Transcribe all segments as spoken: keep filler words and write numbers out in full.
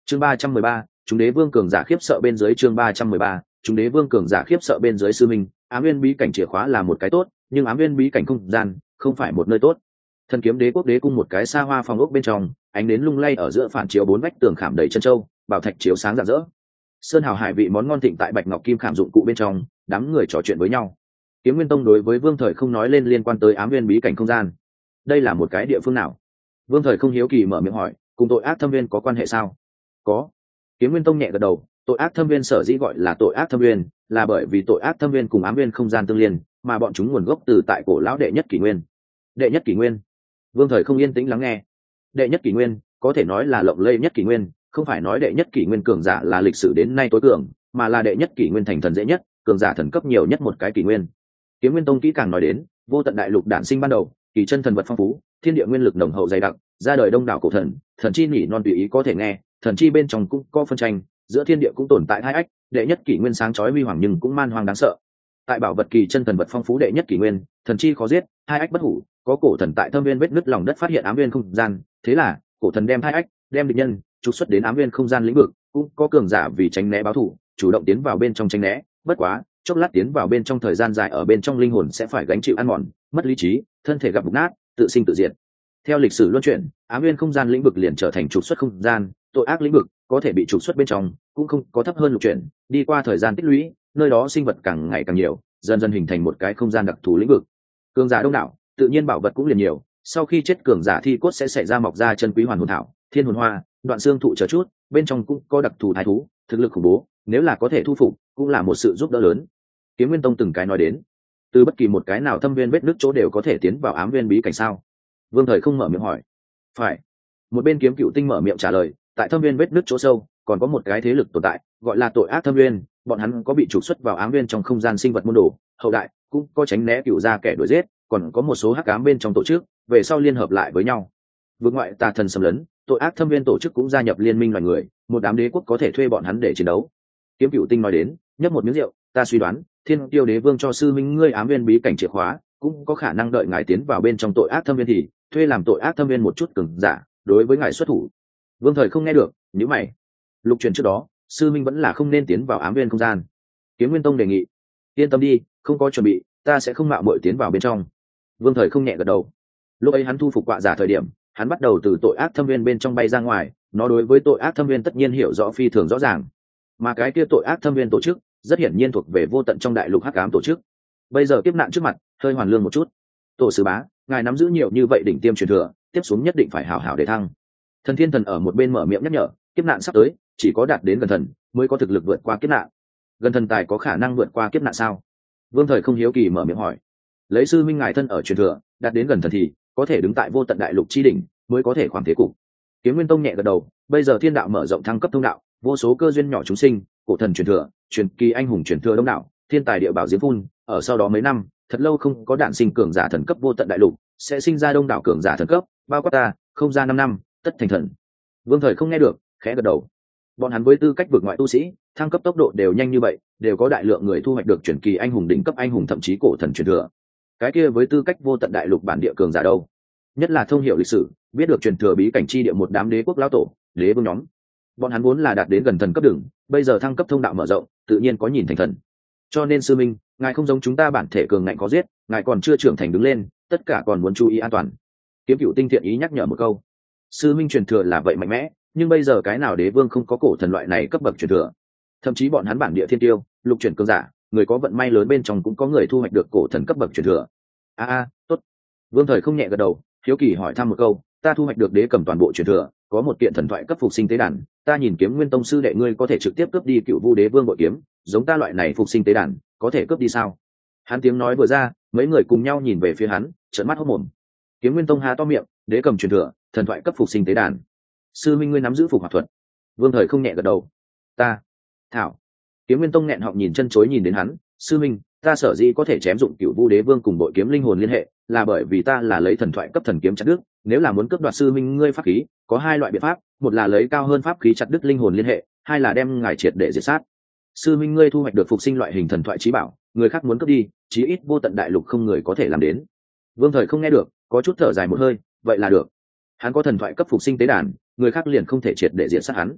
chương ba trăm mười ba, chúng đế vương cường giả khiếp sợ bên dưới. Chương ba trăm mười ba, chúng đế vương cường giả khiếp sợ bên dưới. Sư minh, ám nguyên bí cảnh chìa khóa là một cái tốt, nhưng ám nguyên bí cảnh không gian không phải một nơi tốt. Thần kiếm đế quốc đế cung một cái xa hoa phòng ốc bên trong, ánh nến lung lay ở giữa phản chiếu bốn vách tường khảm đầy chân châu, bảo thạch chiếu sáng rạng rỡ. Sơn hào hải vị món ngon thịnh tại bạch ngọc kim khảm dụng cụ bên trong, đám người trò chuyện với nhau. Kiếm Nguyên Tông đối với Vương Thời không nói lên liên quan tới ám nguyên bí cảnh không gian. Đây là một cái địa phương nào? Vương Thời không hiếu kỳ mở miệng hỏi, cùng tội ác thâm viên có quan hệ sao? Có. Kiếm Nguyên Tông nhẹ gật đầu, tội ác thâm viên sở dĩ gọi là tội ác thâm viên, là bởi vì tội ác thâm viên cùng ám viên không gian tương liên, mà bọn chúng nguồn gốc từ tại cổ lão đệ nhất kỷ nguyên. Đệ nhất kỷ nguyên? Vương Thời không yên tĩnh lắng nghe. Đệ nhất kỷ nguyên có thể nói là lộng lẫy nhất kỷ nguyên, không phải nói đệ nhất kỷ nguyên cường giả là lịch sử đến nay tối cường, mà là đệ nhất kỷ nguyên thành thần dễ nhất, cường giả thần cấp nhiều nhất một cái kỷ nguyên. Kiếm Nguyên Tông kỹ càng nói đến, vô tận đại lục đản sinh ban đầu, kỳ chân thần vật phong phú, thiên địa nguyên lực nồng hậu dày đặc, ra đời đông đảo cổ thần, thần chi nhỉ non tùy ý có thể nghe, thần chi bên trong cũng có phân tranh, giữa thiên địa cũng tồn tại hai ách, đệ nhất kỷ nguyên sáng chói huy hoàng nhưng cũng man hoang đáng sợ. Tại bảo vật kỳ chân thần vật phong phú đệ nhất kỷ nguyên, thần chi khó giết, hai ách bất hủ, có cổ thần tại thâm viên vết nứt lòng đất phát hiện ám viên không gian, thế là cổ thần đem hai ách, đem địch nhân trục xuất đến ám viên không gian lĩnh vực, cũng có cường giả vì tránh né báo thù, chủ động tiến vào bên trong tránh né, bất quá chốc lát tiến vào bên trong thời gian dài ở bên trong linh hồn sẽ phải gánh chịu ăn mòn, mất lý trí, thân thể gặp mục nát, tự sinh tự diệt. Theo lịch sử luân chuyển, ám viên không gian lĩnh vực liền trở thành trục xuất không gian, tội ác lĩnh vực có thể bị trục xuất bên trong, cũng không có thấp hơn lục chuyển, đi qua thời gian tích lũy, nơi đó sinh vật càng ngày càng nhiều, dần dần hình thành một cái không gian đặc thù lĩnh vực. Cường giả đông đảo, tự nhiên bảo vật cũng liền nhiều, sau khi chết cường giả thi cốt sẽ xảy ra mọc ra chân quý hoàn hồn thảo, thiên hồn hoa, đoạn xương thụ chờ chút, bên trong cũng có đặc thù thái thú, thực lực khủng bố, nếu là có thể thu phục, cũng là một sự giúp đỡ lớn. Kiếm Nguyên Tông từng cái nói đến, từ bất kỳ một cái nào thâm viên vết nước chỗ đều có thể tiến vào ám viên bí cảnh sao? Vương Thời không mở miệng hỏi. Phải. Một bên Kiếm Cựu Tinh mở miệng trả lời, tại thâm viên vết nước chỗ sâu, còn có một cái thế lực tồn tại, gọi là tội ác thâm viên, bọn hắn có bị trục xuất vào ám viên trong không gian sinh vật môn đồ, hậu đại cũng có tránh né cựu gia kẻ đuổi giết, còn có một số hắc ám bên trong tổ chức, về sau liên hợp lại với nhau. Vượt ngoại tà thần xâm lấn, tội ác thâm viên tổ chức cũng gia nhập liên minh loài người, một đám đế quốc có thể thuê bọn hắn để chiến đấu. Kiếm Cựu Tinh nói đến, nhấp một miếng rượu, ta suy đoán, Thiên Tiêu Đế Vương cho sư minh ngươi ám viên bí cảnh chìa khóa, cũng có khả năng đợi ngài tiến vào bên trong tội ác thâm viên thì thuê làm tội ác thâm viên một chút cường giả, đối với ngài xuất thủ. Vương Thời không nghe được, nhíu mày. Lục truyền trước đó, sư minh vẫn là không nên tiến vào ám viên không gian. Kiếm Nguyên Tông đề nghị, yên tâm đi, không có chuẩn bị, ta sẽ không mạo muội tiến vào bên trong. Vương Thời không nhẹ gật đầu. Lúc ấy hắn thu phục quạ giả thời điểm, hắn bắt đầu từ tội ác thâm viên bên trong bay ra ngoài, nó đối với tội ác thâm viên tất nhiên hiểu rõ phi thường rõ ràng, mà cái kia tội ác thâm viên tổ chức rất hiển nhiên thuộc về vô tận trong đại lục hắc ám tổ chức. Bây giờ kiếp nạn trước mặt, hơi hoàn lương một chút. Tổ sư bá, ngài nắm giữ nhiều như vậy đỉnh tiêm truyền thừa, tiếp xuống nhất định phải hảo hảo để thăng. Thần Thiên Thần ở một bên mở miệng nhắc nhở, kiếp nạn sắp tới, chỉ có đạt đến gần thần mới có thực lực vượt qua kiếp nạn. Gần thần tài có khả năng vượt qua kiếp nạn sao? Vương Thời không hiếu kỳ mở miệng hỏi. Lấy sư minh ngài thân ở truyền thừa, đạt đến gần thần thì có thể đứng tại vô tận đại lục chi đỉnh, mới có thể khoảng thế cục. Kiếm Nguyên Tông nhẹ gật đầu, bây giờ thiên đạo mở rộng thăng cấp thông đạo, vô số cơ duyên nhỏ chúng sinh, cổ thần truyền thừa, truyền kỳ anh hùng truyền thừa đông đảo, thiên tài địa bảo diễm phun, ở sau đó mấy năm, thật lâu không có đạn sinh cường giả thần cấp vô tận đại lục, sẽ sinh ra đông đảo cường giả thần cấp, bao quát ta, không ra năm năm, tất thành thần. Vương Thời không nghe được, khẽ gật đầu. Bọn hắn với tư cách vượt ngoại tu sĩ, thăng cấp tốc độ đều nhanh như vậy, đều có đại lượng người thu hoạch được truyền kỳ anh hùng đỉnh cấp anh hùng thậm chí cổ thần truyền thừa. Cái kia với tư cách vô tận đại lục bản địa cường giả đâu? Nhất là thông hiểu lịch sử, biết được truyền thừa bí cảnh chi địa một đám đế quốc lão tổ, đế vương nhóm. Bọn hắn vốn là đạt đến gần thần cấp đường, bây giờ thăng cấp thông đạo mở rộng, tự nhiên có nhìn thành thần. Cho nên sư minh, ngài không giống chúng ta bản thể cường ngạnh có giết, ngài còn chưa trưởng thành đứng lên, tất cả còn muốn chú ý an toàn. Kiếm Cựu Tinh thiện ý nhắc nhở một câu. Sư minh truyền thừa là vậy mạnh mẽ, nhưng bây giờ cái nào đế vương không có cổ thần loại này cấp bậc truyền thừa? Thậm chí bọn hắn bản địa thiên tiêu, lục truyền cường giả, người có vận may lớn bên trong cũng có người thu hoạch được cổ thần cấp bậc truyền thừa. A a, tốt. Vương Thời không nhẹ gật đầu, hiếu kỳ hỏi thăm một câu, ta thu hoạch được đế cầm toàn bộ truyền thừa, có một kiện thần thoại cấp phục sinh tế đàn, ta nhìn Kiếm Nguyên Tông sư đệ ngươi có thể trực tiếp cướp đi Cựu Vu Đế Vương bội kiếm, giống ta loại này phục sinh tế đàn, có thể cướp đi sao? Hắn tiếng nói vừa ra, mấy người cùng nhau nhìn về phía hắn, trợn mắt hốt mồm. Kiếm Nguyên Tông há to miệng, đế cầm truyền thừa, thần thoại cấp phục sinh tế đàn. Sư minh ngươi nắm giữ phục hoạt thuật. Vương Thời không nhẹ gật đầu. Ta, thảo. Kiếm Nguyên Tông nghẹn họng nhìn chân chối nhìn đến hắn, sư minh, ta sở dĩ có thể chém dụng Cựu Vu Đế Vương cùng bội kiếm linh hồn liên hệ, là bởi vì ta là lấy thần thoại cấp thần kiếm chặt đứt, nếu là muốn cướp đoạt sư minh ngươi pháp khí, có hai loại biện pháp, một là lấy cao hơn pháp khí chặt đứt linh hồn liên hệ, hai là đem ngài triệt để diệt sát. Sư minh ngươi thu hoạch được phục sinh loại hình thần thoại chí bảo, người khác muốn cướp đi, chí ít vô tận đại lục không người có thể làm đến. Vương Thời không nghe được, có chút thở dài một hơi, vậy là được. Hắn có thần thoại cấp phục sinh tế đàn, người khác liền không thể triệt để diệt sát hắn.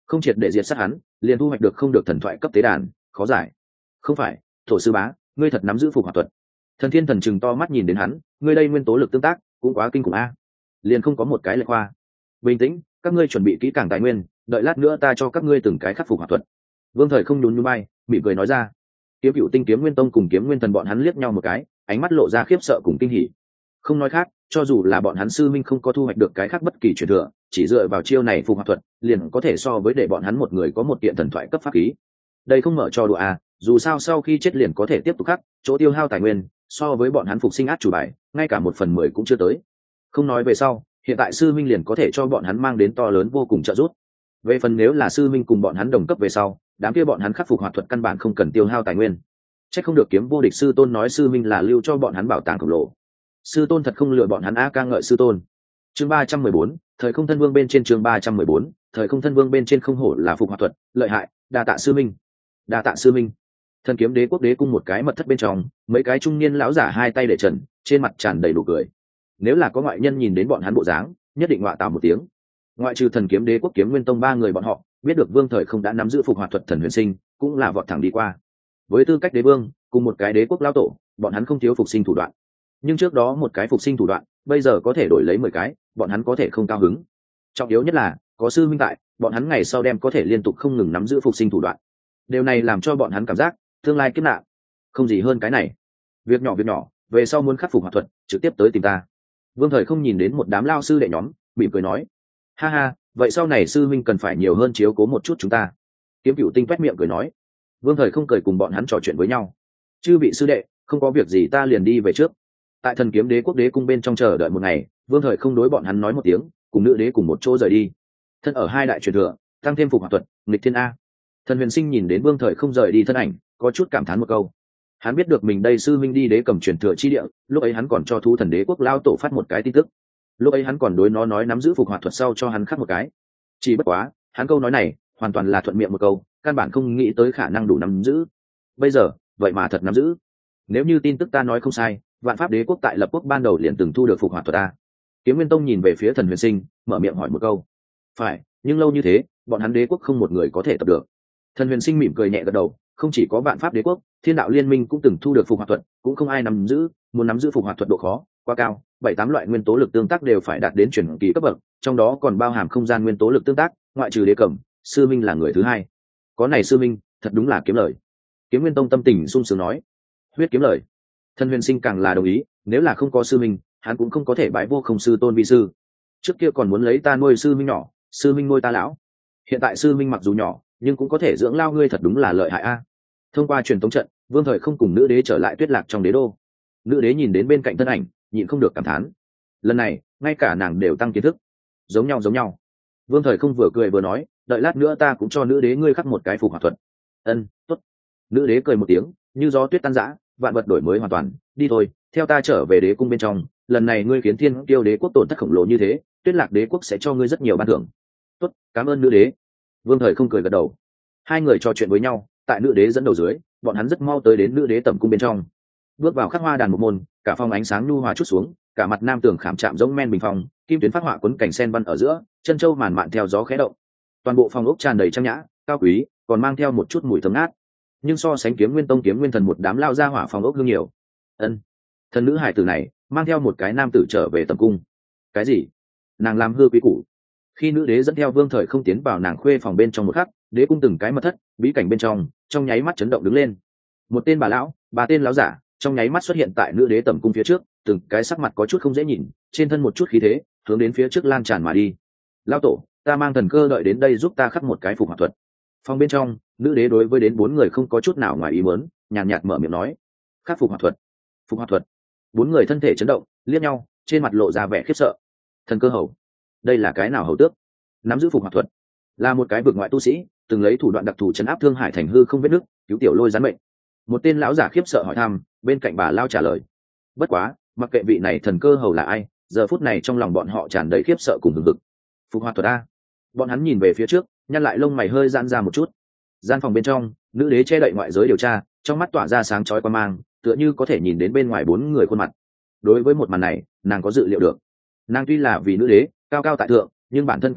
không triệt để diệt sát hắn liền thu hoạch được không được thần thoại cấp tế đàn, khó giải. Không phải, thổ sư bá, ngươi thật nắm giữ phục hoạt thuật. Thần thiên thần chừng to mắt nhìn đến hắn, ngươi đây nguyên tố lực tương tác cũng quá kinh khủng a. Liền không có một cái lệch khoa. Bình tĩnh, các ngươi chuẩn bị kỹ càng tài nguyên, đợi lát nữa ta cho các ngươi từng cái khắc phục hoạt thuật. Vương Thời không nhún nhún bay, mỉm cười nói ra. Kiếm Cựu Tinh Kiếm Nguyên Tông cùng Kiếm Nguyên Thần bọn hắn liếc nhau một cái, ánh mắt lộ ra khiếp sợ cùng kinh hỉ. Không nói khác, cho dù là bọn hắn sư minh không có thu hoạch được cái khác bất kỳ truyền thừa, chỉ dựa vào chiêu này phục hoạt thuật, liền có thể so với để bọn hắn một người có một kiện thần thoại cấp pháp khí. Đây không mở cho đùa à, dù sao sau khi chết liền có thể tiếp tục khắc, chỗ tiêu hao tài nguyên, so với bọn hắn phục sinh át chủ bài, ngay cả một phần mười cũng chưa tới. Không nói về sau, hiện tại sư minh liền có thể cho bọn hắn mang đến to lớn vô cùng trợ giúp. Về phần nếu là sư minh cùng bọn hắn đồng cấp về sau, đám kia bọn hắn khắc phục hoạt thuật căn bản không cần tiêu hao tài nguyên. Chắc không được Kiếm Vô Địch sư tôn nói sư minh là lưu cho bọn hắn bảo tàng khổng lồ. Sư tôn thật không lừa bọn hắn a, ca ngợi sư tôn. Chương ba trăm mười bốn, thời không thân vương bên trên chương ba trăm mười bốn, thời không thân vương bên trên không hổ là phục hoạt thuật, lợi hại, đa tạ sư minh. Đa tạ sư minh. Thần Kiếm Đế quốc đế cung một cái mật thất bên trong, mấy cái trung niên lão giả hai tay để trần, trên mặt tràn đầy đủ cười. Nếu là có ngoại nhân nhìn đến bọn hắn bộ dáng, nhất định ngọa tào một tiếng. Ngoại trừ Thần Kiếm Đế quốc Kiếm Nguyên Tông ba người bọn họ, biết được Vương Thời không đã nắm giữ phục hoạt thuật thần huyền sinh, cũng là vọt thẳng đi qua. Với tư cách đế vương, cùng một cái đế quốc lão tổ, bọn hắn không thiếu phục sinh thủ đoạn. Nhưng trước đó một cái phục sinh thủ đoạn, bây giờ có thể đổi lấy mười cái, bọn hắn có thể không cao hứng. Trọng yếu nhất là, có sư minh tại, bọn hắn ngày sau đem có thể liên tục không ngừng nắm giữ phục sinh thủ đoạn. Điều này làm cho bọn hắn cảm giác, tương lai kiếp nạn, không gì hơn cái này. Việc nhỏ việc nhỏ, về sau muốn khắc phục hoạt thuật, trực tiếp tới tìm ta. Vương Thời không nhìn đến một đám lao sư đệ nhóm, mỉm cười nói: ha ha, vậy sau này sư minh cần phải nhiều hơn chiếu cố một chút chúng ta. Kiếm Cựu Tinh quét miệng cười nói. Vương Thời không cười cùng bọn hắn trò chuyện với nhau. Chư vị sư đệ, không có việc gì ta liền đi về trước. Tại Thần Kiếm Đế quốc đế cung bên trong chờ đợi một ngày, Vương Thời không đối bọn hắn nói một tiếng, cùng nữ đế cùng một chỗ rời đi. Thân ở hai đại truyền thừa, tăng thêm phục hoạt thuật, nghịch thiên a. Thần Huyền Sinh nhìn đến Vương Thời không rời đi thân ảnh, có chút cảm thán một câu. Hắn biết được mình đây sư minh đi đế cầm truyền thừa chi địa, lúc ấy hắn còn cho Thu Thần Đế quốc lao tổ phát một cái tin tức. Lúc ấy hắn còn đối nó nói nắm giữ phục hoạt thuật sau cho hắn khắc một cái. Chỉ bất quá, hắn câu nói này hoàn toàn là thuận miệng một câu, căn bản không nghĩ tới khả năng đủ nắm giữ. Bây giờ, vậy mà thật nắm giữ. Nếu như tin tức ta nói không sai, Vạn Pháp Đế quốc tại lập quốc ban đầu liền từng thu được phục hoạt thuật ta. Kiếm Nguyên Tông nhìn về phía Thần Huyền Sinh, mở miệng hỏi một câu. Phải, nhưng lâu như thế, bọn hắn đế quốc không một người có thể tập được. Thần Huyền Sinh mỉm cười nhẹ gật đầu, không chỉ có Vạn Pháp Đế quốc, Thiên Đạo Liên Minh cũng từng thu được phục hoạt thuật, cũng không ai nắm giữ, muốn nắm giữ phục hoạt thuật độ khó quá cao, bảy tám loại nguyên tố lực tương tác đều phải đạt đến truyền kỳ cấp bậc, trong đó còn bao hàm không gian nguyên tố lực tương tác, ngoại trừ Đế Cẩm, sư minh là người thứ hai. Có này sư minh, thật đúng là kiếm lời. Kiếm Nguyên Tông tâm tình sung sướng nói, huyết kiếm lời. Thần Huyền Sinh càng là đồng ý, nếu là không có sư minh, hắn cũng không có thể bái vô không sư tôn vi sư. Trước kia còn muốn lấy ta nuôi sư minh nhỏ, sư minh nuôi ta lão. Hiện tại sư minh mặc dù nhỏ, nhưng cũng có thể dưỡng lao ngươi, thật đúng là lợi hại a. Thông qua truyền tống trận, Vương Thời không cùng nữ đế trở lại Tuyết Lạc trong đế đô. Nữ đế nhìn đến bên cạnh thân ảnh, nhịn không được cảm thán. Lần này, ngay cả nàng đều tăng kiến thức. Giống nhau giống nhau. Vương Thời không vừa cười vừa nói, đợi lát nữa ta cũng cho nữ đế ngươi khắc một cái phục hoạt thuật. Ân, tốt. Nữ đế cười một tiếng, như gió tuyết tan rã, vạn vật đổi mới hoàn toàn. Đi thôi, theo ta trở về đế cung bên trong. Lần này ngươi khiến Thiên Kiêu đế quốc tổn thất khổng lồ như thế, Tuyết Lạc đế quốc sẽ cho ngươi rất nhiều ban thưởng. Tốt, cảm ơn nữ đế. Vương Thời không cười gật đầu. Hai người trò chuyện với nhau, tại nữ đế dẫn đầu dưới, bọn hắn rất mau tới đến nữ đế tẩm cung bên trong. Bước vào khắc hoa đàn một môn, cả phòng ánh sáng nhu hòa chút xuống, cả mặt nam tường khảm chạm giống men bình phong, kim tuyến phát họa quấn cảnh sen văn ở giữa, chân châu màn mạn theo gió khẽ động. Toàn bộ phòng ốc tràn đầy trang nhã, cao quý, còn mang theo một chút mùi thơm ngát. Nhưng so sánh Kiếm Nguyên Tông Kiếm Nguyên Thần một đám lao ra hỏa phòng ốc hương nhiều. Ân, thần nữ hải tử này mang theo một cái nam tử trở về tẩm cung. Cái gì? Nàng làm hư quý củ. Khi nữ đế dẫn theo Vương Thời không tiến vào nàng khuê phòng bên trong một khắc, đế cung từng cái mật thất bí cảnh bên trong trong nháy mắt chấn động đứng lên. Một tên bà lão, ba tên lão giả trong nháy mắt xuất hiện tại nữ đế tẩm cung phía trước, từng cái sắc mặt có chút không dễ nhìn, trên thân một chút khí thế hướng đến phía trước lan tràn mà đi. Lão tổ, ta mang thần cơ đợi đến đây giúp ta khắc một cái phục hoạt thuật. Phòng bên trong, nữ đế đối với đến bốn người không có chút nào ngoài ý muốn, nhàn nhạt mở miệng nói, khắc phục hoạt thuật. Phục hoạt thuật. Bốn người thân thể chấn động, liếc nhau, trên mặt lộ ra vẻ khiếp sợ. Thần cơ hầu, đây là cái nào hầu tước? Nắm giữ phục hoạt thuật, là một cái vực ngoại tu sĩ, từng lấy thủ đoạn đặc thù chấn áp Thương Hải thành hư không vết nước, cứu tiểu lôi gián mệnh. Một tên lão giả khiếp sợ hỏi thăm, bên cạnh bà lao trả lời. Bất quá, mặc kệ vị này thần cơ hầu là ai, giờ phút này trong lòng bọn họ tràn đầy khiếp sợ cùng hừng hực. Phục hoạt thuật a. Bọn hắn nhìn về phía trước, nhăn lại lông mày hơi giãn ra một chút. Gian phòng bên trong, nữ đế che đậy ngoại giới điều tra, trong mắt tỏa ra sáng chói quan mang, tựa như có thể nhìn đến bên ngoài bốn người khuôn mặt. Đối với một màn này, nàng có dự liệu được. Nàng tuy là vì nữ đế, cao cao tại thượng, nhưng bản thân quyền thế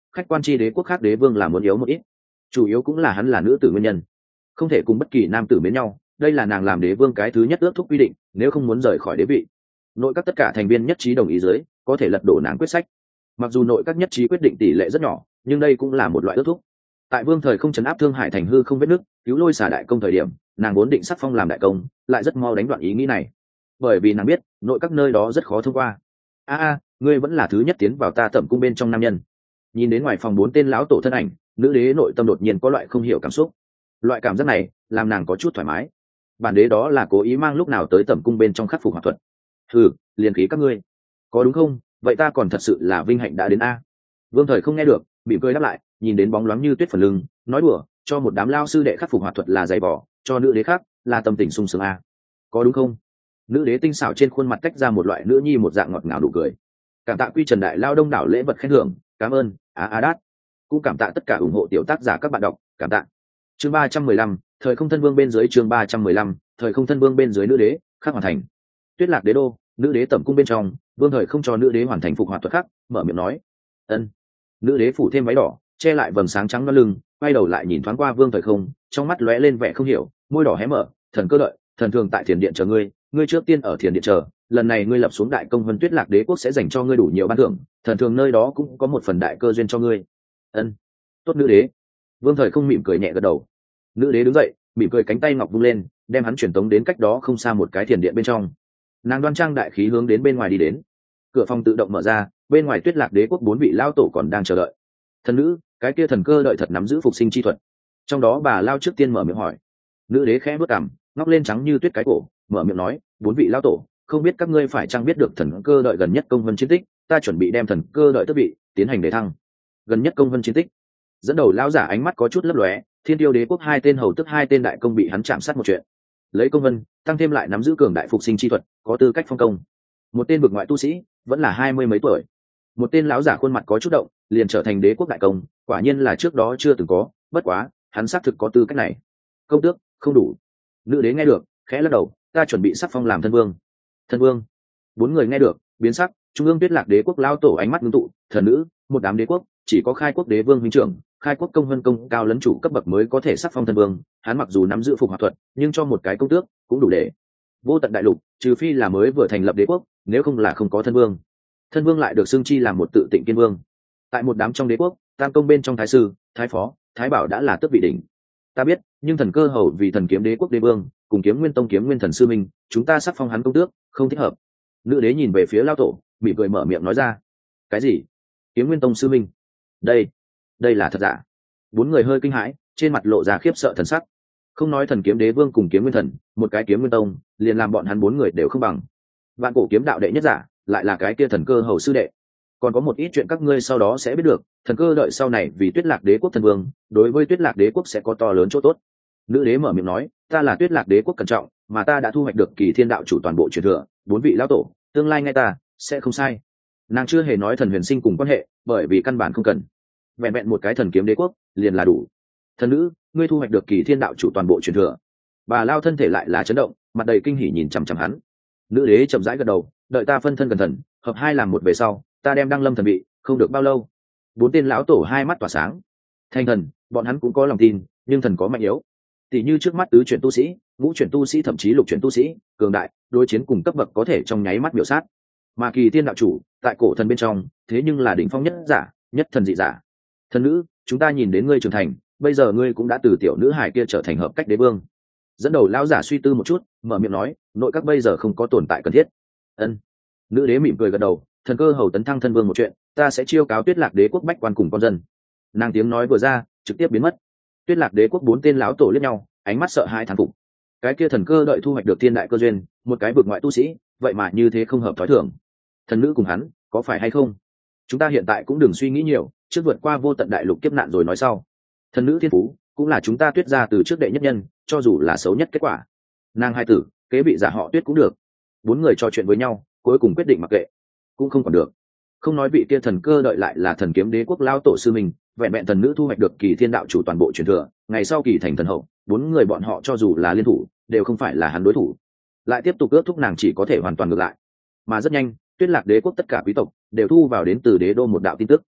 khách quan chi đế quốc khác đế vương là muốn yếu một ít, chủ yếu cũng là hắn là nữ tử nguyên nhân, không thể cùng bất kỳ nam tử mến nhau. Đây là nàng làm đế vương cái thứ nhất ước thúc quy định, nếu không muốn rời khỏi đế vị. Nội các tất cả thành viên nhất trí đồng ý dưới, có thể lật đổ nàng quyết sách. Mặc dù nội các nhất trí quyết định tỷ lệ rất nhỏ, nhưng đây cũng là một loại ước thúc. Tại vương thời không chấn áp Thương Hải thành hư không vết nứt, cứu lôi xả đại công thời điểm, nàng vốn định sắc phong làm đại công, lại rất mau đánh đoạn ý nghĩ này, bởi vì nàng biết nội các nơi đó rất khó thông qua. a a ngươi vẫn là thứ nhất tiến vào ta tẩm cung bên trong nam nhân. Nhìn đến ngoài phòng bốn tên lão tổ thân ảnh, nữ đế nội tâm đột nhiên có loại không hiểu cảm xúc. Loại cảm giác này làm nàng có chút thoải mái. Bản đế đó là cố ý mang lúc nào tới tẩm cung bên trong khắc phục hỏa thuật. Hừ, liền khí các ngươi có đúng không? Vậy ta còn thật sự là vinh hạnh đã đến a. Vương thời không nghe được, bị cười đáp lại, nhìn đến bóng loáng như tuyết phần lưng, nói đùa, cho một đám lao sư đệ khắc phục hỏa thuật là dày vỏ, cho nữ đế khác là tâm tình sung sướng a. Có đúng không? Nữ đế tinh xảo trên khuôn mặt cách ra một loại nữ nhi một dạng ngọt ngào nụ cười. Cảm tạ quy trần đại lao đông đảo lễ vật khen thưởng, cảm ơn á á đát. Cũng cảm tạ tất cả ủng hộ tiểu tác giả các bạn đọc, cảm tạ. Chương ba trăm mười lăm, thời không thân vương bên dưới. Chương ba trăm mười lăm, thời không thân vương bên dưới. Nữ đế khắc hoàn thành. Tuyết Lạc đế đô, nữ đế tẩm cung bên trong, vương thời không cho nữ đế hoàn thành phục hoạt thuật khắc, mở miệng nói ân. Nữ đế phủ thêm váy đỏ, che lại vầng sáng trắng nó lưng, quay đầu lại nhìn thoáng qua vương thời không, trong mắt lóe lên vẻ không hiểu, môi đỏ hé mở. Thần cơ đợi, thần thường tại thiền điện chờ ngươi, ngươi trước tiên ở thiền điện chờ, lần này ngươi lập xuống đại công vân Tuyết Lạc đế quốc sẽ dành cho ngươi đủ nhiều ban thưởng, thần thường nơi đó cũng có một phần đại cơ duyên cho ngươi. Ân, tốt nữ đế. Vương thời không mỉm cười nhẹ gật đầu. Nữ đế đứng dậy, mỉm cười cánh tay ngọc vung lên, đem hắn truyền tống đến cách đó không xa một cái thiền điện bên trong. Nàng đoan trang đại khí hướng đến bên ngoài đi đến. Cửa phòng tự động mở ra, bên ngoài Tuyết Lạc đế quốc bốn vị lao tổ còn đang chờ đợi. Thần nữ, cái kia thần cơ đợi thật nắm giữ phục sinh chi thuật. Trong đó bà lao trước tiên mở miệng hỏi. Nữ đế khẽ bước cằm, ngóc lên trắng như tuyết cái cổ, mở miệng nói, bốn vị lao tổ, không biết các ngươi phải chăng biết được thần cơ đợi gần nhất công vân chiến tích, ta chuẩn bị đem thần cơ đợi tước vị tiến hành đề thăng. Gần nhất công vân chiến tích. Dẫn đầu lao giả ánh mắt có chút lấp lóe, Thiên Tiêu đế quốc hai tên hầu tức hai tên đại công bị hắn chạm sát một chuyện. Lấy công vân tăng thêm lại nắm giữ cường đại phục sinh chi thuật, có tư cách phong công. Một tên vực ngoại tu sĩ, vẫn là hai mươi mấy tuổi. Một tên lão giả khuôn mặt có chút động, liền trở thành đế quốc đại công, quả nhiên là trước đó chưa từng có, bất quá, hắn xác thực có tư cách này. Công tước, không đủ. Nữ đế nghe được, khẽ lắc đầu, ta chuẩn bị sắc phong làm thân vương. Thân vương. Bốn người nghe được, biến sắc, trung ương Tuyết Lạc đế quốc lao tổ ánh mắt ngưng tụ, thần nữ, một đám đế quốc, chỉ có khai quốc đế vương huynh trưởng, khai quốc công vân công cao lấn chủ cấp bậc mới có thể sắc phong thân vương, hắn mặc dù nắm giữ phục hoạt thuật, nhưng cho một cái công tước cũng đủ để. Vô tận đại lục, trừ phi là mới vừa thành lập đế quốc, nếu không là không có thân vương. Thân vương lại được xưng chi làm một tự tịnh kiên vương. Tại một đám trong đế quốc, tam công bên trong thái sư, thái phó, thái bảo đã là tước vị đỉnh. Ta biết, nhưng thần cơ hầu vì thần kiếm đế quốc đế vương, cùng kiếm nguyên tông kiếm nguyên thần sư minh, chúng ta sắc phong hắn công tước, không thích hợp. Nữ đế nhìn về phía lao tổ, bị cười mở miệng nói ra. Cái gì? Kiếm nguyên tông sư minh? Đây, đây là thật giả? Bốn người hơi kinh hãi, trên mặt lộ ra khiếp sợ thần sắc. Không nói thần kiếm đế vương cùng kiếm nguyên thần, một cái kiếm nguyên tông, liền làm bọn hắn bốn người đều không bằng. Vạn cổ kiếm đạo đệ nhất giả, lại là cái kia thần cơ hầu sư đệ. Còn có một ít chuyện các ngươi sau đó sẽ biết được, thần cơ đợi sau này vì Tuyết Lạc đế quốc thần vương, đối với Tuyết Lạc đế quốc sẽ có to lớn chỗ tốt. Nữ đế mở miệng nói, ta là Tuyết Lạc đế quốc cẩn trọng, mà ta đã thu hoạch được Kỳ Thiên đạo chủ toàn bộ truyền thừa, bốn vị lão tổ, tương lai ngay ta sẽ không sai. Nàng chưa hề nói thần huyền sinh cùng quan hệ, bởi vì căn bản không cần. Vẹn vẹn một cái thần kiếm đế quốc, liền là đủ. Thần nữ, ngươi thu hoạch được Kỳ Thiên đạo chủ toàn bộ truyền thừa. Bà lao thân thể lại là chấn động, mặt đầy kinh hỉ nhìn chằm chằm hắn. Nữ đế chậm rãi gật đầu, đợi ta phân thân gần thần, hợp hai làm một về sau, ta đem đăng lâm thần vị, không được bao lâu. Bốn tên lão tổ hai mắt tỏa sáng. Thành thần, bọn hắn cũng có lòng tin, nhưng thần có mạnh yếu. Tỷ như trước mắt tứ chuyển tu sĩ, ngũ chuyển tu sĩ thậm chí lục chuyển tu sĩ, cường đại, đối chiến cùng cấp bậc có thể trong nháy mắt biểu sát. Mà Kỳ Thiên đạo chủ, tại cổ thần bên trong, thế nhưng là đỉnh phong nhất giả, nhất thần dị giả. Thần nữ, chúng ta nhìn đến ngươi trưởng thành, bây giờ ngươi cũng đã từ tiểu nữ hài kia trở thành hợp cách đế vương. Dẫn đầu lão giả suy tư một chút, mở miệng nói, nội các bây giờ không có tồn tại cần thiết. Ân. Nữ đế mỉm cười gật đầu, thần cơ hầu tấn thăng thân vương một chuyện, ta sẽ chiêu cáo Tuyết Lạc đế quốc bách quan cùng con dân. Nàng tiếng nói vừa ra, trực tiếp biến mất. Tuyết Lạc đế quốc bốn tên lão tổ liếc nhau, ánh mắt sợ hãi thán phục. Cái kia thần cơ đợi thu hoạch được thiên đại cơ duyên, một cái vực ngoại tu sĩ, vậy mà như thế không hợp thói thường. Thần nữ cùng hắn, có phải hay không? Chúng ta hiện tại cũng đừng suy nghĩ nhiều, trước vượt qua vô tận đại lục kiếp nạn rồi nói sau. Thần nữ thiên phú, cũng là chúng ta Tuyết gia từ trước đệ nhất nhân, cho dù là xấu nhất kết quả. Nàng hai tử, kế bị giả họ Tuyết cũng được. Bốn người trò chuyện với nhau, cuối cùng quyết định mặc kệ, cũng không còn được. Không nói vị kia thần cơ đợi lại là thần kiếm đế quốc lao tổ sư mình, vẹn vẹn thần nữ thu hoạch được Kỳ Thiên đạo chủ toàn bộ truyền thừa, ngày sau Kỳ thành thần hậu, bốn người bọn họ cho dù là liên thủ, đều không phải là hắn đối thủ. Lại tiếp tục ước thúc nàng chỉ có thể hoàn toàn ngược lại. Mà rất nhanh, Tuyết Lạc đế quốc tất cả quý tộc đều thu vào đến từ đế đô một đạo tin tức.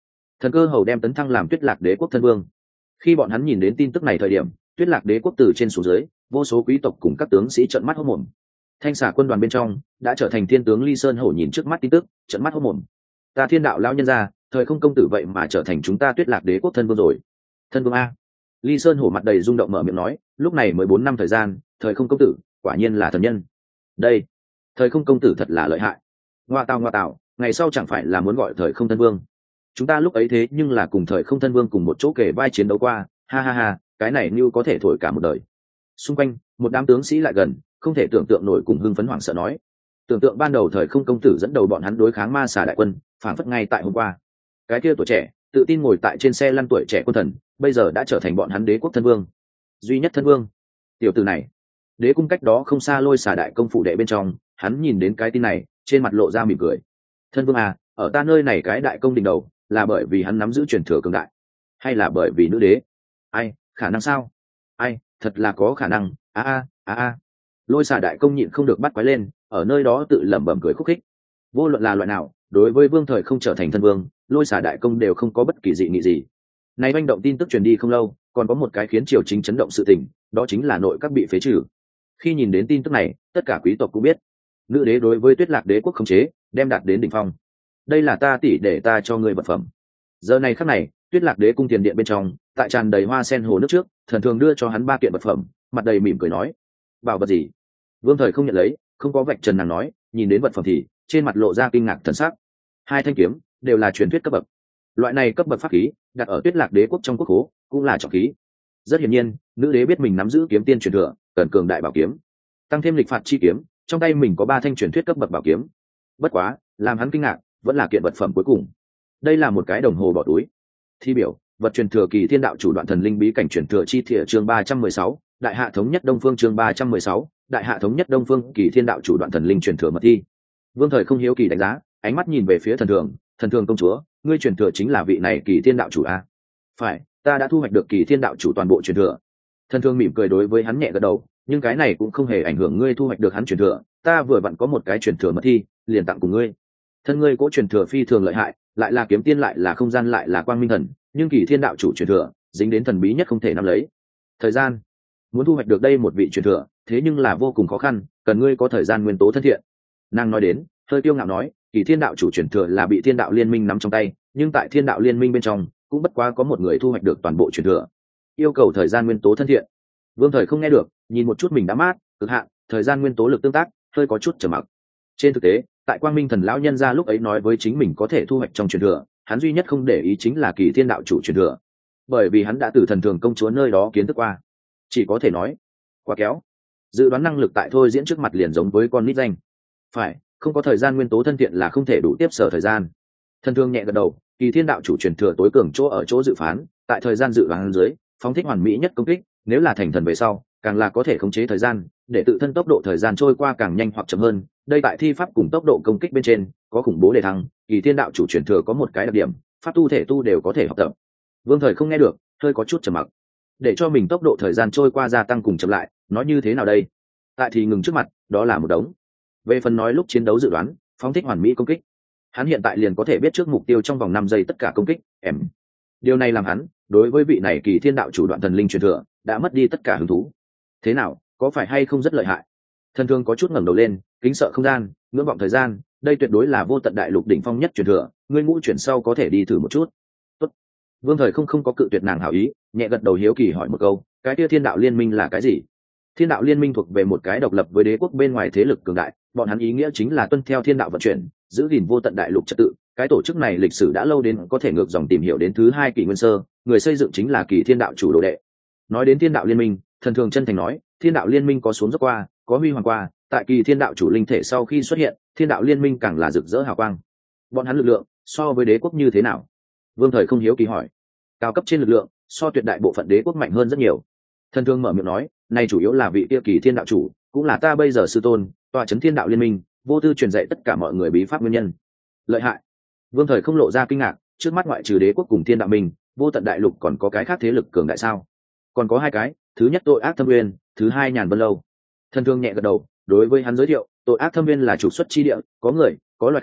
thần cơ hầu đem tấn thăng làm Tuyết Lạc Đế quốc thân vương. Khi bọn hắn nhìn đến tin tức này thời điểm, Tuyết Lạc Đế quốc từ trên xuống dưới, vô số quý tộc cùng các tướng sĩ trợn mắt hốt mồm. Thanh xà quân đoàn bên trong đã trở thành thiên tướng Ly Sơn Hổ nhìn trước mắt tin tức, trợn mắt hốt mồm. Ta Thiên Đạo lão nhân gia, thời không công tử vậy mà trở thành chúng ta Tuyết Lạc Đế quốc thân vương rồi. Thân vương a. Ly Sơn Hổ mặt đầy rung động mở miệng nói, lúc này mới bốn năm thời gian, thời không công tử quả nhiên là thần nhân. Đây, thời không công tử thật là lợi hại. Ngoa tào ngoa tào, ngày sau chẳng phải là muốn gọi thời không thân vương. Chúng ta lúc ấy thế nhưng là cùng thời không thân vương cùng một chỗ kể vai chiến đấu qua, ha ha ha, cái này như có thể thổi cả một đời. Xung quanh một đám tướng sĩ lại gần, không thể tưởng tượng nổi cùng hưng phấn hoảng sợ nói, tưởng tượng ban đầu thời không công tử dẫn đầu bọn hắn đối kháng ma xà đại quân, phản phất ngay tại hôm qua. Cái kia tuổi trẻ tự tin ngồi tại trên xe lăn tuổi trẻ quân thần, bây giờ đã trở thành bọn hắn đế quốc thân vương, duy nhất thân vương. Tiểu tử này, đế cung cách đó không xa Lôi Xà đại công phủ đệ bên trong, hắn nhìn đến cái tin này, trên mặt lộ ra mỉm cười. Thân vương à, ở ta nơi này cái đại công đỉnh đầu, là bởi vì hắn nắm giữ truyền thừa cường đại, hay là bởi vì nữ đế? Ai, khả năng sao? Ai, thật là có khả năng. A a a a. Lôi Xà đại công nhịn không được bắt quái lên, ở nơi đó tự lẩm bẩm cười khúc khích. Vô luận là loại nào, đối với vương thời không trở thành thân vương, Lôi Xà đại công đều không có bất kỳ dị nghị gì. Nay manh động tin tức truyền đi không lâu, còn có một cái khiến triều chính chấn động sự tình, đó chính là nội các bị phế trừ. Khi nhìn đến tin tức này, tất cả quý tộc cũng biết, nữ đế đối với Tuyết Lạc Đế quốc khống chế đem đạt đến đỉnh phong. Đây là ta tỷ để ta cho ngươi vật phẩm. Giờ này khắc này, Tuyết Lạc Đế cung tiền điện bên trong, tại tràn đầy hoa sen hồ nước trước, thần thường đưa cho hắn ba kiện vật phẩm, mặt đầy mỉm cười nói, bảo vật gì? Vương thời không nhận lấy, không có vạch trần nàng nói, nhìn đến vật phẩm thì trên mặt lộ ra kinh ngạc thần sắc. Hai thanh kiếm đều là truyền thuyết cấp bậc. Loại này cấp bậc pháp khí đặt ở Tuyết Lạc Đế quốc trong quốc khố cũng là trọng khí. Rất hiển nhiên, nữ đế biết mình nắm giữ kiếm tiên truyền thừa, cần cường đại bảo kiếm, tăng thêm lịch phạt chi kiếm, trong tay mình có ba thanh truyền thuyết cấp bậc bảo kiếm. Bất quá, làm hắn kinh ngạc vẫn là kiện vật phẩm cuối cùng. Đây là một cái đồng hồ bỏ túi. Thi biểu, vật truyền thừa Kỳ Thiên đạo chủ đoạn thần linh bí cảnh truyền thừa chi thiện chương ba trăm mười sáu, đại hạ thống nhất Đông Phương chương ba trăm mười sáu, đại hạ thống nhất Đông Phương Kỳ Thiên đạo chủ đoạn thần linh truyền thừa mật thi. Vương thời không hiếu kỳ đánh giá, ánh mắt nhìn về phía thần thường, thần thường công chúa, ngươi truyền thừa chính là vị này Kỳ Thiên đạo chủ a? Phải, ta đã thu hoạch được Kỳ Thiên đạo chủ toàn bộ truyền thừa. Thần thường mỉm cười đối với hắn nhẹ gật đầu, nhưng cái này cũng không hề ảnh hưởng ngươi thu hoạch được hắn truyền thừa, ta vừa vặn có một cái truyền thừa mật thi, liền tặng cùng ngươi. Thân ngươi có truyền thừa phi thường lợi hại, lại là kiếm tiên lại là không gian lại là quang minh thần, nhưng Kỳ Thiên đạo chủ truyền thừa dính đến thần bí nhất không thể nắm lấy. Thời gian, muốn thu hoạch được đây một vị truyền thừa, thế nhưng là vô cùng khó khăn, cần ngươi có thời gian nguyên tố thân thiện. Nàng nói đến, hơi kiêu ngạo nói, Kỳ Thiên đạo chủ truyền thừa là bị Thiên đạo liên minh nắm trong tay, nhưng tại Thiên đạo liên minh bên trong, cũng bất quá có một người thu hoạch được toàn bộ truyền thừa. Yêu cầu thời gian nguyên tố thân thiện. Vương thời không nghe được, nhìn một chút mình đã mát, cực hạn, thời gian nguyên tố lực tương tác, hơi có chút trầm mặc. Trên thực tế, tại Quang Minh thần lão nhân gia lúc ấy nói với chính mình có thể thu hoạch trong truyền thừa, hắn duy nhất không để ý chính là Kỳ Thiên đạo chủ truyền thừa, bởi vì hắn đã từ thần thường công chúa nơi đó kiến thức qua. Chỉ có thể nói, quá kéo. Dự đoán năng lực tại thôi diễn trước mặt liền giống với con nít danh. Phải, không có thời gian nguyên tố thân thiện là không thể đủ tiếp sở thời gian. Thần thường nhẹ gật đầu, Kỳ Thiên đạo chủ truyền thừa tối cường chỗ ở chỗ dự phán, tại thời gian dự đoán dưới, phóng thích hoàn mỹ nhất công kích, nếu là thành thần về sau, càng là có thể khống chế thời gian, để tự thân tốc độ thời gian trôi qua càng nhanh hoặc chậm hơn. Đây tại thi pháp cùng tốc độ công kích bên trên có khủng bố đề thăng. Kỳ Thiên đạo chủ truyền thừa có một cái đặc điểm, pháp tu thể tu đều có thể học tập. Vương thời không nghe được, hơi có chút trầm mặc. Để cho mình tốc độ thời gian trôi qua gia tăng cùng chậm lại, nói như thế nào đây? Tại thì ngừng trước mặt, đó là một đống. Về phần nói lúc chiến đấu dự đoán, phóng thích hoàn mỹ công kích, hắn hiện tại liền có thể biết trước mục tiêu trong vòng năm giây tất cả công kích. Em. Điều này làm hắn đối với vị này Kỳ Thiên đạo chủ đoạn thần linh truyền thừa đã mất đi tất cả hứng thú. Thế nào, có phải hay không rất lợi hại? Thần thương có chút ngẩng đầu lên, kính sợ không gian, ngưỡng vọng thời gian, đây tuyệt đối là vô tận đại lục đỉnh phong nhất truyền thừa, ngươi ngũ chuyển sau có thể đi thử một chút. Tốt. Vương thời không không có cự tuyệt nàng hảo ý, nhẹ gật đầu hiếu kỳ hỏi một câu, cái kia Thiên đạo liên minh là cái gì? Thiên đạo liên minh thuộc về một cái độc lập với đế quốc bên ngoài thế lực cường đại, bọn hắn ý nghĩa chính là tuân theo thiên đạo vận chuyển, giữ gìn vô tận đại lục trật tự. Cái tổ chức này lịch sử đã lâu đến có thể ngược dòng tìm hiểu đến thứ hai kỷ nguyên sơ, người xây dựng chính là Kỳ Thiên đạo chủ đồ đệ. Nói đến Thiên đạo liên minh, thần thường chân thành nói, Thiên đạo liên minh có xuống dốc qua, có huy hoàng qua, tại Kỳ Thiên đạo chủ linh thể sau khi xuất hiện, Thiên đạo liên minh càng là rực rỡ hào quang. Bọn hắn lực lượng so với đế quốc như thế nào? Vương thời không hiếu kỳ hỏi. Cao cấp trên lực lượng, so tuyệt đại bộ phận đế quốc mạnh hơn rất nhiều. Thần thương mở miệng nói, này chủ yếu là vị kia Kỳ Thiên đạo chủ, cũng là ta bây giờ sư tôn, tọa chấn Thiên đạo liên minh, vô tư truyền dạy tất cả mọi người bí pháp nguyên nhân. Lợi hại. Vương thời không lộ ra kinh ngạc, trước mắt ngoại trừ đế quốc cùng Thiên đạo minh, vô tận đại lục còn có cái khác thế lực cường đại sao? Còn có hai cái, thứ nhất tội ác thâm nguyên, thứ hai nhàn vân lâu. Thần thương nhẹ gật đầu, đối với hắn giới thiệu, tội ác thâm nguyên là trục xuất chi địa, có người, có loài khác,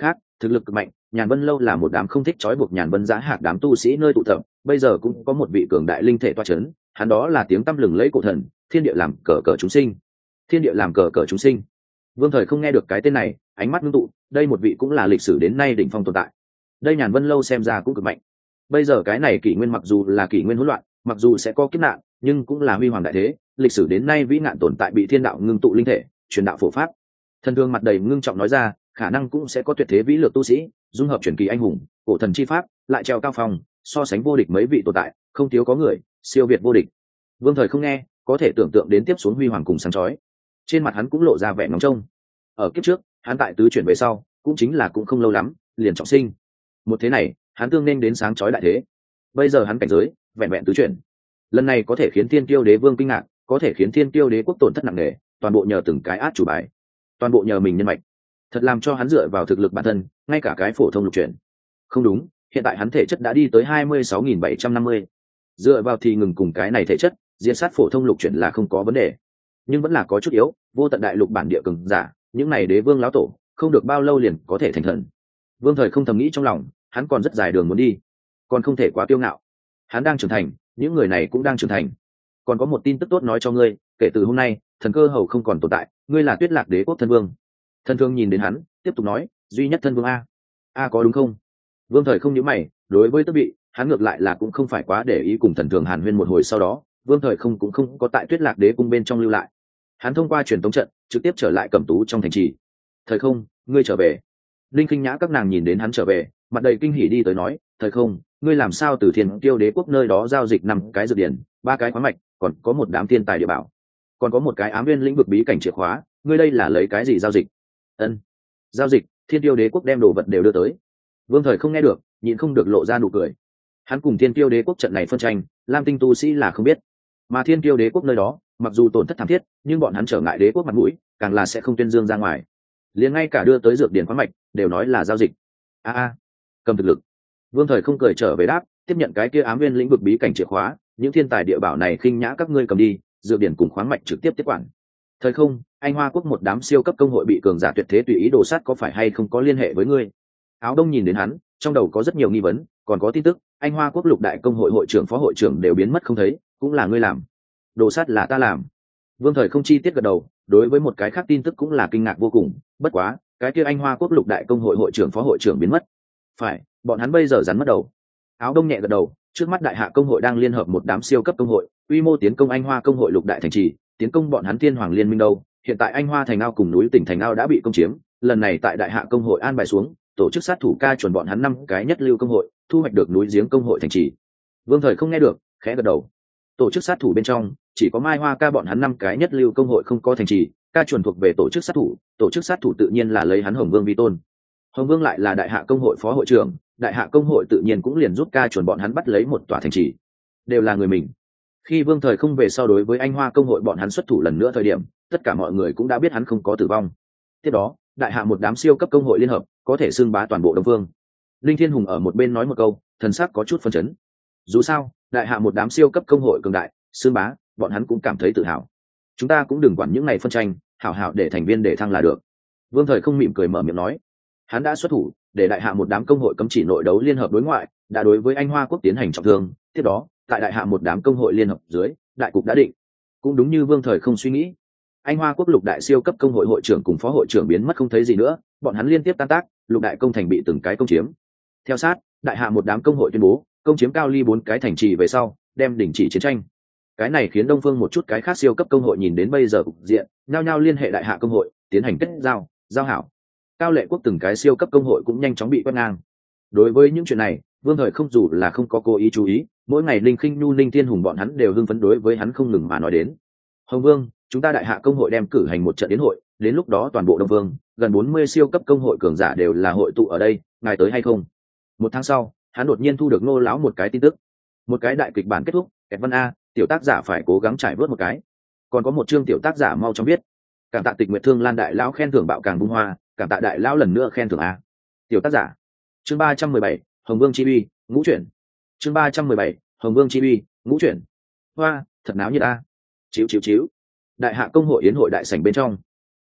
thực lực cực mạnh. Nhàn Vân lâu là một đám không thích trói buộc nhàn vân giá hạc đám tu sĩ nơi tụ tập, bây giờ cũng có một vị cường đại linh thể toa chấn, hắn đó là tiếng tăm lừng lẫy cổ thần, thiên địa làm cờ cờ chúng sinh. Thiên địa làm cờ cờ chúng sinh. Vương Thời không nghe được cái tên này, ánh mắt ngưng tụ, đây một vị cũng là lịch sử đến nay đỉnh phong tồn tại. Đây Nhàn Vân lâu xem ra cũng cực mạnh. Bây giờ cái này kỷ nguyên mặc dù là kỷ nguyên hỗn loạn, mặc dù sẽ có kiếp nạn, nhưng cũng là huy hoàng đại thế, lịch sử đến nay vĩ ngạn tồn tại bị thiên đạo ngưng tụ linh thể, truyền đạo phổ pháp. Thần Thương mặt đầy ngưng trọng nói ra, khả năng cũng sẽ có tuyệt thế vĩ lược tu sĩ, dung hợp truyền kỳ anh hùng, cổ thần chi pháp, lại treo cao phòng, so sánh vô địch mấy vị tồn tại, không thiếu có người, siêu việt vô địch. Vương Thời không nghe, có thể tưởng tượng đến tiếp xuống huy hoàng cùng sáng chói. Trên mặt hắn cũng lộ ra vẻ ngóng trông. Ở kiếp trước, hắn tại tứ chuyển về sau, cũng chính là cũng không lâu lắm, liền trọng sinh. Một thế này, hắn tương nên đến sáng chói đại thế. Bây giờ hắn cảnh giới, vẹn vẹn tứ chuyển. Lần này có thể khiến Thiên Kiêu Đế Vương kinh ngạc, có thể khiến Thiên Kiêu Đế quốc tổn thất nặng nề, toàn bộ nhờ từng cái át chủ bài, toàn bộ nhờ mình nhân mạch. Thật làm cho hắn dựa vào thực lực bản thân, ngay cả cái phổ thông lục chuyển. Không đúng, hiện tại hắn thể chất đã đi tới hai mươi sáu nghìn bảy trăm năm mươi. Dựa vào thì ngừng cùng cái này thể chất, diệt sát phổ thông lục chuyển là không có vấn đề. Nhưng vẫn là có chút yếu, vô tận đại lục bản địa cường giả, những này đế vương lão tổ, không được bao lâu liền có thể thành thần. Vương Thời không thầm nghĩ trong lòng, hắn còn rất dài đường muốn đi, còn không thể quá kiêu ngạo. Hắn đang trưởng thành, những người này cũng đang trưởng thành. Còn có một tin tức tốt nói cho ngươi, kể từ hôm nay, thần cơ hầu không còn tồn tại, ngươi là Tuyết Lạc Đế quốc thân vương. Thần Thương nhìn đến hắn, tiếp tục nói, duy nhất thân vương a. A có đúng không? Vương Thời không nhíu mày, đối với tước vị, hắn ngược lại là cũng không phải quá để ý cùng Thần Thương hàn huyên một hồi, sau đó, Vương Thời không cũng không có tại Tuyết Lạc Đế cung bên trong lưu lại. Hắn thông qua truyền tống trận, trực tiếp trở lại Cẩm Tú trong thành trì. Thời không, ngươi trở về. Linh Kinh Nhã các nàng nhìn đến hắn trở về, mặt đầy kinh hỉ đi tới nói, Thời không, ngươi làm sao từ Thiên Kiêu Đế quốc nơi đó giao dịch năm cái dược điển, ba cái khoáng mạch, còn có một đám thiên tài địa bảo, còn có một cái ám viên lĩnh vực bí cảnh chìa khóa, ngươi đây là lấy cái gì giao dịch? Ân, giao dịch. Thiên Kiêu Đế quốc đem đồ vật đều đưa tới. Vương Thời không nghe được, nhịn không được lộ ra nụ cười. Hắn cùng Thiên Kiêu Đế quốc trận này phân tranh, Lam Tinh tu sĩ là không biết, mà Thiên Kiêu Đế quốc nơi đó, mặc dù tổn thất thảm thiết, nhưng bọn hắn trở ngại đế quốc mặt mũi, càng là sẽ không tuyên dương ra ngoài. Liền ngay cả đưa tới dược điển khoáng mạch, đều nói là giao dịch. A a, cầm thực lực. Vương Thời không cười trở về đáp, tiếp nhận cái kia ám viên lĩnh vực bí cảnh chìa khóa, những thiên tài địa bảo này khinh nhã các ngươi cầm đi, dược điển cùng khoáng mạch trực tiếp tiếp quản. Thời không, anh Hoa quốc một đám siêu cấp công hội bị cường giả tuyệt thế tùy ý đồ sát có phải hay không có liên hệ với ngươi? Áo Đông nhìn đến hắn, trong đầu có rất nhiều nghi vấn, còn có tin tức, anh Hoa quốc lục đại công hội hội trưởng phó hội trưởng đều biến mất không thấy, cũng là ngươi làm. Đồ sát là ta làm. Vương Thời không chi tiết gật đầu, đối với một cái khác tin tức cũng là kinh ngạc vô cùng, bất quá, cái kia anh Hoa quốc lục đại công hội hội trưởng phó hội trưởng biến mất. Phải, bọn hắn bây giờ rắn mất đầu. Áo Đông nhẹ gật đầu, trước mắt đại hạ công hội đang liên hợp một đám siêu cấp công hội, quy mô tiến công anh Hoa công hội lục đại thành trì, tiến công bọn hắn Thiên Hoàng liên minh đâu. Hiện tại anh Hoa thành ao cùng núi tỉnh thành ao đã bị công chiếm, lần này tại đại hạ công hội an bài xuống, tổ chức sát thủ ca chuẩn bọn hắn năm cái nhất lưu công hội, thu hoạch được núi giếng công hội thành trì. Vương Thời không nghe được, khẽ gật đầu. Tổ chức sát thủ bên trong, chỉ có Mai Hoa ca bọn hắn năm cái nhất lưu công hội không có thành trì, ca chuẩn thuộc về tổ chức sát thủ, tổ chức sát thủ tự nhiên là lấy hắn Hồng Vương vi tôn. Hồng Vương lại là đại hạ công hội phó hội trưởng, đại hạ công hội tự nhiên cũng liền giúp ca chuẩn bọn hắn bắt lấy một tòa thành trì, đều là người mình. Khi Vương Thời không về sau đối với anh Hoa công hội bọn hắn xuất thủ lần nữa thời điểm, tất cả mọi người cũng đã biết hắn không có tử vong. Tiếp đó, đại hạ một đám siêu cấp công hội liên hợp, có thể xưng bá toàn bộ Đông Vương. Linh Thiên Hùng ở một bên nói một câu, thần sắc có chút phân chấn. Dù sao, đại hạ một đám siêu cấp công hội cường đại, xưng bá, bọn hắn cũng cảm thấy tự hào. Chúng ta cũng đừng quản những ngày phân tranh, hảo hảo để thành viên để thăng là được. Vương Thời không mỉm cười mở miệng nói, hắn đã xuất thủ, để đại hạ một đám công hội cấm chỉ nội đấu liên hợp đối ngoại, đã đối với anh Hoa quốc tiến hành trọng thương. Tiếp đó, tại đại hạ một đám công hội liên hợp dưới, đại cục đã định. Cũng đúng như Vương Thời không suy nghĩ, anh Hoa quốc lục đại siêu cấp công hội hội trưởng cùng phó hội trưởng biến mất không thấy gì nữa, bọn hắn liên tiếp tan tác, lục đại công thành bị từng cái công chiếm. Theo sát, đại hạ một đám công hội tuyên bố công chiếm cao ly bốn cái thành trì về sau, đem đình chỉ chiến tranh. Cái này khiến Đông Phương một chút cái khác siêu cấp công hội nhìn đến bây giờ cục diện, nhao nhao liên hệ đại hạ công hội, tiến hành kết giao, giao hảo. Cao lệ quốc từng cái siêu cấp công hội cũng nhanh chóng bị quét ngang. Đối với những chuyện này, Vương Thời không dù là không có cố ý chú ý, mỗi ngày Linh Khinh Nhu Linh Thiên Hùng bọn hắn đều hưng phấn đối với hắn không ngừng mà nói đến. Hồng Vương, chúng ta đại hạ công hội đem cử hành một trận yến hội, đến lúc đó toàn bộ Đông Vương, gần bốn mươi siêu cấp công hội cường giả đều là hội tụ ở đây, ngài tới hay không? Một tháng sau, hắn đột nhiên thu được Ngô lão một cái tin tức, một cái đại kịch bản kết thúc, kẹt văn a, tiểu tác giả phải cố gắng trải vớt một cái. Còn có một chương tiểu tác giả mau chóng biết. Cảm tạ Tịch Nguyệt Thương Lan đại lão khen thưởng bạo càng bung hoa, cảm tạ đại lão lần nữa khen thưởng a. Tiểu tác giả. Chương ba trăm mười bảy, Hồng Vương chi uy, ngũ chuyển. Chương ba trăm mười bảy, Hồng Vương chi uy, ngũ chuyển. Hoa, thật náo nhiệt a. Chíu chíu chíu. Đại hạ công hội yến hội đại sảnh bên trong.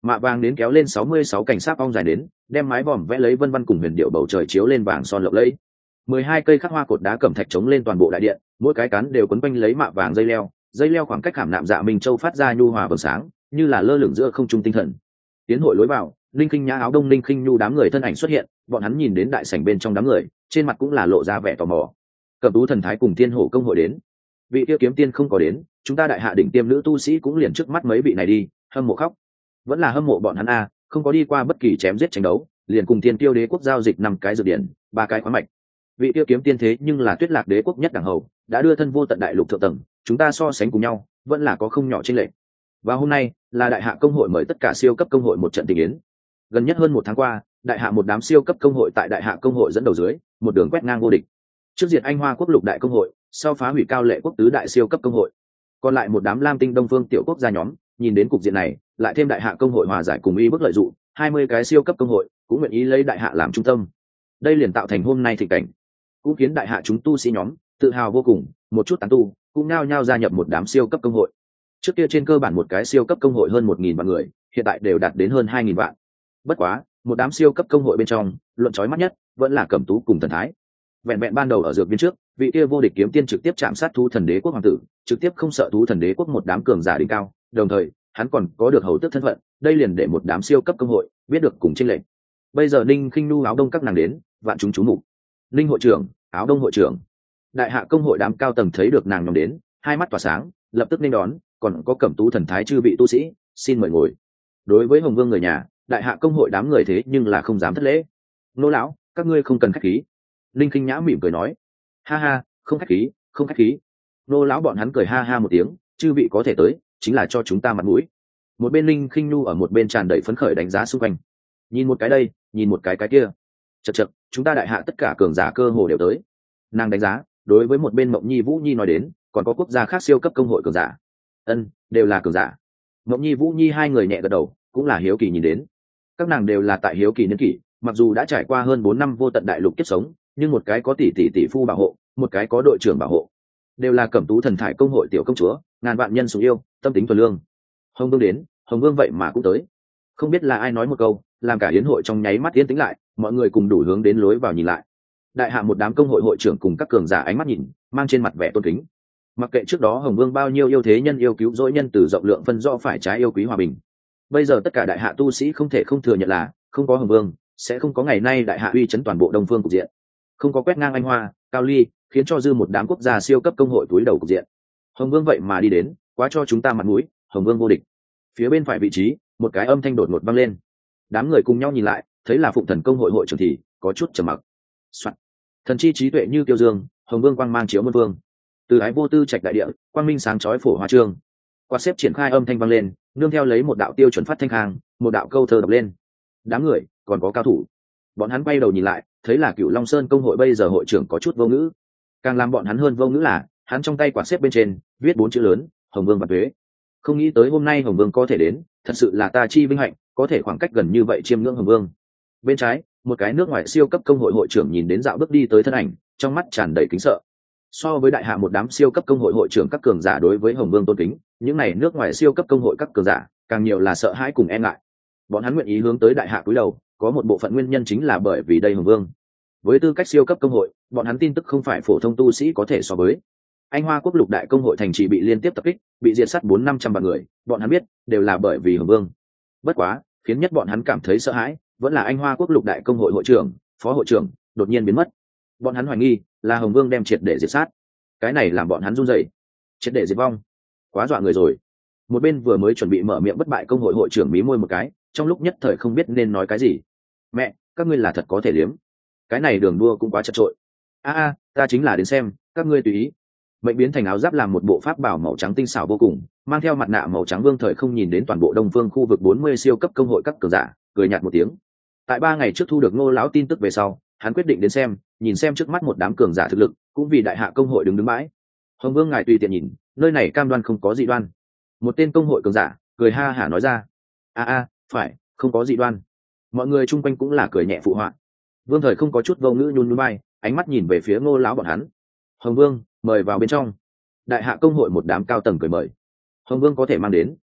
Mạ vàng đến kéo lên sáu mươi sáu cảnh sát ong dài đến, đem mái vòm vẽ lấy vân vân cùng huyền điệu bầu trời chiếu lên vàng son lộng lẫy. Mười hai cây khắc hoa cột đá cẩm thạch chống lên toàn bộ đại điện, mỗi cái cán đều quấn quanh lấy mạ vàng dây leo, dây leo khoảng cách khảm nạm dạ minh châu phát ra nhu hòa vầng sáng, như là lơ lửng giữa không trung tinh thần. Tiến hội lối vào, linh khinh nhã áo đông linh khinh nhu đám người thân ảnh xuất hiện, bọn hắn nhìn đến đại sảnh bên trong đám người, trên mặt cũng là lộ ra vẻ tò mò. Cẩm tú thần thái cùng tiên hổ công hội đến, vị tiêu kiếm tiên không có đến, chúng ta đại hạ đỉnh tiêm nữ tu sĩ cũng liền trước mắt mấy vị này đi, hâm mộ khóc. Vẫn là hâm mộ bọn hắn a, không có đi qua bất kỳ chém giết tranh đấu, liền cùng tiên tiêu đế quốc giao dịch năm cái dược điển, ba cái khoáng mạch. Vị tiêu kiếm tiên thế nhưng là Tuyết Lạc đế quốc nhất đẳng hầu, đã đưa thân vô tận đại lục thượng tầng, chúng ta so sánh cùng nhau, vẫn là có không nhỏ chênh lệch. Và hôm nay là đại hạ công hội mời tất cả siêu cấp công hội một trận tình yến. Gần nhất hơn một tháng qua, đại hạ một đám siêu cấp công hội tại đại hạ công hội dẫn đầu dưới, một đường quét ngang vô địch. Trước diệt Anh Hoa quốc lục đại công hội, sau phá hủy Cao Lệ quốc tứ đại siêu cấp công hội. Còn lại một đám Lam Tinh Đông Phương tiểu quốc gia nhóm, nhìn đến cục diện này, lại thêm đại hạ công hội hòa giải cùng y bức lợi dụng, hai mươi cái siêu cấp công hội cũng nguyện ý lấy đại hạ làm trung tâm. Đây liền tạo thành hôm nay thịnh cảnh, cũng khiến đại hạ chúng tu sĩ nhóm tự hào vô cùng, một chút tán tu cũng nao nhao gia nhập một đám siêu cấp công hội. Trước kia trên cơ bản một cái siêu cấp công hội hơn một nghìn vạn người, hiện tại đều đạt đến hơn hai nghìn vạn. Bất quá, một đám siêu cấp công hội bên trong, luận chói mắt nhất vẫn là Cẩm Tú cùng Thần Thái. Vẹn vẹn ban đầu ở dược viên trước, vị kia vô địch kiếm tiên trực tiếp chạm sát thú thần đế quốc hoàng tử, trực tiếp không sợ thú thần đế quốc một đám cường giả đỉnh cao, đồng thời, hắn còn có được hầu tước thân phận, đây liền để một đám siêu cấp công hội biết được cùng chênh lệch. Bây giờ Ninh Khinh Nu áo đông các nàng đến, vạn chúng chú mục. Ninh hội trưởng, áo đông hội trưởng. Đại hạ công hội đám cao tầng thấy được nàng nhóm đến, hai mắt tỏa sáng, lập tức nên đón, còn có Cẩm Tú thần thái chư vị tu sĩ, xin mời ngồi. Đối với Hồng Vương người nhà, đại hạ công hội đám người thế nhưng là không dám thất lễ. Nô lão, các ngươi không cần khách khí. Linh Kinh Nhã mỉm cười nói, ha ha, không khách khí, không khách khí. Nô lão bọn hắn cười ha ha một tiếng, chư vị có thể tới, chính là cho chúng ta mặt mũi. Một bên Linh Khinh Nhu ở một bên tràn đầy phấn khởi đánh giá xung quanh. Nhìn một cái đây, nhìn một cái cái kia. Chậc chậc, chúng ta đại hạ tất cả cường giả cơ hồ đều tới. Nàng đánh giá, đối với một bên Mộng Nhi Vũ Nhi nói đến, còn có quốc gia khác siêu cấp công hội cường giả. Ân, đều là cường giả. Mộng Nhi Vũ Nhi hai người nhẹ gật đầu, cũng là hiếu kỳ nhìn đến. Các nàng đều là tại hiếu kỳ niên kỷ, mặc dù đã trải qua hơn bốn năm vô tận đại lục kiếp sống, nhưng một cái có tỷ tỷ tỷ phu bảo hộ, một cái có đội trưởng bảo hộ, đều là Cẩm Tú thần thải công hội tiểu công chúa, ngàn vạn nhân sủng yêu, tâm tính thuần lương. Hồng Vương đến, Hồng Vương vậy mà cũng tới. Không biết là ai nói một câu, làm cả yến hội trong nháy mắt yên tĩnh lại, mọi người cùng đủ hướng đến lối vào nhìn lại. Đại hạ một đám công hội hội trưởng cùng các cường giả ánh mắt nhìn, mang trên mặt vẻ tôn kính. Mặc kệ trước đó Hồng Vương bao nhiêu yêu thế nhân yêu cứu dỗi nhân từ rộng lượng phân rõ phải trái yêu quý hòa bình, bây giờ tất cả đại hạ tu sĩ không thể không thừa nhận là không có Hồng Vương sẽ không có ngày nay đại hạ uy chấn toàn bộ đông phương cục diện, không có quét ngang Anh Hoa, Cao Ly, khiến cho dư một đám quốc gia siêu cấp công hội túi đầu cục diện. Hồng Vương vậy mà đi đến, quá cho chúng ta mặt mũi, Hồng Vương vô địch. Phía bên phải vị trí, một cái âm thanh đột ngột vang lên. Đám người cùng nhau nhìn lại, thấy là Phụng Thần công hội hội trưởng thì có chút trầm mặc. Soạn. Thần chi trí tuệ như tiêu dương, Hồng Vương quang mang chiếu muôn vương. Từ ái vô tư trạch đại địa, quang minh sáng chói phổ hoa trương. Quạt xếp triển khai âm thanh vang lên, nương theo lấy một đạo tiêu chuẩn phát thanh hàng, một đạo câu thơ đọc lên. Đám người còn có cao thủ, bọn hắn quay đầu nhìn lại, thấy là Cửu Long Sơn công hội bây giờ hội trưởng có chút vô ngữ. Càng làm bọn hắn hơn vô ngữ là, hắn trong tay quạt xếp bên trên viết bốn chữ lớn, Hồng Vương và thuế. Không nghĩ tới hôm nay Hồng Vương có thể đến, thật sự là ta chi vinh hạnh, có thể khoảng cách gần như vậy chiêm ngưỡng Hồng Vương. Bên trái, một cái nước ngoài siêu cấp công hội hội trưởng nhìn đến dạo bước đi tới thân ảnh, trong mắt tràn đầy kính sợ. So với đại hạ một đám siêu cấp công hội hội trưởng các cường giả đối với Hồng Vương tôn kính, những này nước ngoài siêu cấp công hội các cường giả càng nhiều là sợ hãi cùng e ngại. Bọn hắn nguyện ý hướng tới đại hạ cúi đầu, có một bộ phận nguyên nhân chính là bởi vì đây Hồng Vương. Với tư cách siêu cấp công hội, bọn hắn tin tức không phải phổ thông tu sĩ có thể so với. Anh Hoa quốc lục đại công hội thành trì bị liên tiếp tập kích, bị diệt sát bốn năm trăm vạn người, bọn hắn biết đều là bởi vì Hồng Vương. Bất quá, khiến nhất bọn hắn cảm thấy sợ hãi, vẫn là Anh Hoa quốc lục đại công hội hội trưởng, phó hội trưởng đột nhiên biến mất. Bọn hắn hoài nghi là Hồng Vương đem triệt để diệt sát. Cái này làm bọn hắn run rẩy, triệt để diệt vong, quá dọa người rồi. Một bên vừa mới chuẩn bị mở miệng bất bại công hội hội trưởng mí môi một cái, trong lúc nhất thời không biết nên nói cái gì. Mẹ, các ngươi là thật có thể liếm, cái này đường đua cũng quá chật trội. A a, ta chính là đến xem, các ngươi tùy ý. Mệnh biến thành áo giáp làm một bộ pháp bảo màu trắng tinh xảo vô cùng, mang theo mặt nạ màu trắng Vương Thời không nhìn đến toàn bộ đông phương khu vực bốn mươi siêu cấp công hội các cường giả, cười nhạt một tiếng. Tại ba ngày trước thu được Ngô lão tin tức về sau, hắn quyết định đến xem, nhìn xem trước mắt một đám cường giả thực lực, cũng vì đại hạ công hội đứng đứng mãi. Hồng Vương ngài tùy tiện nhìn, nơi này cam đoan không có dị đoan. Một tên công hội cường giả cười ha hả nói ra. A a, phải, không có dị đoan. Mọi người chung quanh cũng là cười nhẹ phụ họa. Vương Thời không có chút vô ngữ nhún nhún vai, ánh mắt nhìn về phía Ngô lão bọn hắn. Hồng Vương, mời vào bên trong. Đại hạ công hội một đám cao tầng cười mời. Hồng Vương có thể mang đến,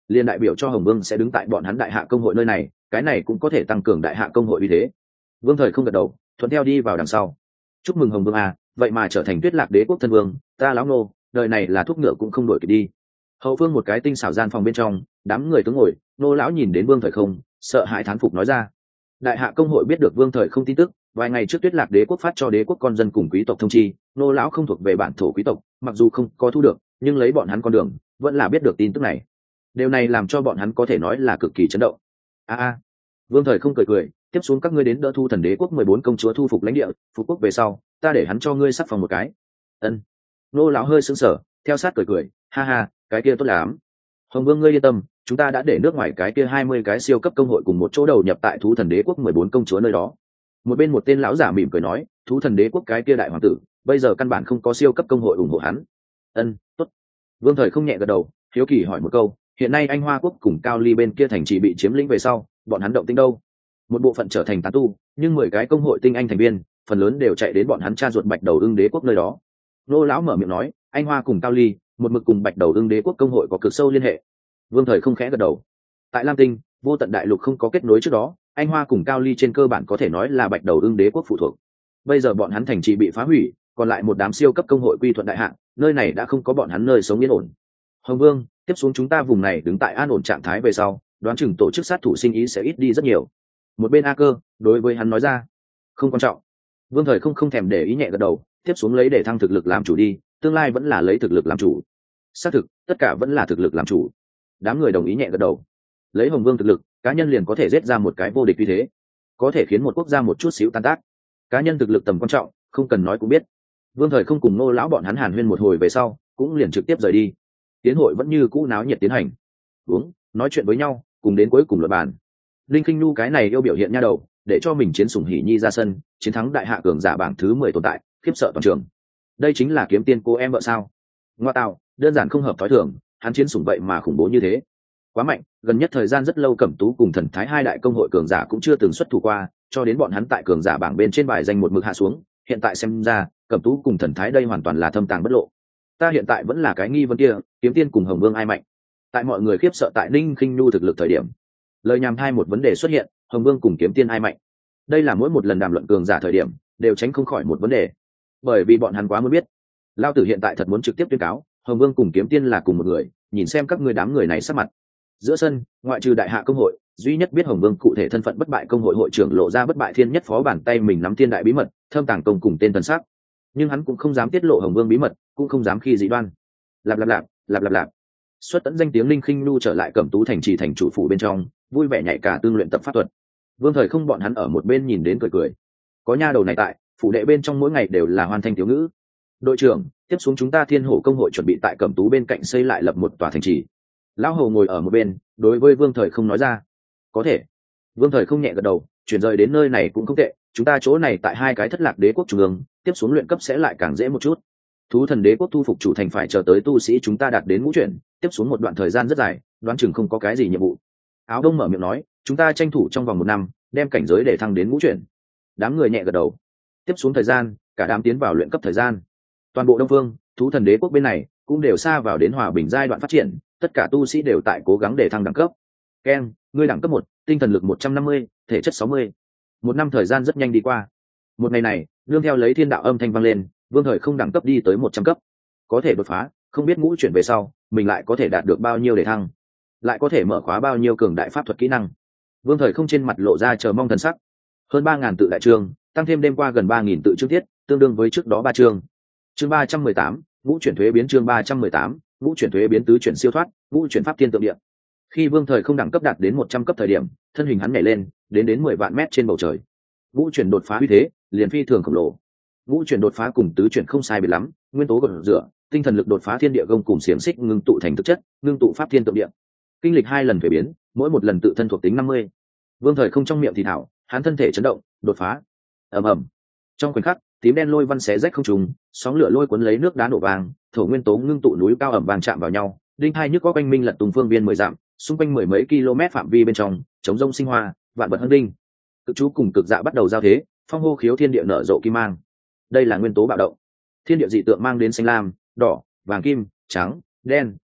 liền đại biểu cho Hồng Vương sẽ đứng tại bọn hắn đại hạ công hội nơi này, cái này cũng có thể tăng cường đại hạ công hội uy thế. Vương Thời không gật đầu, thuận theo đi vào đằng sau. Chúc mừng Hồng Vương à, vậy mà trở thành Tuyết Lạc Đế quốc thân vương, ta lão nô, đời này là thuốc ngựa cũng không đổi kịp đi. Hậu phương một cái tinh xảo gian phòng bên trong, đám người tướng ngồi, nô lão nhìn đến Vương Thời không, sợ hãi thán phục nói ra. Đại hạ công hội biết được Vương Thời không tin tức, vài ngày trước Tuyết Lạc Đế quốc phát cho đế quốc con dân cùng quý tộc thông chi, nô lão không thuộc về bản thổ quý tộc, mặc dù không có thu được, nhưng lấy bọn hắn con đường, vẫn là biết được tin tức này. Điều này làm cho bọn hắn có thể nói là cực kỳ chấn động. A a, Vương Thời không cười cười, tiếp xuống các ngươi đến đỡ Thu Thần Đế quốc mười bốn công chúa thu phục lãnh địa, phục quốc về sau, ta để hắn cho ngươi sắc phòng một cái. Ân. Nô lão hơi sững sờ, theo sát cười cười, ha ha, cái kia tốt lắm. Hồng Vương ngươi yên tâm, chúng ta đã để nước ngoài cái kia hai mươi cái siêu cấp công hội cùng một chỗ đầu nhập tại Thú Thần Đế quốc mười bốn công chúa nơi đó. Một bên một tên lão giả mỉm cười nói, Thú Thần Đế quốc cái kia đại hoàng tử, bây giờ căn bản không có siêu cấp công hội ủng hộ hắn. Ân, tốt. Vương Thời không nhẹ gật đầu, hiếu kỳ hỏi một câu, hiện nay Anh Hoa quốc cùng Cao Ly bên kia thành trì bị chiếm lĩnh về sau, bọn hắn động tĩnh đâu? Một bộ phận trở thành tán tu, nhưng mười cái công hội tinh anh thành viên, phần lớn đều chạy đến bọn hắn cha ruột Bạch Đầu Ưng Đế quốc nơi đó. Nô lão mở miệng nói, Anh Hoa cùng Cao Ly, một mực cùng Bạch Đầu Ưng Đế quốc công hội có cực sâu liên hệ. Vương Thời không khẽ gật đầu. Tại Lam Tinh, vô tận đại lục không có kết nối trước đó, Anh Hoa cùng Cao Ly trên cơ bản có thể nói là Bạch Đầu Ưng Đế quốc phụ thuộc. Bây giờ bọn hắn thành trì bị phá hủy, còn lại một đám siêu cấp công hội quy thuận đại hạng, nơi này đã không có bọn hắn nơi sống yên ổn. Hồng Vương, tiếp xuống chúng ta vùng này đứng tại an ổn trạng thái về sau, đoán chừng tổ chức sát thủ sinh ý sẽ ít đi rất nhiều. Một bên A Cơ đối với hắn nói ra, không quan trọng. Vương Thời không không thèm để ý nhẹ gật đầu, tiếp xuống lấy để thăng thực lực làm chủ đi, tương lai vẫn là lấy thực lực làm chủ. Xác thực, tất cả vẫn là thực lực làm chủ. Đám người đồng ý nhẹ gật đầu. Lấy Hồng Vương thực lực, cá nhân liền có thể giết ra một cái vô địch như thế, có thể khiến một quốc gia một chút xíu tan tác. Cá nhân thực lực tầm quan trọng, không cần nói cũng biết. Vương Thời không cùng Nô lão bọn hắn hàn huyên một hồi về sau, cũng liền trực tiếp rời đi. Tiến hội vẫn như cũ náo nhiệt tiến hành. Uống, nói chuyện với nhau, cùng đến cuối cùng luận bàn. Linh Kinh Nu cái này yêu biểu hiện nha đầu, để cho mình chiến sủng hỉ nhi ra sân, chiến thắng đại hạ cường giả bảng thứ mười tồn tại, khiếp sợ toàn trường. Đây chính là kiếm tiên cô em vợ sao? Ngoa tạo, đơn giản không hợp thói thường, hắn chiến sủng vậy mà khủng bố như thế. Quá mạnh, gần nhất thời gian rất lâu Cẩm Tú cùng Thần Thái hai đại công hội cường giả cũng chưa từng xuất thủ qua, cho đến bọn hắn tại cường giả bảng bên trên bài danh một mực hạ xuống, hiện tại xem ra, Cẩm Tú cùng Thần Thái đây hoàn toàn là thâm tàng bất lộ. Ta hiện tại vẫn là cái nghi vấn kia, kiếm tiên cùng Hồng Vương ai mạnh? Tại mọi người khiếp sợ tại Ninh Khinh Nhu thực lực thời điểm, lời nhàm thai một vấn đề xuất hiện, Hồng Vương cùng kiếm tiên ai mạnh? Đây là mỗi một lần đàm luận cường giả thời điểm, đều tránh không khỏi một vấn đề, bởi vì bọn hắn quá muốn biết. Lao tử hiện tại thật muốn trực tiếp tuyên cáo, Hồng Vương cùng kiếm tiên là cùng một người, nhìn xem các ngươi đám người này sắc mặt. Giữa sân, ngoại trừ đại hạ công hội, duy nhất biết Hồng Vương cụ thể thân phận bất bại công hội hội trưởng lộ ra bất bại thiên nhất phó bàn tay mình nắm thiên đại bí mật, thâm tàng công cùng tên thần sắc. Nhưng hắn cũng không dám tiết lộ Hồng Vương bí mật, cũng không dám khi dị đoan. Lạp lạp lạp, lạp lạp lạp. Xuất tận danh tiếng Linh Khinh Nu trở lại Cẩm Tú thành trì thành chủ phủ bên trong, vui vẻ nhảy cả tương luyện tập pháp thuật. Vương Thời không bọn hắn ở một bên nhìn đến cười cười. Có nha đầu này tại, phủ đệ bên trong mỗi ngày đều là hoàn thành thiếu ngữ. Đội trưởng, tiếp xuống chúng ta Thiên Hổ công hội chuẩn bị tại Cẩm Tú bên cạnh xây lại lập một tòa thành trì. Lão Hầu ngồi ở một bên, đối với Vương Thời không nói ra. Có thể. Vương Thời không nhẹ gật đầu, chuyển rời đến nơi này cũng không tệ, chúng ta chỗ này tại hai cái thất lạc đế quốc trung ương, tiếp xuống luyện cấp sẽ lại càng dễ một chút. Thú Thần Đế quốc thu phục chủ thành phải chờ tới tu sĩ chúng ta đạt đến ngũ chuyển, tiếp xuống một đoạn thời gian rất dài, đoán chừng không có cái gì nhiệm vụ. Áo Đông mở miệng nói, chúng ta tranh thủ trong vòng một năm, đem cảnh giới để thăng đến ngũ chuyển. Đám người nhẹ gật đầu. Tiếp xuống thời gian, cả đám tiến vào luyện cấp thời gian. Toàn bộ Đông Phương, Thú Thần Đế quốc bên này cũng đều xa vào đến hòa bình giai đoạn phát triển, tất cả tu sĩ đều tại cố gắng để thăng đẳng cấp. Ken, ngươi đẳng cấp một, tinh thần lực một trăm năm mươi, thể chất sáu mươi. Một năm thời gian rất nhanh đi qua. Một ngày này, nương theo lấy thiên đạo âm thanh vang lên, Vương Thời không đẳng cấp đi tới một trăm cấp. Có thể đột phá, không biết ngũ chuyển về sau, mình lại có thể đạt được bao nhiêu để thăng, lại có thể mở khóa bao nhiêu cường đại pháp thuật kỹ năng. Vương Thời không trên mặt lộ ra chờ mong thần sắc. Hơn ba ngàn tự đại chương, tăng thêm đêm qua gần ba nghìn tự chương tiết, tương đương với trước đó ba chương. Chương ba trăm mười tám, ngũ chuyển thuế biến chương ba trăm mười tám, ngũ chuyển thuế biến tứ chuyển siêu thoát, ngũ chuyển pháp thiên tượng địa. Khi Vương Thời không đẳng cấp đạt đến một trăm cấp thời điểm, thân hình hắn nhảy lên, đến đến mười vạn mét trên bầu trời. Ngũ chuyển đột phá uy thế, liền phi thường khổng lồ. Ngũ chuyển đột phá cùng tứ chuyển không sai biệt lắm, nguyên tố gột rửa, tinh thần lực đột phá thiên địa gông cùng xiềng xích ngưng tụ thành thực chất, ngưng tụ pháp thiên tượng địa. Kinh lịch hai lần thuế biến, mỗi một lần tự thân thuộc tính năm mươi. Vương Thời không trong miệng thì thảo, hắn thân thể chấn động, đột phá. Ầm ầm. Trong khoảnh khắc, tím đen lôi văn xé rách không trùng, sóng lửa lôi cuốn lấy nước đá nổ vàng, thổ nguyên tố ngưng tụ núi cao ẩm vàng chạm vào nhau, đinh hai nhức có quanh minh lật tung phương viên mười dặm, xung quanh mười mấy km phạm vi bên trong, chống rông sinh hoa, vạn vật hân đinh. Cực chú cùng cực dạ bắt đầu giao thế, phong hô khiếu thiên địa nở rộ kim mang. Đây là nguyên tố bạo động. Thiên địa dị tượng mang đến xanh lam, đỏ, vàng kim, trắng, đen,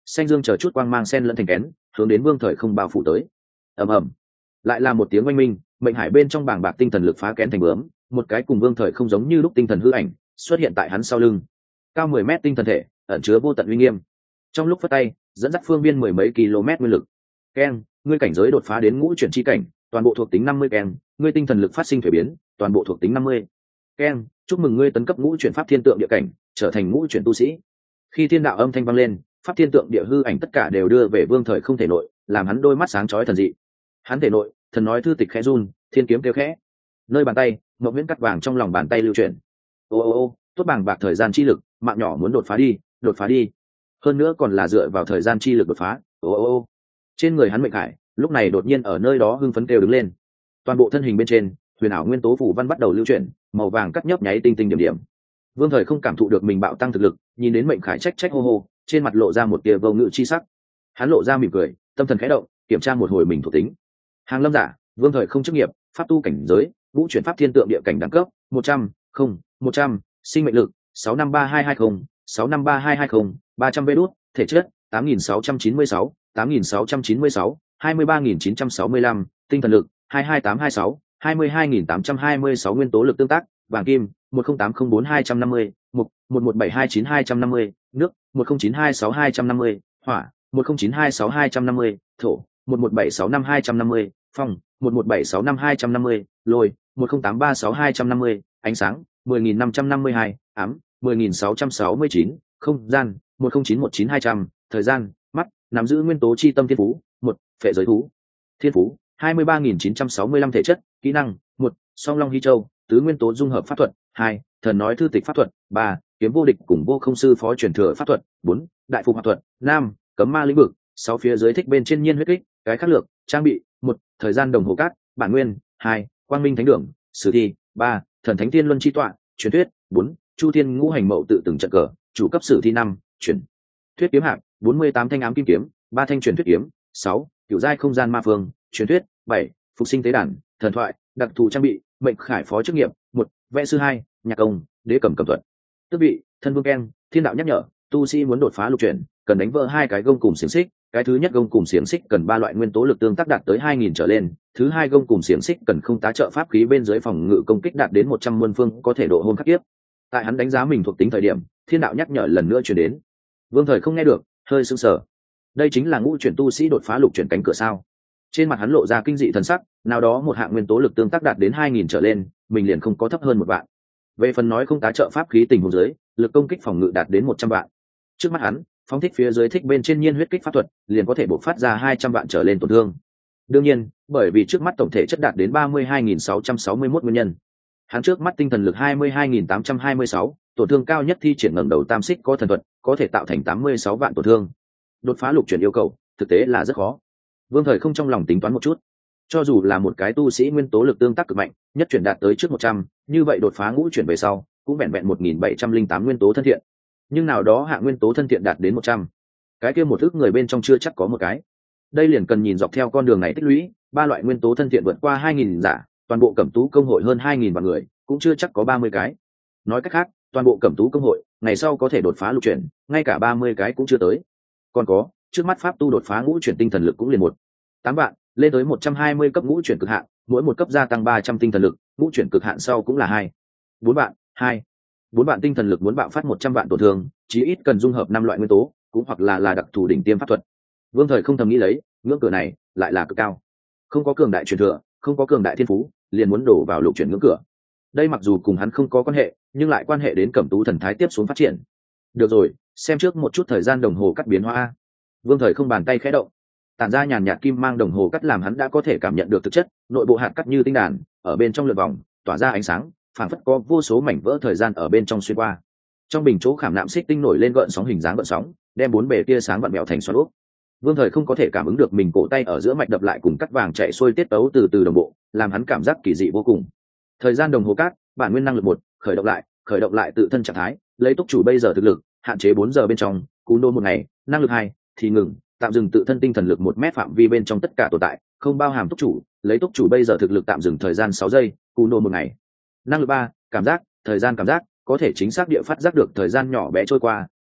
xanh dương chờ chút quang mang sen lẫn thành kén hướng đến Vương Thời Không bao phủ tới. Ầm ầm, lại là một tiếng oanh minh, mệnh hải bên trong bảng bạc tinh thần lực phá kén thành bướm, một cái cùng Vương Thời Không giống như lúc tinh thần hư ảnh xuất hiện tại hắn sau lưng. Cao mười mét tinh thần thể ẩn chứa vô tận uy nghiêm, trong lúc phất tay dẫn dắt phương viên mười mấy km nguyên lực. Keng, ngươi cảnh giới đột phá đến ngũ chuyển chi cảnh, toàn bộ thuộc tính năm mươi. Keng, ngươi tinh thần lực phát sinh thuế biến, toàn bộ thuộc tính năm mươi. Keng, chúc mừng ngươi tấn cấp ngũ chuyển pháp thiên tượng địa cảnh, trở thành ngũ chuyển tu sĩ. Khi thiên đạo âm thanh vang lên, pháp thiên tượng địa hư ảnh tất cả đều đưa về Vương Thời Không thể nội, làm hắn đôi mắt sáng chói thần dị. Hắn thể nội thần nói thư tịch khẽ run, thiên kiếm kêu khẽ. Nơi bàn tay ngọc nguyễn cắt vàng trong lòng bàn tay lưu chuyển. Ô ô ô, tốt bảng bạc thời gian chi lực, mạng nhỏ muốn đột phá đi, đột phá đi. Hơn nữa còn là dựa vào thời gian chi lực đột phá. Ô ô ô. Trên người hắn mệnh hải lúc này đột nhiên ở nơi đó hưng phấn kêu đứng lên. Toàn bộ thân hình bên trên huyền ảo nguyên tố phủ văn bắt đầu lưu chuyển, màu vàng cắt nhấp nháy tinh tinh điểm điểm. Vương Thời Không cảm thụ được mình bạo tăng thực lực, nhìn đến mệnh khải trách trách hô hô, trên mặt lộ ra một tia vô ngữ chi sắc. Hắn lộ ra mỉm cười, tâm thần khẽ động, kiểm tra một hồi mình thuộc tính. Hàng lâm giả, Vương Thời Không chức nghiệp, pháp tu cảnh giới, vũ chuyển pháp thiên tượng địa cảnh đẳng cấp một trăm, không, một trăm, sinh mệnh lực sáu năm ba hai hai không, sáu năm ba hai hai không, ba trăm vê đốt, thể chất tám nghìn sáu trăm chín mươi sáu, tám nghìn sáu trăm chín mươi sáu, hai mươi ba nghìn chín trăm sáu mươi lăm, tinh thần lực hai hai tám hai sáu, hai mươi hai nghìn tám trăm hai mươi sáu, nguyên tố lực tương tác vàng kim một không tám không bốn hai năm mươi, mục một một bảy hai chín hai năm mươi, nước một không chín hai sáu hai năm mươi, hỏa một không chín hai sáu hai năm mươi, thổ một một bảy sáu năm hai năm mươi, phong một một bảy sáu năm hai năm mươi, lôi một không tám ba sáu hai năm mươi, ánh sáng mười nghìn năm trăm năm mươi hai, ám mười nghìn sáu trăm sáu mươi chín, không gian một không chín một chín hai trăm, thời gian mắt nắm giữ nguyên tố chi tâm thiên phú một, phệ giới thú thiên phú hai mươi ba nghìn chín trăm sáu mươi lăm, thể chất kỹ năng một, song long hy châu tứ nguyên tố dung hợp pháp thuật hai, thần nói thư tịch pháp thuật ba, kiếm vô địch cùng vô không sư phó truyền thừa pháp thuật bốn, đại phục pháp thuật năm, cấm ma lĩnh vực sáu, phía dưới thích bên trên nhiên huyết kích cái khắc lược trang bị một, thời gian đồng hồ cát bản nguyên hai, quang minh thánh đường sử thi ba, thần thánh tiên luân chi tọa truyền thuyết bốn, chu thiên ngũ hành mậu tự từng trận cờ chủ cấp sử thi năm, truyền thuyết kiếm hạng bốn mươi tám, thanh ám kim kiếm ba, thanh truyền thuyết kiếm sáu, cửu giai không gian ma phương truyền thuyết bảy, phục sinh tế đàn thần thoại đặc thù trang bị mệnh khải phó chức nghiệp một, vẽ sư hai, nhạc công đế cầm cầm thuật tước vị thân vương keng thiên đạo nhắc nhở tu sĩ muốn đột phá lục chuyển cần đánh vỡ hai cái gông cùng xiềng xích, cái thứ nhất gông cùng xiềng xích cần ba loại nguyên tố lực tương tác đạt tới hai nghìn trở lên, thứ hai gông cùng xiềng xích cần không tá trợ pháp khí bên dưới phòng ngự công kích đạt đến một trăm muôn phương có thể độ hôn khắc kiếp. Tại hắn đánh giá mình thuộc tính thời điểm, thiên đạo nhắc nhở lần nữa truyền đến. Vương Thời không nghe được, hơi sững sờ. Đây chính là ngũ chuyển tu sĩ đột phá lục chuyển cánh cửa sao? Trên mặt hắn lộ ra kinh dị thần sắc, nào đó một hạng nguyên tố lực tương tác đạt đến hai nghìn trở lên, mình liền không có thấp hơn một vạn. Về phần nói không tá trợ pháp khí tình huống dưới, lực công kích phòng ngự đạt đến một trăm vạn. Trước mắt hắn, phóng thích phía dưới thích bên trên nhiên huyết kích pháp thuật, liền có thể bộc phát ra hai trăm vạn trở lên tổn thương. Đương nhiên, bởi vì trước mắt tổng thể chất đạt đến ba mươi hai nghìn sáu trăm sáu mươi mốt nguyên nhân, hắn trước mắt tinh thần lực hai mươi hai nghìn tám trăm hai mươi sáu, tổn thương cao nhất thi triển ngẩng đầu tam xích có thần thuật, có thể tạo thành tám mươi sáu vạn tổn thương. Đột phá lục chuyển yêu cầu, thực tế là rất khó. Vương Thời không trong lòng tính toán một chút, cho dù là một cái tu sĩ nguyên tố lực tương tác cực mạnh, nhất chuyển đạt tới trước một trăm, như vậy đột phá ngũ chuyển về sau, cũng vẹn vẹn một nghìn bảy trăm linh tám nguyên tố thân thiện. Nhưng nào đó hạng nguyên tố thân thiện đạt đến một trăm, cái kia một ước người bên trong chưa chắc có một cái. Đây liền cần nhìn dọc theo con đường này tích lũy, ba loại nguyên tố thân thiện vượt qua hai nghìn giả, toàn bộ Cẩm Tú công hội hơn hai nghìn vạn người, cũng chưa chắc có ba mươi cái. Nói cách khác, toàn bộ Cẩm Tú công hội, ngày sau có thể đột phá lục chuyển, ngay cả ba mươi cái cũng chưa tới. Còn có, trước mắt pháp tu đột phá ngũ chuyển tinh thần lực cũng liền một, tám vạn, lên tới một trăm hai mươi cấp ngũ chuyển cực hạn, mỗi một cấp gia tăng ba trăm tinh thần lực, ngũ chuyển cực hạn sau cũng là hai, bốn vạn, hai, bốn vạn tinh thần lực muốn bạo phát một trăm vạn tổn thương, chí ít cần dung hợp năm loại nguyên tố, cũng hoặc là là đặc thù đỉnh tiêm pháp thuật. Vương Thời không thầm nghĩ lấy, ngưỡng cửa này lại là cực cao. Không có cường đại truyền thừa, không có cường đại thiên phú, liền muốn đổ vào lục chuyển ngưỡng cửa. Đây mặc dù cùng hắn không có quan hệ, nhưng lại quan hệ đến Cẩm Tú thần thái tiếp xuống phát triển. Được rồi, xem trước một chút thời gian đồng hồ cắt biến hóa. Vương Thời không bàn tay khẽ động, tản ra nhàn nhạt kim mang đồng hồ cắt làm hắn đã có thể cảm nhận được thực chất, nội bộ hạt cắt như tinh đàn, ở bên trong lượn vòng, tỏa ra ánh sáng, phảng phất có vô số mảnh vỡ thời gian ở bên trong xuyên qua. Trong bình chỗ khảm nạm xích tinh nổi lên gợn sóng hình dáng gợn sóng, đem bốn bề tia sáng vặn mèo thành xoắn ốc. Vương Thời không có thể cảm ứng được mình cổ tay ở giữa mạch đập lại cùng cắt vàng chạy xuôi tiết tấu từ từ đồng bộ, làm hắn cảm giác kỳ dị vô cùng. Thời gian đồng hồ cát, bản nguyên năng lực một, khởi động lại, khởi động lại tự thân trạng thái, lấy túc chủ bây giờ thực lực, hạn chế bốn giờ bên trong, cú nô một ngày, năng lực hai, thì ngừng, tạm dừng tự thân tinh thần lực một mét phạm vi bên trong tất cả tồn tại, không bao hàm túc chủ, lấy túc chủ bây giờ thực lực tạm dừng thời gian sáu giây, cú nô một ngày. Năng lực ba, cảm giác, thời gian cảm giác, có thể chính xác địa phát giác được thời gian nhỏ bé trôi qua,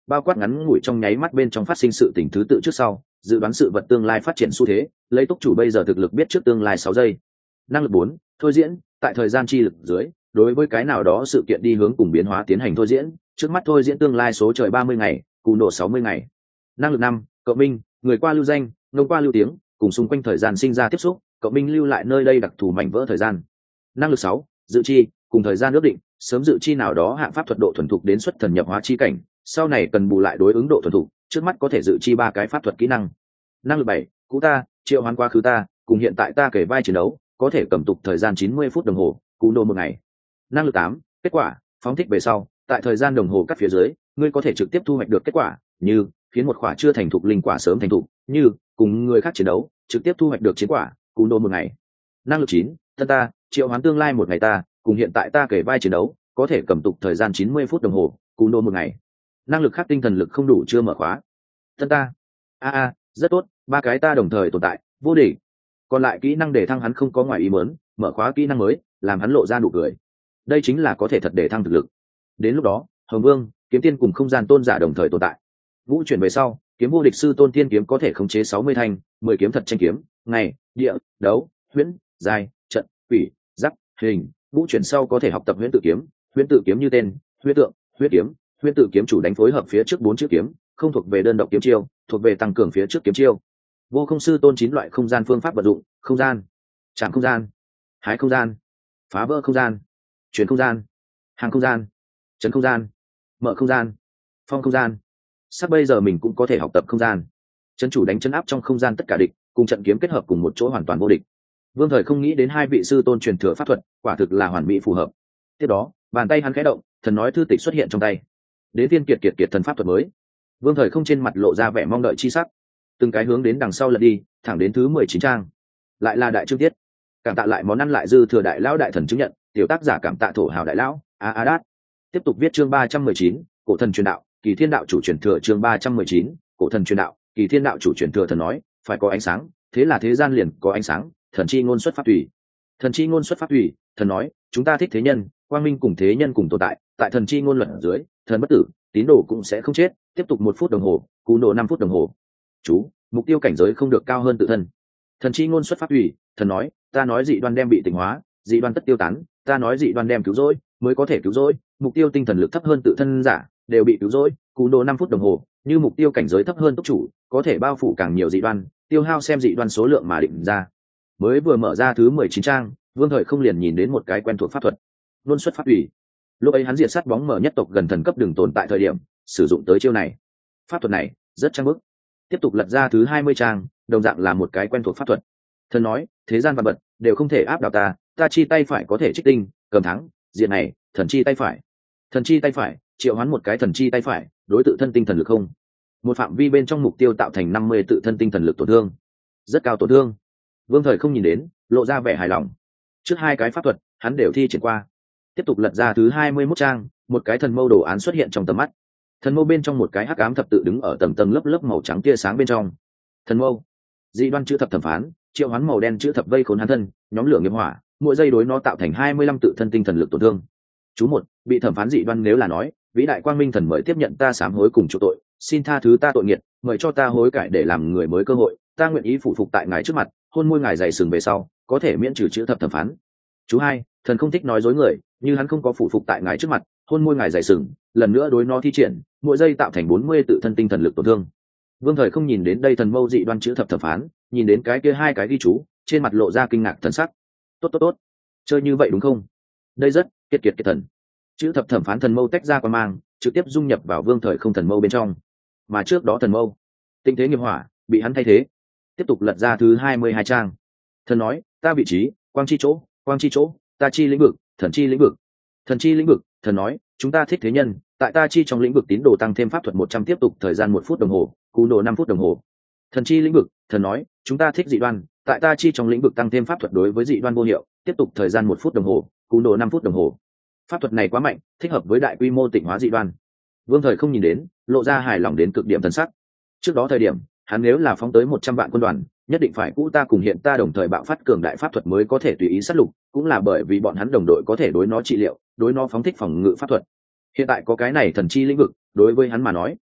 bao quát ngắn ngủi trong nháy mắt bên trong phát sinh sự tình thứ tự trước sau, dự đoán sự vật tương lai phát triển xu thế, lấy túc chủ bây giờ thực lực biết trước tương lai sáu giây. Năng lực bốn, thôi diễn, tại thời gian chi lực dưới, đối với cái nào đó sự kiện đi hướng cùng biến hóa tiến hành thôi diễn, trước mắt thôi diễn tương lai số trời ba mươi ngày, cù nổ sáu mươi ngày. Năng lực năm, cộng minh, người qua lưu danh, ngông qua lưu tiếng, cùng xung quanh thời gian sinh ra tiếp xúc, cộng minh lưu lại nơi đây đặc thù mảnh vỡ thời gian. Năng lực sáu, dự chi, cùng thời gian ước định, sớm dự chi nào đó hạng pháp thuật độ thuần thục đến xuất thần nhập hóa chi cảnh, sau này cần bù lại đối ứng độ thuần thục, trước mắt có thể dự chi ba cái pháp thuật kỹ năng. Năng lực bảy, cũ ta, triệu hoán quá khứ ta, cùng hiện tại ta kể vai chiến đấu, có thể cầm tục thời gian chín mươi phút đồng hồ, cú nô một ngày. Năng lực tám, kết quả, phóng thích về sau, tại thời gian đồng hồ cắt phía dưới, ngươi có thể trực tiếp thu hoạch được kết quả, như khiến một quả chưa thành thục linh quả sớm thành thục, như cùng người khác chiến đấu, trực tiếp thu hoạch được chiến quả, cú nô một ngày. Năng lực chín, thân ta, triệu hoán tương lai một ngày ta, cùng hiện tại ta kể vai chiến đấu, có thể cầm tục thời gian chín mươi phút đồng hồ, cú nô một ngày. Năng lực khác tinh thần lực không đủ chưa mở khóa. Thân ta, a a, rất tốt, ba cái ta đồng thời tồn tại, vô địch. Còn lại kỹ năng để thăng hắn không có ngoài ý muốn, mở khóa kỹ năng mới, làm hắn lộ ra nụ cười. Đây chính là có thể thật để thăng thực lực. Đến lúc đó, Hồng Vương, kiếm tiên cùng không gian tôn giả đồng thời tồn tại. Vũ chuyển về sau, kiếm vô địch sư tôn tiên kiếm có thể khống chế sáu mươi thanh, mười kiếm thật tranh kiếm, ngày, địa, đấu, huyễn, dài, trận, quỷ, giáp, hình. Vũ chuyển sau có thể học tập huyễn tự kiếm, huyễn tự kiếm như tên, huyễn tượng, huyễn kiếm, huyễn tự kiếm chủ đánh phối hợp phía trước bốn chữ kiếm, không thuộc về đơn độc kiếm chiêu, thuộc về tăng cường phía trước kiếm chiêu. Vô không sư tôn chín loại không gian phương pháp vận dụng, không gian, chạm không gian, hái không gian, phá vỡ không gian, chuyển không gian, hàng không gian, chấn không gian, mở không gian, phong không gian. Sắp bây giờ mình cũng có thể học tập không gian, chân chủ đánh chân áp trong không gian tất cả địch, cùng trận kiếm kết hợp cùng một chỗ hoàn toàn vô địch. Vương Thời không nghĩ đến hai vị sư tôn truyền thừa pháp thuật, quả thực là hoàn mỹ phù hợp. Tiếp đó, bàn tay hắn khẽ động, thần nói thư tịch xuất hiện trong tay. Đến tiên kiệt kiệt kiệt thần pháp thuật mới. Vương Thời không trên mặt lộ ra vẻ mong đợi chi sắc, từng cái hướng đến đằng sau lật đi, thẳng đến thứ mười chín trang. Lại là đại chương tiết. Cảm tạ lại món ăn lại dư thừa đại lão đại thần chứng nhận, tiểu tác giả cảm tạ thổ hào đại lão, a a đát. Tiếp tục viết chương ba trăm mười chín, cổ thần truyền đạo, kỳ thiên đạo chủ truyền thừa chương ba trăm mười chín, cổ thần truyền đạo, kỳ thiên đạo chủ truyền thừa thần nói, phải có ánh sáng, thế là thế gian liền có ánh sáng, thần chi ngôn xuất pháp tùy. Thần chi ngôn xuất pháp tùy, thần nói, chúng ta thích thế nhân, quang minh cùng thế nhân cùng tồn tại, tại thần chi ngôn luật ở dưới, thần bất tử, tín đồ cũng sẽ không chết, tiếp tục một phút đồng hồ, cú nổ năm phút đồng hồ. Chú, mục tiêu cảnh giới không được cao hơn tự thân. Thần chi ngôn xuất pháp tùy, thần nói, ta nói dị đoan đem bị tỉnh hóa, dị đoan tất tiêu tán, ta nói dị đoan đem cứu rỗi, mới có thể cứu rỗi, mục tiêu tinh thần lực thấp hơn tự thân giả, đều bị cứu rỗi, cú nổ năm phút đồng hồ, như mục tiêu cảnh giới thấp hơn túc chủ, có thể bao phủ càng nhiều dị đoan, tiêu hao xem dị đoan số lượng mà định ra. Mới vừa mở ra thứ mười chín trang, Vương Thời không liền nhìn đến một cái quen thuộc pháp thuật, luân xuất pháp tùy. Lúc ấy hắn diệt sát bóng mở nhất tộc gần thần cấp đường tồn tại thời điểm, sử dụng tới chiêu này. Pháp thuật này rất trang bức. Tiếp tục lật ra thứ hai mươi trang, đồng dạng là một cái quen thuộc pháp thuật. Thần nói, thế gian vạn vật đều không thể áp đảo ta, ta chi tay phải có thể trích tinh, cầm thắng, diện này, thần chi tay phải. Thần chi tay phải, triệu hoán một cái thần chi tay phải, đối tự thân tinh thần lực không. Một phạm vi bên trong mục tiêu tạo thành năm mươi tự thân tinh thần lực tổn thương. Rất cao tổn thương. Vương Thời không nhìn đến, lộ ra vẻ hài lòng. Trước hai cái pháp thuật, hắn đều thi triển qua. Tiếp tục lật ra thứ hai mươi mốt trang, một cái thần mâu đồ án xuất hiện trong tầm mắt. Thần mâu bên trong một cái hắc ám thập tự đứng ở tầng tầng lớp lớp màu trắng tia sáng bên trong. Thần mâu, dị đoan chữ thập thẩm phán, triệu hoán màu đen chữ thập vây khốn hắn thân, nhóm lửa nghiệp hỏa, mỗi giây đối nó tạo thành hai mươi lăm tự thân tinh thần lực tổn thương. Chú một, bị thẩm phán dị đoan nếu là nói, vĩ đại quang minh thần mời tiếp nhận ta sám hối cùng chỗ tội, xin tha thứ ta tội nghiệt, mời cho ta hối cải để làm người mới cơ hội, ta nguyện ý phụ phục tại ngài trước mặt, hôn môi ngài dày sừng về sau, có thể miễn trừ chữ thập thẩm phán. Chú hai, thần không thích nói dối người, như hắn không có phụ phục tại ngài trước mặt, hôn môi ngài dày sừng, lần nữa đối nó thi triển, mỗi giây tạo thành bốn mươi tự thân tinh thần lực tổn thương. Vương Thời không nhìn đến đây thần mâu dị đoan chữ thập thẩm phán, nhìn đến cái kia hai cái ghi chú, trên mặt lộ ra kinh ngạc thần sắc. Tốt tốt tốt, chơi như vậy đúng không? Đây rất kiệt kiệt kiệt thần. Chữ thập thẩm phán thần mâu tách ra qua mang, trực tiếp dung nhập vào Vương Thời không thần mâu bên trong. Mà trước đó thần mâu, tinh thế nghiệp hỏa, bị hắn thay thế. Tiếp tục lật ra thứ hai mươi hai trang. Thần nói, ta vị trí, quang chi chỗ, quang chi chỗ, ta chi lĩnh vực, thần chi lĩnh vực. Thần chi lĩnh vực, thần nói, chúng ta thích thế nhân, tại ta chi trong lĩnh vực tín đồ tăng thêm pháp thuật một trăm tiếp tục thời gian một phút đồng hồ, cú nổ năm phút đồng hồ. Thần chi lĩnh vực, thần nói, chúng ta thích dị đoan, tại ta chi trong lĩnh vực tăng thêm pháp thuật đối với dị đoan vô hiệu, tiếp tục thời gian một phút đồng hồ, cú nổ năm phút đồng hồ. Pháp thuật này quá mạnh, thích hợp với đại quy mô tịnh hóa dị đoan. Vương Thời không nhìn đến, lộ ra hài lòng đến cực điểm thần sắc. Trước đó thời điểm, hắn nếu là phóng tới một trăm vạn quân đoàn, nhất định phải cũ ta cùng hiện ta đồng thời bạo phát cường đại pháp thuật mới có thể tùy ý sát lục, cũng là bởi vì bọn hắn đồng đội có thể đối nó trị liệu, đối nó phóng thích phòng ngự pháp thuật. Hiện tại có cái này thần chi lĩnh vực, đối với hắn mà nói,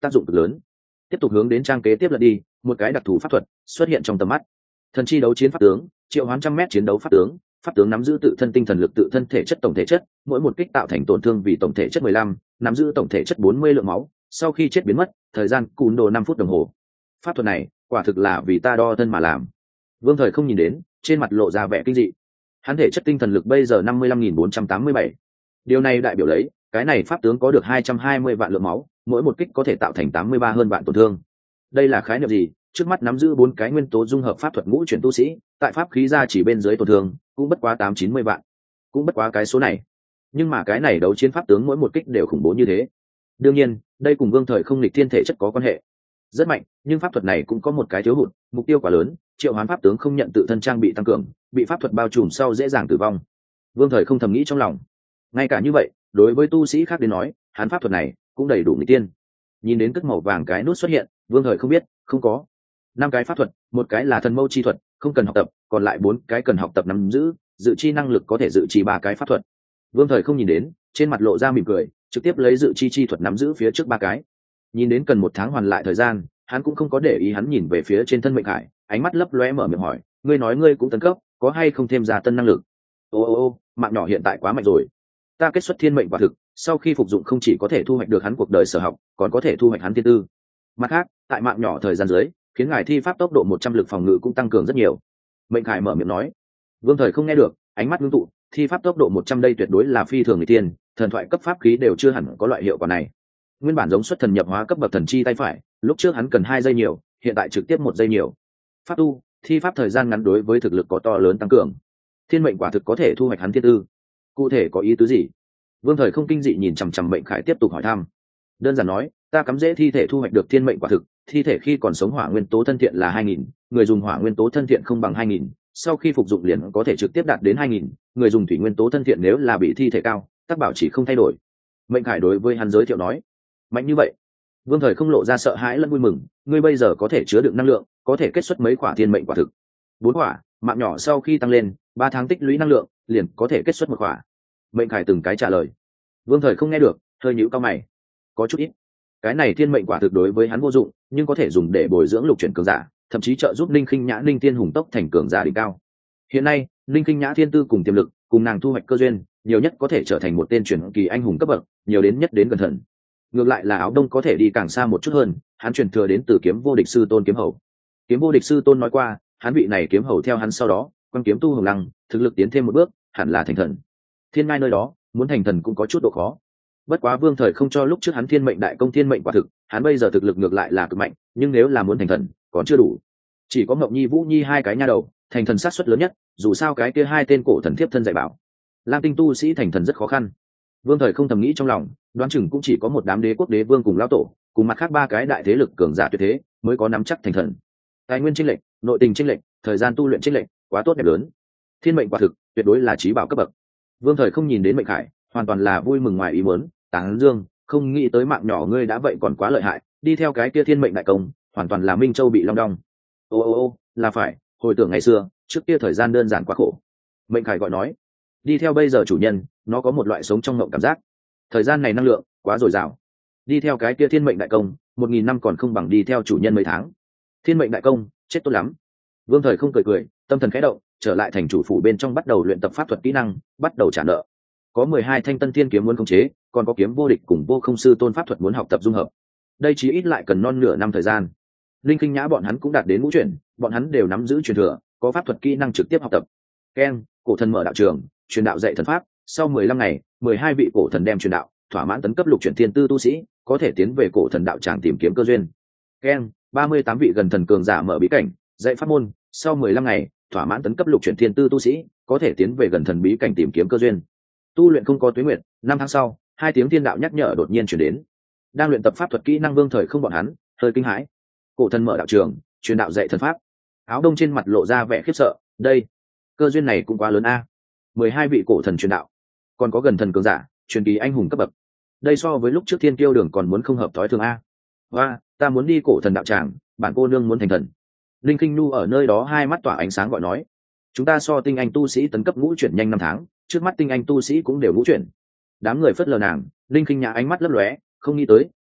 tác dụng cực lớn. Tiếp tục hướng đến trang kế tiếp lật đi, một cái đặc thù pháp thuật xuất hiện trong tầm mắt. Thần chi đấu chiến pháp tướng, triệu hoán trăm mét chiến đấu pháp tướng, pháp tướng nắm giữ tự thân tinh thần lực, tự thân thể chất tổng thể chất, mỗi một kích tạo thành tổn thương vì tổng thể chất mười lăm, nắm giữ tổng thể chất bốn mươi lượng máu, sau khi chết biến mất, thời gian cùn đồ năm phút đồng hồ. Pháp thuật này, quả thực là vì ta đo thân mà làm. Vương Thời không nhìn đến, trên mặt lộ ra vẻ kinh dị. Hắn thể chất tinh thần lực bây giờ năm mươi lăm nghìn bốn trăm tám mươi bảy. Điều này đại biểu lấy, cái này pháp tướng có được hai trăm hai mươi vạn lượng máu, mỗi một kích có thể tạo thành tám mươi ba hơn vạn tổn thương. Đây là khái niệm gì? Trước mắt nắm giữ bốn cái nguyên tố dung hợp pháp thuật ngũ chuyển tu sĩ, tại pháp khí ra chỉ bên dưới tổn thương, cũng bất quá tám chín mươi vạn. Cũng bất quá cái số này. Nhưng mà cái này đấu chiến pháp tướng mỗi một kích đều khủng bố như thế. Đương nhiên, đây cùng Vương Thời không nghịch thiên thể chất có quan hệ. Rất mạnh, nhưng pháp thuật này cũng có một cái thiếu hụt, mục tiêu quá lớn, triệu hoán pháp tướng không nhận tự thân trang bị tăng cường, bị pháp thuật bao trùm sau dễ dàng tử vong. Vương Thời không thầm nghĩ trong lòng. Ngay cả như vậy, đối với tu sĩ khác đến nói, hắn pháp thuật này cũng đầy đủ nghịch tiên. Nhìn đến cất màu vàng cái nút xuất hiện, Vương Thời không biết, không có. Năm cái pháp thuật, một cái là thần mâu chi thuật, không cần học tập, còn lại bốn cái cần học tập nắm giữ, dự chi năng lực có thể dự chi ba cái pháp thuật. Vương Thời không nhìn đến, trên mặt lộ ra mỉm cười, trực tiếp lấy dự chi chi thuật nắm giữ phía trước ba cái. Nhìn đến cần một tháng hoàn lại thời gian, hắn cũng không có để ý, hắn nhìn về phía trên thân Mệnh Khải, ánh mắt lấp lóe mở miệng hỏi, ngươi nói ngươi cũng tấn cấp, có hay không thêm ra tân năng lực? Ô ô ô, mạng nhỏ hiện tại quá mạnh rồi. Ta kết xuất thiên mệnh quả thực, sau khi phục dụng không chỉ có thể thu hoạch được hắn cuộc đời sở học, còn có thể thu hoạch hắn thiên tư. Mặt khác, tại mạng nhỏ thời gian dưới, khiến ngài thi pháp tốc độ một trăm lực phòng ngự cũng tăng cường rất nhiều. Mệnh Khải mở miệng nói. Vương Thời không nghe được, ánh mắt ngưng tụ, thi pháp tốc độ một trăm đây tuyệt đối là phi thường người tiên, thần thoại cấp pháp khí đều chưa hẳn có loại hiệu quả này. Nguyên bản giống xuất thần nhập hóa cấp bậc thần chi tay phải, lúc trước hắn cần hai giây nhiều, hiện tại trực tiếp một giây nhiều. Pháp tu, thi pháp thời gian ngắn đối với thực lực có to lớn tăng cường. Thiên mệnh quả thực có thể thu hoạch hắn thiên tư. Cụ thể có ý tứ gì? Vương Thời không kinh dị nhìn chằm chằm Mệnh Khải tiếp tục hỏi thăm. Đơn giản nói, ta cắm dễ thi thể thu hoạch được thiên mệnh quả thực, thi thể khi còn sống hỏa nguyên tố thân thiện là hai nghìn, người dùng hỏa nguyên tố thân thiện không bằng hai nghìn, sau khi phục dụng liền có thể trực tiếp đạt đến hai nghìn, người dùng thủy nguyên tố thân thiện nếu là bị thi thể cao, tác bảo chỉ không thay đổi. Mệnh Khải đối với hắn giới thiệu nói. Mạnh như vậy? Vương Thời không lộ ra sợ hãi lẫn vui mừng, ngươi bây giờ có thể chứa đựng năng lượng, có thể kết xuất mấy quả thiên mệnh quả thực. Bốn quả, mạng nhỏ sau khi tăng lên, ba tháng tích lũy năng lượng, liền có thể kết xuất một quả. Mệnh Khải từng cái trả lời. Vương Thời không nghe được, hơi nhíu cao mày. Có chút ít. Cái này thiên mệnh quả thực đối với hắn vô dụng, nhưng có thể dùng để bồi dưỡng lục chuyển cường giả, thậm chí trợ giúp Linh Khinh Nhã Linh Tiên hùng tốc thành cường giả đỉnh cao. Hiện nay, Linh Khinh Nhã thiên tư cùng tiềm lực, cùng nàng thu hoạch cơ duyên, nhiều nhất có thể trở thành một tên truyền kỳ anh hùng cấp bậc, nhiều đến nhất đến gần thần. Ngược lại là Áo Đông có thể đi càng xa một chút hơn, hắn truyền thừa đến từ kiếm vô địch sư tôn kiếm hầu. Kiếm vô địch sư tôn nói qua, hắn vị này kiếm hầu theo hắn sau đó, quan kiếm tu hồng lăng, thực lực tiến thêm một bước, hẳn là thành thần. Thiên ngai nơi đó, muốn thành thần cũng có chút độ khó. Bất quá Vương Thời không cho lúc trước hắn thiên mệnh đại công thiên mệnh quả thực, hắn bây giờ thực lực ngược lại là cực mạnh, nhưng nếu là muốn thành thần, còn chưa đủ. Chỉ có Ngọc Nhi, Vũ Nhi hai cái nha đầu, thành thần sát suất lớn nhất, dù sao cái kia hai tên cổ thần thiếp thân dạy bảo. Lam tinh tu sĩ thành thần rất khó khăn. Vương Thời không thầm nghĩ trong lòng, đoán chừng cũng chỉ có một đám đế quốc đế vương cùng lão tổ, cùng mặt khác ba cái đại thế lực cường giả tuyệt thế, mới có nắm chắc thành thần. Tài nguyên chênh lệch, nội tình chênh lệch, thời gian tu luyện chênh lệch, quá tốt đẹp lớn. Thiên mệnh quả thực, tuyệt đối là chí bảo cấp bậc. Vương Thời không nhìn đến Mệnh Khải, hoàn toàn là vui mừng ngoài ý muốn, tán dương, không nghĩ tới mạng nhỏ ngươi đã vậy còn quá lợi hại, đi theo cái kia thiên mệnh đại công, hoàn toàn là Minh Châu bị long đong. Ô ô ô, là phải, hồi tưởng ngày xưa, trước kia thời gian đơn giản quá khổ. Mệnh Khải gọi nói, đi theo bây giờ chủ nhân, nó có một loại sống trong ngộng cảm giác. Thời gian này năng lượng quá dồi dào. Đi theo cái kia thiên mệnh đại công, một nghìn năm còn không bằng đi theo chủ nhân mấy tháng. Thiên mệnh đại công, chết tốt lắm. Vương Thời không cười cười, tâm thần khẽ động, trở lại thành chủ phủ bên trong bắt đầu luyện tập pháp thuật kỹ năng, bắt đầu trả nợ. Có mười hai thanh tân thiên kiếm muốn khống chế, còn có kiếm vô địch cùng vô không sư tôn pháp thuật muốn học tập dung hợp. Đây chí ít lại cần non nửa năm thời gian. Linh Kinh Nhã bọn hắn cũng đạt đến ngũ chuyển, bọn hắn đều nắm giữ truyền thừa, có pháp thuật kỹ năng trực tiếp học tập. Ken, cổ thần mở đạo trường, truyền đạo dạy thần pháp, sau mười lăm ngày, mười hai vị cổ thần đem truyền đạo, thỏa mãn tấn cấp lục chuyển thiên tư tu sĩ, có thể tiến về cổ thần đạo tràng tìm kiếm cơ duyên. Ken, ba mươi tám vị gần thần cường giả mở bí cảnh, dạy pháp môn, sau mười lăm ngày, thỏa mãn tấn cấp lục chuyển thiên tư tu sĩ, có thể tiến về gần thần bí cảnh tìm kiếm cơ duyên. Tu luyện không có tuế nguyệt, năm tháng sau, hai tiếng thiên đạo nhắc nhở đột nhiên truyền đến. Đang luyện tập pháp thuật kỹ năng Vương Thời không bọn hắn, hơi kinh hãi. Cổ thần mở đạo trường, truyền đạo dạy thần pháp. Áo Đông trên mặt lộ ra vẻ khiếp sợ, đây, cơ duyên này cũng quá lớn a. mười hai vị cổ thần truyền đạo, còn có gần thần cường giả, truyền kỳ anh hùng cấp bậc. Đây so với lúc trước Thiên Kiêu Đường còn muốn không hợp thói thường a. Và, ta muốn đi cổ thần đạo tràng, bản cô nương muốn thành thần. Linh Kinh Nu ở nơi đó hai mắt tỏa ánh sáng gọi nói, chúng ta so tinh anh tu sĩ tấn cấp ngũ chuyển nhanh năm tháng, trước mắt tinh anh tu sĩ cũng đều ngũ chuyển. Đám người phất lờ nàng, Linh Kinh Nhã ánh mắt lấp lóe, không nghĩ tới,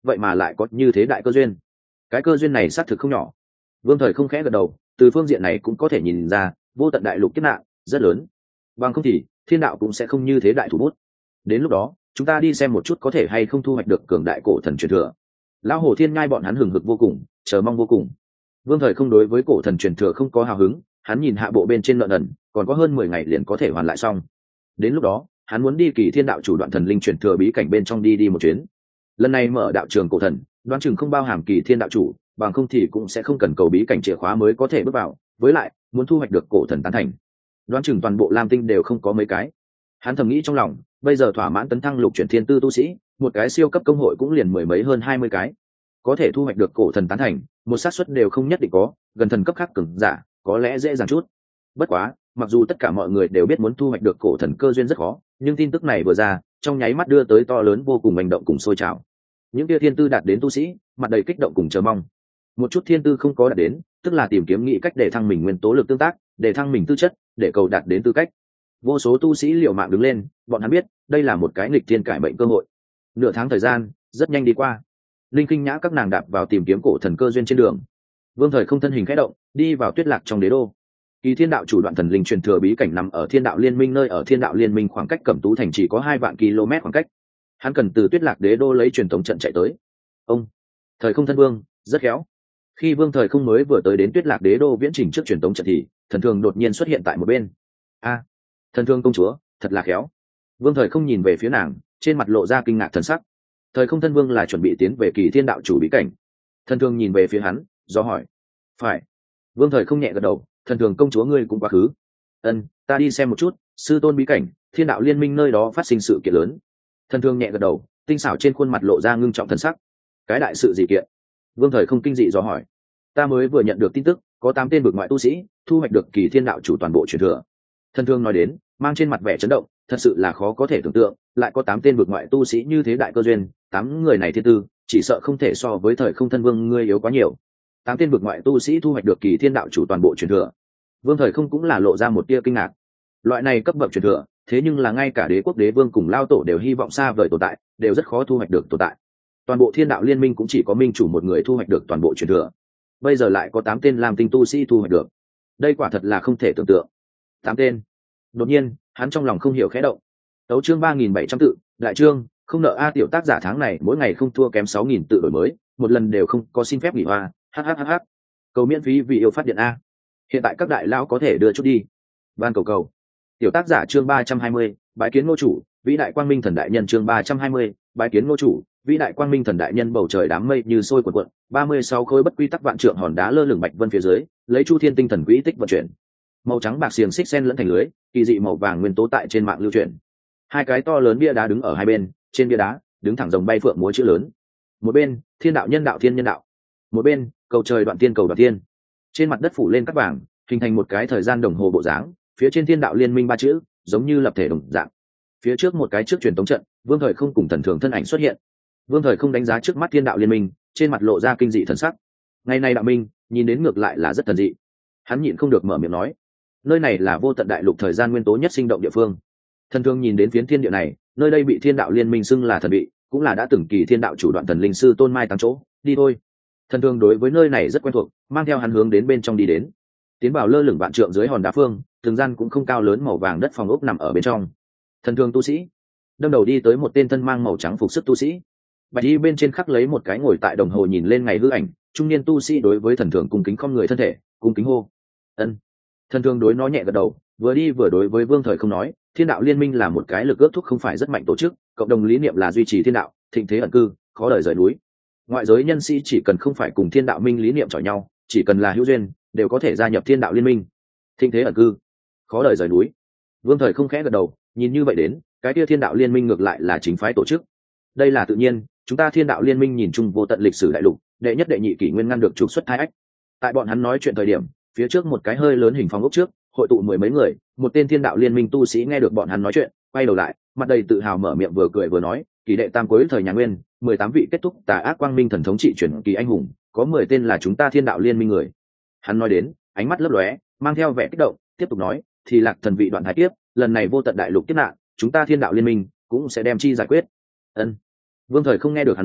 vậy mà lại có như thế đại cơ duyên. Cái cơ duyên này xác thực không nhỏ. Vương Thời không khẽ gật đầu, từ phương diện này cũng có thể nhìn ra vô tận đại lục kiếp nạn rất lớn, bằng không thì thiên đạo cũng sẽ không như thế đại thủ bút. Đến lúc đó chúng ta đi xem một chút có thể hay không thu hoạch được cường đại cổ thần truyền thừa. Lão Hồ Thiên Nhai bọn hắn hừng hực vô cùng, chờ mong vô cùng. Vương Thời không đối với cổ thần truyền thừa không có hào hứng, hắn nhìn hạ bộ bên trên lợn ẩn, còn có hơn mười ngày liền có thể hoàn lại xong. Đến lúc đó hắn muốn đi Kỳ Thiên đạo chủ đoạn thần linh truyền thừa bí cảnh bên trong đi đi một chuyến. Lần này mở đạo trường cổ thần, đoán chừng không bao hàm Kỳ Thiên đạo chủ, bằng không thì cũng sẽ không cần cầu bí cảnh chìa khóa mới có thể bước vào. Với lại muốn thu hoạch được cổ thần tán thành, đoán chừng toàn bộ Lam Tinh đều không có mấy cái. Hắn thầm nghĩ trong lòng, bây giờ thỏa mãn tấn thăng lục chuyển thiên tư tu sĩ, một cái siêu cấp công hội cũng liền mười mấy hơn hai mươi cái, có thể thu hoạch được cổ thần tán thành, một xác suất đều không nhất định có, gần thần cấp khác cường giả có lẽ dễ dàng chút. Bất quá mặc dù tất cả mọi người đều biết muốn thu hoạch được cổ thần cơ duyên rất khó, nhưng tin tức này vừa ra trong nháy mắt đưa tới to lớn vô cùng hành động cùng sôi trào. Những kia thiên tư đạt đến tu sĩ mặt đầy kích động cùng chờ mong, một chút thiên tư không có đạt đến tức là tìm kiếm nghĩ cách để thăng mình nguyên tố lực tương tác, để thăng mình tư chất, để cầu đạt đến tư cách. Vô số tu sĩ liều mạng đứng lên, bọn hắn biết đây là một cái nghịch thiên cải mệnh cơ hội. Nửa tháng thời gian rất nhanh đi qua, linh kinh nhã các nàng đạp vào tìm kiếm cổ thần cơ duyên trên đường. Vương Thời không thân hình khẽ động, đi vào Tuyết Lạc trong đế đô. Kỳ Thiên đạo chủ đoạn thần linh truyền thừa bí cảnh nằm ở Thiên đạo liên minh, nơi ở Thiên đạo liên minh khoảng cách Cẩm Tú thành chỉ có hai vạn km khoảng cách. Hắn cần từ Tuyết Lạc đế đô lấy truyền tống trận chạy tới. Ông Thời không thân vương rất khéo. Khi Vương Thời không mới vừa tới đến Tuyết Lạc đế đô viễn trình trước truyền tống trận thì thần thường đột nhiên xuất hiện tại một bên. A, thần thương công chúa thật là khéo. Vương Thời không nhìn về phía nàng, trên mặt lộ ra kinh ngạc thần sắc. Thời không thân vương là chuẩn bị tiến về Kỳ Thiên đạo chủ bí cảnh. Thần thương nhìn về phía hắn, do hỏi. Phải. Vương Thời không nhẹ gật đầu. Thần thường công chúa ngươi cũng quá khứ. Ân, ta đi xem một chút sư tôn bí cảnh, Thiên đạo liên minh nơi đó phát sinh sự kiện lớn. Thần thương nhẹ gật đầu, tinh xảo trên khuôn mặt lộ ra ngưng trọng thần sắc. Cái đại sự gì kiện? Vương Thời không kinh dị do hỏi. Ta mới vừa nhận được tin tức, có tám tên vực ngoại tu sĩ thu hoạch được Kỳ Thiên đạo chủ toàn bộ truyền thừa. Thần thương nói đến, mang trên mặt vẻ chấn động, thật sự là khó có thể tưởng tượng, lại có tám tên vực ngoại tu sĩ như thế đại cơ duyên, tám người này thiên tư, chỉ sợ không thể so với Thời không thân vương ngươi yếu quá nhiều. Tám tên vực ngoại tu sĩ thu hoạch được Kỳ Thiên đạo chủ toàn bộ truyền thừa. Vương Thời không cũng là lộ ra một tia kinh ngạc. Loại này cấp bậc truyền thừa, thế nhưng là ngay cả đế quốc đế vương cùng lao tổ đều hy vọng xa vời tồn tại, đều rất khó thu hoạch được tồn tại. Toàn bộ Thiên đạo liên minh cũng chỉ có minh chủ một người thu hoạch được toàn bộ truyền thừa. Bây giờ lại có tám tên Lam Tinh tu sĩ thu hoạch được. Đây quả thật là không thể tưởng tượng. Tám tên. Đột nhiên hắn trong lòng không hiểu khẽ động. Tấu chương ba nghìn bảy trăm tự, đại chương không nợ a. Tiểu tác giả tháng này mỗi ngày không thua kém sáu nghìn tự đổi mới, một lần đều không có xin phép nghỉ hoa. Hhhh. Cầu miễn phí vì yêu phát điện a. Hiện tại các đại lão có thể đưa chút đi. Ban cầu cầu. Tiểu tác giả chương ba trăm hai mươi, bái kiến ngô chủ. Vĩ đại quang minh thần đại nhân chương ba trăm hai mươi, bái kiến ngô chủ. Vĩ đại quang minh thần đại nhân. Bầu trời đám mây như sôi cuộn cuộn, ba mươi sáu khối bất quy tắc vạn trượng hòn đá lơ lửng bạch vân phía dưới, lấy chu thiên tinh thần quỹ tích vận chuyển. Màu trắng bạc xiềng xích xen lẫn thành lưới, kỳ dị màu vàng nguyên tố tại trên mạng lưu truyền. Hai cái to lớn bia đá đứng ở hai bên, trên bia đá đứng thẳng rồng bay phượng múa chữ lớn. Một bên thiên đạo nhân đạo thiên nhân đạo, một bên cầu trời đoạn tiên cầu đoạn tiên. Trên mặt đất phủ lên cát vàng, hình thành một cái thời gian đồng hồ bộ dáng, phía trên thiên đạo liên minh ba chữ giống như lập thể đồng dạng. Phía trước một cái trước truyền tống trận, Vương Thời không cùng thần thường thân ảnh xuất hiện. Vương Thời không đánh giá trước mắt thiên đạo liên minh, trên mặt lộ ra kinh dị thần sắc. Ngày nay đạo minh nhìn đến ngược lại là rất thần dị. Hắn nhịn không được mở miệng nói, nơi này là vô tận đại lục thời gian nguyên tố nhất sinh động địa phương. Thần thương nhìn đến phiến thiên địa này, nơi đây bị thiên đạo liên minh xưng là thần vị, cũng là đã từng Kỳ Thiên đạo chủ đoạn thần linh sư tôn mai táng chỗ. Đi thôi. Thần thương đối với nơi này rất quen thuộc, mang theo hắn hướng đến bên trong đi đến. Tiến vào lơ lửng vạn trượng dưới hòn đá phương, từng gian cũng không cao lớn màu vàng đất phòng ốc nằm ở bên trong. Thần thương tu sĩ đâm đầu đi tới một tên thân mang màu trắng phục sức tu sĩ, bạch y bên trên khắc lấy một cái ngồi tại đồng hồ nhìn lên ngày hư ảnh. Trung niên tu sĩ đối với thần thường cung kính không người thân thể, cung kính hô ân. Thần thường đối nó nhẹ gật đầu, vừa đi vừa đối với Vương Thời không nói, thiên đạo liên minh là một cái lực ước thúc không phải rất mạnh tổ chức, cộng đồng lý niệm là duy trì thiên đạo thịnh thế ẩn cư, khó đời rời núi. Ngoại giới nhân sĩ chỉ cần không phải cùng thiên đạo minh lý niệm chọi nhau, chỉ cần là hữu duyên đều có thể gia nhập thiên đạo liên minh. Thịnh thế ẩn cư, khó đời rời núi. Vương Thời không khẽ gật đầu, nhìn như vậy đến cái kia thiên đạo liên minh ngược lại là chính phái tổ chức. Đây là tự nhiên, chúng ta thiên đạo liên minh nhìn chung vô tận lịch sử đại lục, đệ nhất đệ nhị kỷ nguyên ngăn được trục xuất thái ách. Tại bọn hắn nói chuyện thời điểm, phía trước một cái hơi lớn hình phòng ốc trước hội tụ mười mấy người. Một tên thiên đạo liên minh tu sĩ nghe được bọn hắn nói chuyện, quay đầu lại, mặt đầy tự hào mở miệng vừa cười vừa nói, kỳ đệ tam cuối thời nhà Nguyên, mười tám vị kết thúc tà ác quang minh thần thống trị chuyển kỳ anh hùng, có mười tên là chúng ta thiên đạo liên minh người. Hắn nói đến, ánh mắt lấp lóe, mang theo vẻ kích động, tiếp tục nói, thì lạc thần vị đoạn thái tiếp, lần này vô tận đại lục kiếp nạn, chúng ta thiên đạo liên minh cũng sẽ đem chi giải quyết. Ân. Vương Thời không nghe được hắn nói,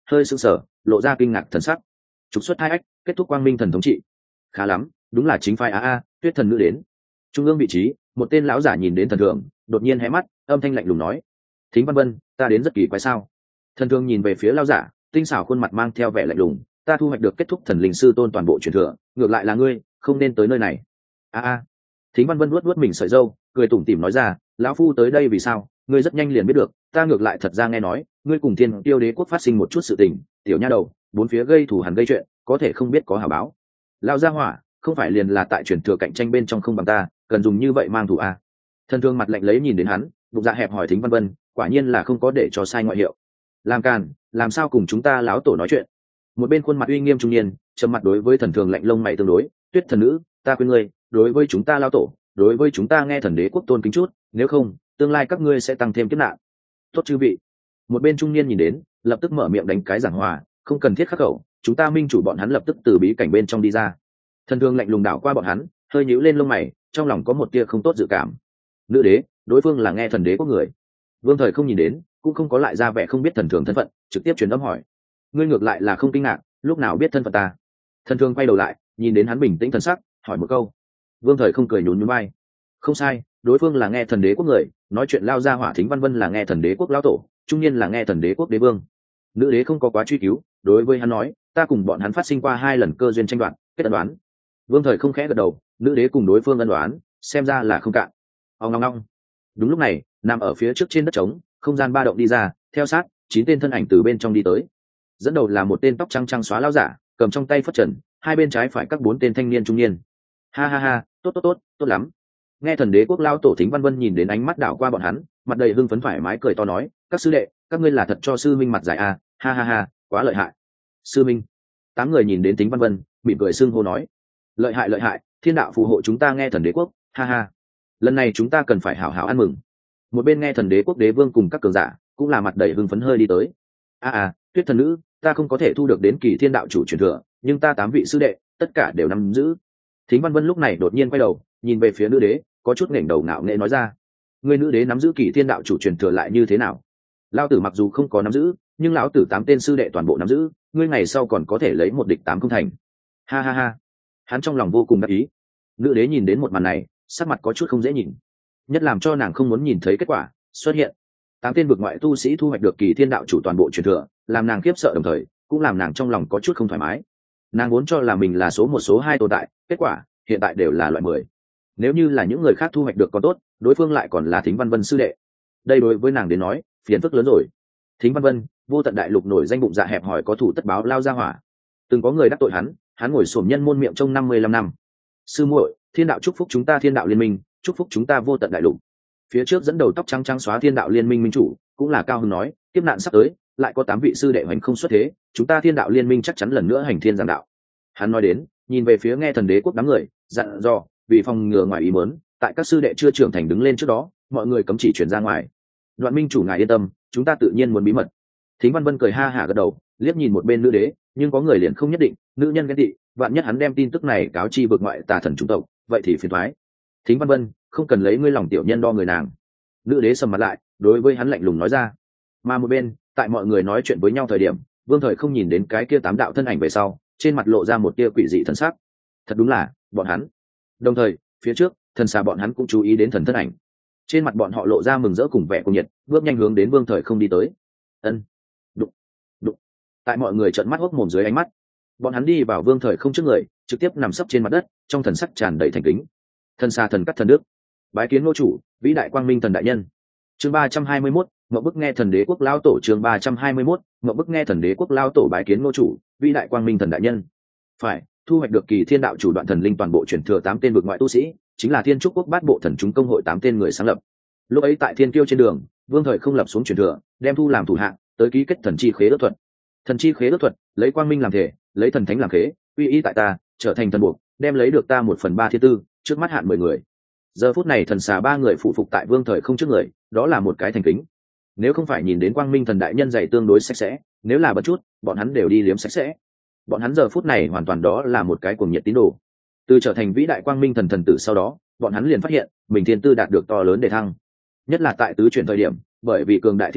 hơi sững sờ, lộ ra kinh ngạc thần sắc. Trục xuất hai ách, kết thúc quang minh thần thống trị. Khá lắm, đúng là chính phái a a, Tuyết thần nữ đến. Trung ương vị trí, một tên lão giả nhìn đến thần thường, đột nhiên hé mắt, âm thanh lạnh lùng nói: Thính Văn Vân, ta đến rất kỳ quái sao? Thần thường nhìn về phía lão giả, tinh xảo khuôn mặt mang theo vẻ lạnh lùng: ta thu hoạch được kết thúc thần linh sư tôn toàn bộ truyền thừa, ngược lại là ngươi, không nên tới nơi này. A a. Thính Văn Vân vuốt vuốt mình sợi râu, cười tủm tỉm nói ra: lão phu tới đây vì sao? Ngươi rất nhanh liền biết được, ta ngược lại thật ra nghe nói, ngươi cùng Thiên Tiêu Đế quốc phát sinh một chút sự tình, tiểu nha đầu, bốn phía gây thù hằn gây chuyện, có thể không biết có hảo báo. Lão gia hỏa, không phải liền là tại truyền thừa cạnh tranh bên trong không bằng ta, cần dùng như vậy mang thù a? Thần thương mặt lạnh lấy nhìn đến hắn, bụng dạ hẹp hỏi Thính Văn Vân, quả nhiên là không có để cho sai ngoại hiệu. Làm càn, làm sao cùng chúng ta lão tổ nói chuyện? Một bên khuôn mặt uy nghiêm trung niên, trầm mặt đối với thần thường lạnh lông mày tương đối, Tuyết thần nữ, ta khuyên ngươi, đối với chúng ta lão tổ, đối với chúng ta nghe thần đế quốc tôn kính chút, nếu không, tương lai các ngươi sẽ tăng thêm kiếp nạn. Tốt chư vị. Một bên trung niên nhìn đến, lập tức mở miệng đánh cái giảng hòa, không cần thiết khắc khẩu, chúng ta minh chủ bọn hắn lập tức từ bí cảnh bên trong đi ra. Thần thương lạnh lùng đảo qua bọn hắn, hơi nhíu lên lông mày, trong lòng có một tia không tốt dự cảm. Nữ đế, đối phương là nghe thần đế quốc người. Vương Thời không nhìn đến, cũng không có lại ra vẻ không biết thần thường thân phận, trực tiếp truyền âm hỏi: ngươi ngược lại là không kinh ngạc, lúc nào biết thân phận ta? Thần thương quay đầu lại, nhìn đến hắn bình tĩnh thần sắc, hỏi một câu. Vương Thời không cười nhún nhún vai: không sai, đối phương là nghe thần đế quốc người, nói chuyện lao ra hỏa Thính Văn Vân là nghe thần đế quốc lão tổ, trung niên là nghe thần đế quốc đế vương. Nữ đế không có quá truy cứu, đối với hắn nói: ta cùng bọn hắn phát sinh qua hai lần cơ duyên tranh đoạt, kết ân đoán. Vương Thời không khẽ gật đầu, nữ đế cùng đối phương ân đoán, xem ra là không cạn. Ông ngong ngong. Đúng lúc này, nằm ở phía trước trên đất trống, không gian ba động đi ra, theo sát chín tên thân ảnh từ bên trong đi tới. Dẫn đầu là một tên tóc trắng trắng xóa lão giả, cầm trong tay phất trần, hai bên trái phải các bốn tên thanh niên trung niên. Ha ha ha, tốt tốt tốt, tốt lắm. Nghe thần đế quốc lão tổ Thính Văn Vân nhìn đến ánh mắt đảo qua bọn hắn, mặt đầy hưng phấn thoải mái cười to nói: các sư đệ, các ngươi là thật cho sư minh mặt dài à, ha ha ha, quá lợi hại. Sư minh. Tám người nhìn đến Thính Văn Vân, mỉm cười xưng hô nói: lợi hại lợi hại, thiên đạo phù hộ chúng ta nghe thần đế quốc, ha ha. Lần này chúng ta cần phải hảo hảo ăn mừng. Một bên nghe thần đế quốc đế vương cùng các cường giả, cũng là mặt đầy hưng phấn hơi đi tới. A à, Tuyết thần nữ, ta không có thể thu được đến kỳ thiên đạo chủ truyền thừa, nhưng ta tám vị sư đệ, tất cả đều nắm giữ. Thính Văn Vân lúc này đột nhiên quay đầu, nhìn về phía nữ đế, có chút nghển đầu ngạo nghễ nói ra: người nữ đế nắm giữ kỳ thiên đạo chủ truyền thừa lại như thế nào? Lão tử mặc dù không có nắm giữ, nhưng lão tử tám tên sư đệ toàn bộ nắm giữ, ngươi ngày sau còn có thể lấy một địch tám không thành. Ha ha ha. Hắn trong lòng vô cùng đắc ý. Nữ đế nhìn đến một màn này, sắc mặt có chút không dễ nhìn, nhất làm cho nàng không muốn nhìn thấy kết quả xuất hiện. Tám tên vực ngoại tu sĩ thu hoạch được kỳ thiên đạo chủ toàn bộ truyền thừa, làm nàng khiếp sợ, đồng thời cũng làm nàng trong lòng có chút không thoải mái. Nàng vốn cho là mình là số một số hai tồn tại, kết quả hiện tại đều là loại mười. Nếu như là những người khác thu hoạch được còn tốt, đối phương lại còn là Thính Văn Vân sư đệ, đây đối với nàng đến nói phiền phức lớn rồi. Thính Văn Vân, vô tận đại lục nổi danh bụng dạ hẹp hòi, có thủ tất báo lao ra hỏa. Từng có người đắc tội hắn, hắn ngồi xổm nhân môn miệng trong năm mươi lăm năm. Sư muội, thiên đạo chúc phúc chúng ta thiên đạo liên minh, chúc phúc chúng ta vô tận đại lục. Phía trước dẫn đầu tóc trắng trắng xóa thiên đạo liên minh minh chủ cũng là cao hứng nói: kiếp nạn sắp tới, lại có tám vị sư đệ hoành không xuất thế, chúng ta thiên đạo liên minh chắc chắn lần nữa hành thiên giảng đạo. Hắn nói đến, nhìn về phía nghe thần đế quốc đám người, dặn dò: vì phòng ngừa ngoài ý muốn, tại các sư đệ chưa trưởng thành đứng lên trước đó, mọi người cấm chỉ truyền ra ngoài. Đoạn minh chủ ngài yên tâm, chúng ta tự nhiên muốn bí mật. Thính Văn Vân cười ha hả gật đầu, liếc nhìn một bên nữ đế, nhưng có người liền không nhất định, nữ nhân ghen tị, vạn nhất hắn đem tin tức này cáo chi vực ngoại tà thần chủng tộc, vậy thì phiền toái. Thính Văn Vân, không cần lấy ngươi lòng tiểu nhân đo người nàng. Nữ đế sầm mặt lại, đối với hắn lạnh lùng nói ra. Mà một bên, tại mọi người nói chuyện với nhau thời điểm, Vương Thời không nhìn đến cái kia tám đạo thân ảnh về sau, trên mặt lộ ra một tia quỷ dị thần sắc. Thật đúng là bọn hắn. Đồng thời, phía trước, thần xà bọn hắn cũng chú ý đến thần thân ảnh. Trên mặt bọn họ lộ ra mừng rỡ cùng vẻ cuồng nhiệt, bước nhanh hướng đến Vương Thời không đi tới. Ân. Đụng. Đụng. Tại mọi người trợn mắt hốc mồm dưới ánh mắt, bọn hắn đi vào Vương Thời không trước người, trực tiếp nằm sấp trên mặt đất, trong thần sắc tràn đầy thành kính. Thần xà thần cắt thần đức, bái kiến ngô chủ, vĩ đại quang minh thần đại nhân. Chương ba trăm hai mươi mốt, ngộ bức nghe thần đế quốc lao tổ. Chương ba trăm hai mươi mốt, ngộ bức nghe thần đế quốc lao tổ, bái kiến ngô chủ, vĩ đại quang minh thần đại nhân. Phải, thu hoạch được kỳ thiên đạo chủ đoạn thần linh toàn bộ chuyển thừa tám tên vực ngoại tu sĩ, chính là thiên trúc quốc bát bộ thần chúng công hội tám tên người sáng lập. Lúc ấy tại thiên kiêu trên đường, Vương Thời không lập xuống chuyển thừa, đem thu làm thủ hạng, tới ký kết thần chi khế ước thuật. Thần chi khế ước thuật, lấy quang minh làm thể, lấy thần thánh làm khế, uy y tại ta, trở thành thần buộc, đem lấy được ta một phần ba thiên tư, trước mắt hạn mười người. Giờ phút này thần xà ba người phụ phục tại Vương Thời không trước người, đó là một cái thành kính. Nếu không phải nhìn đến quang minh thần đại nhân dày tương đối sạch sẽ, nếu là bật chút, bọn hắn đều đi liếm sạch sẽ. Bọn hắn giờ phút này hoàn toàn đó là một cái cuồng nhiệt tín đồ. Từ trở thành vĩ đại quang minh thần thần tử sau đó, bọn hắn liền phát hiện mình thiên tư đạt được to lớn đề thăng. Nhất là tại tứ chuyển thời điểm, bởi vì cường đại thiên phú,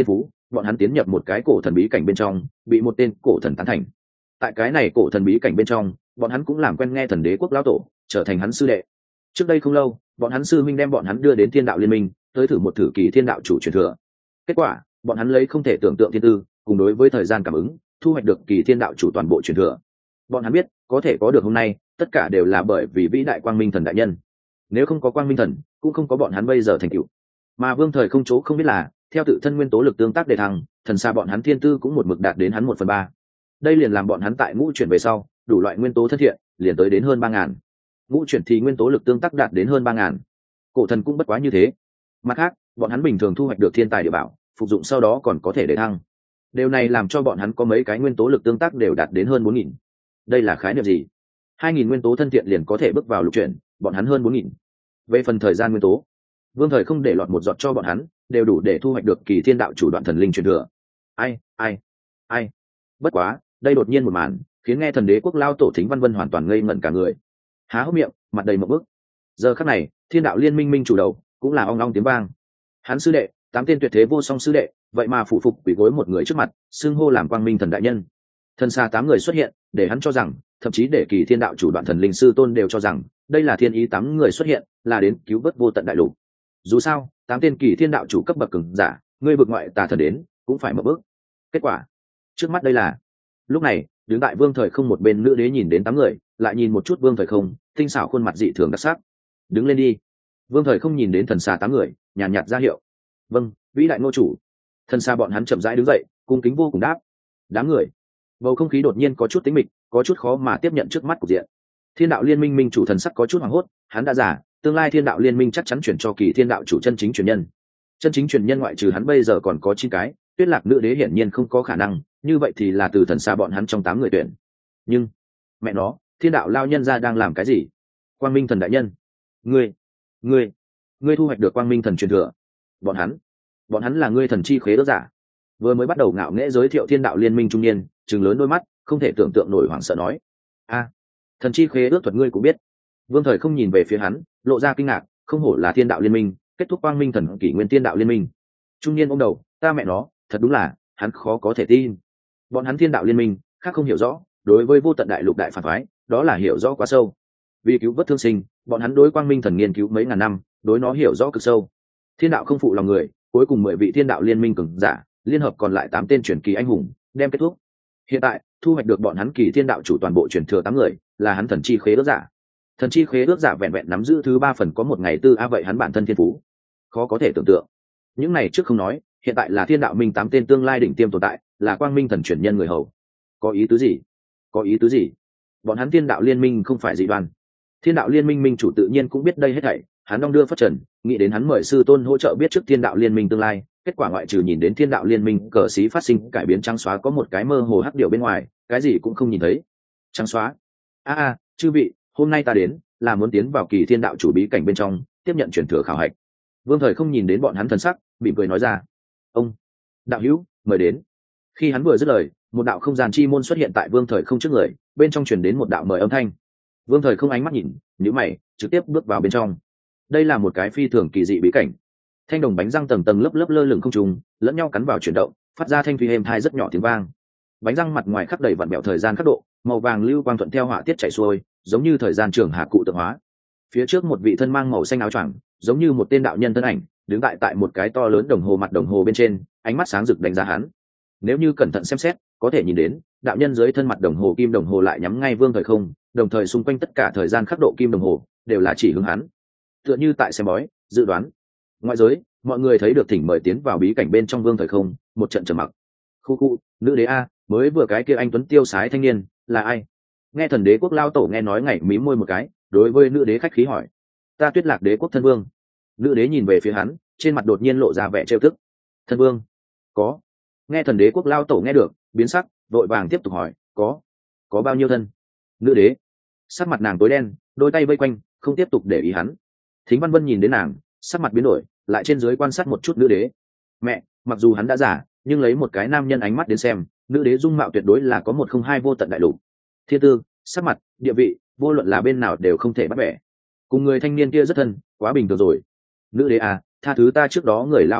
bọn hắn tiến nhập một cái cổ thần bí cảnh bên trong, bị một tên cổ thần tán thành. Tại cái này cổ thần bí cảnh bên trong, bọn hắn cũng làm quen nghe thần đế quốc lão tổ, trở thành hắn sư đệ. Trước đây không lâu, bọn hắn sư minh đem bọn hắn đưa đến thiên đạo liên minh, tới thử một thử kỳ thiên đạo chủ truyền thừa. Kết quả, bọn hắn lấy không thể tưởng tượng thiên tư, cùng đối với thời gian cảm ứng, thu hoạch được kỳ thiên đạo chủ toàn bộ truyền thừa. Bọn hắn biết, có thể có được hôm nay, tất cả đều là bởi vì vĩ đại quang minh thần đại nhân. Nếu không có quang minh thần, cũng không có bọn hắn bây giờ thành tựu. Mà Vương Thời không chỗ không biết là, theo tự thân nguyên tố lực tương tác đề thăng, thần xa bọn hắn thiên tư cũng một mực đạt đến hắn một phần ba. Đây liền làm bọn hắn tại ngũ chuyển về sau, đủ loại nguyên tố thân thiện, liền tới đến hơn ba ngàn. Ngũ chuyển thì nguyên tố lực tương tác đạt đến hơn ba ngàn. Cổ thần cũng bất quá như thế. Mặt khác, bọn hắn bình thường thu hoạch được thiên tài địa bảo, phục dụng sau đó còn có thể đề thăng. Điều này làm cho bọn hắn có mấy cái nguyên tố lực tương tác đều đạt đến hơn bốn nghìn. Đây là khái niệm gì? hai nghìn nguyên tố thân thiện liền có thể bước vào lục chuyển, bọn hắn hơn bốn nghìn. Về phần thời gian nguyên tố, Vương Thời không để lọt một giọt cho bọn hắn, đều đủ để thu hoạch được kỳ thiên đạo chủ đoạn thần linh truyền thừa. Ai, ai, ai. Bất quá, đây đột nhiên một màn, khiến nghe thần đế quốc lao tổ Thính Văn Vân hoàn toàn ngây ngẩn cả người. Há hốc miệng, mặt đầy một bức. Giờ khắc này, thiên đạo liên minh minh chủ đầu, cũng là ong ong tiếng vang. Hắn sư đệ, tám tên tuyệt thế vô song sư đệ, vậy mà phụ phục quỳ gối một người trước mặt, xưng hô làm quang minh thần đại nhân. Thần xa tám người xuất hiện, để hắn cho rằng, thậm chí để kỳ thiên đạo chủ đoạn thần linh sư tôn đều cho rằng, đây là thiên ý tám người xuất hiện, là đến cứu vớt vô tận đại lục. Dù sao, tám tên kỳ thiên đạo chủ cấp bậc cường giả, ngươi vực ngoại tà thần đến, cũng phải mở bước. Kết quả, trước mắt đây là. Lúc này, đứng tại Vương Thời không một bên nữ đế nhìn đến tám người, lại nhìn một chút Vương Thời không, tinh xảo khuôn mặt dị thường đặc sắc. Đứng lên đi. Vương Thời không nhìn đến thần xà tám người, nhàn nhạt ra hiệu. Vâng, vĩ đại ngô chủ. Thần xà bọn hắn chậm rãi đứng dậy, cung kính vô cùng đáp. Đám người. Bầu không khí đột nhiên có chút tĩnh mịch, có chút khó mà tiếp nhận trước mắt cục diện. Thiên đạo liên minh minh chủ thần sắc có chút hoảng hốt, hắn đã giả, tương lai thiên đạo liên minh chắc chắn chuyển cho kỳ thiên đạo chủ chân chính truyền nhân. Chân chính truyền nhân ngoại trừ hắn bây giờ còn có chín cái, Tuyết Lạc nữ đế hiển nhiên không có khả năng, như vậy thì là từ thần xa bọn hắn trong tám người tuyển. Nhưng, mẹ nó, thiên đạo lao nhân ra đang làm cái gì? Quang minh thần đại nhân, ngươi, ngươi, ngươi thu hoạch được quang minh thần truyền thừa. Bọn hắn, bọn hắn là ngươi thần chi khế ước giả. Vừa mới bắt đầu ngạo nghễ giới thiệu thiên đạo liên minh trung niên, trừng lớn đôi mắt, không thể tưởng tượng nổi hoảng sợ nói: a, thần chi khế ước thuật ngươi cũng biết? Vương Thời không nhìn về phía hắn, lộ ra kinh ngạc, không hổ là thiên đạo liên minh, kết thúc quang minh thần kỷ nguyên thiên đạo liên minh. Trung niên ôm đầu, ta mẹ nó, thật đúng là, hắn khó có thể tin. Bọn hắn thiên đạo liên minh, khác không hiểu rõ, đối với vô tận đại lục đại phản phái, đó là hiểu rõ quá sâu. Vì cứu vớt thương sinh, bọn hắn đối quang minh thần nghiên cứu mấy ngàn năm, đối nó hiểu rõ cực sâu. Thiên đạo không phụ lòng người, cuối cùng mười vị thiên đạo liên minh cường giả, liên hợp còn lại tám tên truyền kỳ anh hùng, đem kết thúc. Hiện tại, thu hoạch được bọn hắn kỳ thiên đạo chủ toàn bộ truyền thừa tám người, là hắn thần chi khế ước giả. Thần chi khế ước giả vẹn vẹn nắm giữ thứ ba phần có một ngày tư a vậy hắn bản thân thiên phú, khó có thể tưởng tượng. Những này trước không nói, hiện tại là thiên đạo minh tám tên tương lai đỉnh tiêm tồn tại, là quang minh thần truyền nhân người hầu. Có ý tứ gì? Có ý tứ gì? Bọn hắn thiên đạo liên minh không phải dị đoan. Thiên đạo liên minh minh chủ tự nhiên cũng biết đây hết thảy, hắn đong đưa phát trần, nghĩ đến hắn mời sư tôn hỗ trợ biết trước thiên đạo liên minh tương lai, kết quả ngoại trừ nhìn đến thiên đạo liên minh cờ xí phát sinh cải biến trắng xóa có một cái mơ hồ hắc điệu bên ngoài, cái gì cũng không nhìn thấy. Trắng xóa? A a, chư vị, hôm nay ta đến là muốn tiến vào kỳ thiên đạo chủ bí cảnh bên trong, tiếp nhận truyền thừa khảo hạch. Vương Thời không nhìn đến bọn hắn thần sắc, mỉm cười nói ra: ông đạo hữu, mời đến. Khi hắn vừa dứt lời, một đạo không gian chi môn xuất hiện tại Vương Thời không trước người, bên trong truyền đến một đạo mời âm thanh. Vương Thời không ánh mắt nhìn, nhíu mày, trực tiếp bước vào bên trong. Đây là một cái phi thường kỳ dị bí cảnh. Thanh đồng bánh răng tầng tầng lớp lớp lơ lửng không trùng, lẫn nhau cắn vào chuyển động, phát ra thanh thủy êm tai rất nhỏ tiếng vang. Bánh răng mặt ngoài khắc đầy vặn bẹo thời gian khắc độ, màu vàng lưu quang thuận theo họa tiết chảy xuôi, giống như thời gian trường hạ cụ tượng hóa. Phía trước một vị thân mang màu xanh áo choàng, giống như một tên đạo nhân thân ảnh, đứng tại tại một cái to lớn đồng hồ mặt đồng hồ bên trên, ánh mắt sáng rực đánh giá hắn. Nếu như cẩn thận xem xét, có thể nhìn đến, đạo nhân dưới thân mặt đồng hồ kim đồng hồ lại nhắm ngay Vương Thời không, đồng thời xung quanh tất cả thời gian khắc độ kim đồng hồ đều là chỉ hướng hắn. Tựa như tại xem bói, dự đoán. Ngoại giới, mọi người thấy được thỉnh mời tiến vào bí cảnh bên trong Vương Thời không, một trận trầm mặc. Khu khu, nữ đế a, mới vừa cái kia anh tuấn tiêu sái thanh niên, là ai? Nghe thần đế quốc lao tổ nghe nói ngảy mí môi một cái, đối với nữ đế khách khí hỏi: ta Tuyết Lạc đế quốc thân vương. Nữ đế nhìn về phía hắn, trên mặt đột nhiên lộ ra vẻ trêu tức. Thân vương? Có. Nghe thần đế quốc lao tổ nghe được, biến sắc, vội vàng tiếp tục hỏi: có có bao nhiêu thân? Nữ đế sắc mặt nàng tối đen, đôi tay vây quanh, không tiếp tục để ý hắn. Thính Văn Vân nhìn đến nàng, sắc mặt biến đổi, lại trên dưới quan sát một chút nữ đế. Mẹ, mặc dù hắn đã giả, nhưng lấy một cái nam nhân ánh mắt đến xem, nữ đế dung mạo tuyệt đối là có một không hai vô tận đại lục. Thiên tư, sắc mặt, địa vị, vô luận là bên nào đều không thể bắt bẻ. Cùng người thanh niên kia rất thân, quá bình thường rồi. Nữ đế à, tha thứ ta trước đó người lao hoa mắt,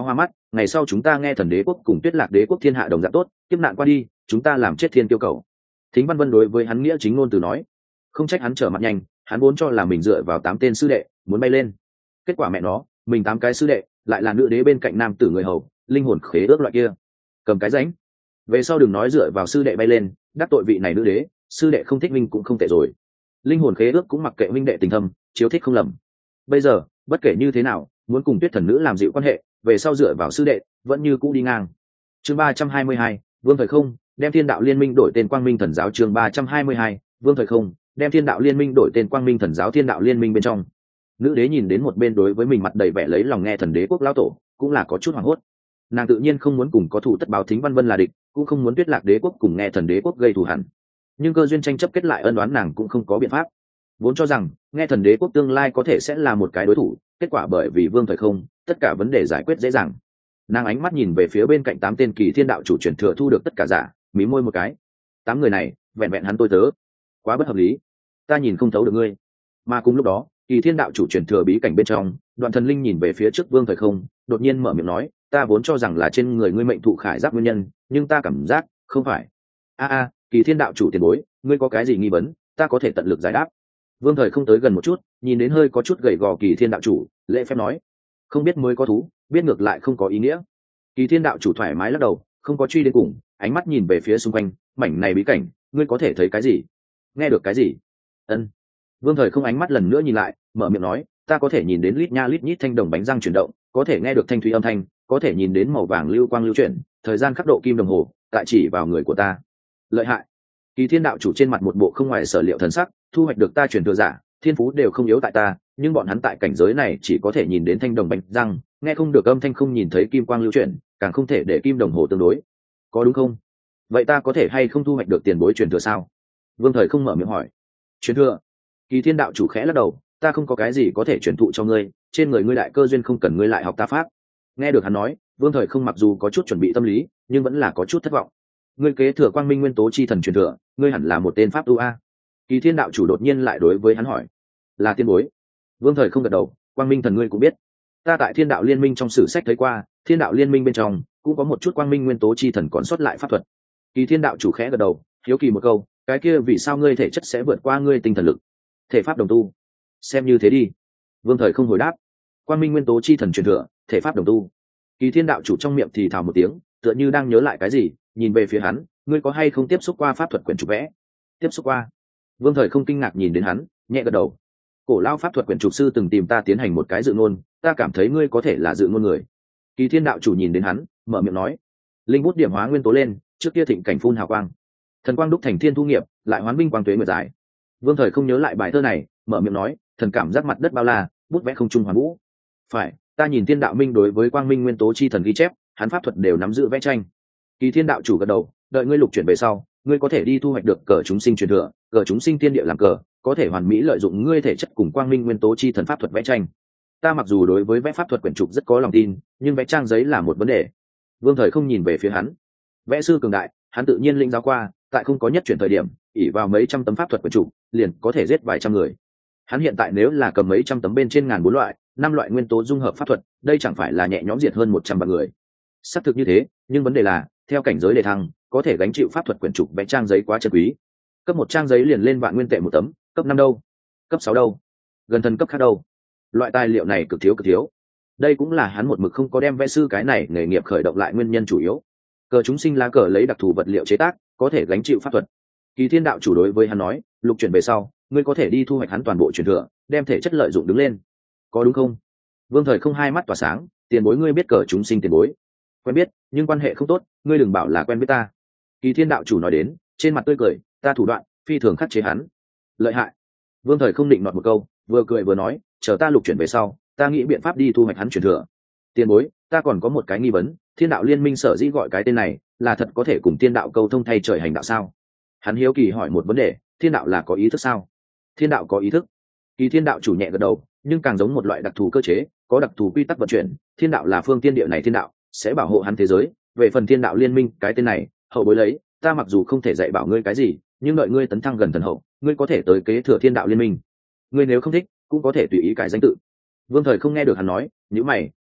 ngày sau chúng ta nghe thần đế quốc cùng tuyết lạc đế quốc thiên hạ đồng dạng tốt, kiếp nạn qua đi chúng ta làm chết thiên tiêu cầu. Thính Văn Vân đối với hắn nghĩa chính ngôn từ nói. Không trách hắn trở mặt nhanh, hắn vốn cho là mình dựa vào tám tên sư đệ muốn bay lên, kết quả mẹ nó mình tám cái sư đệ lại là nữ đế bên cạnh nam tử người hầu, linh hồn khế ước loại kia, cầm cái ránh. Về sau đừng nói dựa vào sư đệ bay lên, đắc tội vị này nữ đế, sư đệ không thích minh cũng không tệ rồi. Linh hồn khế ước cũng mặc kệ huynh đệ tình thâm, chiếu thích không lầm. Bây giờ bất kể như thế nào, muốn cùng tuyết thần nữ làm dịu quan hệ, về sau dựa vào sư đệ vẫn như cũ đi ngang. Chương ba trăm hai mươi hai, Vương Thời Không đem Thiên Đạo Liên Minh đổi tên Quang Minh Thần Giáo. Chương ba trăm hai mươi hai, Vương Thời Không đem Thiên Đạo Liên Minh đổi tên Quang Minh Thần Giáo. Thiên Đạo Liên Minh bên trong, nữ đế nhìn đến một bên đối với mình mặt đầy vẻ lấy lòng nghe thần đế quốc lão tổ, cũng là có chút hoảng hốt. Nàng tự nhiên không muốn cùng có thủ tất báo Thính Văn Vân là địch, cũng không muốn tuyết lạc đế quốc cùng nghe thần đế quốc gây thù hằn, nhưng cơ duyên tranh chấp kết lại ân oán nàng cũng không có biện pháp. Vốn cho rằng nghe thần đế quốc tương lai có thể sẽ là một cái đối thủ, kết quả bởi vì Vương Thời Không, tất cả vấn đề giải quyết dễ dàng. Nàng ánh mắt nhìn về phía bên cạnh tám tên Kỳ Thiên đạo chủ truyền thừa thu được tất cả giả, mí môi một cái. Tám người này vẹn vẹn hắn tôi tớ, quá bất hợp lý, ta nhìn không thấu được ngươi. Mà cùng lúc đó, Kỳ Thiên đạo chủ truyền thừa bí cảnh bên trong, Đoạn Thần Linh nhìn về phía trước Vương Thời Không, đột nhiên mở miệng nói, ta vốn cho rằng là trên người ngươi mệnh thụ khải giáp nguyên nhân, nhưng ta cảm giác không phải. A a, Kỳ Thiên đạo chủ tiền bối, ngươi có cái gì nghi vấn, ta có thể tận lực giải đáp. Vương Thời Không tới gần một chút, nhìn đến hơi có chút gầy gò Kỳ Thiên đạo chủ, lễ phép nói, không biết mới có thú, biết ngược lại không có ý nghĩa. Kỳ Thiên đạo chủ thoải mái lắc đầu, không có truy đến cùng, ánh mắt nhìn về phía xung quanh, mảnh này bí cảnh, ngươi có thể thấy cái gì, nghe được cái gì? Ân. Vương Thời Không ánh mắt lần nữa nhìn lại, mở miệng nói, ta có thể nhìn đến lít nha lít nhít thanh đồng bánh răng chuyển động, có thể nghe được thanh thủy âm thanh, có thể nhìn đến màu vàng lưu quang lưu chuyển, thời gian khắc độ kim đồng hồ, tại chỉ vào người của ta. Lợi hại. Kỳ Thiên đạo chủ trên mặt một bộ không ngoài sở liệu thần sắc, thu hoạch được ta truyền thừa giả, thiên phú đều không yếu tại ta, nhưng bọn hắn tại cảnh giới này chỉ có thể nhìn đến thanh đồng bánh răng, nghe không được âm thanh, không nhìn thấy kim quang lưu chuyển, càng không thể để kim đồng hồ tương đối. Có đúng không? Vậy ta có thể hay không thu hoạch được tiền bối truyền thừa sao? Vương Thời Không mở miệng hỏi. Truyền thừa? Kỳ Thiên đạo chủ khẽ lắc đầu, ta không có cái gì có thể truyền thụ cho ngươi, trên người ngươi đại cơ duyên không cần ngươi lại học ta pháp. Nghe được hắn nói, Vương Thời Không mặc dù có chút chuẩn bị tâm lý, nhưng vẫn là có chút thất vọng. Ngươi kế thừa Quang Minh Nguyên Tố chi thần truyền thừa, ngươi hẳn là một tên pháp tu a. Kỳ Thiên đạo chủ đột nhiên lại đối với hắn hỏi, là tiên bối? Vương Thời Không gật đầu, Quang Minh thần ngươi cũng biết, ta tại Thiên Đạo Liên Minh trong sử sách thấy qua, Thiên Đạo Liên Minh bên trong cũng có một chút Quang Minh Nguyên Tố chi thần còn sót lại pháp thuật. Kỳ Thiên đạo chủ khẽ gật đầu, hiếu kỳ một câu, cái kia vì sao ngươi thể chất sẽ vượt qua ngươi tinh thần lực? Thể pháp đồng tu? Xem như thế đi. Vương Thời Không hồi đáp, Quang Minh Nguyên Tố chi thần truyền thừa, thể pháp đồng tu. Kỳ Thiên đạo chủ trong miệng thì thào một tiếng, tựa như đang nhớ lại cái gì, nhìn về phía hắn, ngươi có hay không tiếp xúc qua pháp thuật quyển trục vẽ? Tiếp xúc qua. Vương Thời Không kinh ngạc nhìn đến hắn, nhẹ gật đầu. Cổ lao pháp thuật quyển trục sư từng tìm ta tiến hành một cái dự ngôn, ta cảm thấy ngươi có thể là dự ngôn người. Kỳ Thiên đạo chủ nhìn đến hắn, mở miệng nói, linh bút điểm hóa nguyên tố lên, trước kia thịnh cảnh phun hào quang, thần quang đúc thành thiên thu nghiệp, lại hoán minh quang tuế nguyệt dài. Vương Thời Không nhớ lại bài thơ này, mở miệng nói, thần cảm giác mặt đất bao la, bút vẽ không trung hoàn vũ. Phải, ta nhìn Thiên Đạo Minh đối với Quang Minh Nguyên Tố chi thần ghi chép, hắn pháp thuật đều nắm giữ vẽ tranh. Kỳ Thiên đạo chủ gật đầu, đợi ngươi lục chuyển về sau, ngươi có thể đi thu hoạch được cờ chúng sinh truyền thừa, cờ chúng sinh tiên địa làm cờ, có thể hoàn mỹ lợi dụng ngươi thể chất cùng Quang Minh Nguyên Tố chi thần pháp thuật vẽ tranh. Ta mặc dù đối với vẽ pháp thuật quyển trục rất có lòng tin, nhưng vẽ trang giấy là một vấn đề. Vương Thời Không nhìn về phía hắn, vẽ sư cường đại, hắn tự nhiên linh giáo qua, tại không có nhất chuyển thời điểm, ỷ vào mấy trăm tấm pháp thuật quyển trục, liền có thể giết vài trăm người. Hắn hiện tại nếu là cầm mấy trăm tấm bên trên ngàn bốn loại, năm loại nguyên tố dung hợp pháp thuật, đây chẳng phải là nhẹ nhõm diệt hơn một trăm vạn người. Xác thực như thế, nhưng vấn đề là, theo cảnh giới đề thăng, có thể gánh chịu pháp thuật quyển trục vẽ trang giấy quá chân quý. Cấp một trang giấy liền lên vạn nguyên tệ một tấm, cấp năm đâu? Cấp sáu đâu? Gần thần cấp khác đâu? Loại tài liệu này cực thiếu cực thiếu. Đây cũng là hắn một mực không có đem vẽ sư cái này nghề nghiệp khởi động lại nguyên nhân chủ yếu. Cờ chúng sinh lá cờ lấy đặc thù vật liệu chế tác, có thể gánh chịu pháp thuật. Kỳ Thiên đạo chủ đối với hắn nói, lục chuyển về sau, ngươi có thể đi thu hoạch hắn toàn bộ truyền thừa, đem thể chất lợi dụng đứng lên. Có đúng không? Vương Thời Không hai mắt tỏa sáng, tiền bối ngươi biết cờ chúng sinh tiền bối. Quen biết, nhưng quan hệ không tốt, ngươi đừng bảo là quen biết ta. Kỳ Thiên đạo chủ nói đến, trên mặt tươi cười, ta thủ đoạn phi thường khắc chế hắn. Lợi hại. Vương Thời Không định nọt một câu, vừa cười vừa nói, chờ ta lục chuyển về sau, ta nghĩ biện pháp đi thu hoạch hắn truyền thừa. Tiền bối, ta còn có một cái nghi vấn, Thiên Đạo Liên Minh sở dĩ gọi cái tên này, là thật có thể cùng Thiên Đạo câu thông thay trời hành đạo sao? Hắn hiếu kỳ hỏi một vấn đề, Thiên Đạo là có ý thức sao? Thiên Đạo có ý thức? Kỳ Thiên đạo chủ nhẹ gật đầu, nhưng càng giống một loại đặc thù cơ chế, có đặc thù quy tắc vận chuyển. Thiên Đạo là phương tiên địa này thiên đạo, sẽ bảo hộ hắn thế giới. Về phần Thiên Đạo Liên Minh, cái tên này, hậu bối lấy, ta mặc dù không thể dạy bảo ngươi cái gì, nhưng đợi ngươi tấn thăng gần thần hậu, ngươi có thể tới kế thừa Thiên Đạo Liên Minh. Ngươi nếu không thích, cũng có thể tùy ý cải danh tự. Vương Thời Không nghe được hắn nói, nhíu mày,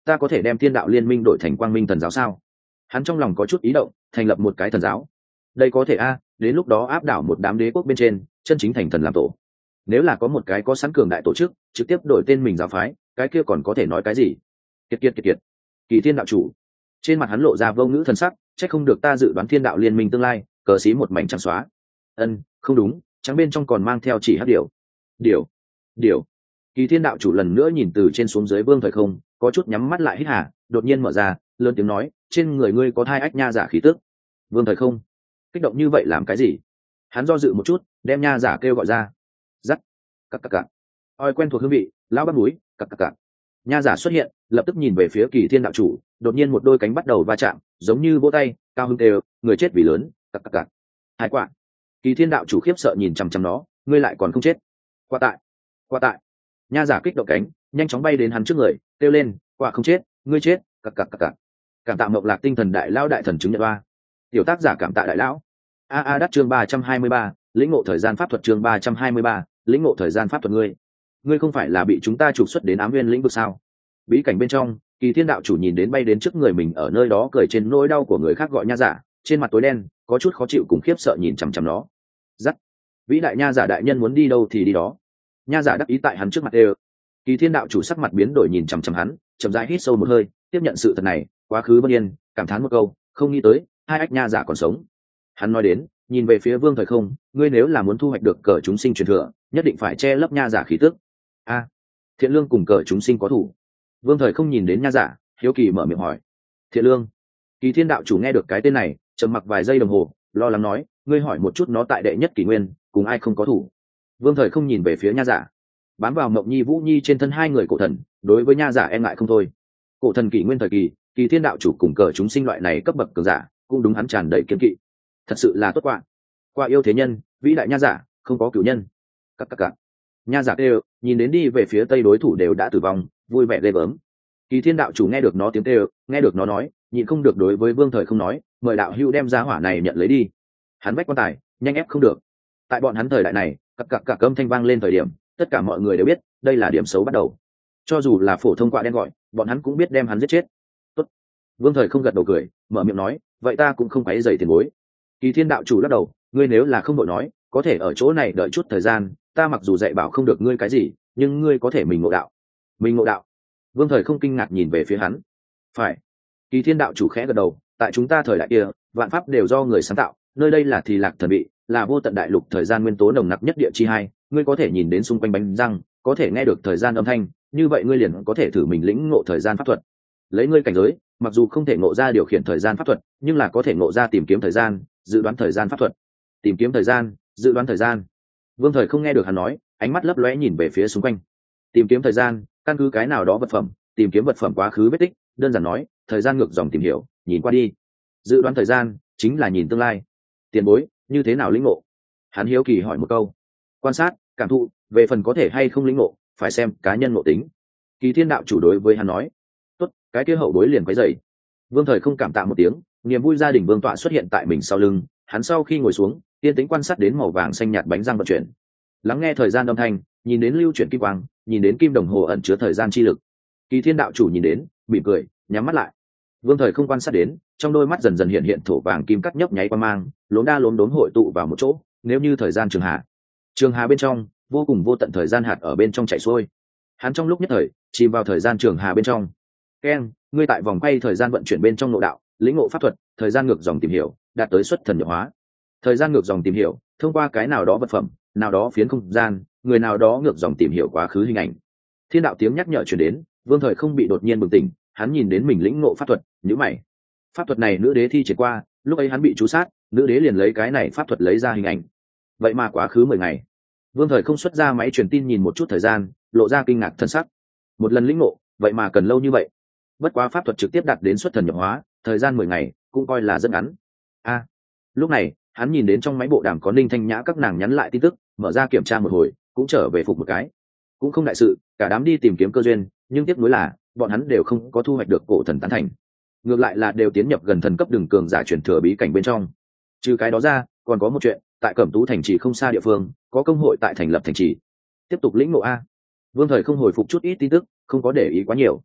ta có thể đem thiên đạo liên minh đổi thành quang minh thần giáo sao? Hắn trong lòng có chút ý động, thành lập một cái thần giáo. Đây có thể a, đến lúc đó áp đảo một đám đế quốc bên trên, chân chính thành thần làm tổ. Nếu là có một cái có sẵn cường đại tổ chức, trực tiếp đổi tên mình giáo phái, cái kia còn có thể nói cái gì? Kiệt kiệt kiệt kiệt. Kỳ Thiên đạo chủ, trên mặt hắn lộ ra vô ngữ thần sắc, chắc không được ta dự đoán thiên đạo liên minh tương lai, cờ xí một mảnh trắng xóa. Ân, không đúng, trắng bên trong còn mang theo chỉ hắc điểu. Điểu, điểu. Kỳ Thiên đạo chủ lần nữa nhìn từ trên xuống dưới Vương Thời Không, có chút nhắm mắt lại hít hà, đột nhiên mở ra, lớn tiếng nói, trên người ngươi có thai ách nha giả khí tức. Vương Thời Không, kích động như vậy làm cái gì? Hắn do dự một chút, đem nha giả kêu gọi ra. Rắc, cặc cặc cặc. Oi quen thuộc hương vị, lão bắp núi, cặc cặc cặc. Nha giả xuất hiện, lập tức nhìn về phía Kỳ Thiên đạo chủ, đột nhiên một đôi cánh bắt đầu va chạm, giống như vỗ tay, cao hứng đều, người chết vì lớn, cặc cặc cặc. Hai quả. Kỳ Thiên đạo chủ khiếp sợ nhìn chằm chằm nó, ngươi lại còn không chết. Qua tại, qua tại. Nha giả kích động cánh, nhanh chóng bay đến hắn trước người, kêu lên, quả không chết, ngươi chết, cặc cặc cặc cặc. Cảm tạ Mộng Lạc tinh thần đại lão đại thần chứng nhận oa. Tiểu tác giả cảm tạ đại lão. A a đắt chương ba trăm hai mươi ba, lĩnh ngộ thời gian pháp thuật chương ba trăm hai mươi ba, lĩnh ngộ thời gian pháp thuật ngươi. Ngươi không phải là bị chúng ta trục xuất đến Ám Nguyên lĩnh vực sao? Bí cảnh bên trong, Kỳ Thiên đạo chủ nhìn đến bay đến trước người mình ở nơi đó cười trên nỗi đau của người khác gọi nha giả, trên mặt tối đen, có chút khó chịu cùng khiếp sợ nhìn chằm chằm nó. Dắt. Vĩ đại nha giả đại nhân muốn đi đâu thì đi đó. Nha giả đắc ý tại hắn trước mặt đều. Kỳ Thiên đạo chủ sắc mặt biến đổi nhìn chằm chằm hắn, chậm rãi hít sâu một hơi, tiếp nhận sự thật này, quá khứ bất yên, cảm thán một câu, không nghĩ tới, hai ách nha giả còn sống. Hắn nói đến, nhìn về phía Vương Thời Không, ngươi nếu là muốn thu hoạch được cờ chúng sinh truyền thừa, nhất định phải che lấp nha giả khí tức. A, Thiện Lương cùng cờ chúng sinh có thủ. Vương Thời Không nhìn đến nha giả, hiếu kỳ mở miệng hỏi. Thiện Lương. Kỳ Thiên đạo chủ nghe được cái tên này, trầm mặc vài giây đồng hồ, lo lắng nói, ngươi hỏi một chút nó tại đệ nhất kỷ nguyên, cùng ai không có thủ. Vương Thời Không nhìn về phía nha giả, bám vào Mộng Nhi Vũ Nhi trên thân hai người cổ thần, đối với nha giả e ngại không thôi. Cổ thần kỷ nguyên thời kỳ, Kỳ Thiên đạo chủ cùng cờ chúng sinh loại này cấp bậc cường giả, cũng đúng hắn tràn đầy kiên kỵ. Thật sự là tốt quá. Qua yêu thế nhân, vĩ đại nha giả, không có cửu nhân. Các các các. Nha giả kêu, nhìn đến đi về phía tây đối thủ đều đã tử vong, vui vẻ ghê gớm. Kỳ Thiên đạo chủ nghe được nó tiếng kêu, nghe được nó nói, nhịn không được đối với Vương Thời Không nói, mời đạo hữu đem giá hỏa này nhận lấy đi. Hắn vách quan tài, nhanh ép không được. Tại bọn hắn thời đại này, các các các âm thanh vang lên thời điểm, tất cả mọi người đều biết, đây là điểm xấu bắt đầu. Cho dù là phổ thông quạ đen gọi, bọn hắn cũng biết đem hắn giết chết. Tốt. Vương Thời Không gật đầu cười, mở miệng nói, vậy ta cũng không quấy rầy tiền bối. Kỳ Thiên đạo chủ lắc đầu, ngươi nếu là không đội nói, có thể ở chỗ này đợi chút thời gian, ta mặc dù dạy bảo không được ngươi cái gì, nhưng ngươi có thể mình ngộ đạo. Mình ngộ đạo. Vương Thời Không kinh ngạc nhìn về phía hắn. Phải. Kỳ Thiên đạo chủ khẽ gật đầu, tại chúng ta thời đại kia, vạn pháp đều do người sáng tạo, nơi đây là thì lạc thần bị, là vô tận đại lục thời gian nguyên tố nồng nặc nhất địa chi hai, ngươi có thể nhìn đến xung quanh bánh răng, có thể nghe được thời gian âm thanh, như vậy ngươi liền có thể thử mình lĩnh ngộ thời gian pháp thuật. Lấy ngươi cảnh giới, mặc dù không thể ngộ ra điều khiển thời gian pháp thuật, nhưng là có thể ngộ ra tìm kiếm thời gian, dự đoán thời gian pháp thuật. Tìm kiếm thời gian, dự đoán thời gian. Vương Thời Không nghe được hắn nói, ánh mắt lấp lóe nhìn về phía xung quanh. Tìm kiếm thời gian, căn cứ cái nào đó vật phẩm, tìm kiếm vật phẩm quá khứ vết tích, đơn giản nói, thời gian ngược dòng tìm hiểu, nhìn qua đi. Dự đoán thời gian, chính là nhìn tương lai. Tiền bối, như thế nào lĩnh ngộ? Hắn hiếu kỳ hỏi một câu. Quan sát, cảm thụ, về phần có thể hay không lĩnh ngộ, phải xem cá nhân ngộ tính. Kỳ Thiên đạo chủ đối với hắn nói. Tốt, cái kia hậu bối liền quấy dậy. Vương Thời Không cảm tạ một tiếng, niềm vui gia đình vương tọa xuất hiện tại mình sau lưng. Hắn sau khi ngồi xuống, yên tĩnh quan sát đến màu vàng xanh nhạt bánh răng vận chuyển, lắng nghe thời gian âm thanh, nhìn đến lưu chuyển kim quang, nhìn đến kim đồng hồ ẩn chứa thời gian chi lực. Kỳ Thiên đạo chủ nhìn đến, mỉm cười, nhắm mắt lại. Vương Thời Không quan sát đến, trong đôi mắt dần dần hiện hiện thổ vàng kim cắt nhấp nháy qua mang, lốm đa lốm đốm hội tụ vào một chỗ. Nếu như thời gian trường hà, trường hà bên trong vô cùng vô tận thời gian hạt ở bên trong chảy xuôi. Hắn trong lúc nhất thời chìm vào thời gian trường hà bên trong. Ken, ngươi tại vòng quay thời gian vận chuyển bên trong nội đạo, lĩnh ngộ pháp thuật, thời gian ngược dòng tìm hiểu, đạt tới xuất thần nhập hóa. Thời gian ngược dòng tìm hiểu, thông qua cái nào đó vật phẩm, nào đó phiến không gian, người nào đó ngược dòng tìm hiểu quá khứ hình ảnh. Thiên đạo tiếng nhắc nhở truyền đến, Vương Thời Không bị đột nhiên bừng tỉnh, hắn nhìn đến mình lĩnh ngộ pháp thuật, nhíu mày. Pháp thuật này nữ đế thi triển qua, lúc ấy hắn bị chú sát, nữ đế liền lấy cái này pháp thuật lấy ra hình ảnh. Vậy mà quá khứ mười ngày. Vương Thời Không xuất ra máy truyền tin nhìn một chút thời gian, lộ ra kinh ngạc thân sắc. Một lần lĩnh ngộ, vậy mà cần lâu như vậy. Bất quá pháp thuật trực tiếp đạt đến xuất thần nhập hóa, thời gian mười ngày, cũng coi là rất ngắn. A. Lúc này, hắn nhìn đến trong máy bộ đàm có Ninh Thanh Nhã các nàng nhắn lại tin tức, mở ra kiểm tra một hồi, cũng trở về phục một cái. Cũng không đại sự, cả đám đi tìm kiếm cơ duyên, nhưng tiếc nuối là, bọn hắn đều không có thu hoạch được cổ thần tán thành. Ngược lại là đều tiến nhập gần thần cấp đường cường giả truyền thừa bí cảnh bên trong. Trừ cái đó ra, còn có một chuyện, tại Cẩm Tú thành trì không xa địa phương, có công hội tại thành lập thành trì. Tiếp tục lĩnh ngộ a. Vương Thời Không hồi phục chút ít tin tức, không có để ý quá nhiều.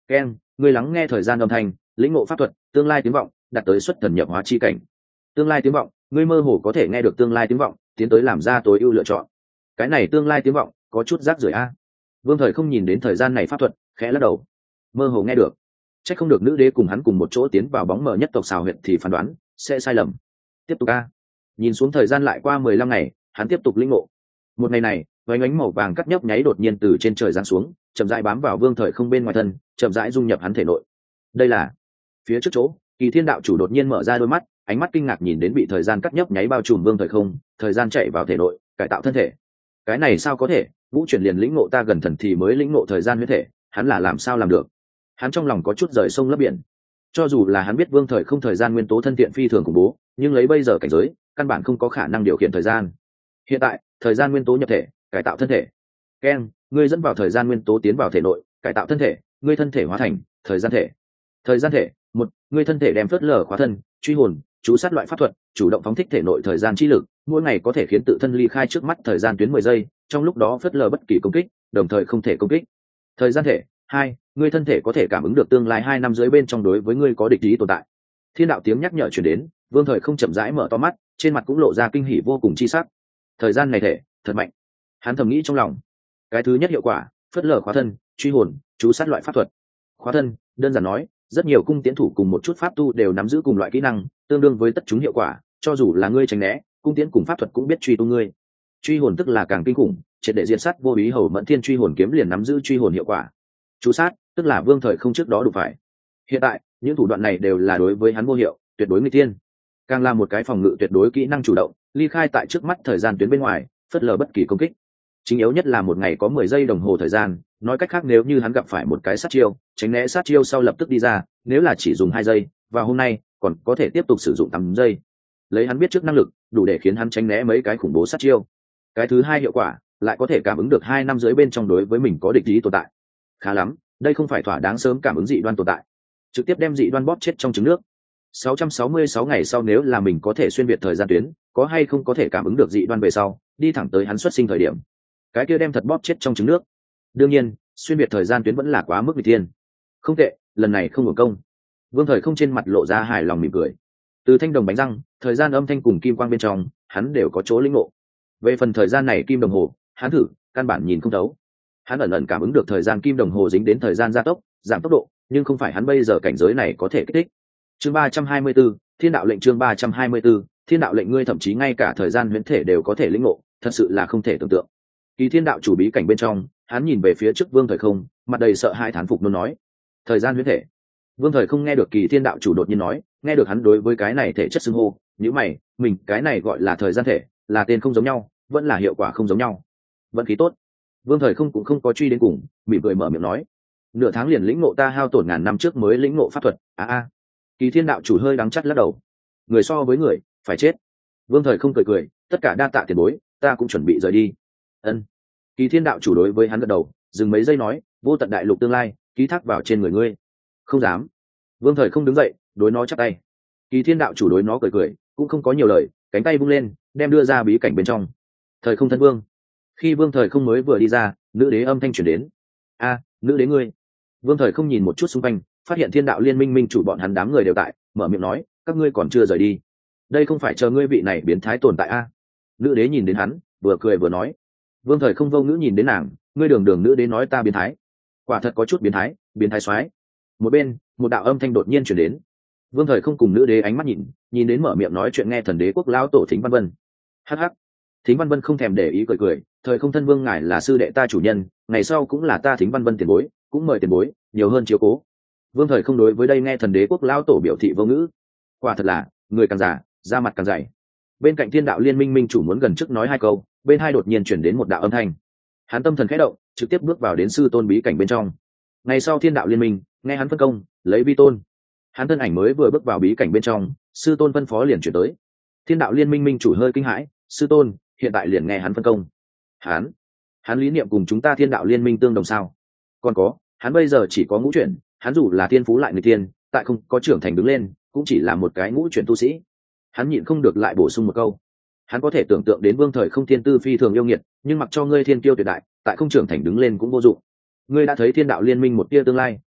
keng, ngươi lắng nghe thời gian âm thanh, lĩnh ngộ pháp thuật, tương lai tiếng vọng, đạt tới xuất thần nhập hóa chi cảnh. Tương lai tiếng vọng, ngươi mơ hồ có thể nghe được tương lai tiếng vọng, tiến tới làm ra tối ưu lựa chọn. Cái này tương lai tiếng vọng có chút rác rưởi a. Vương Thời không nhìn đến thời gian này pháp thuật, khẽ lắc đầu. Mơ hồ nghe được, chắc không được nữ đế cùng hắn cùng một chỗ tiến vào bóng mờ nhất tộc xào huyện thì phán đoán sẽ sai lầm. Tiếp tục a. Nhìn xuống thời gian lại qua mười lăm ngày, hắn tiếp tục lĩnh ngộ. Một ngày này, vánh ánh màu vàng cắt nhấp nháy đột nhiên từ trên trời giáng xuống, chậm rãi bám vào Vương Thời không bên ngoài thân, chậm rãi dung nhập hắn thể nội. Đây là phía trước chỗ, Kỳ Thiên đạo chủ đột nhiên mở ra đôi mắt, ánh mắt kinh ngạc nhìn đến bị thời gian cắt nhấp nháy bao trùm Vương Thời không, thời gian chạy vào thể nội, cải tạo thân thể. Cái này sao có thể? Vũ chuyển liền lĩnh ngộ ta gần thần thì mới lĩnh ngộ thời gian huyết thể, hắn là làm sao làm được? Hắn trong lòng có chút rời sông lấp biển. Cho dù là hắn biết Vương Thời không thời gian nguyên tố thân thiện phi thường khủng bố, nhưng lấy bây giờ cảnh giới, căn bản không có khả năng điều khiển thời gian. Hiện tại, thời gian nguyên tố nhập thể, cải tạo thân thể. Ken, ngươi dẫn vào thời gian nguyên tố tiến vào thể nội, cải tạo thân thể, ngươi thân thể hóa thành thời gian thể. Thời gian thể, một, ngươi thân thể đem phớt lờ khóa thân, truy hồn, chú sát loại pháp thuật, chủ động phóng thích thể nội thời gian chi lực, mỗi ngày có thể khiến tự thân ly khai trước mắt thời gian tuyến mười giây, trong lúc đó phớt lờ bất kỳ công kích, đồng thời không thể công kích. Thời gian thể, hai, ngươi thân thể có thể cảm ứng được tương lai hai năm dưới bên trong đối với ngươi có địch ý tồn tại. Thiên đạo tiếng nhắc nhở truyền đến, Vương Thời không chậm rãi mở to mắt, trên mặt cũng lộ ra kinh hỉ vô cùng chi sắc. Thời gian này thể, thật mạnh. Hắn thầm nghĩ trong lòng. Cái thứ nhất hiệu quả, phớt lờ khóa thân, truy hồn, chú sát loại pháp thuật. Khóa thân, đơn giản nói, rất nhiều cung tiễn thủ cùng một chút pháp tu đều nắm giữ cùng loại kỹ năng, tương đương với tất chúng hiệu quả, cho dù là ngươi tránh né, cung tiễn cùng pháp thuật cũng biết truy tu ngươi. Truy hồn tức là càng kinh khủng, triệt để diện sát vô ý hầu mẫn thiên truy hồn kiếm liền nắm giữ truy hồn hiệu quả. Chú sát, tức là Vương Thời không trước đó đủ phải. Hiện tại, những thủ đoạn này đều là đối với hắn vô hiệu, tuyệt đối nguy tiên. Càng là một cái phòng ngự tuyệt đối kỹ năng chủ động, ly khai tại trước mắt thời gian tuyến bên ngoài, phớt lờ bất kỳ công kích. Chính yếu nhất là một ngày có mười giây đồng hồ thời gian, nói cách khác nếu như hắn gặp phải một cái sát chiêu, tránh né sát chiêu sau lập tức đi ra, nếu là chỉ dùng hai giây, và hôm nay còn có thể tiếp tục sử dụng tám giây. Lấy hắn biết trước năng lực, đủ để khiến hắn tránh né mấy cái khủng bố sát chiêu. Cái thứ hai hiệu quả, lại có thể cảm ứng được hai năm dưới bên trong đối với mình có địch ý tồn tại. Khá lắm, đây không phải thỏa đáng sớm cảm ứng dị đoan tồn tại, trực tiếp đem dị đoan bóp chết trong trứng nước. sáu trăm sáu mươi sáu ngày sau nếu là mình có thể xuyên việt thời gian tuyến, có hay không có thể cảm ứng được dị đoan về sau, đi thẳng tới hắn xuất sinh thời điểm. Cái kia đem thật bóp chết trong trứng nước. Đương nhiên, xuyên việt thời gian tuyến vẫn là quá mức nghịch thiên. Không tệ, lần này không hưởng công. Vương Thời không trên mặt lộ ra hài lòng mỉm cười. Từ thanh đồng bánh răng, thời gian âm thanh cùng kim quang bên trong, hắn đều có chỗ lĩnh ngộ. Về phần thời gian này kim đồng hồ, hắn thử, căn bản nhìn không thấu. Hắn ẩn ẩn cảm ứng được thời gian kim đồng hồ dính đến thời gian gia tốc, giảm tốc độ, nhưng không phải hắn bây giờ cảnh giới này có thể kích thích. Chương ba trăm hai mươi 34, Thiên đạo lệnh chương ba trăm hai mươi 34, Thiên đạo lệnh ngươi thậm chí ngay cả thời gian huyễn thể đều có thể lĩnh ngộ, thật sự là không thể tưởng tượng. Kỳ Thiên đạo chủ bí cảnh bên trong, hắn nhìn về phía trước Vương Thời không, mặt đầy sợ hãi thán phục nôn nói: "Thời gian huyễn thể." Vương Thời không nghe được Kỳ Thiên đạo chủ đột nhiên nói, nghe được hắn đối với cái này thể chất xưng hô, nhíu mày, mình cái này gọi là thời gian thể, là tên không giống nhau, vẫn là hiệu quả không giống nhau. Vận khí tốt. Vương Thời không cũng không có truy đến cùng, mỉm cười mở miệng nói: "Nửa tháng liền lĩnh ngộ ta hao tổn ngàn năm trước mới lĩnh ngộ pháp thuật." A a. Kỳ Thiên đạo chủ hơi đắng chắt lắc đầu. Người so với người, phải chết. Vương Thời không cười cười, tất cả đa tạ tiền bối, ta cũng chuẩn bị rời đi. Ân. Kỳ Thiên đạo chủ đối với hắn gật đầu, dừng mấy giây nói: "Vô tận đại lục tương lai, ký thác vào trên người ngươi." Không dám. Vương Thời không đứng dậy, đối nó chắp tay. Kỳ Thiên đạo chủ đối nó cười cười, cũng không có nhiều lời, cánh tay vung lên, đem đưa ra bí cảnh bên trong. Thời không thân vương. Khi Vương Thời không mới vừa đi ra, nữ đế âm thanh truyền đến. A, nữ đế ngươi. Vương Thời không nhìn một chút xung quanh, phát hiện Thiên đạo liên minh minh chủ bọn hắn đám người đều tại, mở miệng nói: "Các ngươi còn chưa rời đi. Đây không phải chờ ngươi vị này biến thái tồn tại a?" Nữ đế nhìn đến hắn, vừa cười vừa nói. Vương Thời không vô ngữ nhìn đến nàng, ngươi đường đường nữ đế nói ta biến thái, quả thật có chút biến thái, biến thái soái. Một bên, một đạo âm thanh đột nhiên chuyển đến. Vương Thời không cùng nữ đế ánh mắt nhìn, nhìn đến mở miệng nói chuyện nghe thần đế quốc lão tổ Thính Văn Vân. Hắc hắc. Thính Văn Vân không thèm để ý cười cười, thời không thân vương ngài là sư đệ ta chủ nhân, ngày sau cũng là ta Thính Văn Vân tiền bối, cũng mời tiền bối nhiều hơn chiếu cố. Vương Thời không đối với đây nghe thần đế quốc lão tổ biểu thị vô ngữ. Quả thật là, người càng già, da mặt càng dày. Bên cạnh Thiên đạo liên minh minh chủ muốn gần trước nói hai câu, bên hai đột nhiên chuyển đến một đạo âm thanh. Hắn tâm thần khẽ động, trực tiếp bước vào đến sư tôn bí cảnh bên trong. Ngày sau Thiên đạo liên minh nghe hắn phân công, lấy vi tôn. Hắn thân ảnh mới vừa bước vào bí cảnh bên trong, sư tôn phân phó liền chuyển tới. Thiên đạo liên minh minh chủ hơi kinh hãi, sư tôn hiện tại liền nghe hắn phân công. Hắn, hắn lý niệm cùng chúng ta Thiên đạo liên minh tương đồng sao? Còn có, hắn bây giờ chỉ có ngũ chuyển, hắn dù là thiên phú lại người tiên, tại không có trưởng thành đứng lên, cũng chỉ là một cái ngũ chuyển tu sĩ. Hắn nhịn không được lại bổ sung một câu. Hắn có thể tưởng tượng đến Vương Thời không thiên tư phi thường yêu nghiệt, nhưng mặc cho ngươi thiên kiêu tuyệt đại, tại không trưởng thành đứng lên cũng vô dụng. Ngươi đã thấy Thiên đạo liên minh một tia tương lai,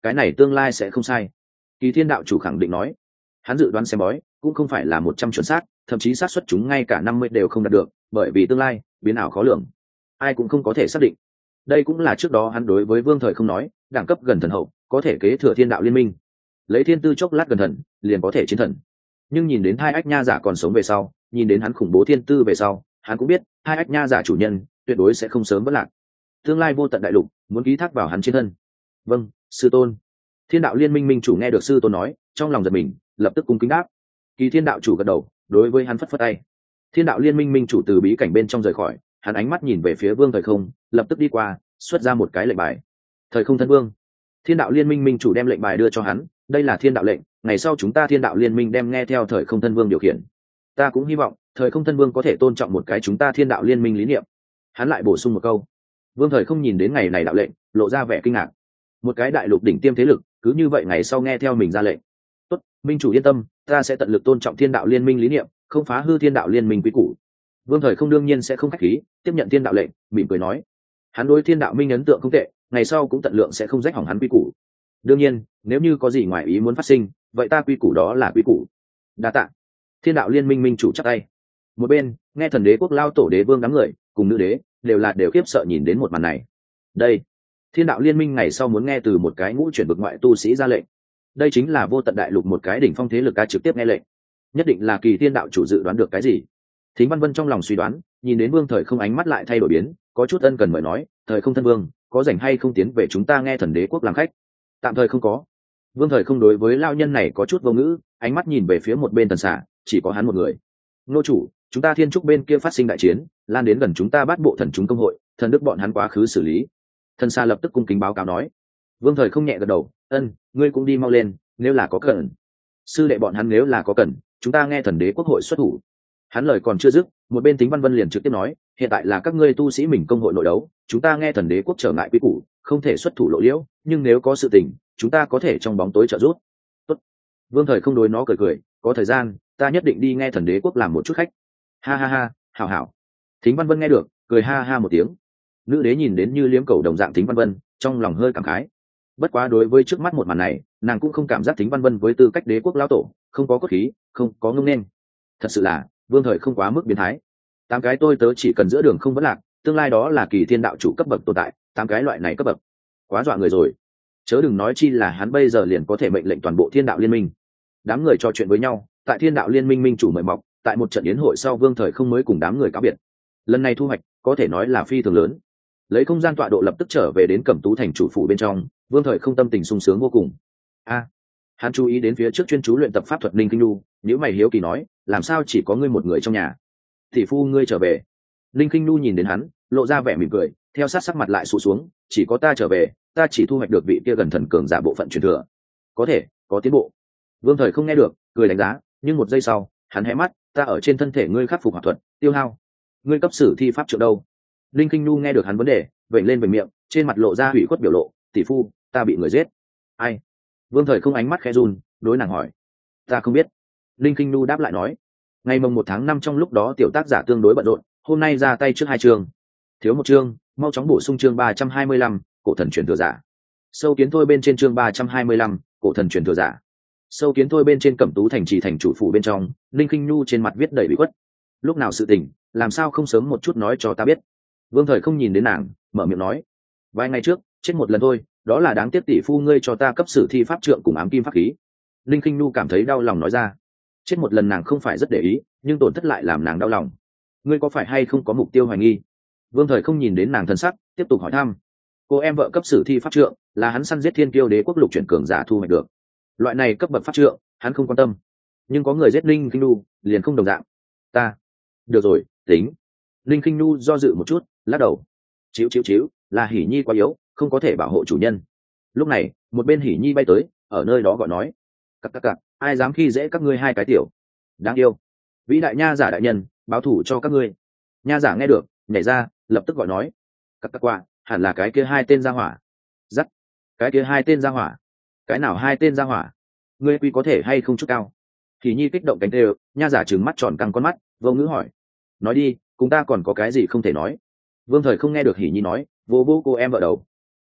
cái này tương lai sẽ không sai. Kỳ Thiên đạo chủ khẳng định nói. Hắn dự đoán xem bói cũng không phải là một trăm chuẩn xác, thậm chí xác suất chúng ngay cả năm mươi đều không đạt được, bởi vì tương lai biến ảo khó lường, ai cũng không có thể xác định. Đây cũng là trước đó hắn đối với Vương Thời không nói, đẳng cấp gần thần hậu có thể kế thừa thiên đạo liên minh, lấy thiên tư chốc lát gần thần liền có thể chiến thần. Nhưng nhìn đến hai ách nha giả còn sống về sau, nhìn đến hắn khủng bố thiên tư về sau, hắn cũng biết hai ách nha giả chủ nhân tuyệt đối sẽ không sớm vất lạc. Tương lai vô tận đại lục muốn ký thác vào hắn trên thân. Vâng, sư tôn. Thiên đạo liên minh minh chủ nghe được sư tôn nói, trong lòng giật mình, lập tức cung kính đáp. Kỳ Thiên đạo chủ gật đầu, đối với hắn phất phất tay. Thiên đạo liên minh minh chủ từ bí cảnh bên trong rời khỏi, hắn ánh mắt nhìn về phía Vương Thời Không, lập tức đi qua, xuất ra một cái lệnh bài. Thời Không thân vương. Thiên đạo liên minh minh chủ đem lệnh bài đưa cho hắn, đây là thiên đạo lệnh, ngày sau chúng ta thiên đạo liên minh đem nghe theo Thời Không thân vương điều khiển. Ta cũng hy vọng Thời Không thân vương có thể tôn trọng một cái chúng ta thiên đạo liên minh lý niệm. Hắn lại bổ sung một câu. Vương Thời Không nhìn đến ngày này đạo lệnh, lộ ra vẻ kinh ngạc. Một cái đại lục đỉnh tiêm thế lực, cứ như vậy ngày sau nghe theo mình ra lệnh. Tốt, minh chủ yên tâm, ta sẽ tận lực tôn trọng thiên đạo liên minh lý niệm, không phá hư thiên đạo liên minh quý củ. Vương Thời Không đương nhiên sẽ không khách khí, tiếp nhận thiên đạo lệnh, mỉm cười nói. Hắn đối thiên đạo minh ấn tượng không tệ, ngày sau cũng tận lượng sẽ không rách hỏng hắn quý củ. Đương nhiên, nếu như có gì ngoài ý muốn phát sinh, vậy ta quý củ đó là quý củ. Đa tạ. Thiên đạo liên minh minh chủ chắc tay. Một bên, nghe thần đế quốc lao tổ đế vương đám người cùng nữ đế đều là đều khiếp sợ nhìn đến một màn này. Đây, thiên đạo liên minh ngày sau muốn nghe từ một cái ngũ chuyển vực ngoại tu sĩ ra lệnh. Đây chính là vô tận đại lục một cái đỉnh phong thế lực ca trực tiếp nghe lệnh, nhất định là Kỳ Thiên đạo chủ dự đoán được cái gì. Thính Văn Vân trong lòng suy đoán, nhìn đến Vương Thời Không ánh mắt lại thay đổi biến, có chút ân cần mời nói, Thời Không thân vương, có rảnh hay không tiến về chúng ta nghe thần đế quốc làm khách? Tạm thời không có. Vương Thời Không đối với lao nhân này có chút vô ngữ, ánh mắt nhìn về phía một bên Tần Xả, chỉ có hắn một người. Nô chủ, chúng ta thiên trúc bên kia phát sinh đại chiến, lan đến gần chúng ta Bát Bộ thần chúng công hội, thần đức bọn hắn quá khứ xử lý. Thần Xả lập tức cung kính báo cáo nói. Vương Thời Không nhẹ gật đầu, ân, ngươi cũng đi mau lên, nếu là có cần. Sư đệ bọn hắn nếu là có cần, chúng ta nghe thần đế quốc hội xuất thủ. Hắn lời còn chưa dứt, một bên Tính Văn Vân liền trực tiếp nói, hiện tại là các ngươi tu sĩ mình công hội nội đấu, chúng ta nghe thần đế quốc trở ngại quy củ, không thể xuất thủ lộ liễu, nhưng nếu có sự tình, chúng ta có thể trong bóng tối trợ giúp. Tốt. Vương Thời Không đối nó cười cười, có thời gian, ta nhất định đi nghe thần đế quốc làm một chút khách. Ha ha ha, hảo hảo. Thính Văn Vân nghe được, cười ha ha một tiếng. Nữ đế nhìn đến như liếm cầu đồng dạng Thính Văn Vân, trong lòng hơi cảm khái. Bất quá đối với trước mắt một màn này, nàng cũng không cảm giác Thính Văn Vân với tư cách đế quốc lão tổ, không có cốt khí, không có ngông nên. Thật sự là, Vương Thời không quá mức biến thái. Tám cái tôi tớ chỉ cần giữa đường không vấn lạc, tương lai đó là Kỳ Thiên đạo chủ cấp bậc tồn tại, tám cái loại này cấp bậc, quá dọa người rồi. Chớ đừng nói chi là hắn bây giờ liền có thể mệnh lệnh toàn bộ Thiên đạo liên minh. Đám người trò chuyện với nhau, tại Thiên đạo liên minh minh chủ mời mọc, tại một trận yến hội sau Vương Thời không mới cùng đám người cáo biệt. Lần này thu hoạch có thể nói là phi thường lớn. Lấy không gian tọa độ lập tức trở về đến Cẩm Tú thành chủ phủ bên trong, Vương Thời không tâm tình sung sướng vô cùng. A, hắn chú ý đến phía trước chuyên chú luyện tập pháp thuật Linh Kinh Nu, nếu mày hiếu kỳ nói, làm sao chỉ có ngươi một người trong nhà? Tỷ phu ngươi trở về. Linh Kinh Nu nhìn đến hắn, lộ ra vẻ mỉm cười, theo sát sắc mặt lại sụ xuống, chỉ có ta trở về, ta chỉ thu hoạch được vị kia gần thần cường giả bộ phận truyền thừa. Có thể, có tiến bộ. Vương Thời không nghe được, cười đánh giá, nhưng một giây sau, hắn hé mắt, ta ở trên thân thể ngươi khắc phục hỏa thuật, tiêu hao. Ngươi cấp sử thi pháp trượng đâu? Linh Kinh Nu nghe được hắn vấn đề, vểnh lên vểnh miệng, trên mặt lộ ra hủy khuất biểu lộ, tỷ phu, ta bị người giết. Ai? Vương Thời không ánh mắt khẽ run, đối nàng hỏi. Ta không biết. Linh Kinh Nu đáp lại nói. Ngày mồng một tháng năm trong lúc đó tiểu tác giả tương đối bận rộn, hôm nay ra tay trước hai chương. Thiếu một chương, mau chóng bổ sung chương ba trăm hai mươi lăm, cổ thần truyền thừa giả. Sâu kiến thôi bên trên chương ba trăm hai mươi lăm, cổ thần truyền thừa giả. Sâu kiến thôi bên trên Cẩm Tú thành trì thành chủ phủ bên trong, Linh Kinh Nu trên mặt viết đầy bị khuất. Lúc nào sự tình, làm sao không sớm một chút nói cho ta biết? Vương Thời không nhìn đến nàng, mở miệng nói. Vài ngày trước, chết một lần thôi, đó là đáng tiếc tỷ phu ngươi cho ta cấp sử thi pháp trượng cùng ám kim pháp khí. Linh Kinh Nu cảm thấy đau lòng nói ra. Chết một lần nàng không phải rất để ý, nhưng tổn thất lại làm nàng đau lòng. Ngươi có phải hay không có mục tiêu hoài nghi? Vương Thời không nhìn đến nàng thân sắc, tiếp tục hỏi thăm. Cô em vợ cấp sử thi pháp trượng là hắn săn giết thiên kiêu đế quốc lục chuyển cường giả thu hoạch được. Loại này cấp bậc pháp trượng, hắn không quan tâm. Nhưng có người giết Linh Kinh Nu, liền không đồng dạng. Ta, được rồi, tính. Linh Kinh Nu do dự một chút, lắc đầu. Chíu chíu chíu, là Hỉ Nhi quá yếu, không có thể bảo hộ chủ nhân. Lúc này, một bên Hỉ Nhi bay tới, ở nơi đó gọi nói. Cặc cặc cặc, ai dám khi dễ các ngươi hai cái tiểu. Đáng yêu. Vĩ đại nha giả đại nhân, báo thủ cho các ngươi. Nha giả nghe được, nhảy ra, lập tức gọi nói. Cặc cặc quạ, hẳn là cái kia hai tên gia hỏa. Dắt. Cái kia hai tên gia hỏa. Cái nào hai tên gia hỏa? Ngươi quy có thể hay không chút cao? Hỉ Nhi kích động cánh đều, nha giả trừng mắt tròn căng con mắt, vô ngữ hỏi. Nói đi, cùng ta còn có cái gì không thể nói? Vương Thời không nghe được Hỉ Nhi nói, vô vô cô em vợ đầu.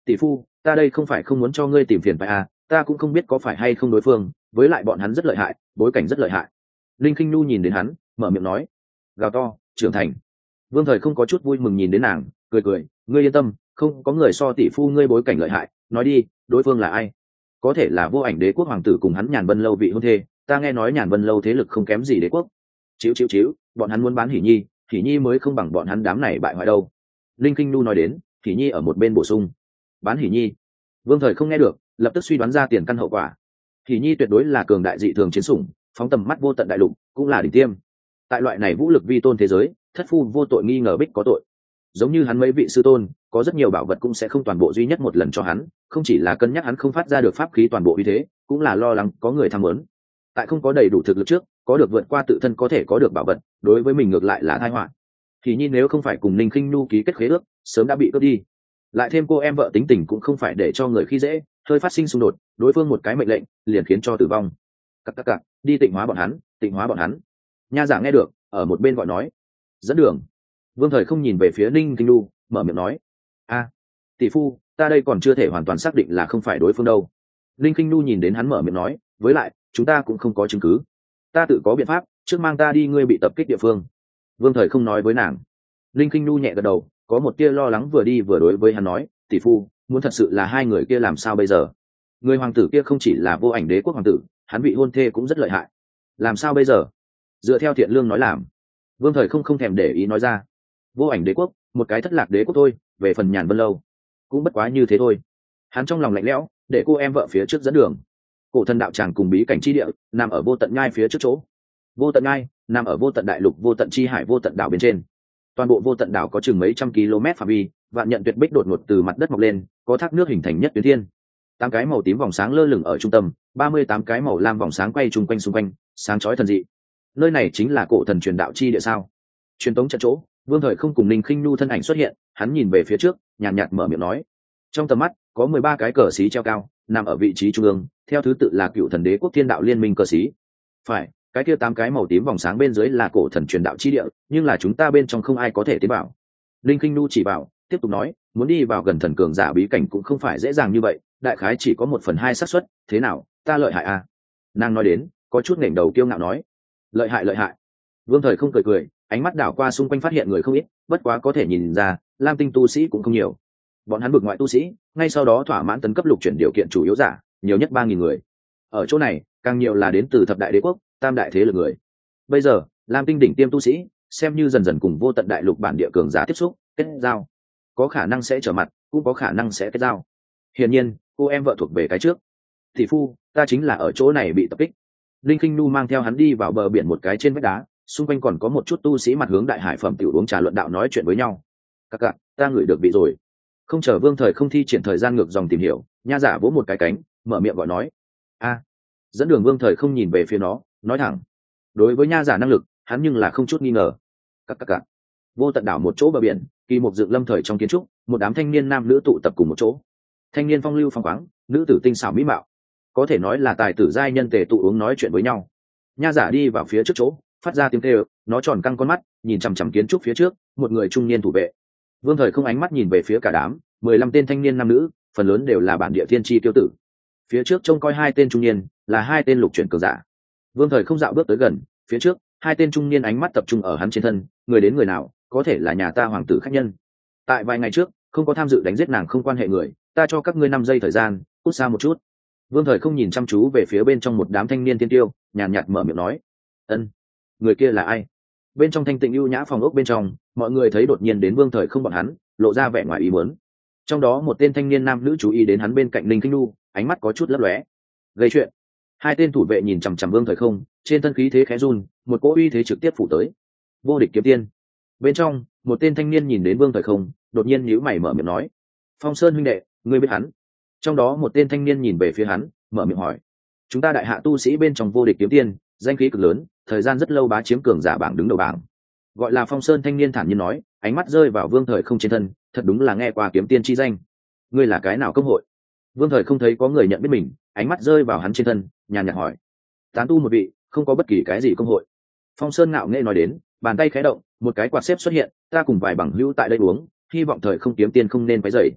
tỷ phu, ta đây không phải không muốn cho ngươi tìm phiền phải à, ta cũng không biết có phải hay không đối phương, với lại bọn hắn rất lợi hại, bối cảnh rất lợi hại. Linh Kinh Nhu nhìn đến hắn, mở miệng nói. Gào to, trưởng thành. Vương Thời không có chút vui mừng nhìn đến nàng, cười cười, ngươi yên tâm, không có người so tỷ phu ngươi bối cảnh lợi hại, nói đi, đối phương là ai? Có thể là Vô Ảnh Đế quốc hoàng tử cùng hắn Nhàn Vân lâu vị hôn thê, ta nghe nói Nhàn Vân lâu thế lực không kém gì đế quốc. Chíu chíu chíu, bọn hắn muốn bán Hỉ Nhi, Hỉ Nhi mới không bằng bọn hắn đám này bại hoại đâu. Linh Kinh Nhu nói đến, Hỉ Nhi ở một bên bổ sung. Bán Hỉ Nhi? Vương Thời không nghe được, lập tức suy đoán ra tiền căn hậu quả. Hỉ Nhi tuyệt đối là cường đại dị thường chiến sủng, phóng tầm mắt vô tận đại lục, cũng là đỉnh tiêm. Tại loại này vũ lực vi tôn thế giới, thất phu vô tội nghi ngờ bích có tội. Giống như hắn mấy vị sư tôn, có rất nhiều bảo vật cũng sẽ không toàn bộ duy nhất một lần cho hắn, không chỉ là cân nhắc hắn không phát ra được pháp khí toàn bộ uy thế, cũng là lo lắng có người tham muốn. Tại không có đầy đủ thực lực trước, có được vượt qua tự thân có thể có được bảo vật, đối với mình ngược lại là tai họa. Thì Nhi nếu không phải cùng Ninh Khinh Nhu ký kết khế ước, sớm đã bị cướp đi. Lại thêm cô em vợ tính tình cũng không phải để cho người khi dễ, hơi phát sinh xung đột, đối phương một cái mệnh lệnh, liền khiến cho tử vong. Cặc cặc cặc, đi tịnh hóa bọn hắn, tịnh hóa bọn hắn. Nha giả nghe được, ở một bên gọi nói, dẫn đường. Vương Thời không nhìn về phía Ninh Kinh Nhu, mở miệng nói, a, tỷ phu, ta đây còn chưa thể hoàn toàn xác định là không phải đối phương đâu. Ninh Kinh Nhu nhìn đến hắn mở miệng nói, với lại chúng ta cũng không có chứng cứ, ta tự có biện pháp, trước mang ta đi ngươi bị tập kích địa phương. Vương Thời không nói với nàng. Ninh Kinh Nhu nhẹ gật đầu, có một tia lo lắng vừa đi vừa đối với hắn nói, tỷ phu, muốn thật sự là hai người kia làm sao bây giờ? Người hoàng tử kia không chỉ là Vô Ảnh Đế quốc hoàng tử, hắn vị hôn thê cũng rất lợi hại, làm sao bây giờ? Dựa theo Thiện Lương nói làm. Vương Thời không không thèm để ý nói ra, Vô Ảnh Đế quốc, một cái thất lạc đế quốc thôi, về phần Nhàn Vân lâu, cũng bất quá như thế thôi. Hắn trong lòng lạnh lẽo, để cô em vợ phía trước dẫn đường. Cổ thần đạo tràng cùng bí cảnh chi địa nằm ở vô tận nhai phía trước chỗ. Vô tận nhai nằm ở vô tận đại lục vô tận chi hải vô tận đảo bên trên. Toàn bộ vô tận đảo có chừng mấy trăm km phạm vi, vạn nhận tuyệt bích đột ngột từ mặt đất mọc lên, có thác nước hình thành nhất tuyến thiên. Tám cái màu tím vòng sáng lơ lửng ở trung tâm, ba mươi tám cái màu lam vòng sáng quay chung quanh xung quanh, sáng chói thần dị. Nơi này chính là cổ thần truyền đạo chi địa sao? Truyền tống trận chỗ, Vương Thời không cùng Ninh Khinh Nhu thân ảnh xuất hiện, hắn nhìn về phía trước, nhàn nhạt mở miệng nói, trong tầm mắt có mười ba cái cờ xí treo cao, nằm ở vị trí trung ương, theo thứ tự là Cựu Thần Đế quốc Thiên Đạo Liên minh cờ xí. Phải, cái kia tám cái màu tím vòng sáng bên dưới là cổ thần truyền đạo chi địa, nhưng là chúng ta bên trong không ai có thể tiến vào. Linh Kinh Nu chỉ vào, tiếp tục nói, muốn đi vào gần thần cường giả bí cảnh cũng không phải dễ dàng như vậy, đại khái chỉ có một phần hai xác suất, thế nào, ta lợi hại à? Nàng nói đến, có chút nghển đầu kiêu ngạo nói, lợi hại lợi hại. Vương Thời không cười cười, ánh mắt đảo qua xung quanh phát hiện người không ít, bất quá có thể nhìn ra, Lam Tinh tu sĩ cũng không nhiều. Bọn hắn vực ngoại tu sĩ, ngay sau đó thỏa mãn tấn cấp lục chuyển điều kiện chủ yếu giả, nhiều nhất ba nghìn người. Ở chỗ này, càng nhiều là đến từ thập đại đế quốc, tam đại thế lực người. Bây giờ, Lam Tinh đỉnh tiêm tu sĩ, xem như dần dần cùng vô tận đại lục bản địa cường giả tiếp xúc, kết giao. Có khả năng sẽ trở mặt, cũng có khả năng sẽ kết giao. Hiển nhiên, cô em vợ thuộc về cái trước. Thị phu, ta chính là ở chỗ này bị tập kích. Linh Kinh Nu mang theo hắn đi vào bờ biển một cái trên vách đá, xung quanh còn có một chút tu sĩ mặt hướng đại hải phẩm tiểu uống trà luận đạo nói chuyện với nhau. Các cạn, ta ngửi được vị rồi. Không chờ Vương Thời không thi triển thời gian ngược dòng tìm hiểu, nha giả vỗ một cái cánh, mở miệng gọi nói, a. Dẫn đường Vương Thời không nhìn về phía nó, nói thẳng. Đối với nha giả năng lực, hắn nhưng là không chút nghi ngờ. Các các cạn. Vô tận đảo một chỗ bờ biển, kỳ một dựng lâm thời trong kiến trúc, một đám thanh niên nam nữ tụ tập cùng một chỗ. Thanh niên phong lưu phong khoáng, nữ tử tinh xảo mỹ mạo, có thể nói là tài tử giai nhân tề tụ uống nói chuyện với nhau. Nha giả đi vào phía trước chỗ, phát ra tiếng kêu, nó tròn căng con mắt, nhìn chằm chằm kiến trúc phía trước, một người trung niên thủ vệ. Vương Thời không ánh mắt nhìn về phía cả đám, mười lăm tên thanh niên nam nữ, phần lớn đều là bản địa thiên tri tiêu tử. Phía trước trông coi hai tên trung niên, là hai tên lục chuyển cường giả. Vương Thời không dạo bước tới gần, phía trước, hai tên trung niên ánh mắt tập trung ở hắn trên thân, người đến người nào, có thể là nhà ta hoàng tử khách nhân. Tại vài ngày trước, không có tham dự đánh giết nàng không quan hệ người, ta cho các ngươi năm giây thời gian, cút xa một chút. Vương Thời không nhìn chăm chú về phía bên trong một đám thanh niên tiên tiêu, nhàn nhạt mở miệng nói, ân, người kia là ai? Bên trong thanh tịnh ưu nhã phòng ốc bên trong, mọi người thấy đột nhiên đến Vương Thời không bọn hắn, lộ ra vẻ ngoài ý muốn. Trong đó một tên thanh niên nam nữ chú ý đến hắn bên cạnh Linh Kinh Nu, ánh mắt có chút lấp lóe. Gây chuyện. Hai tên thủ vệ nhìn chằm chằm Vương Thời không, trên thân khí thế khẽ run, một cỗ uy thế trực tiếp phủ tới. Vô địch kiếm tiên. Bên trong, một tên thanh niên nhìn đến Vương Thời không, đột nhiên nhíu mày mở miệng nói, Phong Sơn huynh đệ, ngươi biết hắn? Trong đó một tên thanh niên nhìn về phía hắn, mở miệng hỏi, chúng ta đại hạ tu sĩ bên trong vô địch kiếm tiên, danh khí cực lớn, thời gian rất lâu bá chiếm cường giả bảng đứng đầu bảng. Gọi là Phong Sơn thanh niên thản nhiên nói, ánh mắt rơi vào Vương Thời không trên thân, thật đúng là nghe qua kiếm tiên chi danh. Ngươi là cái nào công hội? Vương Thời không thấy có người nhận biết mình, ánh mắt rơi vào hắn trên thân, nhàn nhạt hỏi, tán tu một vị, không có bất kỳ cái gì công hội. Phong Sơn ngạo nghễ nói đến, bàn tay khẽ động, một cái quạt xếp xuất hiện, ta cùng vài bằng hữu tại đây uống, hy vọng Thời không kiếm tiên không nên quấy rầy.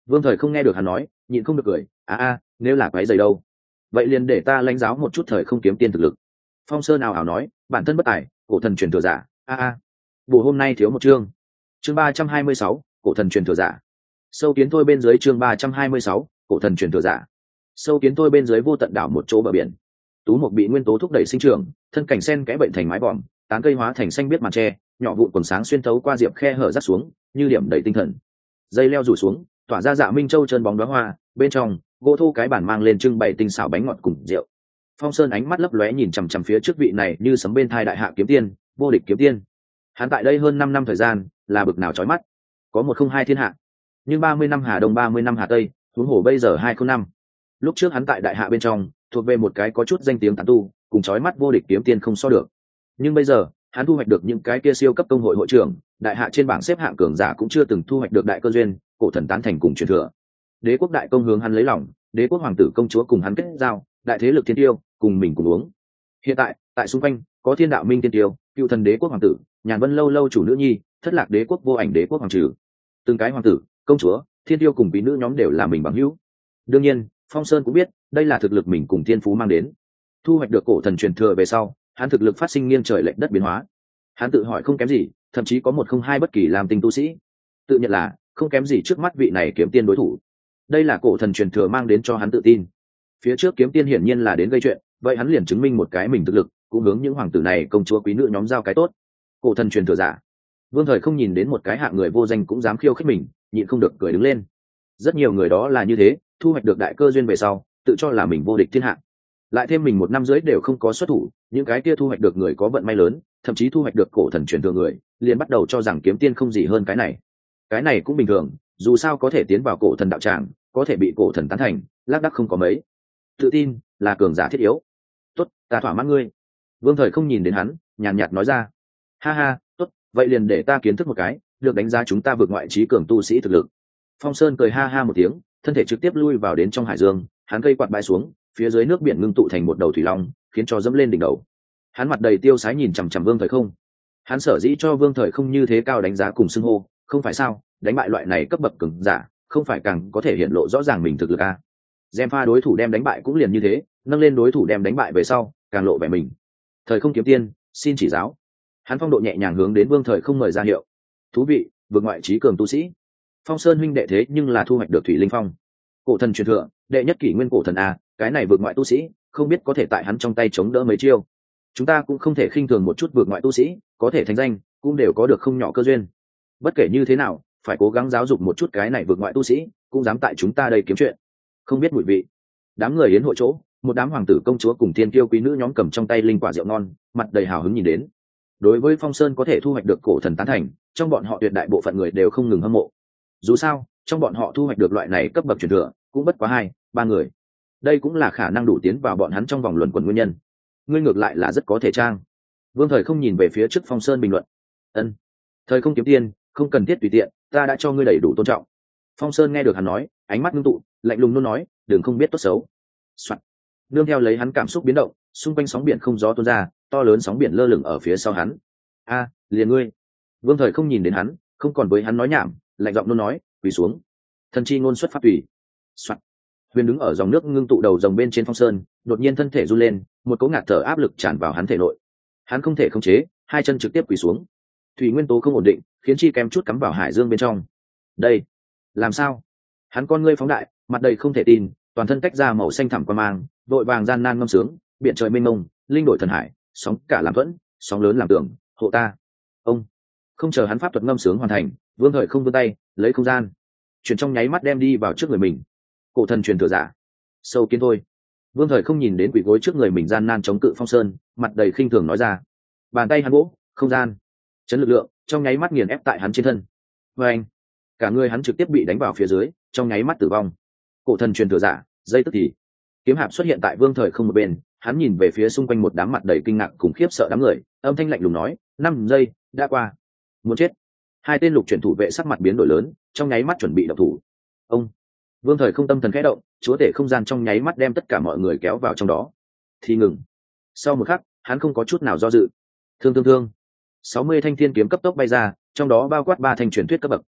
Vương Thời không nghe được hắn nói, nhịn không được cười, a a, nếu là quái giày đâu, vậy liền để ta lãnh giáo một chút thời không kiếm tiên thực lực. Phong Sơn nào ảo nói, bản thân bất tài, cổ thần truyền thừa giả, a a. Bộ hôm nay thiếu một chương. Chương ba trăm hai mươi sáu, cổ thần truyền thừa giả. Sâu kiến thôi bên dưới chương ba trăm hai mươi sáu, cổ thần truyền thừa giả. Sâu kiến thôi bên dưới vô tận đảo một chỗ bờ biển. Tú mục bị nguyên tố thúc đẩy sinh trưởng, thân cảnh sen kẽ bệnh thành mái vòm, tán cây hóa thành xanh biết màn tre, nhỏ vụn quần sáng xuyên thấu qua diệp khe hở rắc xuống, như điểm đầy tinh thần. Dây leo rủ xuống, tỏa ra dạ minh châu chân bóng đóa hoa, bên trong, gỗ thô cái bản mang lên trưng bày tinh xảo bánh ngọt cùng rượu. Phong Sơn ánh mắt lấp lóe nhìn chằm chằm phía trước vị này như sấm bên thai đại hạ kiếm tiên, vô địch kiếm tiên. Hắn tại đây hơn năm năm thời gian, là bực nào chói mắt. Có một không hai thiên hạ, nhưng ba mươi năm Hà Đông ba mươi năm Hà Tây, huống hồ bây giờ hai không năm. Lúc trước hắn tại đại hạ bên trong, thuộc về một cái có chút danh tiếng tán tu, cùng chói mắt vô địch kiếm tiên không so được. Nhưng bây giờ, hắn thu hoạch được những cái kia siêu cấp công hội hội trưởng, đại hạ trên bảng xếp hạng cường giả cũng chưa từng thu hoạch được đại cơ duyên, cổ thần tán thành cùng truyền thừa. Đế quốc đại công hướng hắn lấy lòng, đế quốc hoàng tử công chúa cùng hắn kết giao, đại thế lực thiên tiêu cùng mình cùng uống. Hiện tại, tại xung quanh có thiên đạo minh thiên tiêu, cựu thần đế quốc hoàng tử, nhàn vân lâu lâu chủ nữ nhi, thất lạc đế quốc vô ảnh đế quốc hoàng trừ. Từng cái hoàng tử, công chúa, thiên tiêu cùng bí nữ nhóm đều là mình bằng hữu. Đương nhiên, Phong Sơn cũng biết, đây là thực lực mình cùng thiên phú mang đến. Thu hoạch được cổ thần truyền thừa về sau, hắn thực lực phát sinh nghiêng trời lệch đất biến hóa. Hắn tự hỏi không kém gì, thậm chí có một không hai bất kỳ làm tinh tu sĩ. Tự nhận là không kém gì trước mắt vị này kiếm tiên đối thủ. Đây là cổ thần truyền thừa mang đến cho hắn tự tin. Phía trước kiếm tiên hiển nhiên là đến gây chuyện, vậy hắn liền chứng minh một cái mình thực lực, cũng hướng những hoàng tử này công chúa quý nữ nhóm giao cái tốt. Cổ thần truyền thừa giả. Vương Thời không nhìn đến một cái hạng người vô danh cũng dám khiêu khích mình, nhịn không được cười đứng lên. Rất nhiều người đó là như thế, thu hoạch được đại cơ duyên về sau, tự cho là mình vô địch thiên hạ. Lại thêm mình một năm rưỡi đều không có xuất thủ, những cái kia thu hoạch được người có vận may lớn, thậm chí thu hoạch được cổ thần truyền thừa người, liền bắt đầu cho rằng kiếm tiên không gì hơn cái này. Cái này cũng bình thường, dù sao có thể tiến vào cổ thần đạo tràng, có thể bị cổ thần tán thành, lác đác không có mấy. Tự tin là cường giả thiết yếu. Tốt, ta thỏa mãn ngươi. Vương Thời không nhìn đến hắn, nhàn nhạt nói ra. Ha ha, tốt, vậy liền để ta kiến thức một cái, được đánh giá chúng ta vượt ngoại trí cường tu sĩ thực lực. Phong Sơn cười ha ha một tiếng, thân thể trực tiếp lui vào đến trong hải dương, hắn cây quạt bãi xuống, phía dưới nước biển ngưng tụ thành một đầu thủy long, khiến cho dẫm lên đỉnh đầu. Hắn mặt đầy tiêu sái nhìn chằm chằm Vương Thời không. Hắn sở dĩ cho Vương Thời không như thế cao đánh giá cùng xưng hô, không phải sao? Đánh bại loại này cấp bậc cường giả, không phải càng có thể hiện lộ rõ ràng mình thực lực à? Gem pha đối thủ đem đánh bại cũng liền như thế, nâng lên đối thủ đem đánh bại về sau, càng lộ vẻ mình. Thời không kiếm tiên, xin chỉ giáo. Hắn phong độ nhẹ nhàng hướng đến Vương Thời không mời ra hiệu. Thú vị, vượt ngoại trí cường tu sĩ. Phong Sơn huynh đệ thế nhưng là thu hoạch được thủy linh phong, cổ thần truyền thừa, đệ nhất kỷ nguyên cổ thần a, cái này vượt ngoại tu sĩ, không biết có thể tại hắn trong tay chống đỡ mấy chiêu. Chúng ta cũng không thể khinh thường một chút vượt ngoại tu sĩ, có thể thành danh, cũng đều có được không nhỏ cơ duyên. Bất kể như thế nào, phải cố gắng giáo dục một chút cái này vượt ngoại tu sĩ, cũng dám tại chúng ta đây kiếm chuyện. Không biết mùi vị. Đám người yến hội chỗ, một đám hoàng tử công chúa cùng thiên kiêu quý nữ nhóm cầm trong tay linh quả rượu ngon, mặt đầy hào hứng nhìn đến. Đối với Phong Sơn có thể thu hoạch được cổ thần tán thành, trong bọn họ tuyệt đại bộ phận người đều không ngừng hâm mộ. Dù sao, trong bọn họ thu hoạch được loại này cấp bậc truyền thừa, cũng bất quá hai, ba người. Đây cũng là khả năng đủ tiến vào bọn hắn trong vòng luẩn quẩn nguyên nhân. Ngươi ngược lại là rất có thể trang. Vương Thời không nhìn về phía trước Phong Sơn bình luận. Ân, Thời không kiếm tiên, không cần thiết tùy tiện, ta đã cho ngươi đầy đủ tôn trọng. Phong Sơn nghe được hắn nói, ánh mắt ngưng tụ, lạnh lùng nôn nói, đừng không biết tốt xấu. Soạn. Nương theo lấy hắn cảm xúc biến động, xung quanh sóng biển không gió tuôn ra, to lớn sóng biển lơ lửng ở phía sau hắn. A, liền ngươi. Vương Thời không nhìn đến hắn, không còn với hắn nói nhảm, lạnh giọng nôn nói, quỳ xuống. Thần chi ngôn xuất pháp tùy. Soạn. Huyền đứng ở dòng nước ngưng tụ đầu dòng bên trên Phong Sơn, đột nhiên thân thể run lên, một cỗ ngạt thở áp lực tràn vào hắn thể nội. Hắn không thể khống chế, hai chân trực tiếp quỳ xuống. Thủy nguyên tố không ổn định, khiến chi kém chút cắm vào hải dương bên trong. Đây, làm sao? Hắn con ngươi phóng đại, mặt đầy không thể tin, toàn thân tách ra màu xanh thẳm qua mang, vội vàng gian nan ngâm sướng, biển trời mênh mông, linh đổi thần hải, sóng cả làm thuẫn, sóng lớn làm tường, hộ ta. Ông, không chờ hắn pháp thuật ngâm sướng hoàn thành, Vương Thời không vươn tay, lấy không gian, chuyển trong nháy mắt đem đi vào trước người mình. Cổ thần truyền thừa giả, sâu kiến thôi. Vương Thời không nhìn đến quỷ gối trước người mình gian nan chống cự Phong Sơn, mặt đầy khinh thường nói ra. Bàn tay hắn vỗ, không gian, chấn lực lượng, trong nháy mắt nghiền ép tại hắn trên thân. Và anh, cả người hắn trực tiếp bị đánh vào phía dưới, trong nháy mắt tử vong. Cổ thần truyền thừa giả, dây tức thì kiếm hạp xuất hiện tại Vương Thời không một bên, hắn nhìn về phía xung quanh một đám mặt đầy kinh ngạc cùng khiếp sợ đám người, âm thanh lạnh lùng nói, năm giây đã qua, muốn chết. Hai tên lục chuyển thủ vệ sắc mặt biến đổi lớn, trong nháy mắt chuẩn bị động thủ. Ông, Vương Thời không tâm thần khẽ động, chúa tể không gian trong nháy mắt đem tất cả mọi người kéo vào trong đó. Thì ngừng. Sau một khắc, hắn không có chút nào do dự. Thương thương thương. sáu mươi thanh thiên kiếm cấp tốc bay ra, trong đó bao quát ba thanh truyền thuyết cấp bậc.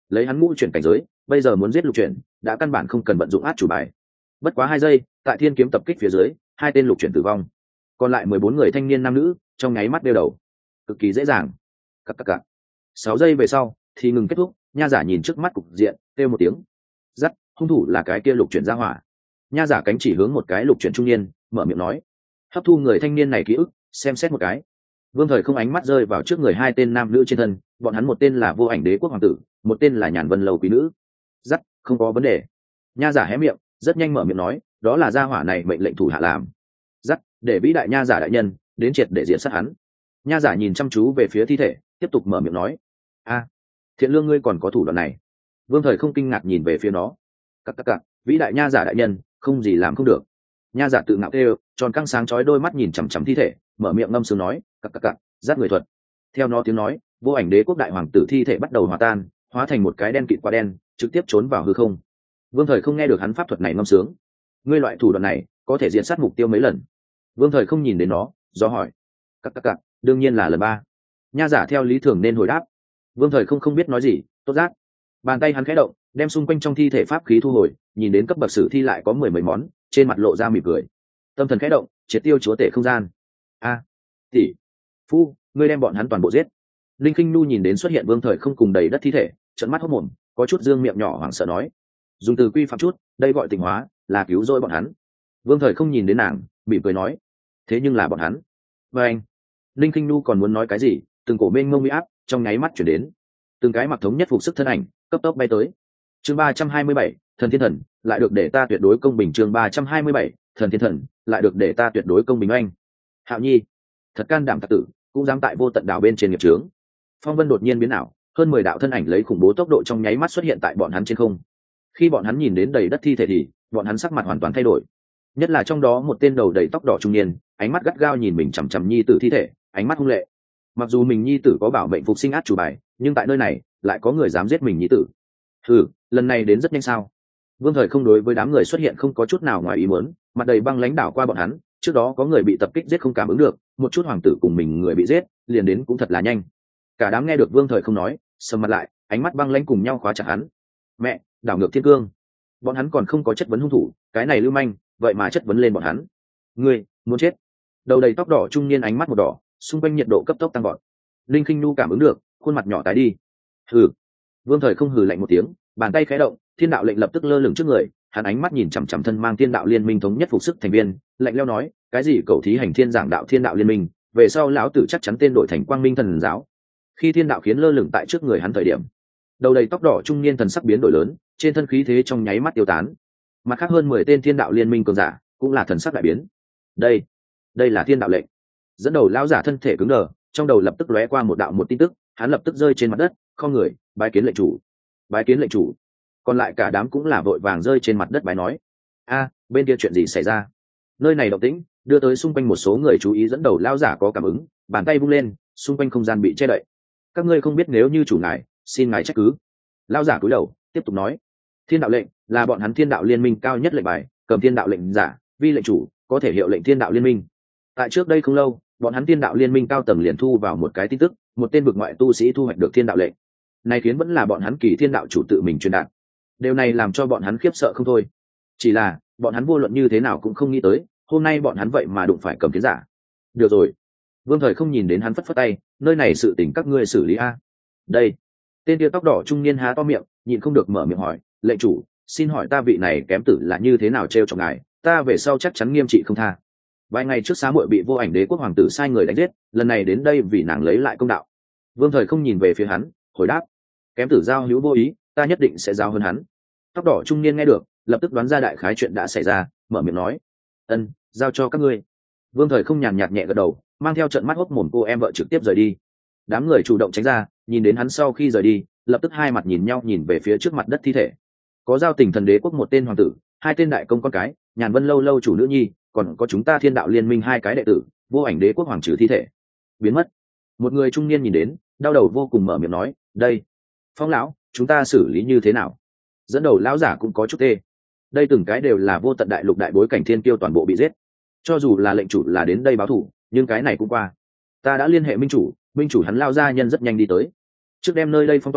lấy hắn ngũ chuyển cảnh giới bây giờ muốn giết lục chuyển đã căn bản không cần vận dụng át chủ bài. Bất quá hai giây, tại thiên kiếm tập kích phía dưới hai tên lục chuyển tử vong, còn lại mười bốn người thanh niên nam nữ trong nháy mắt đeo đầu, cực kỳ dễ dàng. Cặp cặp cặp. Sáu giây về sau thì ngừng kết thúc. Nha giả nhìn trước mắt cục diện kêu một tiếng, dắt, hung thủ là cái kia lục chuyển gia hỏa. Nha giả cánh chỉ hướng một cái lục chuyển trung niên, mở miệng nói, hấp thu người thanh niên này ký ức, xem xét một cái. Vương Thời không ánh mắt rơi vào trước người hai tên nam nữ trên thân, bọn hắn một tên là Vô Ảnh Đế Quốc hoàng tử, một tên là Nhàn Vân Lâu quý nữ. Dắt, không có vấn đề. Nha giả hé miệng, rất nhanh mở miệng nói, đó là gia hỏa này mệnh lệnh thủ hạ làm. Dắt, để vĩ đại nha giả đại nhân đến triệt để diện sát hắn. Nha giả nhìn chăm chú về phía thi thể, tiếp tục mở miệng nói, a, Thiện Lương ngươi còn có thủ đoạn này. Vương Thời không kinh ngạc nhìn về phía nó. Các các các, vĩ đại nha giả đại nhân, không gì làm không được. Nha giả tự ngạo kêu, tròn căng sáng chói đôi mắt nhìn chằm chằm thi thể, mở miệng ngâm sướng nói, các các các, giáp người thuật. Theo nó tiếng nói, Vô Ảnh Đế Quốc đại hoàng tử thi thể bắt đầu hòa tan, hóa thành một cái đen kịt quả đen, trực tiếp trốn vào hư không. Vương Thời không nghe được hắn pháp thuật này ngâm sướng. Ngươi loại thủ đoạn này có thể diện sát mục tiêu mấy lần? Vương Thời không nhìn đến nó, do hỏi. Các các các, đương nhiên là lần ba. Nha giả theo lý thường nên hồi đáp. Vương Thời không không biết nói gì, tốt giác. Bàn tay hắn khẽ động, đem xung quanh trong thi thể pháp khí thu hồi, nhìn đến cấp bậc sử thi lại có mười mấy món, trên mặt lộ ra mỉm cười. Tâm thần khẽ động, triệt tiêu chúa tể không gian. A, tỷ, phu, ngươi đem bọn hắn toàn bộ giết. Linh Kinh Nu nhìn đến xuất hiện Vương Thời không cùng đầy đất thi thể, trợn mắt hốt mồm, có chút dương miệng nhỏ hoảng sợ nói, dùng từ quy phạm chút, đây gọi tình hóa, là cứu rỗi bọn hắn. Vương Thời không nhìn đến nàng, mỉm cười nói, thế nhưng là bọn hắn. Và anh, Linh Kinh Nu còn muốn nói cái gì, từng cổ mênh mông uy áp trong nháy mắt chuyển đến, từng cái mặc thống nhất phục sức thân ảnh cấp tốc bay tới. Chương ba trăm hai mươi bảy, thần thiên thần, lại được để ta tuyệt đối công bình. Chương ba trăm hai mươi bảy, thần thiên thần, lại được để ta tuyệt đối công bình. Anh, Hạo Nhi, thật can đảm tặc tử, cũng dám tại vô tận đảo bên trên nghiệp trướng. Phong vân đột nhiên biến ảo, hơn mười đạo thân ảnh lấy khủng bố tốc độ trong nháy mắt xuất hiện tại bọn hắn trên không. Khi bọn hắn nhìn đến đầy đất thi thể thì bọn hắn sắc mặt hoàn toàn thay đổi, nhất là trong đó một tên đầu đầy tóc đỏ trung niên, ánh mắt gắt gao nhìn mình chằm chằm nhi tử thi thể, ánh mắt hung lệ. Mặc dù mình nhi tử có bảo mệnh phục sinh át chủ bài, nhưng tại nơi này lại có người dám giết mình nhi tử. Ừ, lần này đến rất nhanh sao? Vương Thời không đối với đám người xuất hiện không có chút nào ngoài ý muốn, mặt đầy băng lãnh đảo qua bọn hắn. Trước đó có người bị tập kích giết không cảm ứng được, một chút hoàng tử cùng mình người bị giết, liền đến cũng thật là nhanh. Cả đám nghe được Vương Thời không nói, sầm mặt lại, ánh mắt băng lãnh cùng nhau khóa chặt hắn. Mẹ, đảo ngược thiên cương! Bọn hắn còn không có chất vấn hung thủ, cái này lưu manh, vậy mà chất vấn lên bọn hắn. Ngươi muốn chết! Đầu đầy tóc đỏ trung niên ánh mắt một đỏ, xung quanh nhiệt độ cấp tốc tăng gọn. Linh Kinh Nu cảm ứng được, khuôn mặt nhỏ tái đi. Hừ! Vương Thời không hừ lạnh một tiếng, bàn tay khẽ động, thiên đạo lệnh lập tức lơ lửng trước người. Hắn ánh mắt nhìn chằm chằm thân mang thiên đạo liên minh thống nhất phục sức thành viên, lạnh lẽo nói, cái gì cầu thí hành thiên giảng đạo thiên đạo liên minh, về sau lão tử chắc chắn tên đổi thành Quang Minh Thần giáo. Khi thiên đạo khiến lơ lửng tại trước người hắn thời điểm, đầu đầy tóc đỏ trung niên thần sắc biến đổi lớn, trên thân khí thế trong nháy mắt tiêu tán. Mặt khác hơn mười tên thiên đạo liên minh cường giả cũng là thần sắc đại biến. Đây, đây là thiên đạo lệnh. Dẫn đầu lão giả thân thể cứng đờ, trong đầu lập tức lóe qua một đạo một tin tức, hắn lập tức rơi trên mặt đất, không người, bái kiến lệnh chủ. Bái kiến lệnh chủ. Còn lại cả đám cũng là vội vàng rơi trên mặt đất bái nói. A, bên kia chuyện gì xảy ra? Nơi này động tĩnh đưa tới xung quanh một số người chú ý, dẫn đầu lão giả có cảm ứng, bàn tay vung lên, xung quanh không gian bị che đậy. Các ngươi không biết nếu như chủ ngài, xin ngài trách cứ. Lão giả cúi đầu tiếp tục nói, thiên đạo lệnh là bọn hắn thiên đạo liên minh cao nhất lệnh bài, cầm thiên đạo lệnh giả vi lệnh chủ có thể hiệu lệnh thiên đạo liên minh. Tại trước đây không lâu, bọn hắn thiên đạo liên minh cao tầng liền thu vào một cái tin tức, một tên vực ngoại tu sĩ thu hoạch được thiên đạo lệnh. Này khiến vẫn là bọn hắn kỳ thiên đạo chủ tự mình truyền đạt. Điều này làm cho bọn hắn khiếp sợ không thôi. Chỉ là bọn hắn vô luận như thế nào cũng không nghĩ tới, hôm nay bọn hắn vậy mà đụng phải cầm kiến giả. Được rồi. Vương Thời không nhìn đến hắn phất phất tay, nơi này sự tình các ngươi xử lý a. Đây. Tên tia tóc đỏ trung niên há to miệng, nhịn không được mở miệng hỏi, lệnh chủ, xin hỏi ta vị này kém tử là như thế nào trêu chọc ngài, ta về sau chắc chắn nghiêm trị không tha. Vài ngày trước xá muội bị Vô Ảnh Đế Quốc hoàng tử sai người đánh giết, lần này đến đây vì nàng lấy lại công đạo. Vương Thời không nhìn về phía hắn, hồi đáp, kém tử giao hữu vô ý, ta nhất định sẽ giao hơn hắn. Tóc đỏ trung niên nghe được, lập tức đoán ra đại khái chuyện đã xảy ra, mở miệng nói, ân, giao cho các ngươi. Vương Thời không nhàn nhạt nhẹ gật đầu, mang theo trận mắt hốc mồm cô em vợ trực tiếp rời đi. Đám người chủ động tránh ra, nhìn đến hắn sau khi rời đi, lập tức hai mặt nhìn nhau nhìn về phía trước mặt đất thi thể. Có giao tình thần đế quốc một tên hoàng tử, hai tên đại công con cái, Nhàn Vân lâu lâu chủ nữ nhi, còn có chúng ta thiên đạo liên minh hai cái đệ tử, Vô Ảnh Đế Quốc hoàng trừ thi thể biến mất. Một người trung niên nhìn đến, đau đầu vô cùng mở miệng nói, đây, Phong lão, chúng ta xử lý như thế nào? Dẫn đầu lão giả cũng có chút tê. Đây từng cái đều là vô tận đại lục đại bối cảnh thiên kiêu toàn bộ bị giết. Cho dù là lệnh chủ là đến đây báo thù, nhưng cái này cũng qua. Ta đã liên hệ minh chủ, minh chủ hắn lao ra nhân rất nhanh đi tới. Trước đem nơi đây phong tỏa,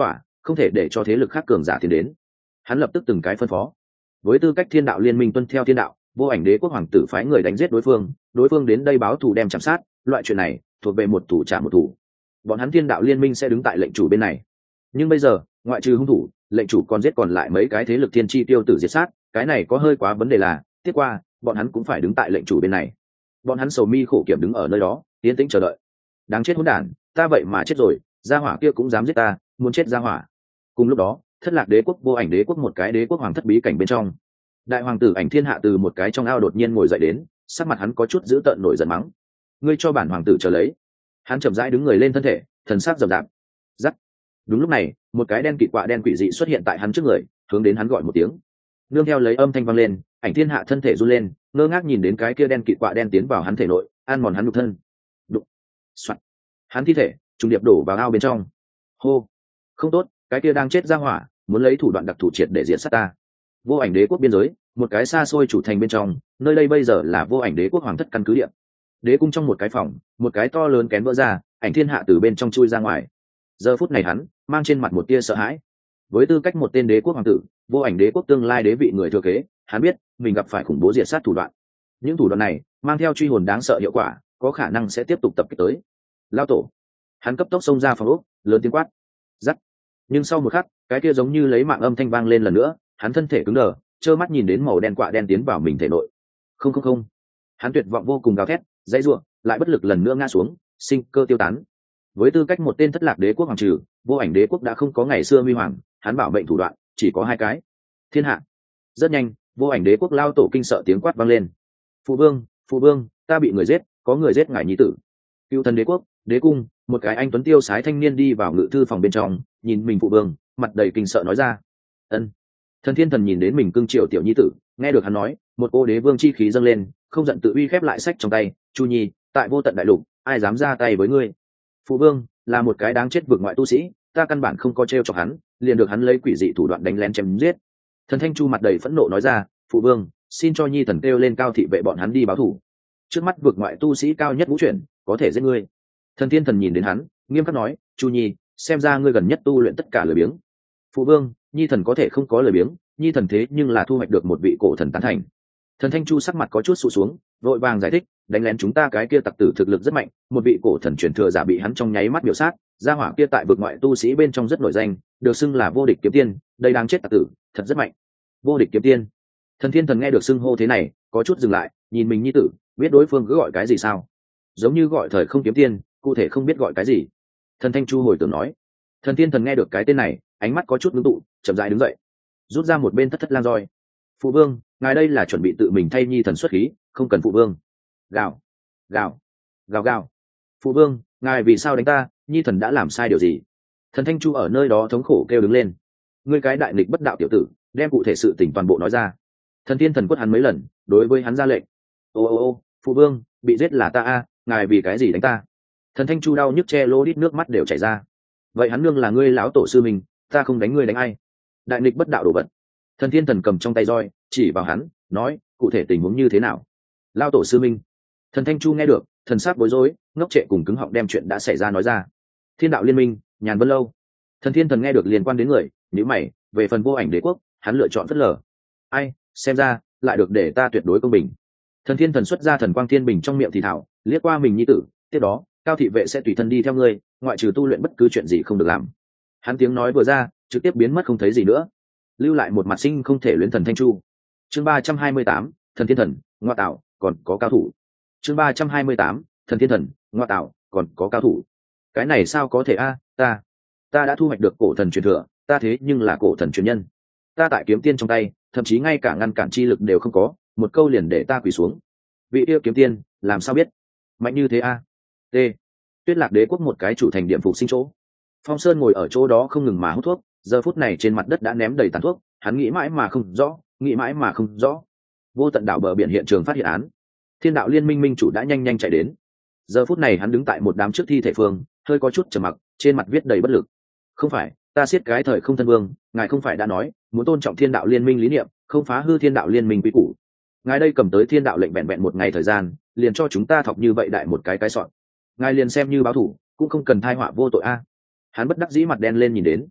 không thể để cho thế lực khác cường giả tiến đến. Hắn lập tức từng cái phân phó. Với tư cách thiên đạo liên minh tuân theo thiên đạo, vô ảnh đế quốc hoàng tử phái người đánh giết đối phương, đối phương đến đây báo thù đem chạm sát, loại chuyện này thuộc về một thủ trả một thủ. Bọn hắn thiên đạo liên minh sẽ đứng tại lệnh chủ bên này. Nhưng bây giờ, ngoại trừ hung thủ, lệnh chủ còn giết còn lại mấy cái thế lực thiên chi tiêu tử diệt sát, cái này có hơi quá vấn đề là, tiếp qua, bọn hắn cũng phải đứng tại lệnh chủ bên này. Bọn hắn sầu mi khổ kiểm đứng ở nơi đó, yên tĩnh chờ đợi. Đáng chết hỗn đản, ta vậy mà chết rồi, gia hỏa kia cũng dám giết ta, muốn chết gia hỏa. Cùng lúc đó, thất lạc đế quốc vô ảnh đế quốc một cái đế quốc hoàng thất bí cảnh bên trong, đại hoàng tử Ảnh Thiên Hạ từ một cái trong ao đột nhiên ngồi dậy đến, sắc mặt hắn có chút dữ tợn nổi giận mắng: ngươi cho bản hoàng tử chờ lấy. Hắn chậm rãi đứng người lên thân thể, thần sắc rậm rạp. Rắc. Đúng lúc này, một cái đen kịt quạ đen quỷ dị xuất hiện tại hắn trước người, hướng đến hắn gọi một tiếng. Nương theo lấy âm thanh vang lên, Ảnh Thiên Hạ thân thể run lên, ngơ ngác nhìn đến cái kia đen kịt quạ đen tiến vào hắn thể nội, ăn mòn hắn nhục thân. Đụng. Soạt. Hắn thi thể trùng điệp đổ vào ao bên trong. Hô. Không tốt, cái kia đang chết ra hỏa, muốn lấy thủ đoạn đặc thù triệt để diệt sát ta. Vô ảnh đế quốc biên giới, một cái xa xôi chủ thành bên trong, nơi đây bây giờ là vô ảnh đế quốc hoàng thất căn cứ địa. Đế cung trong một cái phòng, một cái to lớn kén vỡ ra, Ảnh Thiên Hạ từ bên trong chui ra ngoài. Giờ phút này hắn mang trên mặt một tia sợ hãi. Với tư cách một tên đế quốc hoàng tử, vô ảnh đế quốc tương lai đế vị người thừa kế, hắn biết mình gặp phải khủng bố diệt sát thủ đoạn. Những thủ đoạn này mang theo truy hồn đáng sợ hiệu quả, có khả năng sẽ tiếp tục tập kích tới. Lao tổ. Hắn cấp tốc xông ra phòng ốc, lớn tiếng quát. Rắc. Nhưng sau một khắc, cái kia giống như lấy mạng âm thanh vang lên lần nữa, hắn thân thể cứng đờ, trơ mắt nhìn đến màu đen quạ đen tiến vào mình thể nội. Không không không. Hắn tuyệt vọng vô cùng gào thét, dãy rủa, lại bất lực lần nữa ngã xuống, sinh cơ tiêu tán. Với tư cách một tên thất lạc đế quốc hoàng trừ, vô ảnh đế quốc đã không có ngày xưa huy hoàng, hắn bảo mệnh thủ đoạn chỉ có hai cái. Thiên hạ. Rất nhanh, vô ảnh đế quốc lao tổ kinh sợ tiếng quát vang lên. Phụ vương, phụ vương, ta bị người giết, có người giết ngài nhi tử. Cựu thần đế quốc, đế cung, một cái anh tuấn tiêu sái thanh niên đi vào ngự thư phòng bên trong, nhìn mình phụ vương, mặt đầy kinh sợ nói ra. Ân. Thần Thiên Thần nhìn đến mình cưng chiều tiểu nhi tử, nghe được hắn nói, một ô đế vương chi khí dâng lên, không giận tự uy khép lại sách trong tay. Chu nhi, tại vô tận đại lục, ai dám ra tay với ngươi? Phụ vương là một cái đáng chết vực ngoại tu sĩ, ta căn bản không có trêu chọc hắn, liền được hắn lấy quỷ dị thủ đoạn đánh lén chém giết. Thần Thanh Chu mặt đầy phẫn nộ nói ra, phụ vương, xin cho nhi thần kêu lên cao thị vệ bọn hắn đi báo thù. Trước mắt vực ngoại tu sĩ cao nhất vũ chuyển, có thể giết ngươi. Thần Thiên Thần nhìn đến hắn, nghiêm khắc nói, Chu nhi, xem ra ngươi gần nhất tu luyện tất cả lời biếng. Phụ vương, nhi thần có thể không có lời biếng, nhi thần thế nhưng là thu hoạch được một vị cổ thần tán thành. Thần Thanh Chu sắc mặt có chút sụt xuống, vội vàng giải thích, đánh lén chúng ta cái kia tặc tử thực lực rất mạnh, một vị cổ thần truyền thừa giả bị hắn trong nháy mắt biểu sát, gia hỏa kia tại vực ngoại tu sĩ bên trong rất nổi danh, được xưng là vô địch kiếm tiên, đây đang chết tặc tử, thật rất mạnh. Vô địch kiếm tiên. Thần Thiên Thần nghe được xưng hô thế này, có chút dừng lại, nhìn mình nhi tử, biết đối phương cứ gọi cái gì sao? Giống như gọi thời không kiếm tiên, cụ thể không biết gọi cái gì. Thần Thanh Chu hồi tưởng nói. Thần Thiên Thần nghe được cái tên này, ánh mắt có chút ngưng tụ, chậm rãi đứng dậy, rút ra một bên thất thất lang roi. Phụ vương, ngài đây là chuẩn bị tự mình thay nhi thần xuất khí, không cần phụ vương. Gào, gào, gào gào. Phụ vương, ngài vì sao đánh ta, nhi thần đã làm sai điều gì? Thần Thanh Chu ở nơi đó thống khổ kêu đứng lên. Ngươi cái đại nghịch bất đạo tiểu tử, đem cụ thể sự tình toàn bộ nói ra. Thần Thiên Thần quất hắn mấy lần, đối với hắn ra lệnh. Ô ô ô, phụ vương, bị giết là ta a, ngài vì cái gì đánh ta? Thần Thanh Chu đau nhức che lỗ đít nước mắt đều chảy ra. Vậy hắn nương là ngươi lão tổ sư mình, ta không đánh ngươi đánh ai? Đại nghịch bất đạo đồ vật. Thần Thiên Thần cầm trong tay roi, chỉ vào hắn, nói, cụ thể tình huống như thế nào? Lão tổ sư minh. Thần Thanh Chu nghe được, thần sắc bối rối, ngốc trệ cùng cứng họng đem chuyện đã xảy ra nói ra. Thiên đạo liên minh, Nhàn Vân Lâu. Thần Thiên Thần nghe được liên quan đến người, nhíu mày, về phần vô ảnh đế quốc, hắn lựa chọn phớt lờ. Ai, xem ra lại được để ta tuyệt đối công bình. Thần Thiên Thần xuất ra thần quang thiên bình trong miệng thì thảo, liếc qua mình nhi tử, tiếp đó, cao thị vệ sẽ tùy thân đi theo ngươi, ngoại trừ tu luyện bất cứ chuyện gì không được làm. Hắn tiếng nói vừa ra, trực tiếp biến mất không thấy gì nữa, lưu lại một mặt sinh không thể luyến thần Thanh Chu. Chương ba trăm hai mươi tám, Thần Thiên Thần, ngoa tạo, còn có cao thủ. Chương ba trăm hai mươi tám, Thần Thiên Thần, ngoa tạo, còn có cao thủ. Cái này sao có thể a, ta, ta đã thu hoạch được cổ thần truyền thừa, ta thế nhưng là cổ thần truyền nhân. Ta tại kiếm tiên trong tay, thậm chí ngay cả ngăn cản chi lực đều không có, một câu liền để ta quỳ xuống. Vị yêu kiếm tiên, làm sao biết mạnh như thế a? T. Tuyết Lạc Đế quốc một cái chủ thành điểm phục sinh chỗ. Phong Sơn ngồi ở chỗ đó không ngừng mà hút thuốc, giờ phút này trên mặt đất đã ném đầy tàn thuốc, hắn nghĩ mãi mà không rõ, nghĩ mãi mà không rõ. Vô tận đảo bờ biển hiện trường phát hiện án, Thiên đạo liên minh minh chủ đã nhanh nhanh chạy đến. Giờ phút này hắn đứng tại một đám trước thi thể phương, hơi có chút trầm mặc, trên mặt viết đầy bất lực. Không phải, ta siết cái thời không thân vương, ngài không phải đã nói muốn tôn trọng thiên đạo liên minh lý niệm, không phá hư thiên đạo liên minh quy củ. Ngài đây cầm tới thiên đạo lệnh vẹn vẹn một ngày thời gian, liền cho chúng ta thọc như vậy đại một cái cái sọn. Ngài liền xem như báo thủ, cũng không cần thai họa vô tội a. Hắn bất đắc dĩ mặt đen lên nhìn đến.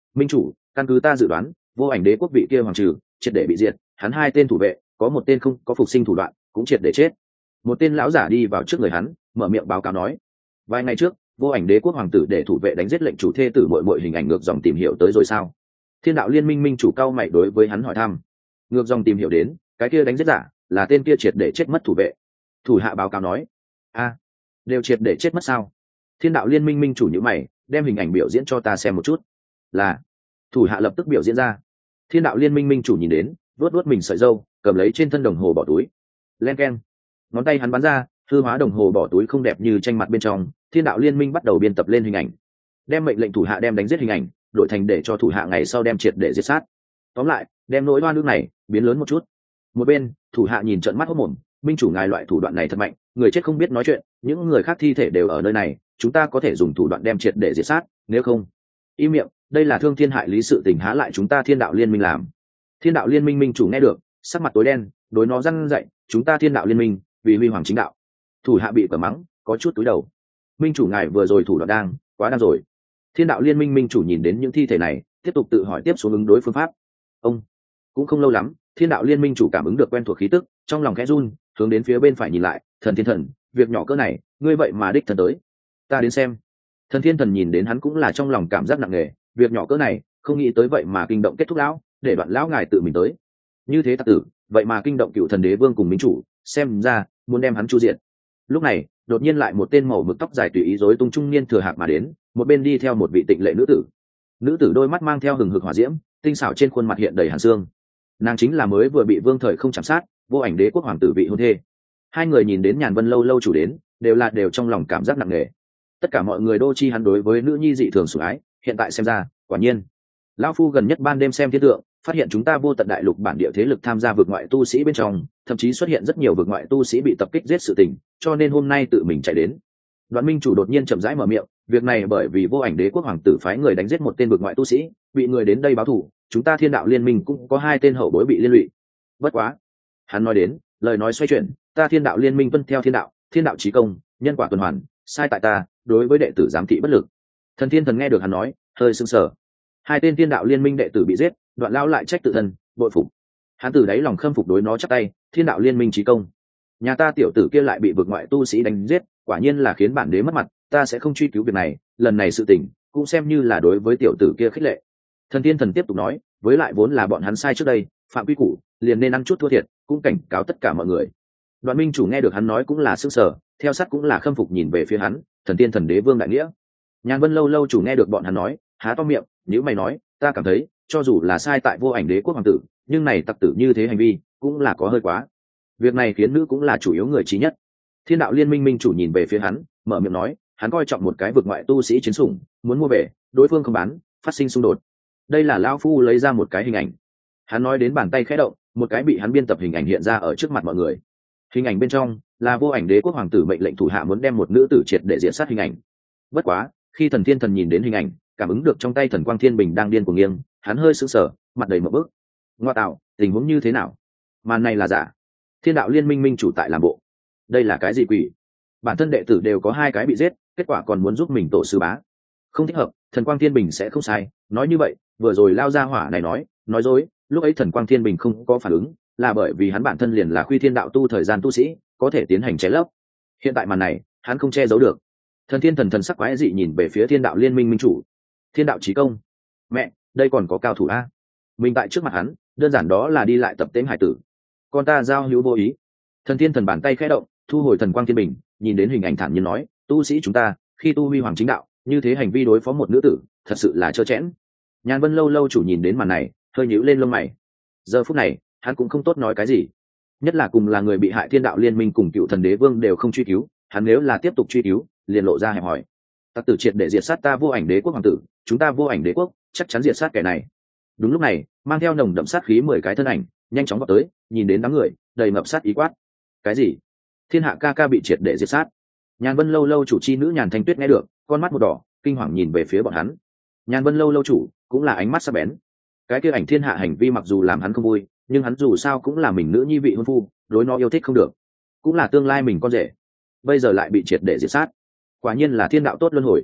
minh chủ, căn cứ ta dự đoán, vô ảnh đế quốc vị kia hoàng trừ triệt để bị diệt, hắn hai tên thủ vệ có một tên không có phục sinh thủ đoạn, cũng triệt để chết. Một tên lão giả đi vào trước người hắn, mở miệng báo cáo nói, vài ngày trước vô ảnh đế quốc hoàng tử để thủ vệ đánh giết lệnh chủ thê tử muội muội hình ảnh ngược dòng tìm hiểu tới rồi sao? Thiên đạo liên minh minh chủ cao mày đối với hắn hỏi thăm. Ngược dòng tìm hiểu đến, cái kia đánh giết giả là tên kia triệt để chết mất thủ vệ. Thủ hạ báo cáo nói, a, đều triệt để chết mất sao? Thiên đạo liên minh minh chủ nhíu mày, đem hình ảnh biểu diễn cho ta xem một chút. Là. Thủ hạ lập tức biểu diễn ra. Thiên đạo liên minh minh chủ nhìn đến, vuốt vuốt mình sợi râu, cầm lấy trên thân đồng hồ bỏ túi. Len keng. Ngón tay hắn bắn ra, hư hóa đồng hồ bỏ túi không đẹp như tranh mặt bên trong. Thiên đạo liên minh bắt đầu biên tập lên hình ảnh, đem mệnh lệnh thủ hạ đem đánh giết hình ảnh đổi thành để cho thủ hạ ngày sau đem triệt để giết sát. Tóm lại, đem nỗi oan nước này biến lớn một chút. Một bên, thủ hạ nhìn trợn mắt hốt mồm, minh chủ ngài loại thủ đoạn này thật mạnh, người chết không biết nói chuyện, những người khác thi thể đều ở nơi này, chúng ta có thể dùng thủ đoạn đem triệt để diệt sát, nếu không im miệng, đây là thương thiên hại lý sự tình há lại chúng ta thiên đạo liên minh làm. Thiên đạo liên minh minh chủ nghe được, sắc mặt tối đen, đối nó răn dậy, chúng ta thiên đạo liên minh vì huy hoàng chính đạo. Thủ hạ bị cờ mắng, có chút túi đầu. Minh chủ ngài vừa rồi thủ đoạn đang quá đang rồi. Thiên đạo liên minh minh chủ nhìn đến những thi thể này, tiếp tục tự hỏi tiếp xuống ứng đối phương pháp. Ông cũng không lâu lắm, thiên đạo liên minh chủ cảm ứng được quen thuộc khí tức, trong lòng khẽ run, hướng đến phía bên phải nhìn lại, thần thiên thần, việc nhỏ cỡ này ngươi vậy mà đích thần tới, ta đến xem. Thần thiên thần nhìn đến hắn cũng là trong lòng cảm giác nặng nề, việc nhỏ cỡ này không nghĩ tới vậy mà kinh động kết thúc lão, để đoạn lão ngài tự mình tới, như thế tặc tử vậy mà kinh động cựu thần đế vương cùng minh chủ, xem ra muốn đem hắn chu diện. Lúc này đột nhiên lại một tên màu mực tóc dài tùy ý rối tung trung niên thừa hạc mà đến, một bên đi theo một vị tịnh lệ nữ tử. Nữ tử đôi mắt mang theo hừng hực hỏa diễm, tinh xảo trên khuôn mặt hiện đầy hàn xương. Nàng chính là mới vừa bị vương thời không chạm sát vô ảnh đế quốc hoàng tử vị hôn thê. Hai người nhìn đến Nhàn Vân lâu lâu chủ đến, đều là đều trong lòng cảm giác nặng nề. Tất cả mọi người đô chi hắn đối với nữ nhi dị thường sủng ái, hiện tại xem ra quả nhiên lão phu gần nhất ban đêm xem thiên tượng, phát hiện chúng ta vô tận đại lục bản địa thế lực tham gia vượt ngoại tu sĩ bên trong, thậm chí xuất hiện rất nhiều vượt ngoại tu sĩ bị tập kích giết sự tình, cho nên hôm nay tự mình chạy đến. Đoạn minh chủ đột nhiên chậm rãi mở miệng, việc này bởi vì vô ảnh đế quốc hoàng tử phái người đánh giết một tên vượt ngoại tu sĩ, bị người đến đây báo thù, chúng ta thiên đạo liên minh cũng có hai tên hậu bối bị liên lụy. Bất quá, hắn nói đến, lời nói xoay chuyển, ta thiên đạo liên minh tuân theo thiên đạo, thiên đạo chí công, nhân quả tuần hoàn, sai tại ta, đối với đệ tử giám thị bất lực. Thần thiên thần nghe được hắn nói, hơi sững sờ. Hai tên thiên đạo liên minh đệ tử bị giết, đoạn lao lại trách tự thân, bội phục. Hắn từ đáy lòng khâm phục đối nó chắp tay, thiên đạo liên minh chí công. Nhà ta tiểu tử kia lại bị vượt ngoại tu sĩ đánh giết, quả nhiên là khiến bản đế mất mặt, ta sẽ không truy cứu việc này, lần này sự tình cũng xem như là đối với tiểu tử kia khích lệ. Thần thiên thần tiếp tục nói, với lại vốn là bọn hắn sai trước đây, phạm quy củ, liền nên ăn chút thua thiệt, cũng cảnh cáo tất cả mọi người. Đoạn minh chủ nghe được hắn nói cũng là sững sờ, theo sát cũng là khâm phục nhìn về phía hắn, thần tiên thần đế vương đại nghĩa. Nhàn Vân lâu lâu chủ nghe được bọn hắn nói, há to miệng, nếu mày nói, ta cảm thấy cho dù là sai tại vô ảnh đế quốc hoàng tử, nhưng này tặc tử như thế hành vi cũng là có hơi quá. Việc này khiến nữ cũng là chủ yếu người trí nhất. Thiên đạo liên minh minh chủ nhìn về phía hắn, mở miệng nói, hắn coi trọng một cái vực ngoại tu sĩ chiến sủng, muốn mua về, đối phương không bán, phát sinh xung đột. Đây là lão phu lấy ra một cái hình ảnh. Hắn nói đến bàn tay khẽ động, một cái bị hắn biên tập hình ảnh hiện ra ở trước mặt mọi người. Hình ảnh bên trong là vô ảnh đế quốc hoàng tử mệnh lệnh thủ hạ muốn đem một nữ tử triệt để diện sát hình ảnh. Bất quá, khi thần thiên thần nhìn đến hình ảnh, cảm ứng được trong tay thần quang thiên bình đang điên cuồng nghiêng, hắn hơi sững sờ, mặt đầy một bước. Ngoa tạo, tình huống như thế nào? Màn này là giả. Thiên đạo liên minh minh chủ tại làm bộ. Đây là cái gì quỷ? Bản thân đệ tử đều có hai cái bị giết, kết quả còn muốn giúp mình tổ sư bá. Không thích hợp, thần quang thiên bình sẽ không sai. Nói như vậy, vừa rồi lao ra hỏa này nói, nói dối, lúc ấy thần quang thiên bình không có phản ứng, là bởi vì hắn bản thân liền là Khuy Thiên đạo tu thời gian tu sĩ, có thể tiến hành che lấp. Hiện tại màn này, hắn không che giấu được. Thần thiên thần thần sắc quái dị nhìn về phía thiên đạo liên minh minh chủ. Thiên đạo chí công. Mẹ, đây còn có cao thủ a. Mình tại trước mặt hắn, đơn giản đó là đi lại tập tễnh hải tử. Con ta giao hữu vô ý. Thần thiên thần bàn tay khẽ động, thu hồi thần quang thiên bình, nhìn đến hình ảnh thản nhiên nói, tu sĩ chúng ta khi tu huy hoàng chính đạo, như thế hành vi đối phó một nữ tử, thật sự là trơ trẽn. Nhàn Vân lâu lâu chủ nhìn đến màn này, hơi nhíu lên lông mày. Giờ phút này, hắn cũng không tốt nói cái gì. Nhất là cùng là người bị hại thiên đạo liên minh cùng cựu thần đế vương đều không truy cứu, hắn nếu là tiếp tục truy cứu, liền lộ ra hẹp hỏi. Tặc tử triệt để diệt sát ta vô ảnh đế quốc hoàng tử, chúng ta vô ảnh đế quốc chắc chắn diệt sát kẻ này. Đúng lúc này, mang theo nồng đậm sát khí mười cái thân ảnh, nhanh chóng vào tới, nhìn đến đám người, đầy ngập sát ý quát. Cái gì? Thiên hạ ca ca bị triệt để diệt sát. Nhàn Vân lâu lâu chủ chi nữ Nhàn Thanh Tuyết nghe được, con mắt một đỏ, kinh hoàng nhìn về phía bọn hắn. Nhàn Vân lâu lâu chủ cũng là ánh mắt sắc bén. Cái kia ảnh thiên hạ hành vi mặc dù làm hắn không vui, nhưng hắn dù sao cũng là mình nữ nhi vị hôn phu, đối nó yêu thích không được, cũng là tương lai mình con rể, bây giờ lại bị triệt để diệt sát, quả nhiên là thiên đạo tốt luân hồi.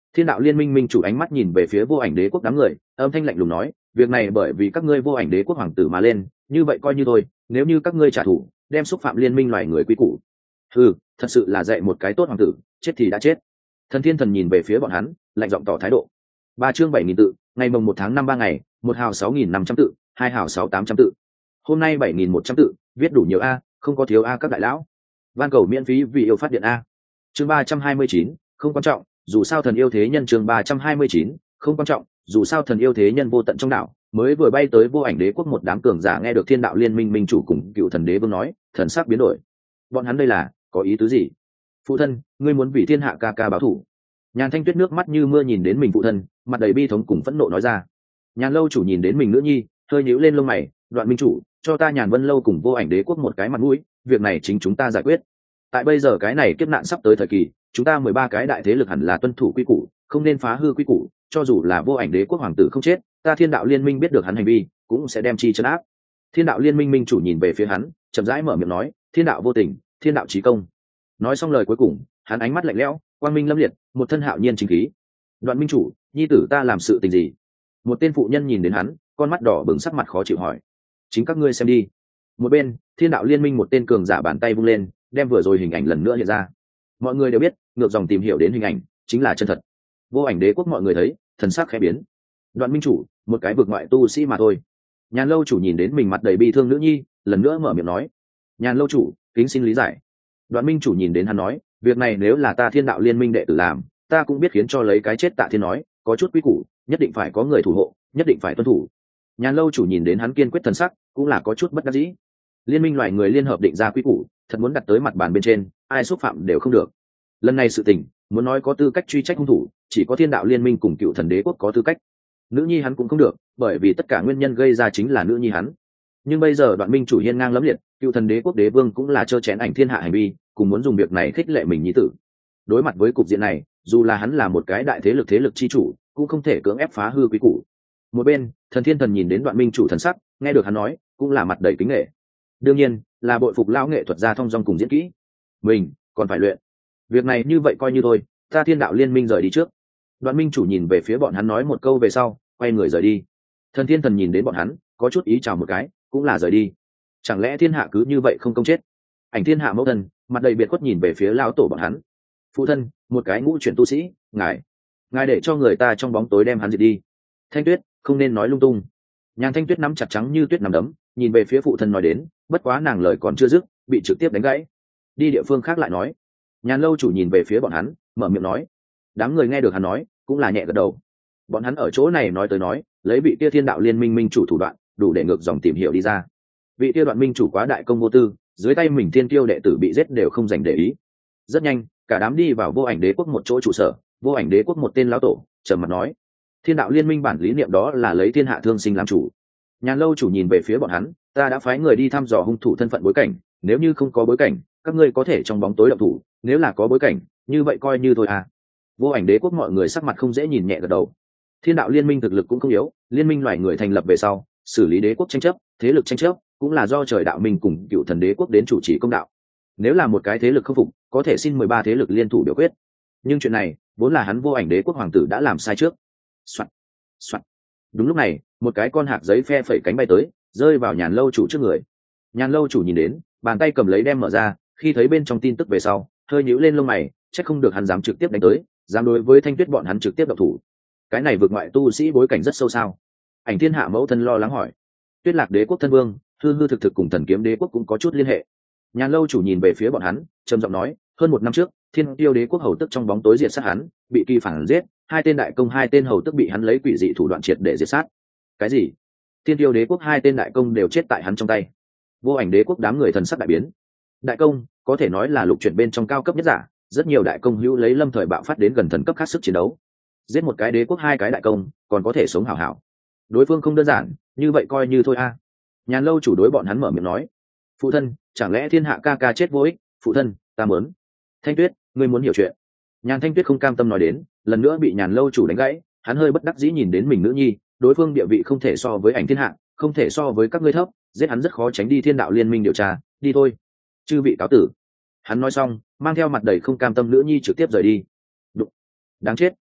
Thiên đạo liên minh minh chủ ánh mắt nhìn về phía vô ảnh đế quốc đám người, âm thanh lạnh lùng nói, việc này bởi vì các ngươi vô ảnh đế quốc hoàng tử mà lên, như vậy coi như thôi, nếu như các ngươi trả thù, đem xúc phạm liên minh loài người quý củ. Ừ, thật sự là dạy một cái tốt hoàng tử, chết thì đã chết. Thần Thiên Thần nhìn về phía bọn hắn, lạnh giọng tỏ thái độ. Ba chương bảy nghìn tự, ngày mồng một tháng năm ba ngày, một hào sáu nghìn năm trăm tự, hai hào sáu tám trăm tự. Hôm nay bảy nghìn một trăm tự, viết đủ nhiều a, không có thiếu a các đại lão. Van cầu miễn phí vì yêu phát điện a. Chương ba trăm hai mươi chín, không quan trọng, dù sao thần yêu thế nhân. Chương ba trăm hai mươi chín, không quan trọng, dù sao thần yêu thế nhân vô tận trong đảo, mới vừa bay tới vô ảnh đế quốc một đám cường giả nghe được Thiên đạo liên minh minh chủ cùng cựu thần đế vương nói, thần sắc biến đổi. Bọn hắn đây là có ý tứ gì? Phụ thân, ngươi muốn vì thiên hạ ca ca báo thù? Nhàn Thanh Tuyết nước mắt như mưa nhìn đến mình phụ thân, mặt đầy bi thống cùng phẫn nộ nói ra. Nhàn Lâu chủ nhìn đến mình nữ nhi, hơi nhíu lên lông mày, Đoạn minh chủ, cho ta Nhàn Vân lâu cùng vô ảnh đế quốc một cái mặt mũi, việc này chính chúng ta giải quyết. Tại bây giờ cái này kiếp nạn sắp tới thời kỳ, chúng ta mười ba cái đại thế lực hẳn là tuân thủ quy củ, không nên phá hư quy củ, cho dù là vô ảnh đế quốc hoàng tử không chết, ta Thiên đạo liên minh biết được hắn hành vi, cũng sẽ đem chi trấn áp. Thiên đạo liên minh minh chủ nhìn về phía hắn, chậm rãi mở miệng nói, thiên đạo vô tình, thiên đạo chí công. Nói xong lời cuối cùng, hắn ánh mắt lạnh lẽo, quang minh lâm liệt, một thân hạo nhiên chính khí. Đoạn minh chủ, nhi tử ta làm sự tình gì? Một tên phụ nhân nhìn đến hắn, con mắt đỏ bừng, sắc mặt khó chịu hỏi. Chính các ngươi xem đi. Một bên, thiên đạo liên minh một tên cường giả bàn tay vung lên, đem vừa rồi hình ảnh lần nữa hiện ra. Mọi người đều biết, ngược dòng tìm hiểu đến hình ảnh chính là chân thật. Vô ảnh đế quốc mọi người thấy, thần sắc khẽ biến. Đoạn minh chủ, một cái vực ngoại tu sĩ mà thôi. Nhàn Lâu chủ nhìn đến mình mặt đầy bi thương nữ nhi, lần nữa mở miệng nói. Nhàn Lâu chủ, kính xin lý giải. Đoạn minh chủ nhìn đến hắn nói, việc này nếu là ta Thiên đạo liên minh đệ tử làm, ta cũng biết khiến cho lấy cái chết. Tạ Thiên nói, có chút quý củ, nhất định phải có người thủ hộ, nhất định phải tuân thủ. Nhàn Lâu chủ nhìn đến hắn kiên quyết thần sắc, cũng là có chút bất đắc dĩ. Liên minh loài người liên hợp định ra quý củ, thật muốn đặt tới mặt bàn bên trên, ai xúc phạm đều không được. Lần này sự tình, muốn nói có tư cách truy trách hung thủ, chỉ có Thiên đạo liên minh cùng cựu thần đế quốc có tư cách. Nữ nhi hắn cũng không được, bởi vì tất cả nguyên nhân gây ra chính là nữ nhi hắn. Nhưng bây giờ Đoạn minh chủ hiên ngang lẫm liệt, cựu thần đế quốc đế vương cũng là trơ chén ảnh thiên hạ hành vi, cùng muốn dùng việc này khích lệ mình nhi tử. Đối mặt với cục diện này, dù là hắn là một cái đại thế lực thế lực chi chủ, cũng không thể cưỡng ép phá hư quý củ. Một bên, Thần Thiên Thần nhìn đến Đoạn minh chủ thần sắc, nghe được hắn nói, cũng là mặt đầy kính nể. Đương nhiên, là bội phục lão nghệ thuật gia thông dong cùng diễn kỹ. Mình còn phải luyện. Việc này như vậy coi như thôi, ta Thiên đạo liên minh rời đi trước. Đoạn minh chủ nhìn về phía bọn hắn nói một câu về sau, quay người rời đi. Thần Thiên Thần nhìn đến bọn hắn, có chút ý chào một cái, cũng là rời đi. Chẳng lẽ thiên hạ cứ như vậy không công chết? Ảnh thiên hạ mẫu thân, mặt đầy biệt khuất nhìn về phía lão tổ bọn hắn. Phụ thân, một cái ngũ chuyển tu sĩ, ngài, ngài để cho người ta trong bóng tối đem hắn diệt đi. Thanh Tuyết, không nên nói lung tung. Nhàn Thanh Tuyết nắm chặt trắng như tuyết nắm đấm, nhìn về phía phụ thân nói đến, bất quá nàng lời còn chưa dứt, bị trực tiếp đánh gãy. Đi địa phương khác lại nói. Nhàn Lâu chủ nhìn về phía bọn hắn, mở miệng nói. Đám người nghe được hắn nói, cũng là nhẹ gật đầu. Bọn hắn ở chỗ này nói tới nói, lấy vị kia Thiên đạo liên minh minh chủ thủ đoạn, đủ để ngược dòng tìm hiểu đi ra. Vị kia Đoạn minh chủ quá đại công vô tư, dưới tay mình thiên tiêu đệ tử bị giết đều không dành để ý. Rất nhanh, cả đám đi vào vô ảnh đế quốc một chỗ trụ sở. Vô ảnh đế quốc một tên lão tổ trầm mặt nói, thiên đạo liên minh bản lý niệm đó là lấy thiên hạ thương sinh làm chủ. Nhàn Lâu chủ nhìn về phía bọn hắn, ta đã phái người đi thăm dò hung thủ thân phận bối cảnh, nếu như không có bối cảnh, các ngươi có thể trong bóng tối động thủ, nếu là có bối cảnh, như vậy coi như thôi à. Vô ảnh đế quốc mọi người sắc mặt không dễ nhìn, nhẹ gật đầu. Thiên đạo liên minh thực lực cũng không yếu, liên minh loài người thành lập về sau, xử lý đế quốc tranh chấp, thế lực tranh chấp, cũng là do trời đạo minh cùng cựu thần đế quốc đến chủ trì công đạo. Nếu là một cái thế lực không phục, có thể xin mười ba thế lực liên thủ biểu quyết. Nhưng chuyện này, vốn là hắn vô ảnh đế quốc hoàng tử đã làm sai trước. Soạn, soạn. Đúng lúc này, một cái con hạc giấy phe phẩy cánh bay tới, rơi vào Nhàn Lâu chủ trước người. Nhàn Lâu chủ nhìn đến, bàn tay cầm lấy đem mở ra, khi thấy bên trong tin tức về sau, hơi nhíu lên lông mày, chắc không được hắn dám trực tiếp đánh tới, dám đối với Thanh Tuyết bọn hắn trực tiếp động thủ. Cái này vượt ngoại tu sĩ bối cảnh rất sâu sao? Ảnh thiên hạ mẫu thân lo lắng hỏi. Tuyết Lạc đế quốc thân vương, hư hư thực thực cùng Thần Kiếm đế quốc cũng có chút liên hệ. Nhàn Lâu chủ nhìn về phía bọn hắn, trầm giọng nói, hơn một năm trước, Thiên Tiêu đế quốc hầu tức trong bóng tối diệt sát hắn, bị kỳ phản giết, hai tên đại công hai tên hầu tức bị hắn lấy quỷ dị thủ đoạn triệt để diệt sát. Cái gì? Thiên Tiêu đế quốc hai tên đại công đều chết tại hắn trong tay. Vô ảnh đế quốc đám người thần sắc đại biến. Đại công có thể nói là lục chuyển bên trong cao cấp nhất giả, rất nhiều đại công hữu lấy lâm thời bạo phát đến gần thần cấp khác sức chiến đấu. Giết một cái đế quốc hai cái đại công, còn có thể sống hảo hảo. Đối phương không đơn giản, như vậy coi như thôi a. À. Nhàn Lâu chủ đối bọn hắn mở miệng nói, phụ thân, chẳng lẽ thiên hạ ca ca chết vô ích? Phụ thân, ta muốn. Thanh Tuyết, ngươi muốn hiểu chuyện. Nhàn Thanh Tuyết không cam tâm nói đến, lần nữa bị Nhàn Lâu chủ đánh gãy, hắn hơi bất đắc dĩ nhìn đến mình nữ nhi, đối phương địa vị không thể so với ảnh thiên hạ, không thể so với các ngươi thấp, giết hắn rất khó tránh đi thiên đạo liên minh điều tra, đi thôi. Chư vị cáo tử. Hắn nói xong, mang theo mặt đầy không cam tâm nữ nhi trực tiếp rời đi. Đụng. Đáng chết,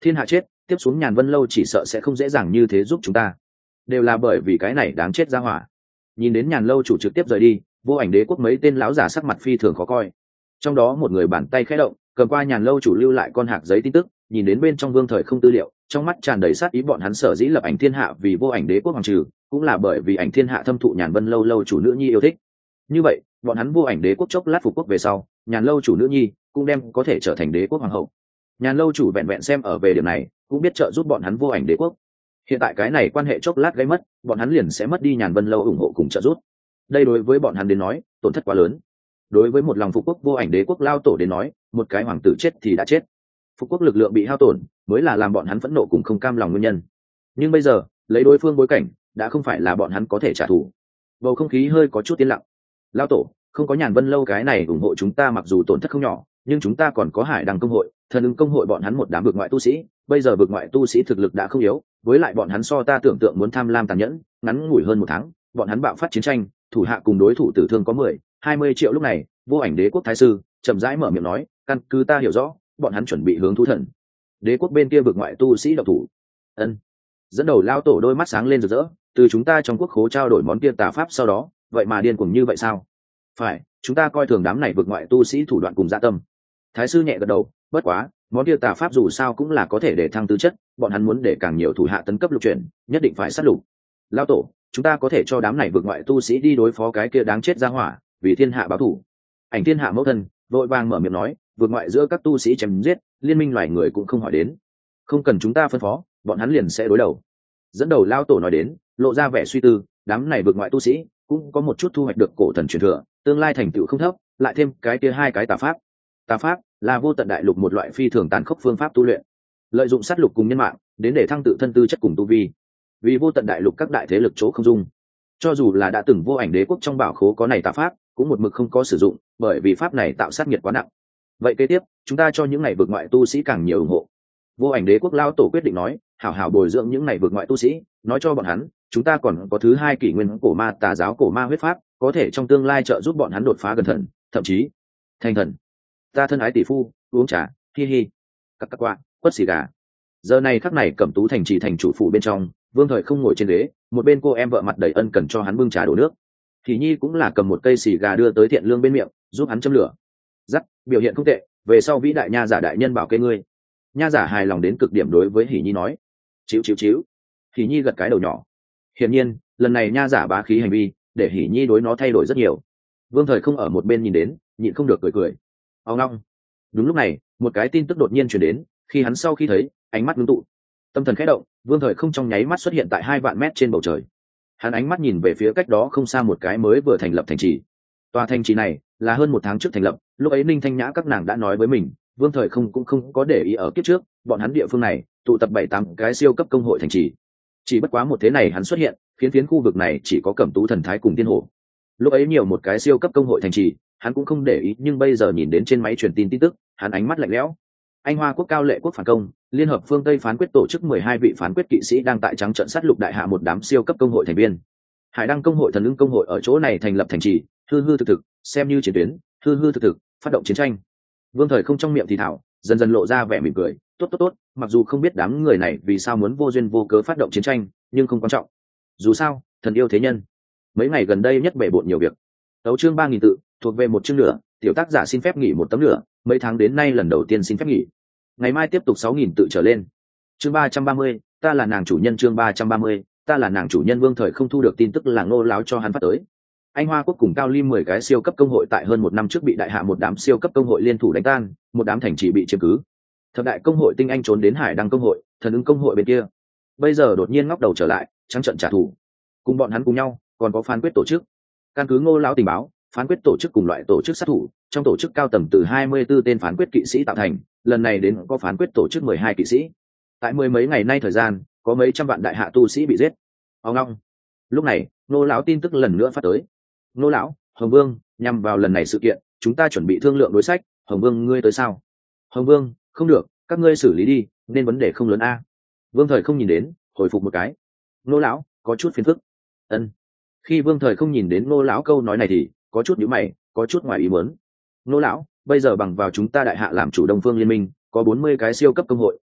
Thiên hạ chết, tiếp xuống Nhàn Vân Lâu chỉ sợ sẽ không dễ dàng như thế giúp chúng ta, đều là bởi vì cái này đáng chết ra hỏa. Nhìn đến Nhàn Lâu chủ trực tiếp rời đi, Vô Ảnh Đế quốc mấy tên lão giả sắc mặt phi thường khó coi. Trong đó một người bàn tay khẽ động, cầm qua Nhàn Lâu chủ lưu lại con hạc giấy tin tức, nhìn đến bên trong Vương Thời Không tư liệu, trong mắt tràn đầy sát ý. Bọn hắn sở dĩ lập Ảnh Thiên Hạ vì Vô Ảnh Đế quốc hoàng trừ, cũng là bởi vì Ảnh Thiên Hạ thâm thụ Nhàn Vân Lâu lâu chủ nữ nhi yêu thích. Như vậy, bọn hắn Vô Ảnh Đế quốc chốc lát phục quốc về sau, Nhàn Lâu chủ nữ nhi cũng đem có thể trở thành đế quốc hoàng hậu. Nhàn Lâu chủ vẹn vẹn xem ở về điểm này, cũng biết trợ giúp bọn hắn Vô Ảnh Đế quốc. Hiện tại cái này quan hệ chốc lát gây mất, bọn hắn liền sẽ mất đi Nhàn Vân Lâu ủng hộ cùng trợ giúp. Đây đối với bọn hắn đến nói, tổn thất quá lớn. Đối với một lòng phục quốc Vô Ảnh Đế quốc lao tổ đến nói, một cái hoàng tử chết thì đã chết, phục quốc lực lượng bị hao tổn mới là làm bọn hắn phẫn nộ cùng không cam lòng nguyên nhân. Nhưng bây giờ, lấy đối phương bối cảnh, đã không phải là bọn hắn có thể trả thù. Bầu không khí hơi có chút yên lặng. Lao tổ, không có Nhàn Vân Lâu cái này ủng hộ chúng ta, mặc dù tổn thất không nhỏ, nhưng chúng ta còn có Hải Đăng công hội, Thần Ưng công hội, bọn hắn một đám vực ngoại tu sĩ, bây giờ vực ngoại tu sĩ thực lực đã không yếu, với lại bọn hắn so ta tưởng tượng muốn tham lam tàn nhẫn, ngắn ngủi hơn một tháng, bọn hắn bạo phát chiến tranh, thủ hạ cùng đối thủ tử thương có mười, hai mươi triệu. Lúc này, Vô Ảnh Đế quốc thái sư chậm rãi mở miệng nói, căn cứ ta hiểu rõ, bọn hắn chuẩn bị hướng Thú Thần Đế quốc bên kia vực ngoại tu sĩ độc thủ. Ân. Dẫn đầu lao tổ đôi mắt sáng lên rực rỡ, từ chúng ta trong quốc khố trao đổi món kia tà pháp sau đó, vậy mà điên cuồng như vậy sao? Phải, chúng ta coi thường đám này vực ngoại tu sĩ thủ đoạn cùng dạ tâm. Thái sư nhẹ gật đầu, bất quá, món kia tà pháp dù sao cũng là có thể để thăng tư chất, bọn hắn muốn để càng nhiều thủ hạ tấn cấp lục chuyển, nhất định phải sát lục. Lao tổ, chúng ta có thể cho đám này vực ngoại tu sĩ đi đối phó cái kia đáng chết ra hỏa, vì thiên hạ báo thù. Ảnh Thiên Hạ mẫu thân vội vàng mở miệng nói, vực ngoại giữa các tu sĩ chém giết, liên minh loài người cũng không hỏi đến, không cần chúng ta phân phó, bọn hắn liền sẽ đối đầu. Dẫn đầu lao tổ nói đến, lộ ra vẻ suy tư, đám này vực ngoại tu sĩ cũng có một chút thu hoạch được cổ thần truyền thừa, tương lai thành tựu không thấp, lại thêm cái kia hai cái tà pháp. Tà pháp là vô tận đại lục một loại phi thường tàn khốc phương pháp tu luyện, lợi dụng sát lục cùng nhân mạng đến để thăng tự thân tư chất cùng tu vi. Vì vô tận đại lục các đại thế lực chỗ không dung, cho dù là đã từng Vô Ảnh Đế quốc trong bảo khố có này tà pháp, cũng một mực không có sử dụng, bởi vì pháp này tạo sát nghiệt quá nặng. Vậy kế tiếp, chúng ta cho những này vực ngoại tu sĩ càng nhiều ủng hộ. Vô Ảnh Đế quốc lao tổ quyết định nói, hảo hảo bồi dưỡng những này vực ngoại tu sĩ, nói cho bọn hắn, chúng ta còn có thứ hai kỷ nguyên cổ ma tà giáo cổ ma huyết pháp, có thể trong tương lai trợ giúp bọn hắn đột phá gần thần, thậm chí thành thần. Ta thân ái tỷ phu, uống trà, hi hi. Cặc cặc quạ, quất xì gà. Giờ này khắc này Cẩm Tú thành trì thành chủ phủ bên trong, Vương Thời không ngồi trên ghế, một bên cô em vợ mặt đầy ân cần cho hắn bưng trà đổ nước. Thì Nhi cũng là cầm một cây xì gà đưa tới Thiện Lương bên miệng, giúp hắn châm lửa. Dắt, biểu hiện không tệ, về sau vĩ đại nha giả đại nhân bảo kê ngươi. Nha giả hài lòng đến cực điểm đối với Hỉ Nhi nói. Chíu chíu chíu. Hỉ Nhi gật cái đầu nhỏ. Hiển nhiên, lần này nha giả bá khí hành vi, để Hỉ Nhi đối nó thay đổi rất nhiều. Vương Thời không ở một bên nhìn đến, nhịn không được cười cười. Ông long. Đúng lúc này, một cái tin tức đột nhiên truyền đến, khi hắn sau khi thấy, ánh mắt ngưng tụ, tâm thần khẽ động, Vương Thời không trong nháy mắt xuất hiện tại hai vạn mét trên bầu trời. Hắn ánh mắt nhìn về phía cách đó không xa một cái mới vừa thành lập thành trì. Tòa thành trì này là hơn một tháng trước thành lập, lúc ấy Ninh Thanh Nhã các nàng đã nói với mình, Vương Thời không cũng không có để ý ở kiếp trước, bọn hắn địa phương này tụ tập bảy tám cái siêu cấp công hội thành trì. Chỉ bất quá một thế này hắn xuất hiện, khiến phiến khu vực này chỉ có Cẩm Tú thần thái cùng Tiên Hổ. Lúc ấy nhiều một cái siêu cấp công hội thành trì, hắn cũng không để ý, nhưng bây giờ nhìn đến trên máy truyền tin tin tức, hắn ánh mắt lạnh lẽo. Anh Hoa quốc cao lệ quốc phản công, Liên hợp phương Tây phán quyết tổ chức mười hai vị phán quyết kỵ sĩ đang tại trắng trận sát lục đại hạ một đám siêu cấp công hội thành viên. Hải Đăng công hội, Thần Ưng công hội ở chỗ này thành lập thành trì, hư hư thực thực, xem như chiến tuyến, hư hư thực thực, phát động chiến tranh. Vương Thời không trong miệng thì thảo, dần dần lộ ra vẻ mỉm cười, tốt tốt tốt, mặc dù không biết đám người này vì sao muốn vô duyên vô cớ phát động chiến tranh, nhưng không quan trọng. Dù sao, thần yêu thế nhân. Mấy ngày gần đây nhất bể bộn nhiều việc. Tấu chương ba nghìn tự, thuộc về một chương nửa, tiểu tác giả xin phép nghỉ một tấm nửa, mấy tháng đến nay lần đầu tiên xin phép nghỉ. Ngày mai tiếp tục sáu nghìn tự trở lên. Chương ba trăm ba mươi, ta là nàng chủ nhân. Chương ba trăm ba mươi, ta là nàng chủ nhân. Vương Thời không thu được tin tức là Ngô láo cho hắn phát tới. Anh Hoa quốc cùng Cao Lim mười cái siêu cấp công hội tại hơn một năm trước bị đại hạ một đám siêu cấp công hội liên thủ đánh tan, một đám thành trì bị chiếm cứ. Thập đại công hội tinh anh trốn đến Hải Đăng công hội, Thần Ưng công hội bên kia. Bây giờ đột nhiên ngóc đầu trở lại, trắng trận trả thù. Cùng bọn hắn cùng nhau, còn có phán quyết tổ chức. Căn cứ Ngô láo tình báo, phán quyết tổ chức cùng loại tổ chức sát thủ, trong tổ chức cao tầng từ hai mươi tư tên phán quyết kỵ sĩ tạo thành, lần này đến có phán quyết tổ chức mười hai kỵ sĩ. Tại mười mấy ngày nay thời gian, có mấy trăm vạn đại hạ tu sĩ bị giết. Ông long. Lúc này, Ngô lão tin tức lần nữa phát tới. Ngô lão, Hồng Vương, nhằm vào lần này sự kiện, chúng ta chuẩn bị thương lượng đối sách, Hồng Vương ngươi tới sao? Hồng Vương, không được, các ngươi xử lý đi, nên vấn đề không lớn a. Vương Thời không nhìn đến, hồi phục một cái. Ngô lão, có chút phiền phức. Ân. Khi Vương Thời không nhìn đến Ngô lão câu nói này thì có chút nhíu mày, có chút ngoài ý muốn. Ngô lão, bây giờ bằng vào chúng ta đại hạ làm chủ Đông Phương Liên minh, có bốn mươi cái siêu cấp công hội,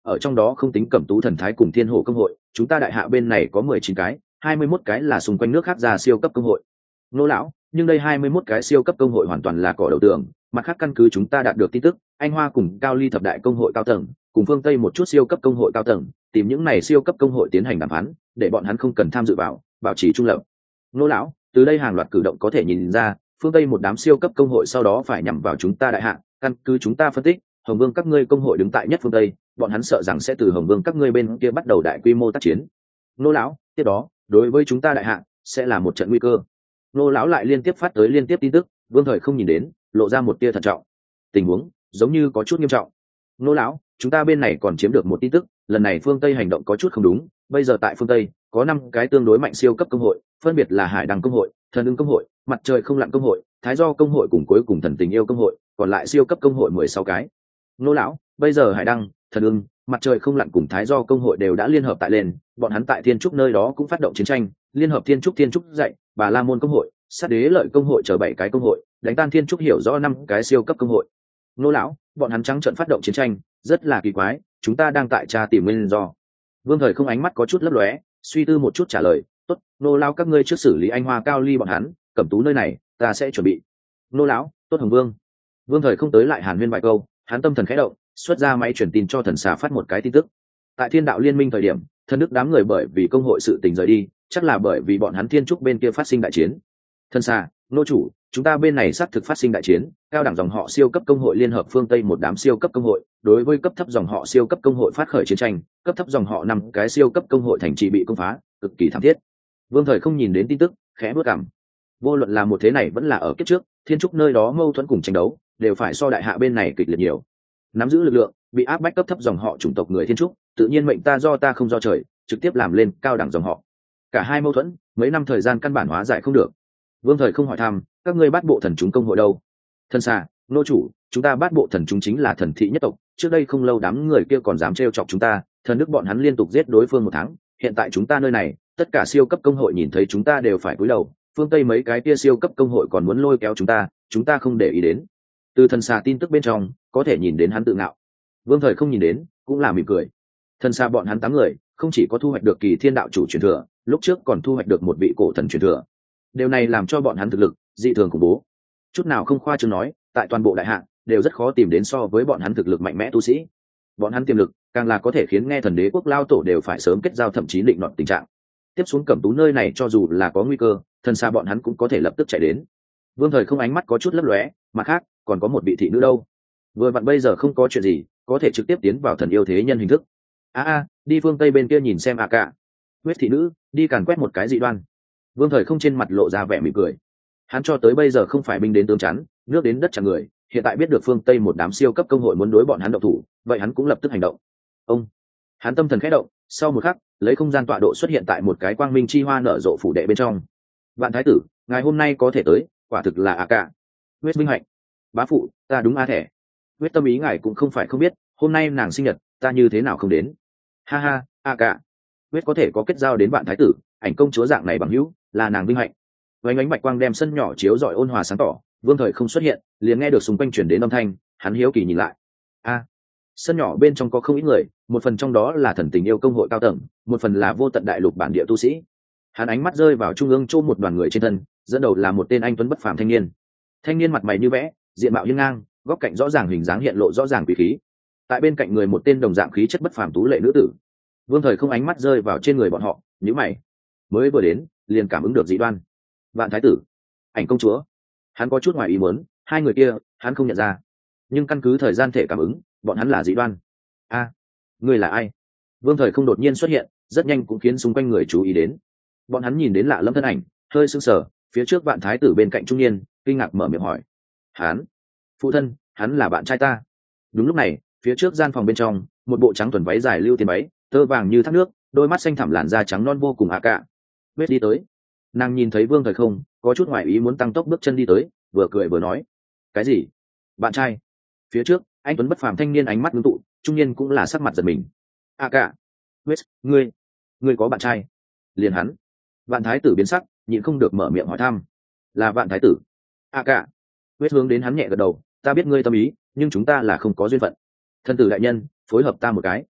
ở trong đó không tính cẩm tú thần thái cùng thiên hộ công hội, chúng ta đại hạ bên này có mười chín cái, hai mươi mốt cái là xung quanh nước khác ra siêu cấp công hội. Nô lão, nhưng đây hai mươi mốt cái siêu cấp công hội hoàn toàn là cỏ đầu tường, mặt khác căn cứ chúng ta đạt được tin tức, anh Hoa cùng Cao Ly thập đại công hội cao tầng, cùng phương Tây một chút siêu cấp công hội cao tầng, tìm những này siêu cấp công hội tiến hành đàm phán, để bọn hắn không cần tham dự vào, bảo trì trung lập. Nô lão, từ đây hàng loạt cử động có thể nhìn ra, phương Tây một đám siêu cấp công hội sau đó phải nhằm vào chúng ta đại hạ, căn cứ chúng ta phân tích, Hồng Vương các ngươi công hội đứng tại nhất phương Tây, bọn hắn sợ rằng sẽ từ Hồng Vương các ngươi bên kia bắt đầu đại quy mô tác chiến. Nô lão, tiếp đó, đối với chúng ta đại hạ sẽ là một trận nguy cơ. Nô lão lại liên tiếp phát tới liên tiếp tin tức, Vương Thời không nhìn đến, lộ ra một tia thận trọng. Tình huống giống như có chút nghiêm trọng. Nô lão, chúng ta bên này còn chiếm được một tin tức, lần này phương Tây hành động có chút không đúng, bây giờ tại phương Tây có năm cái tương đối mạnh siêu cấp công hội, phân biệt là Hải Đăng công hội, Thần Ưng công hội, Mặt Trời không lặn công hội, Thái Do công hội cùng cuối cùng Thần Tình yêu công hội, còn lại siêu cấp công hội mười sáu cái. Nô lão, bây giờ Hải Đăng, Thần Ưng, Mặt Trời không lặn cùng Thái Do công hội đều đã liên hợp tại lên, bọn hắn tại Thiên Trúc nơi đó cũng phát động chiến tranh, liên hợp Thiên Trúc Thiên Trúc dạy, Bà La môn công hội, Sát Đế lợi công hội chờ bảy cái công hội, đánh tan Thiên Trúc hiểu rõ năm cái siêu cấp công hội. Nô lão, bọn hắn trắng trợn phát động chiến tranh, rất là kỳ quái, chúng ta đang tại tra tìm nguyên do. Vương Thời không ánh mắt có chút lấp lóe, suy tư một chút trả lời, tốt, nô lão các ngươi trước xử lý anh Hoa Cao Ly bọn hắn, Cẩm Tú nơi này ta sẽ chuẩn bị. Nô lão, tốt Hồng Vương. Vương Thời không tới lại hàn huyên vài câu, hắn tâm thần khẽ động, xuất ra máy truyền tin cho thần xà phát một cái tin tức. Tại Thiên Đạo Liên Minh thời điểm, thần đức đám người bởi vì công hội sự tình rời đi, chắc là bởi vì bọn hắn Thiên Trúc bên kia phát sinh đại chiến. Thần xà, nô chủ, chúng ta bên này xác thực phát sinh đại chiến, cao đẳng dòng họ siêu cấp công hội liên hợp phương Tây một đám siêu cấp công hội, đối với cấp thấp dòng họ siêu cấp công hội phát khởi chiến tranh, cấp thấp dòng họ năm cái siêu cấp công hội thành trì bị công phá, cực kỳ thảm thiết. Vương Thời không nhìn đến tin tức, khẽ bước cằm. Vô luận là một thế này vẫn là ở kiếp trước, Thiên Trúc nơi đó mâu thuẫn cùng tranh đấu, đều phải so đại hạ bên này kịch liệt nhiều. Nắm giữ lực lượng, bị áp bách cấp thấp dòng họ chủng tộc người Thiên Trúc, tự nhiên mệnh ta do ta không do trời, trực tiếp làm lên cao đẳng dòng họ. Cả hai mâu thuẫn, mấy năm thời gian căn bản hóa giải không được. Vương Thời không hỏi thăm, các ngươi bát bộ thần chúng công hội đâu? Thần xà, nô chủ, chúng ta bát bộ thần chúng chính là thần thị nhất tộc, trước đây không lâu đám người kia còn dám trêu chọc chúng ta, thần đức bọn hắn liên tục giết đối phương một tháng, hiện tại chúng ta nơi này, tất cả siêu cấp công hội nhìn thấy chúng ta đều phải cúi đầu, phương Tây mấy cái kia siêu cấp công hội còn muốn lôi kéo chúng ta, chúng ta không để ý đến. Từ thần xà tin tức bên trong, có thể nhìn đến hắn tự ngạo. Vương Thời không nhìn đến, cũng là mỉm cười. Thần xà bọn hắn tám người, không chỉ có thu hoạch được Kỳ Thiên đạo chủ truyền thừa, lúc trước còn thu hoạch được một vị cổ thần truyền thừa. Điều này làm cho bọn hắn thực lực dị thường khủng bố, chút nào không khoa trương nói, tại toàn bộ đại hạ đều rất khó tìm đến so với bọn hắn thực lực mạnh mẽ tu sĩ. Bọn hắn tiềm lực càng là có thể khiến nghe thần đế quốc lao tổ đều phải sớm kết giao, thậm chí định nọt tình trạng. Tiếp xuống Cẩm Tú nơi này cho dù là có nguy cơ, thần xa bọn hắn cũng có thể lập tức chạy đến. Vương Thời không ánh mắt có chút lấp lóe, mặt khác còn có một vị thị nữ đâu, vừa vặn bây giờ không có chuyện gì, có thể trực tiếp tiến vào thần yêu thế nhân hình thức. a a đi phương Tây bên kia nhìn xem. À cả huyết thị nữ đi càn quét một cái dị đoan. Vương Thời không trên mặt lộ ra vẻ mỉm cười. Hắn cho tới bây giờ không phải binh đến tướng chắn, nước đến đất chặn người, hiện tại biết được phương Tây một đám siêu cấp công hội muốn đối bọn hắn động thủ, vậy hắn cũng lập tức hành động. Ông, hắn tâm thần khẽ động, sau một khắc, lấy không gian tọa độ xuất hiện tại một cái quang minh chi hoa nở rộ phủ đệ bên trong. Vạn thái tử, ngài hôm nay có thể tới, quả thực là a cả. Huyết vinh hạnh. Bá phụ, ta đúng a thẻ. Huyết tâm ý ngài cũng không phải không biết, hôm nay nàng sinh nhật, ta như thế nào không đến. Ha ha, a cả. Huyết có thể có kết giao đến vạn thái tử, ảnh công chúa dạng này bằng hữu, là nàng vinh hạnh. Vánh ánh bạch quang đem sân nhỏ chiếu rọi ôn hòa sáng tỏ, Vương Thời không xuất hiện, liền nghe được xung quanh chuyển đến âm thanh, hắn hiếu kỳ nhìn lại. A, sân nhỏ bên trong có không ít người, một phần trong đó là thần tình yêu công hội cao tầng, một phần là vô tận đại lục bản địa tu sĩ. Hắn ánh mắt rơi vào trung ương chỗ một đoàn người trên thân, dẫn đầu là một tên anh tuấn bất phàm thanh niên. Thanh niên mặt mày như vẽ, diện mạo hiên ngang, góc cạnh rõ ràng, hình dáng hiện lộ rõ ràng quý khí. Tại bên cạnh người một tên đồng dạng khí chất bất phàm tú lệ nữ tử. Vương Thời không ánh mắt rơi vào trên người bọn họ, nhíu mày. Mới vừa đến, liền cảm ứng được dị đoan. Vạn thái tử, ảnh công chúa, hắn có chút ngoài ý muốn, hai người kia hắn không nhận ra, nhưng căn cứ thời gian thể cảm ứng, bọn hắn là dị đoan. A, à, người là ai? Vương Thời không đột nhiên xuất hiện, rất nhanh cũng khiến xung quanh người chú ý đến. Bọn hắn nhìn đến lạ lẫm thân ảnh, hơi sưng sờ, phía trước Vạn thái tử bên cạnh trung niên kinh ngạc mở miệng hỏi, hắn, phụ thân, hắn là bạn trai ta. Đúng lúc này, phía trước gian phòng bên trong, một bộ trắng thuần váy dài lưu tiền váy, tơ vàng như thác nước, đôi mắt xanh thẳm, làn da trắng non vô cùng ạ cả. Biết đi tới, nàng nhìn thấy Vương Thời không, có chút ngoại ý muốn tăng tốc bước chân đi tới, vừa cười vừa nói, cái gì? Bạn trai? Phía trước anh tuấn bất phàm thanh niên ánh mắt ngưng tụ, trung niên cũng là sắc mặt giật mình. A cả, Wes, ngươi, ngươi có bạn trai? Liền hắn. Vạn thái tử biến sắc, nhịn không được mở miệng hỏi thăm. Là Vạn thái tử? A cả, Wes hướng đến hắn nhẹ gật đầu, ta biết ngươi tâm ý, nhưng chúng ta là không có duyên phận. Thân tử đại nhân, phối hợp ta một cái.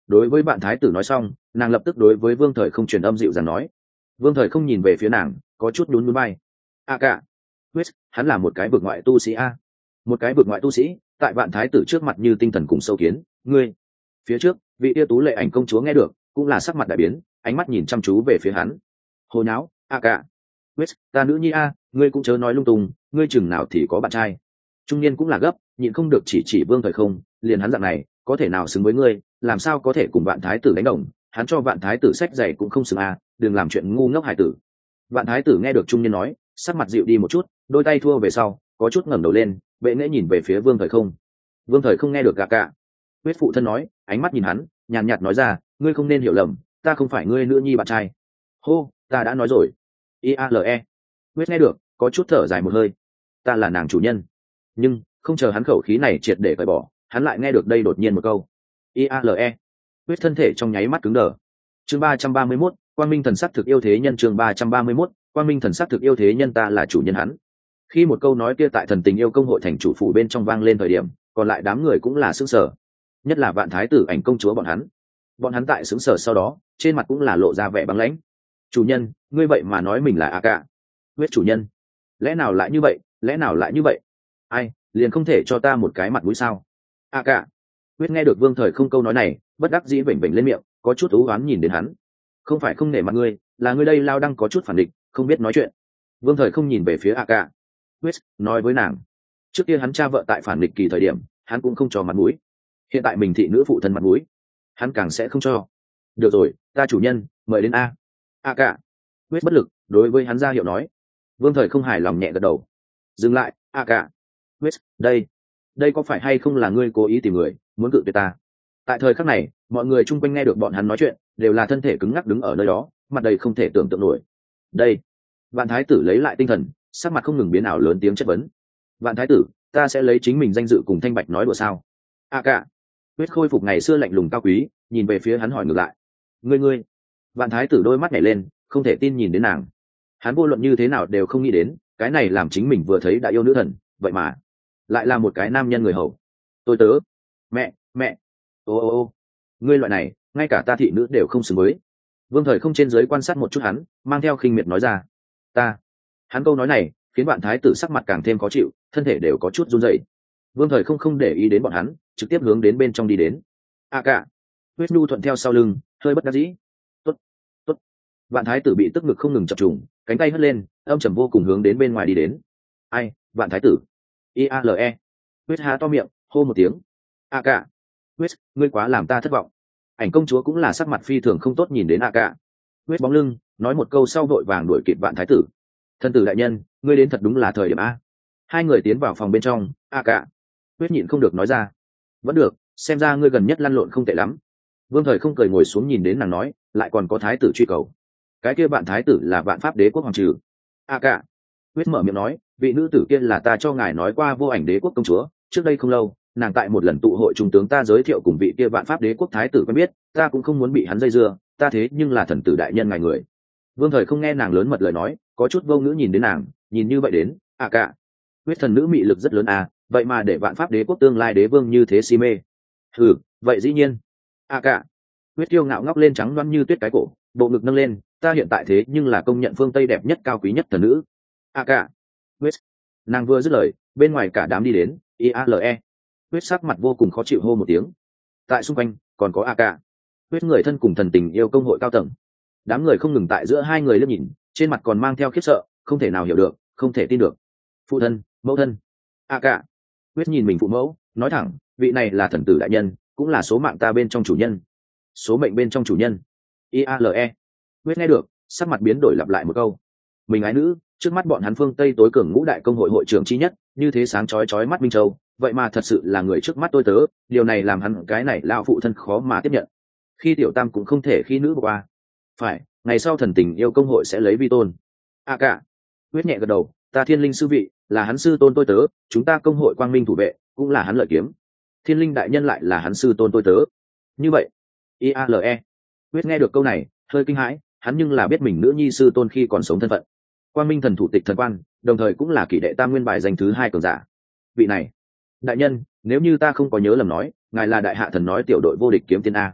Đối với bạn thái tử nói xong, nàng lập tức đối với Vương Thời Không truyền âm dịu dàng nói. Vương Thời Không nhìn về phía nàng, có chút nhún nhún vai. A cả, huyết, hắn là một cái vực ngoại tu sĩ a. Một cái vực ngoại tu sĩ, tại bạn thái tử trước mặt như tinh thần cùng sâu kiến, ngươi. Phía trước, vị tia tú lệ ảnh công chúa nghe được, cũng là sắc mặt đại biến, ánh mắt nhìn chăm chú về phía hắn. Hồ nháo, A cả, huyết, ta nữ nhi a, ngươi cũng chớ nói lung tung, ngươi chừng nào thì có bạn trai. Trung niên cũng là gấp, nhịn không được chỉ chỉ Vương Thời Không, liền hắn dạng này, có thể nào xứng với ngươi, làm sao có thể cùng bạn thái tử đánh đồng, hắn cho bạn thái tử sách giày cũng không xứng a, đừng làm chuyện ngu ngốc hải tử. Bạn thái tử nghe được trung niên nói, sắc mặt dịu đi một chút, đôi tay thua về sau, có chút ngẩng đầu lên, bệ nghễ nhìn về phía Vương Thời Không. Vương Thời Không nghe được gà cạ, huyết phụ thân nói, ánh mắt nhìn hắn, nhàn nhạt nói ra, ngươi không nên hiểu lầm, ta không phải ngươi nữ nhi bạn trai. Hô, ta đã nói rồi. I A L E. Huyết nghe được, có chút thở dài một hơi. Ta là nàng chủ nhân. Nhưng không chờ hắn khẩu khí này triệt để cởi bỏ, hắn lại nghe được đây đột nhiên một câu. I A L E. Huyết thân thể trong nháy mắt cứng đờ. Chương ba trăm ba mươi mốt, Quang Minh thần sắc thực yêu thế nhân. Chương ba trăm ba mươi mốt, Quang Minh thần sắc thực yêu thế nhân, ta là chủ nhân hắn. Khi một câu nói kia tại thần tình yêu công hội thành chủ phủ bên trong vang lên thời điểm, còn lại đám người cũng là sững sờ, nhất là vạn thái tử ảnh công chúa bọn hắn. Bọn hắn tại sững sờ sau đó, trên mặt cũng là lộ ra vẻ băng lãnh. Chủ nhân, ngươi vậy mà nói mình là A Cả. Huyết chủ nhân, lẽ nào lại như vậy, lẽ nào lại như vậy? Ai, liền không thể cho ta một cái mặt mũi sao? A Cả. Huyết nghe được Vương Thời Không câu nói này, bất đắc dĩ vểnh vểnh lên miệng, có chút ú oán nhìn đến hắn. Không phải không nể mặt ngươi, là ngươi đây lao đang có chút phản định, không biết nói chuyện. Vương Thời Không nhìn về phía A Cả. Huyết nói với nàng, trước kia hắn cha vợ tại phản địch kỳ thời điểm, hắn cũng không cho mặt mũi. Hiện tại mình thị nữ phụ thân mặt mũi, hắn càng sẽ không cho. Được rồi, ta chủ nhân, mời đến a. A Cả. Huyết bất lực, đối với hắn ra hiệu nói. Vương Thời Không hài lòng nhẹ gật đầu. Dừng lại, A Cả. Huyết, đây, đây có phải hay không là ngươi cố ý tìm người, muốn cự tuyệt ta? Tại thời khắc này, mọi người chung quanh nghe được bọn hắn nói chuyện, đều là thân thể cứng ngắc đứng ở nơi đó, mặt đầy không thể tưởng tượng nổi. Đây, vạn thái tử lấy lại tinh thần, sắc mặt không ngừng biến ảo, lớn tiếng chất vấn. Vạn thái tử, ta sẽ lấy chính mình danh dự cùng thanh bạch nói đùa sao? A Cả. Huyết khôi phục ngày xưa lạnh lùng cao quý, nhìn về phía hắn hỏi ngược lại. Ngươi ngươi. Vạn thái tử đôi mắt nhảy lên, không thể tin nhìn đến nàng. Hắn vô luận như thế nào đều không nghĩ đến, cái này làm chính mình vừa thấy đã yêu nữ thần, vậy mà lại là một cái nam nhân người hầu. Tôi tớ. Mẹ, mẹ. Ô ô ô. Ngươi loại này, ngay cả ta thị nữ đều không xứng với. Vương Thời Không trên dưới quan sát một chút hắn, mang theo khinh miệt nói ra. Ta. Hắn câu nói này khiến bạn thái tử sắc mặt càng thêm khó chịu, thân thể đều có chút run rẩy. Vương Thời Không không để ý đến bọn hắn, trực tiếp hướng đến bên trong đi đến. A Cả. Huyết nhu thuận theo sau lưng, hơi bất đắc dĩ. Tốt, tốt. Vạn thái tử bị tức ngực không ngừng chập trùng, cánh tay hất lên, âm trầm vô cùng hướng đến bên ngoài đi đến. Ai, vạn thái tử. I A L E. Huyết há to miệng, hô một tiếng. A Cả. Huyết, ngươi quá làm ta thất vọng. Ảnh công chúa cũng là sắc mặt phi thường không tốt nhìn đến A Cả. Huyết bóng lưng, nói một câu sau vội vàng đuổi kịp vạn thái tử. Thân tử đại nhân, ngươi đến thật đúng là thời điểm a. Hai người tiến vào phòng bên trong. A Cả. Huyết nhịn không được nói ra. Vẫn được, xem ra ngươi gần nhất lăn lộn không tệ lắm. Vương Thời Không cười ngồi xuống nhìn đến nàng nói, lại còn có thái tử truy cầu. Cái kia bạn thái tử là vạn pháp đế quốc hoàng trừ. A Cả. Huyết mở miệng nói, vị nữ tử kia là ta cho ngài nói qua vô ảnh đế quốc công chúa, trước đây không lâu, nàng tại một lần tụ hội trung tướng ta giới thiệu cùng vị kia vạn pháp đế quốc thái tử quen biết, ta cũng không muốn bị hắn dây dưa, ta thế nhưng là thần tử đại nhân ngài người. Vương Thời Không nghe nàng lớn mật lời nói, có chút vô ngữ nhìn đến nàng, nhìn như vậy đến. A Cả. Huyết thần nữ mị lực rất lớn à, vậy mà để vạn pháp đế quốc tương lai đế vương như thế si mê. Ừ, vậy dĩ nhiên. A Cả. Huyết kiêu ngạo ngóc lên trắng loăn như tuyết cái cổ, bộ ngực nâng lên, ta hiện tại thế nhưng là công nhận phương Tây đẹp nhất cao quý nhất thần nữ. A Cả. Huyết. Nàng vừa dứt lời, bên ngoài cả đám đi đến. I A L E. Huyết sắc mặt vô cùng khó chịu hô một tiếng. Tại xung quanh còn có A Cả. Huyết người thân cùng thần tình yêu công hội cao tầng. Đám người không ngừng tại giữa hai người liếc nhìn, trên mặt còn mang theo khiếp sợ, không thể nào hiểu được, không thể tin được. Phụ thân, mẫu thân. A Cả. Huyết nhìn mình phụ mẫu, nói thẳng, vị này là thần tử đại nhân, cũng là số mạng ta bên trong chủ nhân. Số mệnh bên trong chủ nhân. I A L E. Huyết nghe được, sắc mặt biến đổi lặp lại một câu. Mình ái nữ, trước mắt bọn hắn phương Tây tối cường ngũ đại công hội hội trưởng chi nhất, như thế sáng chói chói mắt Minh Châu, vậy mà thật sự là người trước mắt tôi tớ, điều này làm hắn cái này lão phụ thân khó mà tiếp nhận. Khi tiểu tam cũng không thể khi nữ qua. Phải, ngày sau thần tình yêu công hội sẽ lấy vi tôn. A Cả. Huyết nhẹ gật đầu, ta thiên linh sư vị, là hắn sư tôn tôi tớ, chúng ta công hội quang minh thủ vệ, cũng là hắn lợi kiếm. Thiên linh đại nhân lại là hắn sư tôn tôi tớ. Như vậy. I A L E. Huyết nghe được câu này, hơi kinh hãi, hắn nhưng là biết mình nữ nhi sư tôn khi còn sống thân phận. Quang minh thần thủ tịch thần quan, đồng thời cũng là kỷ đệ tam nguyên bài danh thứ hai cường giả. Vị này. Đại nhân, nếu như ta không có nhớ lầm nói, ngài là đại hạ thần nói tiểu đội vô địch kiếm tiên a.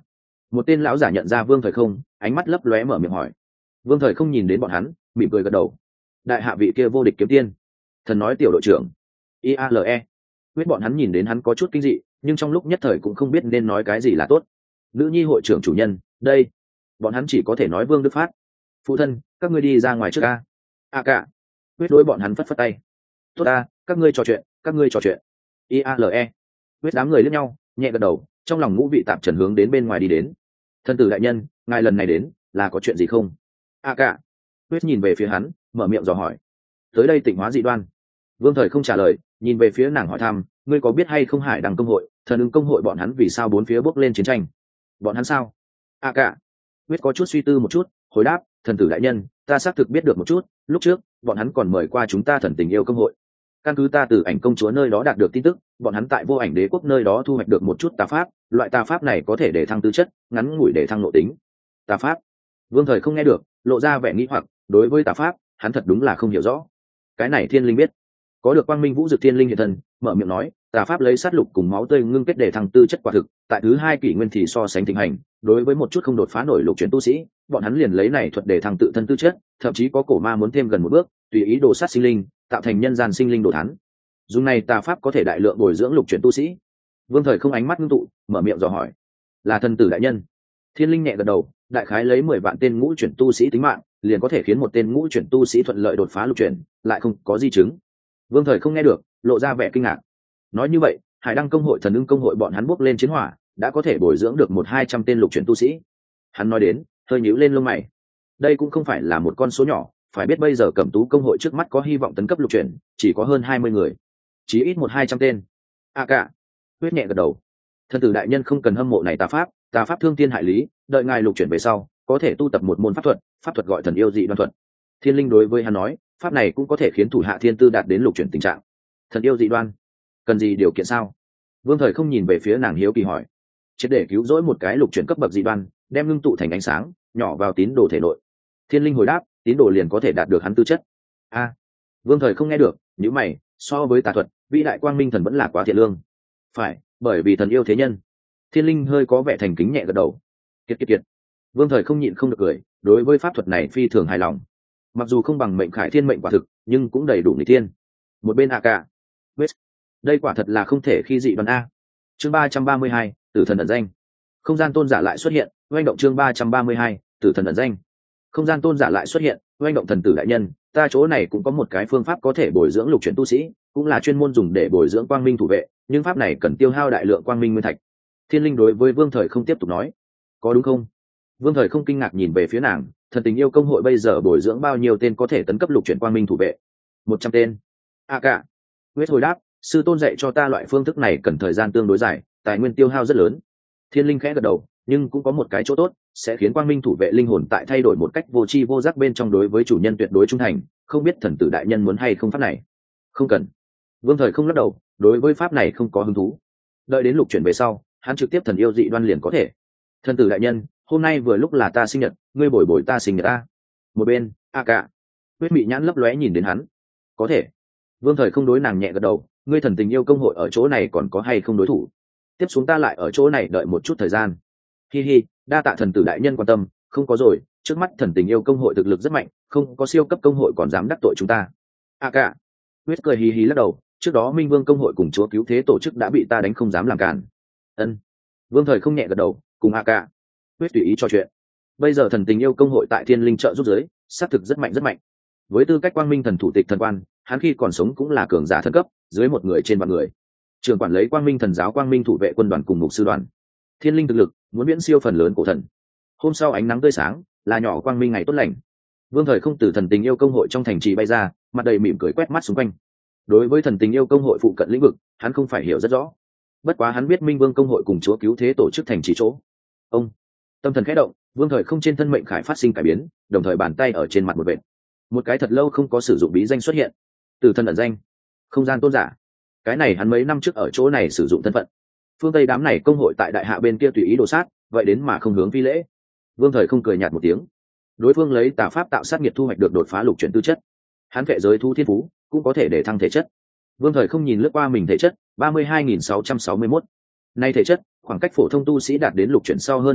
Một tên lão giả nhận ra vương thời không, ánh mắt lấp lóe mở miệng hỏi. Vương thời không nhìn đến bọn hắn, mỉm cười gật đầu. Đại hạ vị kia vô địch kiếm tiên. Thần nói tiểu đội trưởng. i a l e. Biết bọn hắn nhìn đến hắn có chút kinh dị, nhưng trong lúc nhất thời cũng không biết nên nói cái gì là tốt. Nữ nhi hội trưởng chủ nhân, đây. Bọn hắn chỉ có thể nói Vương Đức Phát. Phụ thân, các ngươi đi ra ngoài trước a. A cả. Quyết đối bọn hắn phất phất tay. Tốt a, các ngươi trò chuyện, các ngươi trò chuyện. i a l e. Quyết đám người liếc nhau, nhẹ gật đầu, trong lòng ngũ vị tạp trần hướng đến bên ngoài đi đến. Thân tử đại nhân, ngài lần này đến là có chuyện gì không? A cả. Quyết nhìn về phía hắn, mở miệng dò hỏi. Tới đây Tịnh hóa dị đoan. Vương Thời không trả lời, nhìn về phía nàng hỏi thăm, ngươi có biết hay không Hải Đăng công hội, thần ứng công hội bọn hắn vì sao bốn phía bốc lên chiến tranh? Bọn hắn sao? A cả. Quyết có chút suy tư một chút, hồi đáp, thần tử đại nhân, ta xác thực biết được một chút, lúc trước bọn hắn còn mời qua chúng ta thần tình yêu công hội. Căn cứ ta từ ảnh công chúa nơi đó đạt được tin tức, bọn hắn tại vô ảnh đế quốc nơi đó thu hoạch được một chút tà pháp, loại tà pháp này có thể để thăng tư chất, ngắn ngủi để thăng nội tính. Tà pháp? Vương Thời không nghe được, lộ ra vẻ nghĩ hoặc, đối với tà pháp, hắn thật đúng là không hiểu rõ. Cái này Thiên Linh biết. Có được Quang Minh Vũ Dực Thiên Linh hiện thân, mở miệng nói, tà pháp lấy sát lục cùng máu tươi ngưng kết để thăng tư chất quả thực, tại thứ hai kỷ nguyên thì so sánh thịnh hành, đối với một chút không đột phá nổi lục chuyển tu sĩ, bọn hắn liền lấy này thuật để thăng tự thân tư chất, thậm chí có cổ ma muốn thêm gần một bước, tùy ý đồ sát sinh linh, tạo thành nhân gian sinh linh đồ thán. Dùng này tà pháp có thể đại lượng bồi dưỡng lục chuyển tu sĩ. Vương Thời không ánh mắt ngưng tụ, mở miệng dò hỏi, là thần tử đại nhân? Thiên Linh nhẹ gật đầu, đại khái lấy mười vạn tên ngũ chuyển tu sĩ tính mạng, liền có thể khiến một tên ngũ chuyển tu sĩ thuận lợi đột phá lục chuyển, lại không có di chứng. Vương Thời không nghe được, lộ ra vẻ kinh ngạc. Nói như vậy, Hải Đăng công hội, thần ưng công hội bọn hắn bước lên chiến hỏa, đã có thể bồi dưỡng được một hai trăm tên lục chuyển tu sĩ. Hắn nói đến, hơi nhíu lên lông mày. Đây cũng không phải là một con số nhỏ, phải biết bây giờ Cẩm Tú công hội trước mắt có hy vọng tấn cấp lục chuyển, chỉ có hơn hai mươi người, chí ít một hai trăm tên. A cả. Huyết nhẹ gật đầu. Thần tử đại nhân không cần hâm mộ này tà pháp, tà pháp thương thiên hại lý, đợi ngài lục chuyển về sau, có thể tu tập một môn pháp thuật, pháp thuật gọi thần yêu dị đoan thuật. Thiên Linh đối với hắn nói, pháp này cũng có thể khiến thủ hạ thiên tư đạt đến lục chuyển tình trạng. Thần yêu dị đoan, cần gì điều kiện sao? Vương Thời không nhìn về phía nàng hiếu kỳ hỏi. Chỉ để cứu rỗi một cái lục chuyển cấp bậc dị đoan, đem ngưng tụ thành ánh sáng, nhỏ vào tín đồ thể nội. Thiên Linh hồi đáp, tín đồ liền có thể đạt được hắn tư chất. A. Vương Thời không nghe được, nhíu mày, so với tà thuật, vĩ đại quang minh thần vẫn là quá thiện lương. Phải, bởi vì thần yêu thế nhân. Thiên Linh hơi có vẻ thành kính nhẹ gật đầu. Kiệt kiệt kiệt. Vương Thời không nhịn không được cười, đối với pháp thuật này phi thường hài lòng. Mặc dù không bằng mệnh khải thiên mệnh quả thực, nhưng cũng đầy đủ người thiên. Một bên a cả. West. Đây quả thật là không thể khi dị đoan a. Chương ba trăm ba mươi hai, tử thần ẩn danh. Không gian tôn giả lại xuất hiện, oanh động chương ba trăm ba mươi hai, tử thần ẩn danh. Không gian tôn giả lại xuất hiện, oanh động thần tử đại nhân, ta chỗ này cũng có một cái phương pháp có thể bồi dưỡng lục chuyển tu sĩ, cũng là chuyên môn dùng để bồi dưỡng quang minh thủ vệ, nhưng pháp này cần tiêu hao đại lượng quang minh nguyên thạch. Thiên Linh đối với Vương Thời không tiếp tục nói, có đúng không? Vương Thời không kinh ngạc nhìn về phía nàng, thần tình yêu công hội bây giờ bồi dưỡng bao nhiêu tên có thể tấn cấp lục chuyển quang minh thủ vệ? Một trăm tên. A cả. Huyết hồi đáp, sư tôn dạy cho ta loại phương thức này cần thời gian tương đối dài, tài nguyên tiêu hao rất lớn. Thiên Linh khẽ gật đầu, nhưng cũng có một cái chỗ tốt, sẽ khiến quang minh thủ vệ linh hồn tại thay đổi một cách vô tri vô giác bên trong đối với chủ nhân tuyệt đối trung thành. Không biết thần tử đại nhân muốn hay không pháp này? Không cần. Vương Thời không lắc đầu, đối với pháp này không có hứng thú. Đợi đến lục chuyển về sau, hắn trực tiếp thần yêu dị đoan liền có thể. Thần tử đại nhân, hôm nay vừa lúc là ta sinh nhật, ngươi bồi bồi ta sinh nhật ta. Một bên, a cả. Huyết mị nhãn lấp lóe nhìn đến hắn. Có thể. Vương Thời không đối nàng nhẹ gật đầu, ngươi thần tình yêu công hội ở chỗ này còn có hay không đối thủ? Tiếp xuống ta lại ở chỗ này đợi một chút thời gian. Hi hi, đa tạ thần tử đại nhân quan tâm, không có rồi, trước mắt thần tình yêu công hội thực lực rất mạnh, không có siêu cấp công hội còn dám đắc tội chúng ta. A cả. Huyết cười hí hí lắc đầu, trước đó Minh Vương công hội cùng chúa cứu thế tổ chức đã bị ta đánh không dám làm cản. Ân. Vương Thời không nhẹ gật đầu, cùng A cả. Huyết tùy ý trò chuyện. Bây giờ thần tình yêu công hội tại Thiên Linh trợ giúp giới, xác thực rất mạnh rất mạnh. Với tư cách quang minh thần thủ tịch thần quan, hắn khi còn sống cũng là cường giả thần cấp, dưới một người trên vạn người. Trường quản lấy quang minh thần giáo quang minh thủ vệ quân đoàn cùng mục sư đoàn. Thiên Linh thực lực muốn miễn siêu phần lớn cổ thần. Hôm sau ánh nắng tươi sáng, là nhỏ quang minh ngày tốt lành. Vương Thời không từ thần tình yêu công hội trong thành trì bay ra, mặt đầy mỉm cười quét mắt xung quanh. Đối với thần tình yêu công hội phụ cận lĩnh vực, hắn không phải hiểu rất rõ. Bất quá hắn biết Minh Vương công hội cùng chúa cứu thế tổ chức thành trì chỗ. Ông tâm thần khẽ động, Vương Thời không trên thân mệnh khải phát sinh cải biến, đồng thời bàn tay ở trên mặt một vệt. Một cái thật lâu không có sử dụng bí danh xuất hiện. Tử thần ẩn danh, không gian tôn giả. Cái này hắn mấy năm trước ở chỗ này sử dụng thân phận. Phương Tây đám này công hội tại đại hạ bên kia tùy ý đồ sát, vậy đến mà không hướng phi lễ. Vương Thời không cười nhạt một tiếng. Đối phương lấy tà pháp tạo sát nghiệt thu hoạch được đột phá lục chuyển tư chất. Hắn vệ giới thu thiên phú, cũng có thể để thăng thể chất. Vương Thời không nhìn lướt qua mình thể chất, ba mươi hai nghìn sáu trăm sáu mươi mốt. Nay thể chất, khoảng cách phổ thông tu sĩ đạt đến lục chuyển sau hơn năm vạn,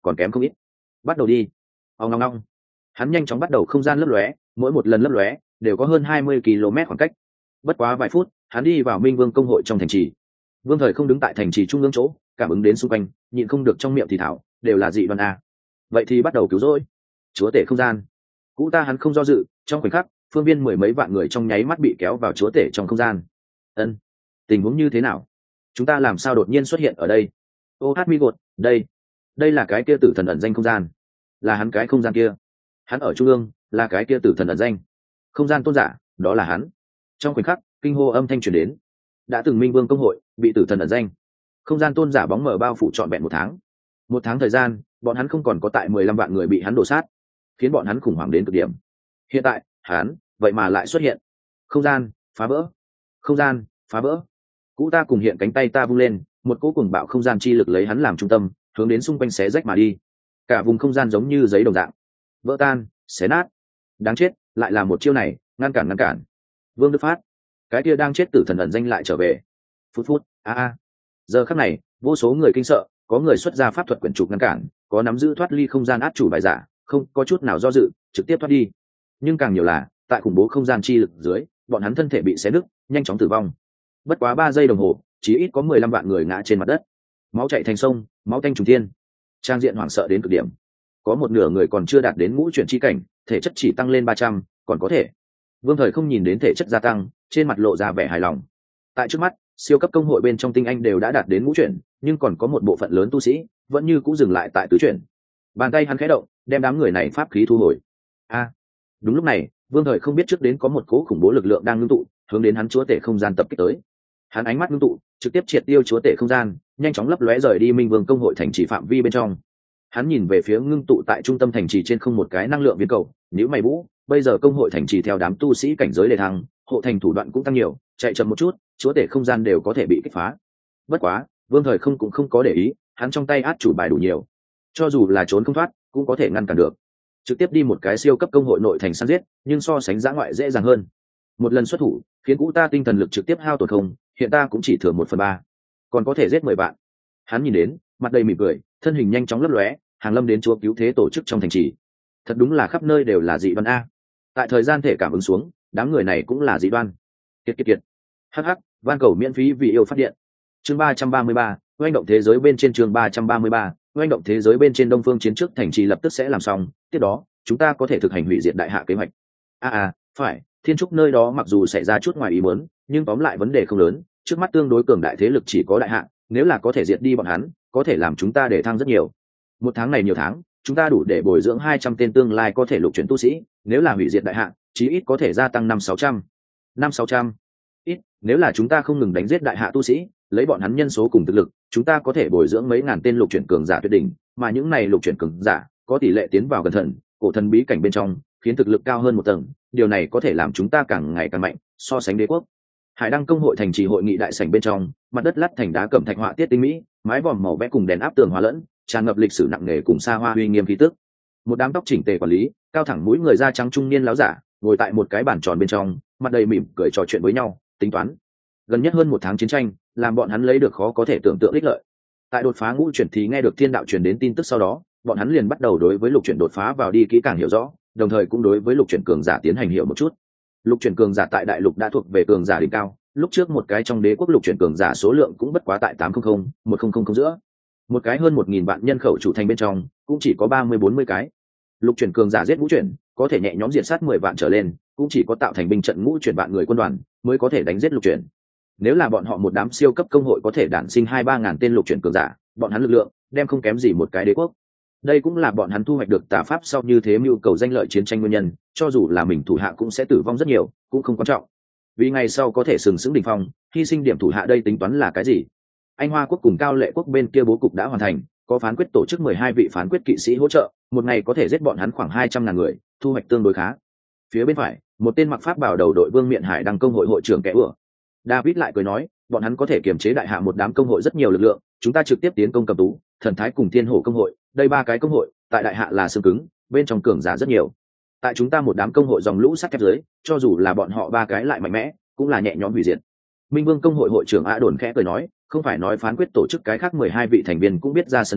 còn kém không ít. Bắt đầu đi. Ông ngong ngong. Hắn nhanh chóng bắt đầu không gian lấp lóe, mỗi một lần lấp lóe đều có hơn hai mươi ki lô mét khoảng cách. Bất quá vài phút, hắn đi vào Minh Vương công hội trong thành trì. Vương Thời không đứng tại thành trì trung ương chỗ, cảm ứng đến xung quanh, nhịn không được trong miệng thì thảo, đều là dị đoan a. Vậy thì bắt đầu cứu rỗi. Chúa tể không gian. Cũ ta hắn không do dự, trong khoảnh khắc, phương viên mười mấy vạn người trong nháy mắt bị kéo vào chúa tể trong không gian. Ân, tình huống như thế nào? Chúng ta làm sao đột nhiên xuất hiện ở đây? Ô hát mi gột, đây, đây là cái kia tử thần ẩn danh không gian, là hắn cái không gian kia. Hắn ở trung ương, là cái kia tử thần ẩn danh không gian tôn giả, đó là hắn. Trong khoảnh khắc, kinh hô âm thanh truyền đến. Đã từng Minh Vương công hội bị tử thần ẩn danh không gian tôn giả bóng mờ bao phủ trọn vẹn một tháng. Một tháng thời gian, bọn hắn không còn có tại mười lăm vạn người bị hắn đổ sát, khiến bọn hắn khủng hoảng đến cực điểm. Hiện tại, hắn vậy mà lại xuất hiện. Không gian phá vỡ, không gian phá vỡ. Cũ ta cùng hiện cánh tay ta vung lên, một cỗ cuồng bạo không gian chi lực lấy hắn làm trung tâm, hướng đến xung quanh xé rách mà đi. Cả vùng không gian giống như giấy đồng dạng, vỡ tan, xé nát. Đáng chết, lại là một chiêu này, ngăn cản ngăn cản. Vương Đức Phát, cái kia đang chết tử thần ẩn danh lại trở về. Phút phút, a a. Giờ khắc này, vô số người kinh sợ, có người xuất ra pháp thuật quyển trục ngăn cản, có nắm giữ thoát ly không gian át chủ bài giả, không có chút nào do dự, trực tiếp thoát đi. Nhưng càng nhiều là, tại khủng bố không gian chi lực dưới, bọn hắn thân thể bị xé nứt, nhanh chóng tử vong. Bất quá ba giây đồng hồ, chỉ ít có mười lăm vạn người ngã trên mặt đất, máu chảy thành sông, máu tanh trùng thiên, trang diện hoảng sợ đến cực điểm. Có một nửa người còn chưa đạt đến ngũ chuyển chi cảnh, thể chất chỉ tăng lên ba trăm, còn có thể. Vương Thời không nhìn đến thể chất gia tăng, trên mặt lộ ra vẻ hài lòng. Tại trước mắt, siêu cấp công hội bên trong tinh anh đều đã đạt đến ngũ chuyển, nhưng còn có một bộ phận lớn tu sĩ vẫn như cũng dừng lại tại tứ chuyển. Bàn tay hắn khẽ động, đem đám người này pháp khí thu hồi. A, đúng lúc này, Vương Thời không biết trước đến có một cỗ khủng bố lực lượng đang ngưng tụ, hướng đến hắn chúa tể không gian tập kích tới. Hắn ánh mắt ngưng tụ, trực tiếp triệt tiêu chúa tể không gian, nhanh chóng lấp lóe rời đi Minh Vương công hội thành trì phạm vi bên trong. Hắn nhìn về phía ngưng tụ tại trung tâm thành trì trên không một cái năng lượng viên cầu, nếu mày vũ, bây giờ công hội thành trì theo đám tu sĩ cảnh giới đề thăng, hộ thành thủ đoạn cũng tăng nhiều, chạy chậm một chút, chúa tể không gian đều có thể bị kích phá. Bất quá, Vương Thời không cũng không có để ý, hắn trong tay át chủ bài đủ nhiều, cho dù là trốn không thoát, cũng có thể ngăn cản được. Trực tiếp đi một cái siêu cấp công hội nội thành săn giết, nhưng so sánh dã ngoại dễ dàng hơn. Một lần xuất thủ, khiến cũ ta tinh thần lực trực tiếp hao tổn không, hiện ta cũng chỉ thừa một phần ba, còn có thể giết mười bạn. Hắn nhìn đến, mặt đầy mỉm cười, thân hình nhanh chóng lấp lóe, hàng lâm đến chúa cứu thế tổ chức trong thành trì. Thật đúng là khắp nơi đều là dị đoan a. Tại thời gian thể cảm ứng xuống, đám người này cũng là dị đoan. Kiệt kiệt kiệt. Hắc hắc, van cầu miễn phí vì yêu phát điện. Chương ba trăm ba mươi ba, oanh động thế giới bên trên chương ba trăm ba mươi ba, oanh động thế giới bên trên Đông Phương chiến trước thành trì lập tức sẽ làm xong, tiếp đó, chúng ta có thể thực hành hủy diệt đại hạ kế hoạch. A à, à, phải, Thiên Trúc nơi đó mặc dù xảy ra chút ngoài ý muốn, nhưng tóm lại vấn đề không lớn, trước mắt tương đối cường đại thế lực chỉ có đại hạ, nếu là có thể diệt đi bọn hắn, có thể làm chúng ta để thăng rất nhiều. Một tháng này nhiều tháng, chúng ta đủ để bồi dưỡng hai trăm tên tương lai có thể lục chuyển tu sĩ, nếu là hủy diệt đại hạ, chí ít có thể gia tăng năm sáu trăm. năm sáu trăm. Ít, nếu là chúng ta không ngừng đánh giết đại hạ tu sĩ, lấy bọn hắn nhân số cùng thực lực, chúng ta có thể bồi dưỡng mấy ngàn tên lục chuyển cường giả tuyệt đỉnh, mà những này lục chuyển cường giả có tỷ lệ tiến vào gần thần, cổ thần bí cảnh bên trong, khiến thực lực cao hơn một tầng, điều này có thể làm chúng ta càng ngày càng mạnh, so sánh đế quốc. Hải Đăng công hội thành trì hội nghị đại sảnh bên trong, mặt đất lát thành đá cẩm thạch họa tiết tinh mỹ, mái vòm màu vẽ cùng đèn áp tường hòa lẫn, tràn ngập lịch sử nặng nề cùng xa hoa uy nghiêm khí tức. Một đám tóc chỉnh tề quản lý, cao thẳng mũi người da trắng trung niên láo giả, ngồi tại một cái bàn tròn bên trong, mặt đầy mỉm cười trò chuyện với nhau, tính toán. Gần nhất hơn một tháng chiến tranh, làm bọn hắn lấy được khó có thể tưởng tượng ích lợi. Tại đột phá ngũ chuyển thì nghe được thiên đạo truyền đến tin tức sau đó, bọn hắn liền bắt đầu đối với lục chuyển đột phá vào đi kỹ càng hiểu rõ, đồng thời cũng đối với lục chuyển cường giả tiến hành hiểu một chút. Lục chuyển cường giả tại đại lục đã thuộc về cường giả đỉnh cao, lúc trước một cái trong đế quốc lục chuyển cường giả số lượng cũng bất quá tại tám trăm, một nghìn giữa. Một cái hơn một nghìn vạn nhân khẩu chủ thành bên trong, cũng chỉ có ba mươi bốn mươi cái. Lục chuyển cường giả giết ngũ chuyển, có thể nhẹ nhõm diệt sát mười vạn trở lên, cũng chỉ có tạo thành binh trận ngũ chuyển vạn người quân đoàn mới có thể đánh giết lục chuyển. Nếu là bọn họ một đám siêu cấp công hội có thể đản sinh hai ba ngàn tên lục chuyển cường giả, bọn hắn lực lượng đem không kém gì một cái đế quốc. Đây cũng là bọn hắn thu hoạch được tà pháp sau như thế mưu cầu danh lợi chiến tranh nguyên nhân, cho dù là mình thủ hạ cũng sẽ tử vong rất nhiều, cũng không quan trọng. Vì ngày sau có thể sừng sững đỉnh phong, hy sinh điểm thủ hạ đây tính toán là cái gì? Anh Hoa quốc cùng Cao Lệ quốc bên kia bố cục đã hoàn thành, có phán quyết tổ chức mười hai vị phán quyết kỵ sĩ hỗ trợ, một ngày có thể giết bọn hắn khoảng hai trăm ngàn người, thu hoạch tương đối khá. Phía bên phải, một tên mặc pháp bảo đầu đội Vương Miện Hải Đăng công hội hội trưởng kẻ ủa. David lại cười nói, bọn hắn có thể kiềm chế đại hạ một đám công hội rất nhiều lực lượng, chúng ta trực tiếp tiến công Cầm Tú, Thần Thái cùng Thiên Hổ công hội, đây ba cái công hội, tại đại hạ là xương cứng, bên trong cường giả rất nhiều. Tại chúng ta một đám công hội dòng lũ sắt thép dưới, cho dù là bọn họ ba cái lại mạnh mẽ, cũng là nhẹ nhõm hủy diệt. Minh Vương công hội hội trưởng A Đồn khẽ cười nói, không phải nói phán quyết tổ chức cái khác mười hai vị thành viên cũng biết ra sân a,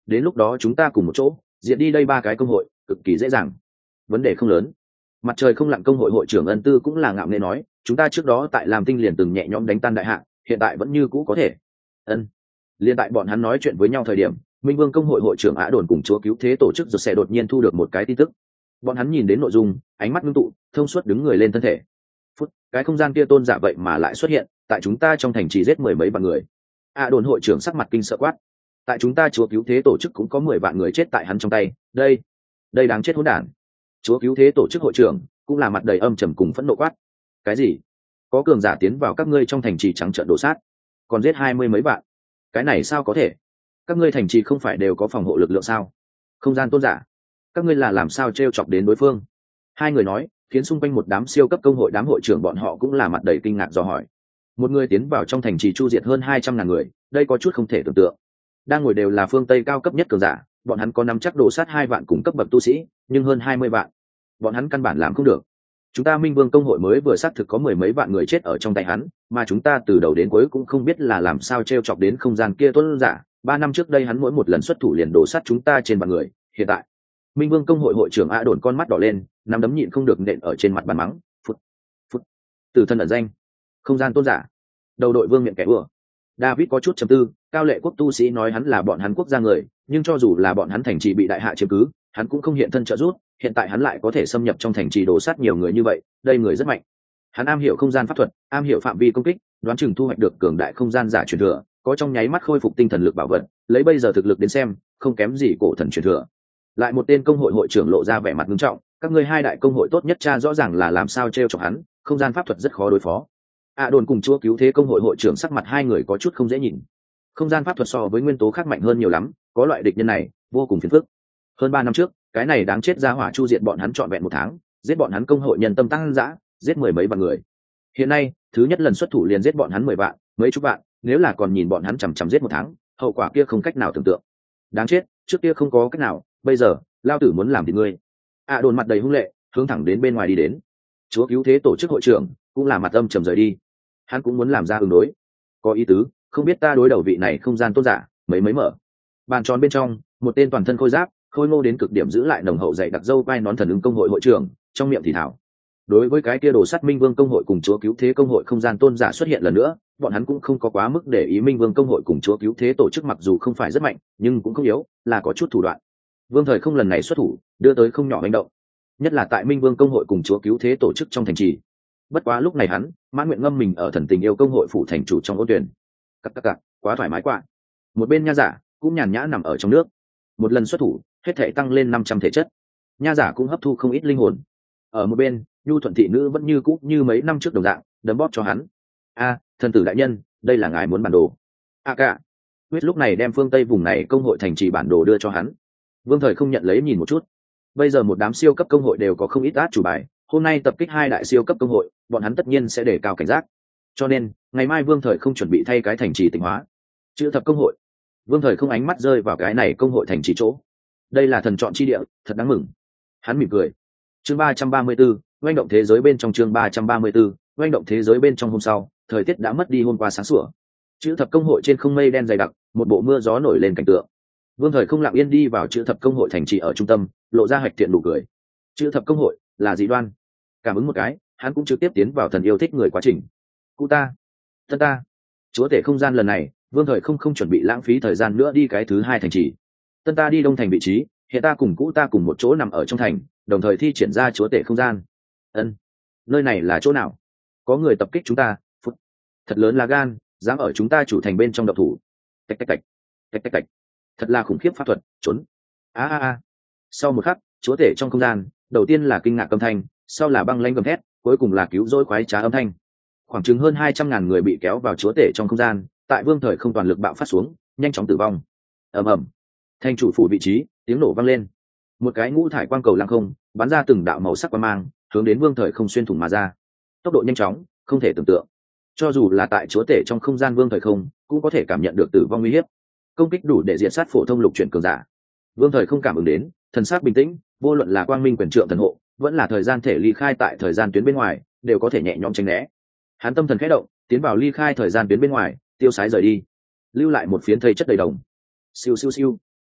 đến lúc đó chúng ta cùng một chỗ diệt đi đây ba cái công hội cực kỳ dễ dàng, vấn đề không lớn. Mặt trời không lặn công hội hội trưởng Ân Tư cũng là ngạo nghễ nói, chúng ta trước đó tại Lam Tinh liền từng nhẹ nhõm đánh tan đại hạ, hiện tại vẫn như cũ có thể. Ân. Liên tại bọn hắn nói chuyện với nhau thời điểm, Minh Vương công hội hội trưởng Á Đồn cùng chúa cứu thế tổ chức rồi sẽ đột nhiên thu được một cái tin tức. Bọn hắn nhìn đến nội dung, ánh mắt ngưng tụ, thông suốt đứng người lên thân thể. Phút, cái không gian kia tôn giả vậy mà lại xuất hiện, tại chúng ta trong thành trì giết mười mấy vạn người. Á Đồn hội trưởng sắc mặt kinh sợ quát, tại chúng ta chúa cứu thế tổ chức cũng có mười vạn người chết tại hắn trong tay, đây, đây đáng chết hỗn đản. Chúa cứu thế tổ chức hội trưởng cũng là mặt đầy âm trầm cùng phẫn nộ quát, cái gì? Có cường giả tiến vào các ngươi trong thành trì trắng trợn đổ sát, còn giết hai mươi mấy vạn, cái này sao có thể? Các ngươi thành trì không phải đều có phòng hộ lực lượng sao? Không gian tôn giả, các ngươi là làm sao t chọc đến đối phương? Hai người nói khiến xung quanh một đám siêu cấp công hội đám hội trưởng bọn họ cũng là mặt đầy kinh ngạc dò hỏi. Một người tiến vào trong thành trì chu diệt hơn hai trăm ngàn người, đây có chút không thể tưởng tượng. Đang ngồi đều là phương Tây cao cấp nhất cường giả, bọn hắn có nắm chắc đổ sát hai vạn cùng cấp bậc tu sĩ, nhưng hơn hai mươi vạn, bọn hắn căn bản làm không được. Chúng ta Minh Vương công hội mới vừa xác thực có mười mấy vạn người chết ở trong tay hắn, mà chúng ta từ đầu đến cuối cũng không biết là làm sao t chọc đến không gian kia tôn giả. Ba năm trước đây hắn mỗi một lần xuất thủ liền đổ sát chúng ta trên vạn người, hiện tại Minh Vương công hội hội trưởng A Đồn con mắt đỏ lên, nắm đấm nhịn không được nện ở trên mặt bàn mắng, phút phút, từ thân ẩn danh, không gian tôn giả, đầu đội vương miệng kẻ ủa. David có chút trầm tư, cao lệ quốc tu sĩ nói hắn là bọn hắn quốc gia người, nhưng cho dù là bọn hắn thành trì bị đại hạ chiếm cứ, hắn cũng không hiện thân trợ giúp, hiện tại hắn lại có thể xâm nhập trong thành trì đổ sát nhiều người như vậy, đây người rất mạnh. Hắn am hiểu không gian pháp thuật, am hiểu phạm vi công kích, đoán chừng thu hoạch được cường đại không gian giả truyền thừa, có trong nháy mắt khôi phục tinh thần lực bảo vật, lấy bây giờ thực lực đến xem, không kém gì cổ thần truyền thừa. Lại một tên công hội hội trưởng lộ ra vẻ mặt nghiêm trọng, các ngươi hai đại công hội tốt nhất cha rõ ràng là làm sao trêu chọc hắn, không gian pháp thuật rất khó đối phó. A Đồn cùng chúa cứu thế công hội hội trưởng sắc mặt hai người có chút không dễ nhìn. Không gian pháp thuật so với nguyên tố khác mạnh hơn nhiều lắm, có loại địch nhân này vô cùng phiền phức. Hơn ba năm trước, cái này đáng chết ra hỏa chu diệt bọn hắn trọn vẹn một tháng, giết bọn hắn công hội nhân tâm tăng dã, giết mười mấy vạn người. Hiện nay, thứ nhất lần xuất thủ liền giết bọn hắn mười vạn, mấy chục vạn, nếu là còn nhìn bọn hắn chằm chằm giết một tháng, hậu quả kia không cách nào tưởng tượng. Đáng chết, trước kia không có cách nào, bây giờ, lao tử muốn làm thì ngươi. A Đồn mặt đầy hung lệ, hướng thẳng đến bên ngoài đi đến. Chúa cứu thế tổ chức hội trưởng cũng là mặt âm trầm rời đi. Hắn cũng muốn làm ra ứng đối. Có ý tứ, không biết ta đối đầu vị này không gian tôn giả, mấy mấy mở. Bàn tròn bên trong, một tên toàn thân khôi giáp, khôi ngô đến cực điểm giữ lại nồng hậu dày đặc dâu vai nón thần ứng công hội hội trưởng, trong miệng thì thảo. Đối với cái kia đồ sắt Minh Vương công hội cùng chúa cứu thế công hội không gian tôn giả xuất hiện lần nữa, bọn hắn cũng không có quá mức để ý. Minh Vương công hội cùng chúa cứu thế tổ chức mặc dù không phải rất mạnh, nhưng cũng không yếu, là có chút thủ đoạn. Vương Thời Không lần này xuất thủ, đưa tới không nhỏ hành động, nhất là tại Minh Vương công hội cùng chúa cứu thế tổ chức trong thành trì. Bất quá lúc này hắn mãn nguyện ngâm mình ở thần tình yêu công hội phủ thành chủ trong ô tuyển, cặp cặp cặp, quá thoải mái quá. Một bên nha giả cũng nhàn nhã nằm ở trong nước, một lần xuất thủ hết thể tăng lên năm trăm thể chất, nha giả cũng hấp thu không ít linh hồn. Ở một bên nhu thuận thị nữ vẫn như cũ như mấy năm trước đồng dạng đấm bóp cho hắn. A thần tử đại nhân, đây là ngài muốn bản đồ. A cả huyết lúc này đem phương tây vùng này công hội thành trì bản đồ đưa cho hắn. Vương Thời Không nhận lấy nhìn một chút. Bây giờ một đám siêu cấp công hội đều có không ít át chủ bài, hôm nay tập kích hai đại siêu cấp công hội, bọn hắn tất nhiên sẽ đề cao cảnh giác. Cho nên ngày mai Vương Thời Không chuẩn bị thay cái thành trì tịnh hóa. Chữ thập công hội. Vương Thời Không ánh mắt rơi vào cái này công hội thành trì chỗ. Đây là thần chọn chi địa, thật đáng mừng. Hắn mỉm cười. Chương ba trăm ba mươi 34, oanh động thế giới bên trong. Chương ba trăm ba mươi 34, oanh động thế giới bên trong. Hôm sau, thời tiết đã mất đi hôm qua sáng sủa. Chữ thập công hội trên không mây đen dày đặc, một bộ mưa gió nổi lên cảnh tượng. Vương Thời Không lặng yên đi vào chữ thập công hội thành trì ở trung tâm, lộ ra hạch thiện nụ cười. Chữ thập công hội là dị đoan. Cảm ứng một cái, hắn cũng trực tiếp tiến vào thần yêu thích người quá trình. Cụ ta, thân ta, chúa tể không gian lần này, Vương Thời Không không chuẩn bị lãng phí thời gian nữa đi cái thứ hai thành trì. Tân ta đi đông thành vị trí, hiện ta cùng cũ ta cùng một chỗ nằm ở trong thành, đồng thời thi triển ra chúa tể không gian. Ân, nơi này là chỗ nào? Có người tập kích chúng ta, phút. Thật lớn là gan, dám ở chúng ta chủ thành bên trong độc thủ. Tạch tạch tạch, tạch tạch tạch. Thật là khủng khiếp pháp thuật, trốn. A a a. Sau một khắc, chúa tể trong không gian, đầu tiên là kinh ngạc âm thanh, sau là băng lãnh gầm thét, cuối cùng là cứu rỗi khoái trá âm thanh. Khoảng chừng hơn hai trăm ngàn người bị kéo vào chúa tể trong không gian, tại Vương Thời Không toàn lực bạo phát xuống, nhanh chóng tử vong. Ầm ầm. Thành chủ phủ vị trí, tiếng nổ vang lên. Một cái ngũ thải quang cầu lăng không, bắn ra từng đạo màu sắc quang mang, hướng đến Vương Thời Không xuyên thủng mà ra. Tốc độ nhanh chóng, không thể tưởng tượng. Cho dù là tại chúa tể trong không gian Vương Thời Không, cũng có thể cảm nhận được tử vong nguy hiểm. Công kích đủ để diệt sát phổ thông lục chuyển cường giả. Vương Thời Không cảm ứng đến, thần sắc bình tĩnh, vô luận là quang minh quyền trượng thần hộ, vẫn là thời gian thể ly khai tại thời gian tuyến bên ngoài, đều có thể nhẹ nhõm tránh né. Hắn tâm thần khẽ động, tiến vào ly khai thời gian tuyến bên ngoài, tiêu sái rời đi, lưu lại một phiến thây chất đầy đồng. Siêu siêu siêu.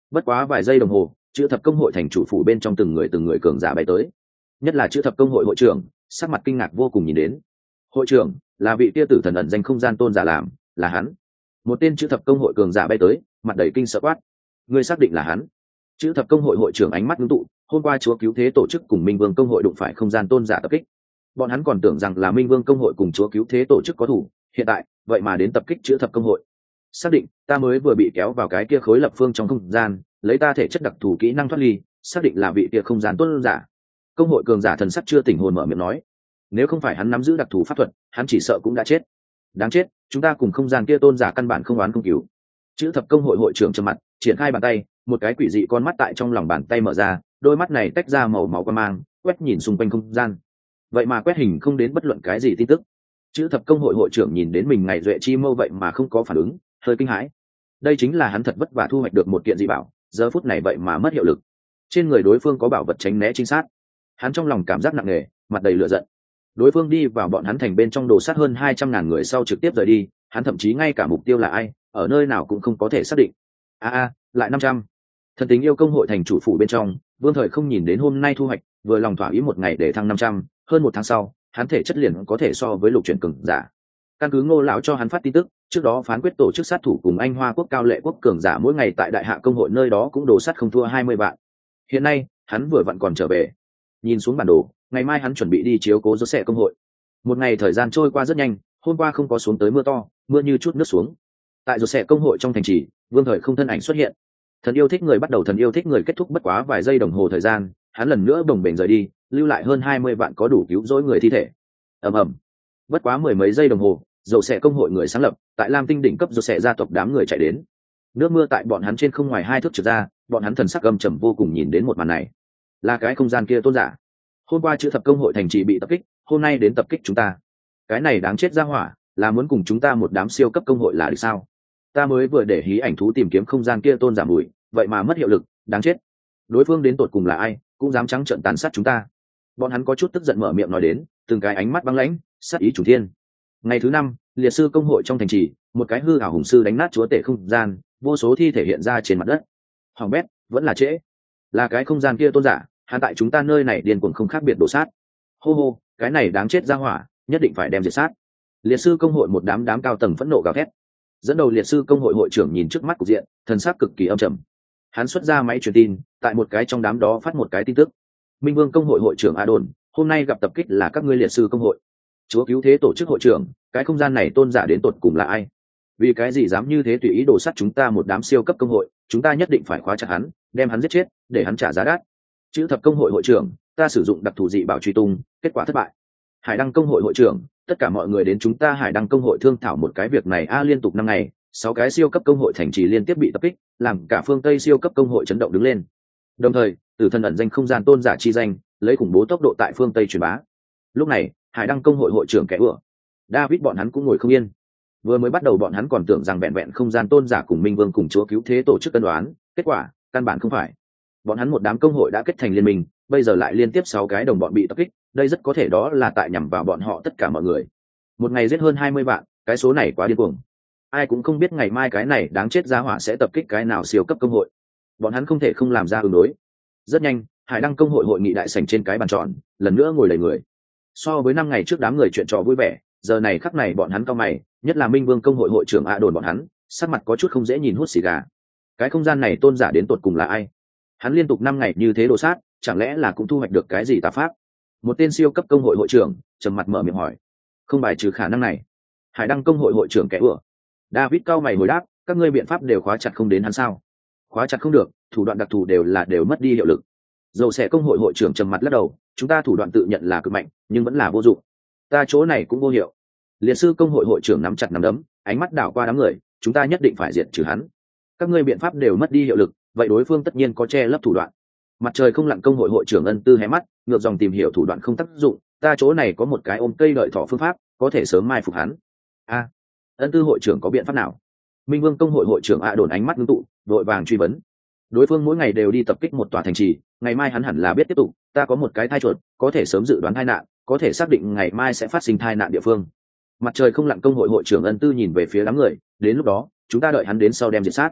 Bất quá vài giây đồng hồ, chữ thập công hội thành chủ phủ bên trong từng người từng người cường giả bay tới, nhất là chữ thập công hội hội trưởng, sắc mặt kinh ngạc vô cùng nhìn đến. Hội trưởng là vị tia tử thần ẩn danh không gian tôn giả làm, là hắn. Một tên chữ thập công hội cường giả bay tới, mặt đầy kinh sợ quát: ngươi xác định là hắn? Chữ thập công hội hội trưởng ánh mắt ngưng tụ, hôm qua chúa cứu thế tổ chức cùng minh vương công hội đụng phải không gian tôn giả tập kích, bọn hắn còn tưởng rằng là minh vương công hội cùng chúa cứu thế tổ chức có thủ, hiện tại vậy mà đến tập kích chữ thập công hội. Xác định, ta mới vừa bị kéo vào cái kia khối lập phương trong không gian, lấy ta thể chất đặc thù kỹ năng thoát ly, xác định là vị kia không gian tôn giả. Công hội cường giả thần sắc chưa tỉnh hồn mở miệng nói, nếu không phải hắn nắm giữ đặc thù pháp thuật, hắn chỉ sợ cũng đã chết. Đáng chết, chúng ta cùng không gian kia tôn giả căn bản không oán không cứu. Chữ thập công hội hội trưởng trầm mặt, triển khai bàn tay, một cái quỷ dị con mắt tại trong lòng bàn tay mở ra, đôi mắt này tách ra màu máu quang mang, quét nhìn xung quanh không gian. Vậy mà quét hình không đến bất luận cái gì tin tức. Chữ thập công hội hội trưởng nhìn đến mình ngày duệ chi mâu vậy mà không có phản ứng, hơi kinh hãi. Đây chính là hắn thật vất vả thu hoạch được một kiện dị bảo, giờ phút này vậy mà mất hiệu lực. Trên người đối phương có bảo vật tránh né chính xác, hắn trong lòng cảm giác nặng nề, mặt đầy lửa giận. Đối phương đi vào bọn hắn thành bên trong đồ sát hơn hai trăm ngàn người sau trực tiếp rời đi, hắn thậm chí ngay cả mục tiêu là ai, ở nơi nào cũng không có thể xác định. A a, lại năm trăm. Thần tính yêu công hội thành chủ phủ bên trong, Vương Thời không nhìn đến hôm nay thu hoạch, vừa lòng thỏa ý một ngày để thăng năm trăm, hơn một tháng sau, hắn thể chất liền có thể so với lục chuyển cường giả. Căn cứ Ngô lão cho hắn phát tin tức, trước đó phán quyết tổ chức sát thủ cùng Anh Hoa quốc cao lệ quốc cường giả mỗi ngày tại đại hạ công hội nơi đó cũng đồ sát không thua hai mươi vạn. Hiện nay, hắn vừa vặn còn trở về. Nhìn xuống bản đồ, ngày mai hắn chuẩn bị đi chiếu cố Rốt Sẻ công hội. Một ngày thời gian trôi qua rất nhanh, hôm qua không có xuống tới mưa to, mưa như chút nước xuống. Tại Rốt Sẻ công hội trong thành trì, Vương Thời không thân ảnh xuất hiện. Thần yêu thích người bắt đầu thần yêu thích người kết thúc bất quá vài giây đồng hồ thời gian, hắn lần nữa bồng bềnh rời đi, lưu lại hơn hai mươi vạn có đủ cứu rỗi người thi thể. Ầm ầm. Bất quá mười mấy giây đồng hồ, Rốt Sẻ công hội người sáng lập, tại Lam Tinh đỉnh cấp Rốt Sẻ gia tộc đám người chạy đến. Nước mưa tại bọn hắn trên không ngoài hai thước trượt ra, bọn hắn thần sắc âm trầm vô cùng nhìn đến một màn này. Là cái không gian kia tôn giả. Hôm qua chữ thập công hội thành trì bị tập kích, hôm nay đến tập kích chúng ta. Cái này đáng chết ra hỏa, là muốn cùng chúng ta một đám siêu cấp công hội là được sao? Ta mới vừa để hí ảnh thú tìm kiếm không gian kia tôn giả mùi, vậy mà mất hiệu lực, đáng chết. Đối phương đến tột cùng là ai, cũng dám trắng trợn tàn sát chúng ta. Bọn hắn có chút tức giận mở miệng nói đến, từng cái ánh mắt băng lãnh, sát ý chủ thiên. Ngày thứ năm, liệt sư công hội trong thành trì, một cái hư ảo hùng sư đánh nát chúa tể không gian, vô số thi thể hiện ra trên mặt đất. Hoàng bét, vẫn là trễ. Là cái không gian kia tôn giả, hắn tại chúng ta nơi này điên cuồng không khác biệt đổ sát. Hô hô, cái này đáng chết ra hỏa, nhất định phải đem diệt sát. Liệt sư công hội một đám đám cao tầng phẫn nộ gào thét. Dẫn đầu liệt sư công hội hội trưởng nhìn trước mắt cục diện, thần sắc cực kỳ âm trầm. Hắn xuất ra máy truyền tin, tại một cái trong đám đó phát một cái tin tức. Minh Vương công hội hội trưởng A Đồn, hôm nay gặp tập kích là các ngươi liệt sư công hội. Chúa cứu thế tổ chức hội trưởng, cái không gian này tôn giả đến tột cùng là ai? Vì cái gì dám như thế tùy ý đổ sát chúng ta một đám siêu cấp công hội, chúng ta nhất định phải khóa chặt hắn, đem hắn giết chết, để hắn trả giá đắt. Chữ thập công hội hội trưởng, ta sử dụng đặc thù dị bảo truy tung, kết quả thất bại. Hải đăng công hội hội trưởng, tất cả mọi người đến chúng ta Hải đăng công hội thương thảo một cái việc này a liên tục năm ngày, sáu cái siêu cấp công hội thành trì liên tiếp bị tập kích, làm cả phương Tây siêu cấp công hội chấn động đứng lên. Đồng thời, tử thần ẩn danh không gian tôn giả chi danh, lấy khủng bố tốc độ tại phương Tây truyền bá. Lúc này, Hải đăng công hội hội trưởng kẻ ủa, David bọn hắn cũng ngồi không yên. Vừa mới bắt đầu bọn hắn còn tưởng rằng vẹn vẹn không gian tôn giả cùng Minh Vương cùng chúa cứu thế tổ chức cân đoán, kết quả, căn bản không phải. Bọn hắn một đám công hội đã kết thành liên minh, bây giờ lại liên tiếp sáu cái đồng bọn bị tập kích, đây rất có thể đó là tại nhằm vào bọn họ tất cả mọi người. Một ngày giết hơn hai mươi vạn, cái số này quá điên cuồng. Ai cũng không biết ngày mai cái này đáng chết ra hỏa sẽ tập kích cái nào siêu cấp công hội. Bọn hắn không thể không làm ra ứng đối. Rất nhanh, Hải đăng công hội hội nghị đại sảnh trên cái bàn tròn, lần nữa ngồi đầy người. So với năm ngày trước đám người chuyện trò vui vẻ, giờ này khắc này bọn hắn cao mày, nhất là Minh Vương công hội hội trưởng A Đồn bọn hắn, sắc mặt có chút không dễ nhìn hút xì gà. Cái không gian này tôn giả đến tột cùng là ai? Hắn liên tục năm ngày như thế đồ sát, chẳng lẽ là cũng thu hoạch được cái gì tà pháp? Một tên siêu cấp công hội hội trưởng trầm mặt mở miệng hỏi. Không bài trừ khả năng này. Hải đăng công hội hội trưởng kẻ ủa. David cao mày hồi đáp, các ngươi biện pháp đều khóa chặt không đến hắn sao? Khóa chặt không được, thủ đoạn đặc thù đều là đều mất đi hiệu lực. Dầu Sẻ công hội hội trưởng trầm mặt lắc đầu, chúng ta thủ đoạn tự nhận là cực mạnh, nhưng vẫn là vô dụng. Ta chỗ này cũng vô hiệu. Liệt sư công hội hội trưởng nắm chặt nắm đấm, ánh mắt đảo qua đám người, chúng ta nhất định phải diệt trừ hắn. Các ngươi biện pháp đều mất đi hiệu lực, vậy đối phương tất nhiên có che lấp thủ đoạn. Mặt trời không lặn công hội hội trưởng Ân Tư hé mắt, ngược dòng tìm hiểu thủ đoạn không tác dụng, ta chỗ này có một cái ôm cây đợi thỏ phương pháp, có thể sớm mai phục hắn. A, Ân Tư hội trưởng có biện pháp nào? Minh Vương công hội hội trưởng A Đồn ánh mắt ngưng tụ, vội vàng truy vấn. Đối phương mỗi ngày đều đi tập kích một tòa thành trì, ngày mai hắn hẳn là biết tiếp tục, ta có một cái thai chuột, có thể sớm dự đoán tai nạn, có thể xác định ngày mai sẽ phát sinh tai nạn địa phương. Mặt trời không lặn công hội hội trưởng Ân Tư nhìn về phía đám người, đến lúc đó, chúng ta đợi hắn đến sau đem diệt sát.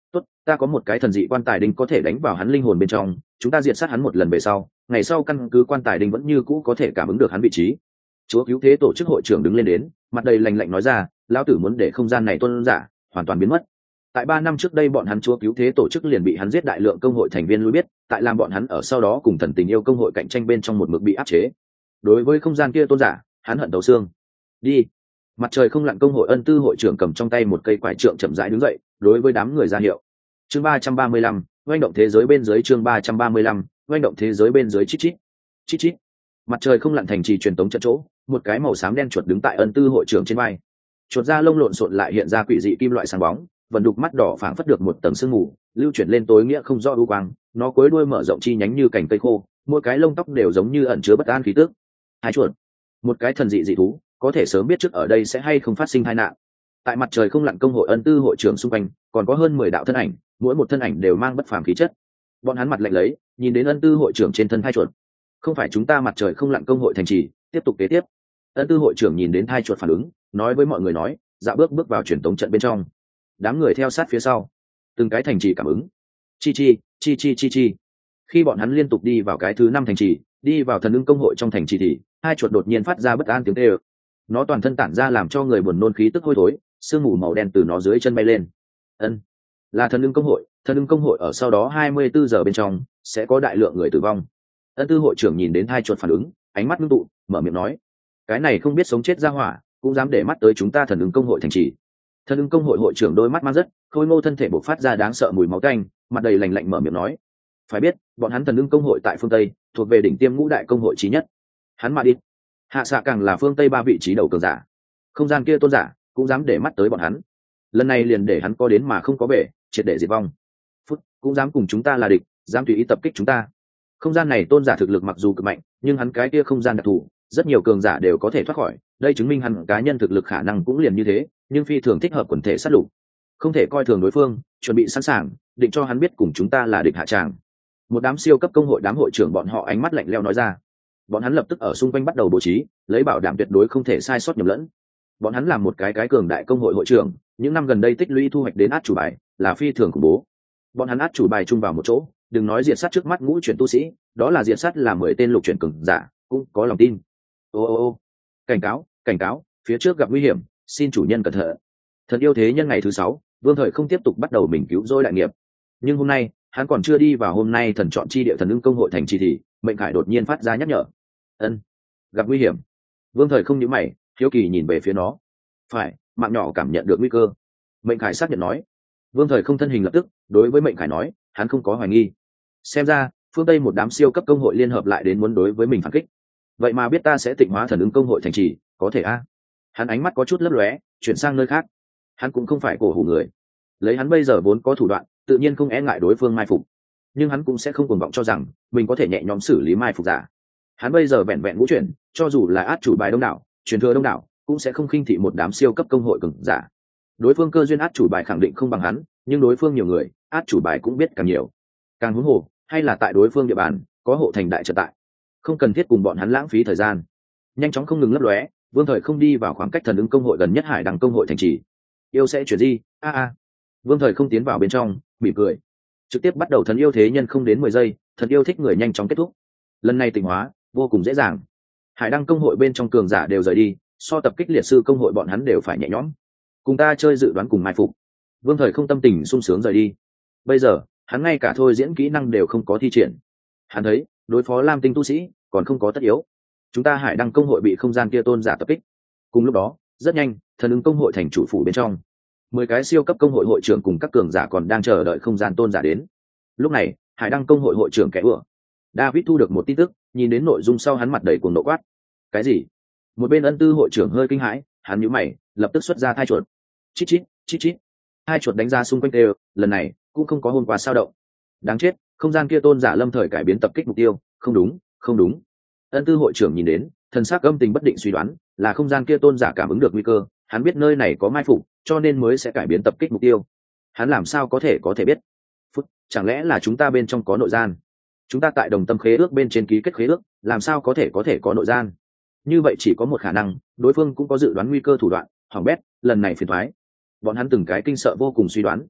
tốt, ta có một cái thần dị quan tài đinh có thể đánh vào hắn linh hồn bên trong, chúng ta diệt sát hắn một lần về sau, ngày sau căn cứ quan tài đinh vẫn như cũ có thể cảm ứng được hắn vị trí. Chúa cứu thế tổ chức hội trưởng đứng lên đến, mặt đầy lạnh lạnh nói ra, lão tử muốn để không gian này tuân giả hoàn toàn biến mất. Tại ba năm trước đây bọn hắn chúa cứu thế tổ chức liền bị hắn giết đại lượng công hội thành viên lui biết, tại làm bọn hắn ở sau đó cùng thần tình yêu công hội cạnh tranh bên trong một mực bị áp chế. Đối với không gian kia tôn giả, hắn hận tấu xương. Đi. Mặt trời không lặn công hội ân tư hội trưởng cầm trong tay một cây quải trượng chậm rãi đứng dậy, đối với đám người ra hiệu. Chương ba trăm ba mươi lăm, oanh động thế giới bên dưới. Chương ba trăm ba mươi lăm, oanh động thế giới bên dưới. Chít chít. Chít chít. Mặt trời không lặn thành trì truyền tống trận chỗ, một cái màu xám đen chuột đứng tại ân tư hội trưởng trên vai. Chuột da lông lộn xộn lại hiện ra quỷ dị kim loại sáng bóng, vận đục mắt đỏ phảng phất được một tầng sương mù, lưu chuyển lên tối nghĩa không rõ u quang, nó cuối đuôi mở rộng chi nhánh như cành cây khô, mỗi cái lông tóc đều giống như ẩn chứa bất an khí tức. Hai chuột, một cái thần dị dị thú, có thể sớm biết trước ở đây sẽ hay không phát sinh tai nạn. Tại mặt trời không lặn công hội ân tư hội trưởng xung quanh, còn có hơn mười đạo thân ảnh, mỗi một thân ảnh đều mang bất phàm khí chất. Bọn hắn mặt lạnh lấy, nhìn đến ân tư hội trưởng trên thân hai chuột. Không phải chúng ta mặt trời không lặn công hội thành trì, tiếp tục kế tiếp. Ân tư hội trưởng nhìn đến hai chuột phản ứng, nói với mọi người nói, dạo bước bước vào truyền tống trận bên trong. Đám người theo sát phía sau, từng cái thành trì cảm ứng. Chi chi, chi chi chi chi. Khi bọn hắn liên tục đi vào cái thứ năm thành trì, đi vào thần ưng công hội trong thành trì thì hai chuột đột nhiên phát ra bất an tiếng tê ơ. Nó toàn thân tản ra làm cho người buồn nôn khí tức hôi thối, sương mù màu đen từ nó dưới chân bay lên. Ân, là thần ưng công hội. Thần ưng công hội ở sau đó hai mươi bốn giờ bên trong sẽ có đại lượng người tử vong. Ân tư hội trưởng nhìn đến hai chuột phản ứng, ánh mắt ngưng tụ, mở miệng nói, cái này không biết sống chết ra hỏa cũng dám để mắt tới chúng ta thần ưng công hội thành trì. Thần ưng công hội hội trưởng đôi mắt mang rất khôi ngô, thân thể bộc phát ra đáng sợ mùi máu tanh, mặt đầy lạnh lạnh mở miệng nói, phải biết bọn hắn thần ưng công hội tại phương tây thuộc về đỉnh tiêm ngũ đại công hội trí nhất. Hắn mà đi hạ xạ càng là phương tây ba vị trí đầu cường giả, không gian kia tôn giả cũng dám để mắt tới bọn hắn, lần này liền để hắn có đến mà không có bể, triệt để diệt vong. Phút cũng dám cùng chúng ta là địch, dám tùy ý tập kích chúng ta. Không gian này tôn giả thực lực mặc dù cực mạnh, nhưng hắn cái kia không gian đặc thù, rất nhiều cường giả đều có thể thoát khỏi, đây chứng minh hắn cá nhân thực lực khả năng cũng liền như thế, nhưng phi thường thích hợp quần thể sát lục, không thể coi thường đối phương, chuẩn bị sẵn sàng định cho hắn biết cùng chúng ta là địch hạ tràng. Một đám siêu cấp công hội đám hội trưởng bọn họ ánh mắt lạnh lẽo nói ra. Bọn hắn lập tức ở xung quanh bắt đầu bố trí, lấy bảo đảm tuyệt đối không thể sai sót nhầm lẫn. Bọn hắn làm một cái cái cường đại công hội hội trưởng, những năm gần đây tích lũy thu hoạch đến át chủ bài là phi thường khủng bố. Bọn hắn át chủ bài chung vào một chỗ, đừng nói diệt sát trước mắt ngũ chuyển tu sĩ, đó là diệt sát là mười tên lục chuyển cường giả cũng có lòng tin. Ô ô ô, cảnh cáo, cảnh cáo, phía trước gặp nguy hiểm, xin chủ nhân cẩn thận. Thần yêu thế nhân ngày thứ sáu, Vương Thời không tiếp tục bắt đầu mình cứu rỗi đại nghiệp. Nhưng hôm nay, hắn còn chưa đi vào hôm nay thần chọn chi địa thần ưng công hội thành trì thì, Mệnh Khải đột nhiên phát ra nhắc nhở. Ân, gặp nguy hiểm. Vương Thời không nhíu mày, hiếu kỳ nhìn về phía nó. Phải, mạng nhỏ cảm nhận được nguy cơ. Mệnh Khải xác nhận nói. Vương Thời không thân hình lập tức, đối với Mệnh Khải nói, hắn không có hoài nghi. Xem ra, phương Tây một đám siêu cấp công hội liên hợp lại đến muốn đối với mình phản kích. Vậy mà biết ta sẽ tịnh hóa thần ưng công hội thành trì, có thể a? Hắn ánh mắt có chút lấp lóe, chuyển sang nơi khác. Hắn cũng không phải cổ hủ người, lấy hắn bây giờ vốn có thủ đoạn, tự nhiên không e ngại đối phương mai phục, nhưng hắn cũng sẽ không cuồng vọng cho rằng mình có thể nhẹ nhõm xử lý mai phục giả. Hắn bây giờ vẹn vẹn ngũ chuyển, cho dù là át chủ bài đông đảo, truyền thừa đông đảo, cũng sẽ không khinh thị một đám siêu cấp công hội cường giả. Đối phương cơ duyên át chủ bài khẳng định không bằng hắn, nhưng đối phương nhiều người, át chủ bài cũng biết càng nhiều. Càng huống hồ, hay là tại đối phương địa bàn có hộ thành đại trận tại, không cần thiết cùng bọn hắn lãng phí thời gian. Nhanh chóng không ngừng lấp lóe, Vương Thời không đi vào khoảng cách thần ứng công hội gần nhất Hải Đăng công hội thành trì. Yêu sẽ chuyển di, a a. Vương Thời không tiến vào bên trong, mỉm cười, trực tiếp bắt đầu thần yêu thế nhân không đến mười giây, thần yêu thích người nhanh chóng kết thúc. Lần này tịnh hóa vô cùng dễ dàng. Hải Đăng công hội bên trong cường giả đều rời đi, so tập kích liệt sư công hội bọn hắn đều phải nhẹ nhõm. Cùng ta chơi dự đoán cùng mai phục. Vương Thời không tâm tình sung sướng rời đi. Bây giờ, hắn ngay cả thôi diễn kỹ năng đều không có thi triển. Hắn thấy, đối phó Lam Tinh tu sĩ còn không có tất yếu. Chúng ta Hải Đăng công hội bị không gian kia tôn giả tập kích. Cùng lúc đó, rất nhanh, thần ứng công hội thành chủ phủ bên trong, mười cái siêu cấp công hội hội trưởng cùng các cường giả còn đang chờ đợi không gian tôn giả đến. Lúc này, Hải Đăng công hội hội trưởng kẻ ủa David thu được một tin tức, nhìn đến nội dung sau hắn mặt đầy cuồng nộ quát. Cái gì? Một bên ân tư hội trưởng hơi kinh hãi, hắn nhíu mày, lập tức xuất ra thai chuột. Chít chít, chít chít. Hai chuột đánh ra xung quanh đều, lần này cũng không có hôm qua sao động. Đáng chết, không gian kia tôn giả lâm thời cải biến tập kích mục tiêu, không đúng, không đúng. Ân tư hội trưởng nhìn đến, thần sắc âm tình bất định suy đoán, là không gian kia tôn giả cảm ứng được nguy cơ, hắn biết nơi này có mai phục, cho nên mới sẽ cải biến tập kích mục tiêu. Hắn làm sao có thể có thể biết? Phút, chẳng lẽ là chúng ta bên trong có nội gian? Chúng ta tại đồng tâm khế ước bên trên ký kết khế ước, làm sao có thể có thể có nội gian? Như vậy chỉ có một khả năng, đối phương cũng có dự đoán nguy cơ thủ đoạn, hỏng bét, lần này phiền toái. Bọn hắn từng cái kinh sợ vô cùng suy đoán.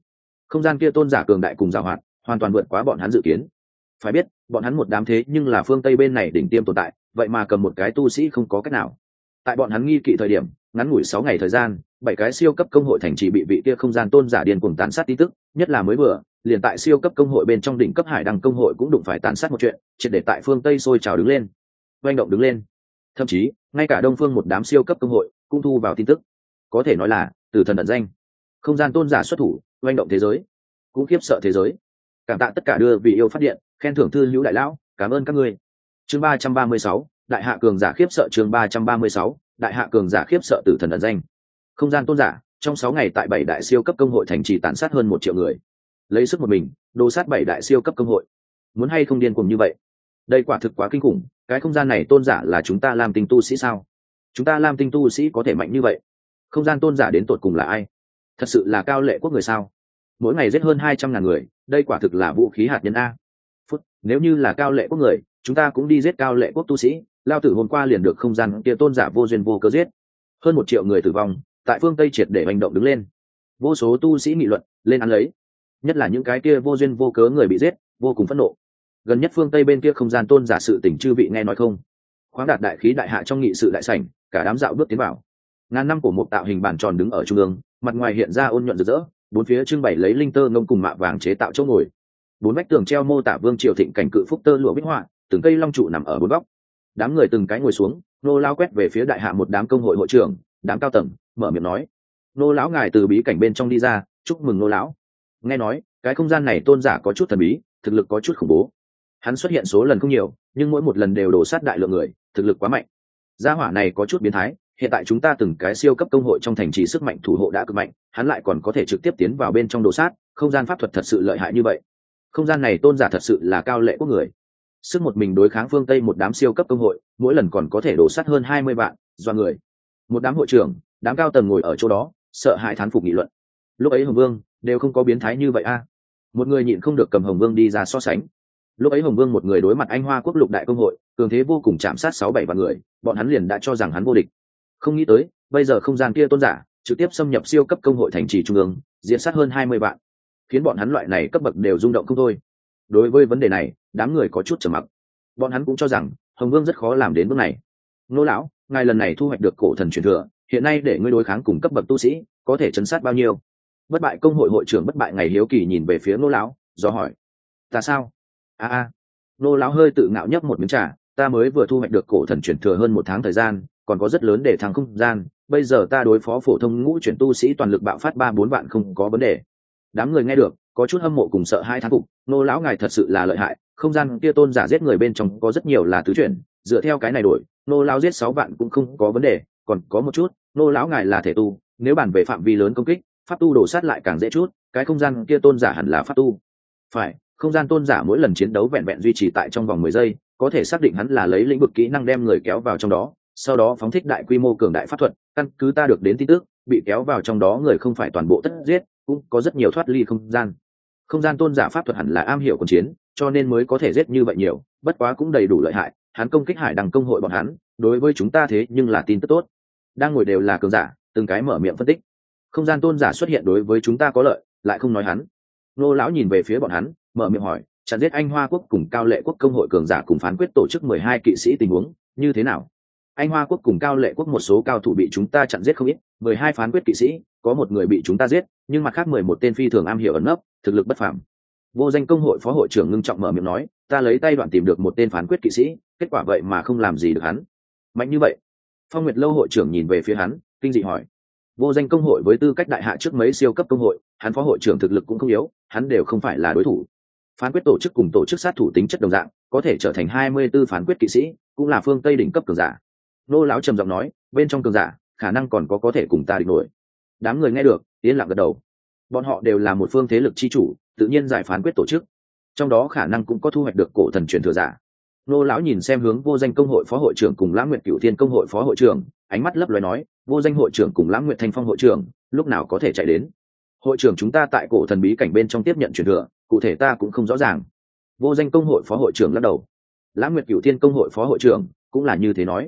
không gian kia tôn giả cường đại cùng giàu hoạt hoàn toàn vượt quá bọn hắn dự kiến. Phải biết bọn hắn một đám thế nhưng là phương Tây bên này đỉnh tiêm tồn tại, vậy mà cầm một cái tu sĩ không có cách nào. Tại bọn hắn nghi kỵ thời điểm, ngắn ngủi sáu ngày thời gian, bảy cái siêu cấp công hội thành trì bị vị kia không gian tôn giả điên cuồng tàn sát tin tức, nhất là mới vừa, liền tại siêu cấp công hội bên trong đỉnh cấp hải đăng công hội cũng đụng phải tàn sát một chuyện, triệt để tại phương Tây sôi trào đứng lên, oanh động đứng lên. Thậm chí, ngay cả Đông Phương một đám siêu cấp công hội cũng thu vào tin tức. Có thể nói là từ thần ẩn danh, không gian tôn giả xuất thủ, oanh động thế giới, cũng khiếp sợ thế giới. Cảm tạ tất cả đưa vì yêu phát điện, khen thưởng thư hữu đại lão, cảm ơn các ngươi. Chương ba trăm ba mươi sáu, đại hạ cường giả khiếp sợ. Chương ba trăm ba mươi sáu, đại hạ cường giả khiếp sợ từ thần ẩn danh. Không gian tôn giả, trong sáu ngày tại bảy đại siêu cấp công hội thành trì tàn sát hơn một triệu người, lấy sức một mình đồ sát bảy đại siêu cấp công hội. Muốn hay không điên cuồng như vậy? Đây quả thực quá kinh khủng. Cái không gian này tôn giả là chúng ta Lam Tinh tu sĩ sao? Chúng ta Lam Tinh tu sĩ có thể mạnh như vậy? Không gian tôn giả đến tột cùng là ai? Thật sự là Cao Lệ Quốc người sao? Mỗi ngày giết hơn hai trăm ngàn người, đây quả thực là vũ khí hạt nhân a. Phút, nếu như là Cao Lệ Quốc người, chúng ta cũng đi giết Cao Lệ Quốc tu sĩ. Lao tử hôm qua liền được không gian kia tôn giả vô duyên vô cớ giết, hơn một triệu người tử vong, tại phương Tây triệt để hành động đứng lên. Vô số tu sĩ nghị luận lên án lấy, nhất là những cái kia vô duyên vô cớ người bị giết, vô cùng phẫn nộ. Gần nhất phương Tây bên kia không gian tôn giả sự tình chư vị nghe nói không? Khoáng đạt đại khí đại hạ trong nghị sự đại sảnh, cả đám dạo bước tiến vào. Ngàn năm của một tạo hình bản tròn đứng ở trung ương, mặt ngoài hiện ra ôn nhuận rực rỡ, bốn phía trưng bày lấy linh tơ ngông cùng mạ vàng chế tạo chỗ ngồi. Bốn vách tường treo mô tả vương triều thịnh cảnh cự phúc tơ lụa bích họa, từng cây long trụ nằm ở bốn góc. Đám người từng cái ngồi xuống, nô lao quét về phía đại hạ một đám công hội hội trưởng, đám cao tầng, mở miệng nói: nô lão ngài từ bí cảnh bên trong đi ra, chúc mừng nô lão. Nghe nói cái không gian này tôn giả có chút thần bí, thực lực có chút khủng bố. Hắn xuất hiện số lần không nhiều, nhưng mỗi một lần đều đổ sát đại lượng người, thực lực quá mạnh. Gia hỏa này có chút biến thái, hiện tại chúng ta từng cái siêu cấp công hội trong thành trì sức mạnh thủ hộ đã cực mạnh, hắn lại còn có thể trực tiếp tiến vào bên trong đổ sát, không gian pháp thuật thật sự lợi hại như vậy. Không gian này tôn giả thật sự là Cao Lệ Quốc người. Sức một mình đối kháng phương Tây một đám siêu cấp công hội, mỗi lần còn có thể đổ sát hơn hai mươi vạn do người. Một đám hội trưởng, đám cao tầng ngồi ở chỗ đó, sợ hãi thán phục nghị luận. Lúc ấy Hồng Vương đều không có biến thái như vậy a. Một người nhịn không được cầm Hồng Vương đi ra so sánh. Lúc ấy Hồng Vương một người đối mặt Anh Hoa Quốc lục đại công hội, cường thế vô cùng, chạm sát sáu bảy vạn người, bọn hắn liền đã cho rằng hắn vô địch. Không nghĩ tới, bây giờ không gian kia tôn giả trực tiếp xâm nhập siêu cấp công hội thành trì trung ương, diễn sát hơn hai mươi vạn, khiến bọn hắn loại này cấp bậc đều rung động không thôi. Đối với vấn đề này, đám người có chút trầm mặc. Bọn hắn cũng cho rằng Hồng Vương rất khó làm đến bước này. Nô lão, ngài lần này thu hoạch được cổ thần truyền thừa, hiện nay để ngươi đối kháng cùng cấp bậc tu sĩ, có thể chấn sát bao nhiêu? Bất bại công hội hội trưởng Bất bại ngày hiếu kỳ nhìn về phía nô lão, do hỏi: ta sao? a a nô lão hơi tự ngạo nhấp một miếng trà: ta mới vừa thu hoạch được cổ thần truyền thừa hơn một tháng thời gian, còn có rất lớn để thăng không gian, bây giờ ta đối phó phổ thông ngũ chuyển tu sĩ toàn lực bạo phát ba bốn vạn không có vấn đề. Đám người nghe được có chút hâm mộ cùng sợ hai thán phục. Nô lão ngài thật sự là lợi hại, không gian kia tôn giả giết người bên trong có rất nhiều là tứ chuyển, dựa theo cái này đổi, nô lão giết sáu vạn cũng không có vấn đề. Còn có một chút, nô lão ngài là thể tu, nếu bàn về phạm vi lớn công kích, pháp tu đổ sát lại càng dễ chút, cái không gian kia tôn giả hẳn là pháp tu. Phải, không gian tôn giả mỗi lần chiến đấu vẹn vẹn duy trì tại trong vòng mười giây, có thể xác định hắn là lấy lĩnh vực kỹ năng đem người kéo vào trong đó, sau đó phóng thích đại quy mô cường đại pháp thuật. Căn cứ ta được đến tin tức, bị kéo vào trong đó người không phải toàn bộ tất giết, cũng có rất nhiều thoát ly không gian. Không gian tôn giả pháp thuật hẳn là am hiểu quân chiến, cho nên mới có thể giết như vậy nhiều, bất quá cũng đầy đủ lợi hại. Hắn công kích hải đăng công hội bọn hắn, đối với chúng ta thế nhưng là tin tức tốt. Đang ngồi đều là cường giả, từng cái mở miệng phân tích. Không gian tôn giả xuất hiện đối với chúng ta có lợi, lại không nói hắn. Nô lão nhìn về phía bọn hắn, mở miệng hỏi: chặn giết Anh Hoa Quốc cùng Cao Lệ Quốc công hội cường giả cùng phán quyết tổ chức mười hai kỵ sĩ tình huống như thế nào? Anh Hoa Quốc cùng Cao Lệ Quốc một số cao thủ bị chúng ta chặn giết không ít, mười hai phán quyết kỵ sĩ, có một người bị chúng ta giết, nhưng mặt khác mười một tên phi thường am hiểu ẩn nấp, thực lực bất phàm. Vô danh công hội phó hội trưởng ngưng trọng mở miệng nói: ta lấy tay đoạn tìm được một tên phán quyết kỵ sĩ, kết quả vậy mà không làm gì được hắn. Mạnh như vậy? Phong Nguyệt Lâu hội trưởng nhìn về phía hắn, kinh dị hỏi. Vô danh công hội với tư cách đại hạ trước mấy siêu cấp công hội, hắn phó hội trưởng thực lực cũng không yếu, hắn đều không phải là đối thủ. Phán quyết tổ chức cùng tổ chức sát thủ tính chất đồng dạng, có thể trở thành hai mươi 24 phán quyết kỵ sĩ, cũng là phương Tây đỉnh cấp cường giả. Nô lão trầm giọng nói: bên trong cường giả, khả năng còn có có thể cùng ta địch nổi. Đám người nghe được, yên lặng gật đầu. Bọn họ đều là một phương thế lực chi chủ, tự nhiên giải phán quyết tổ chức, trong đó khả năng cũng có thu hoạch được cổ thần truyền thừa giả. Nô lão nhìn xem hướng Vô danh công hội phó hội trưởng cùng Lãng Nguyệt Cửu Thiên công hội phó hội trưởng, ánh mắt lấp loé nói: Vô danh hội trưởng cùng Lãng Nguyệt Thanh Phong hội trưởng, lúc nào có thể chạy đến? Hội trưởng chúng ta tại cổ thần bí cảnh bên trong tiếp nhận truyền thừa, cụ thể ta cũng không rõ ràng. Vô danh công hội phó hội trưởng lắc đầu. Lãng Nguyệt Cửu Thiên công hội phó hội trưởng cũng là như thế nói.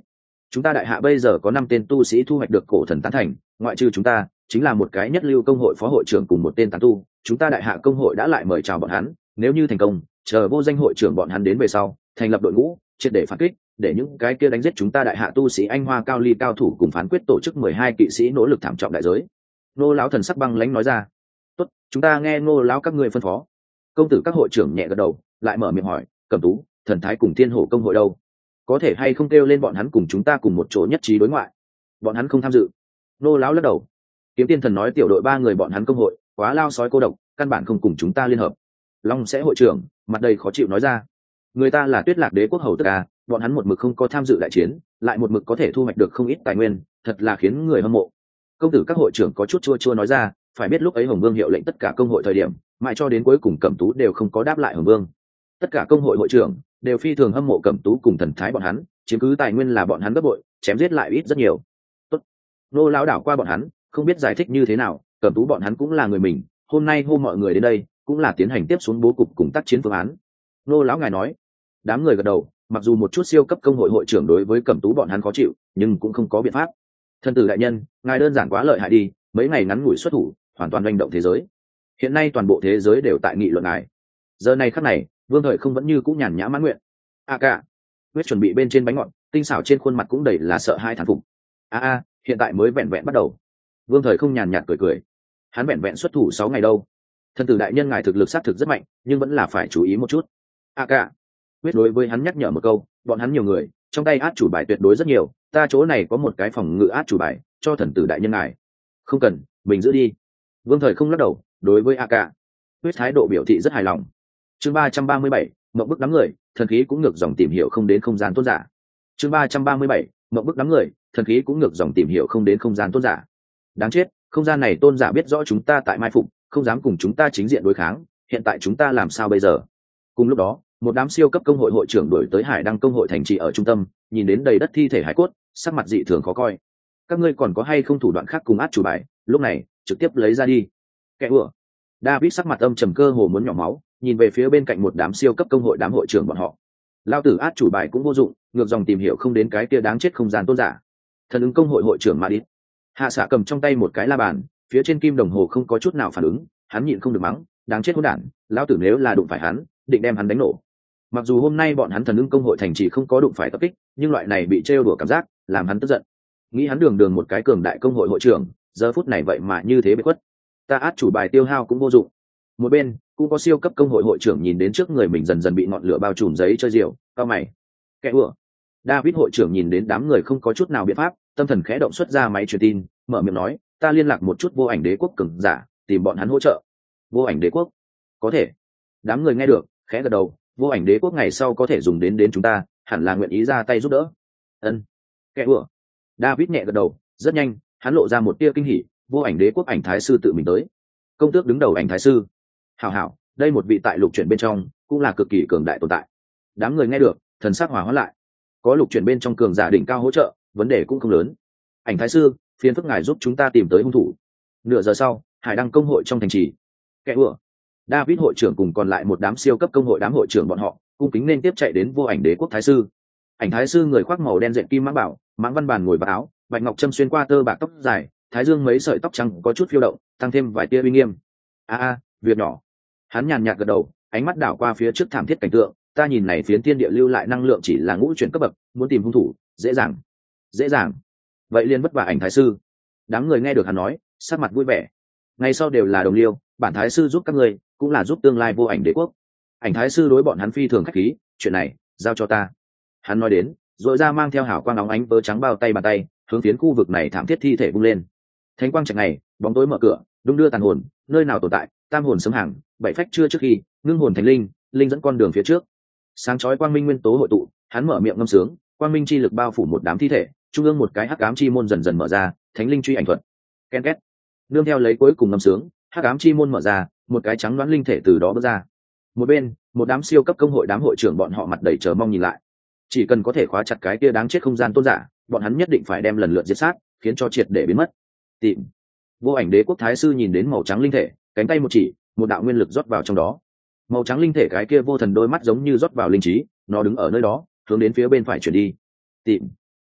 chúng ta đại hạ bây giờ có năm tên tu sĩ thu hoạch được cổ thần tán thành, ngoại trừ chúng ta chính là một cái nhất lưu công hội phó hội trưởng cùng một tên tán tu. Chúng ta đại hạ công hội đã lại mời chào bọn hắn, nếu như thành công, chờ vô danh hội trưởng bọn hắn đến về sau thành lập đội ngũ triệt để phản kích, để những cái kia đánh giết chúng ta đại hạ tu sĩ anh hoa cao ly cao thủ cùng phán quyết tổ chức mười hai kỵ sĩ nỗ lực thảm trọng đại giới. Ngô lão thần sắc băng lãnh nói ra. Tốt, chúng ta nghe Ngô lão các ngươi phân phó. Công tử các hội trưởng nhẹ gật đầu, lại mở miệng hỏi, Cẩm Tú, Thần Thái cùng Thiên Hổ công hội đâu, có thể hay không kêu lên bọn hắn cùng chúng ta cùng một chỗ nhất trí đối ngoại? Bọn hắn không tham dự. Ngô lão lắc đầu. Kiếm Tiên Thần nói tiểu đội ba người bọn hắn công hội quá lao sói cô độc, căn bản không cùng chúng ta liên hợp. Long sẽ hội trưởng mặt đầy khó chịu nói ra, người ta là Tuyết Lạc Đế quốc hầu tức à, bọn hắn một mực không có tham dự đại chiến, lại một mực có thể thu hoạch được không ít tài nguyên, thật là khiến người hâm mộ. Công tử các hội trưởng có chút chua chua nói ra, phải biết lúc ấy Hồng Vương hiệu lệnh tất cả công hội thời điểm, mãi cho đến cuối cùng Cẩm Tú đều không có đáp lại Hồng Vương. Tất cả công hội hội trưởng đều phi thường hâm mộ Cẩm Tú cùng Thần Thái bọn hắn, chiếm cứ tài nguyên là bọn hắn gấp bội, chém giết lại ít rất nhiều. Tốt. Nô lão đảo qua bọn hắn, không biết giải thích như thế nào, Cẩm Tú bọn hắn cũng là người mình, hôm nay hô mọi người đến đây, cũng là tiến hành tiếp xuống bố cục cùng tác chiến phương án. Nô lão ngài nói. Đám người gật đầu, mặc dù một chút siêu cấp công hội hội trưởng đối với Cẩm Tú bọn hắn khó chịu, nhưng cũng không có biện pháp. Thân tử đại nhân, ngài đơn giản quá lợi hại đi, mấy ngày ngắn ngủi xuất thủ, hoàn toàn manh động thế giới. Hiện nay toàn bộ thế giới đều tại nghị luận ngài. Giờ này khắc này, Vương Thời không vẫn như cũng nhàn nhã mãn nguyện. A cả, quyết chuẩn bị bên trên bánh ngọt, tinh xảo trên khuôn mặt cũng đầy là sợ hai thán phục. A a, hiện tại mới vẹn vẹn bắt đầu. Vương Thời không nhàn nhạt cười cười. Hắn vẹn vẹn xuất thủ sáu ngày đâu. Thân tử đại nhân ngài thực lực xác thực rất mạnh, nhưng vẫn là phải chú ý một chút. A cả, quyết đối với hắn nhắc nhở một câu, bọn hắn nhiều người, trong tay át chủ bài tuyệt đối rất nhiều, ta chỗ này có một cái phòng ngự át chủ bài, cho thần tử đại nhân ngài. Không cần, mình giữ đi. Vương Thời không lắc đầu, đối với A cả, quyết thái độ biểu thị rất hài lòng. Chương ba trăm ba mươi bảy, mộng bức đám người, thần khí cũng ngược dòng tìm hiểu không đến không gian tôn giả. Chương ba trăm ba mươi bảy, mộng bức đám người, thần khí cũng ngược dòng tìm hiểu không đến không gian tôn giả. Đáng chết, không gian này tôn giả biết rõ chúng ta tại mai phục, không dám cùng chúng ta chính diện đối kháng, hiện tại chúng ta làm sao bây giờ? Cùng lúc đó, một đám siêu cấp công hội hội trưởng đuổi tới Hải Đăng công hội thành trì ở trung tâm, nhìn đến đầy đất thi thể hải cốt, sắc mặt dị thường khó coi. Các ngươi còn có hay không thủ đoạn khác cùng át chủ bài, lúc này trực tiếp lấy ra đi. Kẻ ủa. David sắc mặt âm trầm cơ hồ muốn nhỏ máu, nhìn về phía bên cạnh một đám siêu cấp công hội đám hội trưởng bọn họ. Lao tử át chủ bài cũng vô dụng, ngược dòng tìm hiểu không đến cái kia đáng chết không gian tôn giả. Thần ứng công hội hội trưởng Madit. Hạ Xạ cầm trong tay một cái la bàn, phía trên kim đồng hồ không có chút nào phản ứng, hắn nhịn không được mắng, đáng chết hỗn đản, lão tử nếu là đụng phải hắn, định đem hắn đánh nổ. Mặc dù hôm nay bọn hắn thần ứng công hội thành trì không có đụng phải tập kích, nhưng loại này bị trêu đùa cảm giác làm hắn tức giận. Nghĩ hắn đường đường một cái cường đại công hội hội trưởng, giờ phút này vậy mà như thế bị khuất. Ta át chủ bài tiêu hao cũng vô dụng. Một bên cũng có siêu cấp công hội hội trưởng nhìn đến trước người mình dần dần bị ngọn lửa bao trùm giấy chơi diều, cao mày. Kẻ ủa. David hội trưởng nhìn đến đám người không có chút nào biện pháp, tâm thần khẽ động xuất ra máy truyền tin, mở miệng nói, ta liên lạc một chút vô ảnh đế quốc cường giả, tìm bọn hắn hỗ trợ. Vô ảnh đế quốc? Có thể. Đám người nghe được, khẽ gật đầu, vô ảnh đế quốc ngày sau có thể dùng đến đến chúng ta, hẳn là nguyện ý ra tay giúp đỡ. Ân. Kẻ ủa. David nhẹ gật đầu, rất nhanh, hắn lộ ra một tia kinh hỉ, vô ảnh đế quốc ảnh thái sư tự mình tới. Công tước đứng đầu ảnh thái sư. Hảo hảo, đây một vị tại lục chuyển bên trong, cũng là cực kỳ cường đại tồn tại. Đám người nghe được, thần sắc hòa hóa lại. Có lục chuyển bên trong cường giả đỉnh cao hỗ trợ, vấn đề cũng không lớn. Ảnh thái sư, phiền phức ngài giúp chúng ta tìm tới hung thủ. Nửa giờ sau, Hải Đăng công hội trong thành trì. Kẻ ủa. David hội trưởng cùng còn lại một đám siêu cấp công hội đám hội trưởng bọn họ, cung kính nên tiếp chạy đến vô ảnh đế quốc thái sư. Ảnh thái sư người khoác màu đen dệt kim mãng bảo, mãng văn bàn ngồi vào áo, bạch ngọc châm xuyên qua tơ bạc tóc dài, thái dương mấy sợi tóc trắng có chút phiêu động, tăng thêm vài tia uy nghiêm. A a, việc nhỏ. Hắn nhàn nhạt gật đầu, ánh mắt đảo qua phía trước thảm thiết cảnh tượng, ta nhìn này phiến thiên địa lưu lại năng lượng chỉ là ngũ chuyển cấp bậc, muốn tìm hung thủ, dễ dàng. Dễ dàng. Vậy liên vất vả ảnh thái sư. Đám người nghe được hắn nói, sắc mặt vui vẻ. Ngày sau đều là đồng liêu, bản thái sư giúp các ngươi, cũng là giúp tương lai vô ảnh đế quốc. Ảnh thái sư đối bọn hắn phi thường khách khí, chuyện này giao cho ta. Hắn nói đến, rồi ra mang theo hào quang óng ánh vớ trắng bao tay bàn tay, hướng phiến khu vực này thảm thiết thi thể vung lên. Thánh quang trận này, bóng tối mở cửa, đung đưa tàn hồn, nơi nào tồn tại, tam hồn sớm hàng, bảy phách chưa trước khi, ngưng hồn thành linh, linh dẫn con đường phía trước. Sáng chói quang minh nguyên tố hội tụ, hắn mở miệng ngâm sướng, quang minh chi lực bao phủ một đám thi thể, trung ương một cái hắc ám chi môn dần dần mở ra, thánh linh truy ảnh thuật. Ken két. Nương theo lấy cuối cùng ngâm sướng, hắc ám chi môn mở ra, một cái trắng đoán linh thể từ đó bước ra. Một bên, một đám siêu cấp công hội đám hội trưởng bọn họ mặt đầy chờ mong nhìn lại. Chỉ cần có thể khóa chặt cái kia đáng chết không gian tôn giả, bọn hắn nhất định phải đem lần lượt diệt sát, khiến cho triệt để biến mất. Tìm. Vô ảnh đế quốc thái sư nhìn đến màu trắng linh thể, cánh tay một chỉ, một đạo nguyên lực rót vào trong đó. Màu trắng linh thể cái kia vô thần đôi mắt giống như rót vào linh trí, nó đứng ở nơi đó, hướng đến phía bên phải chuyển đi. Tìm.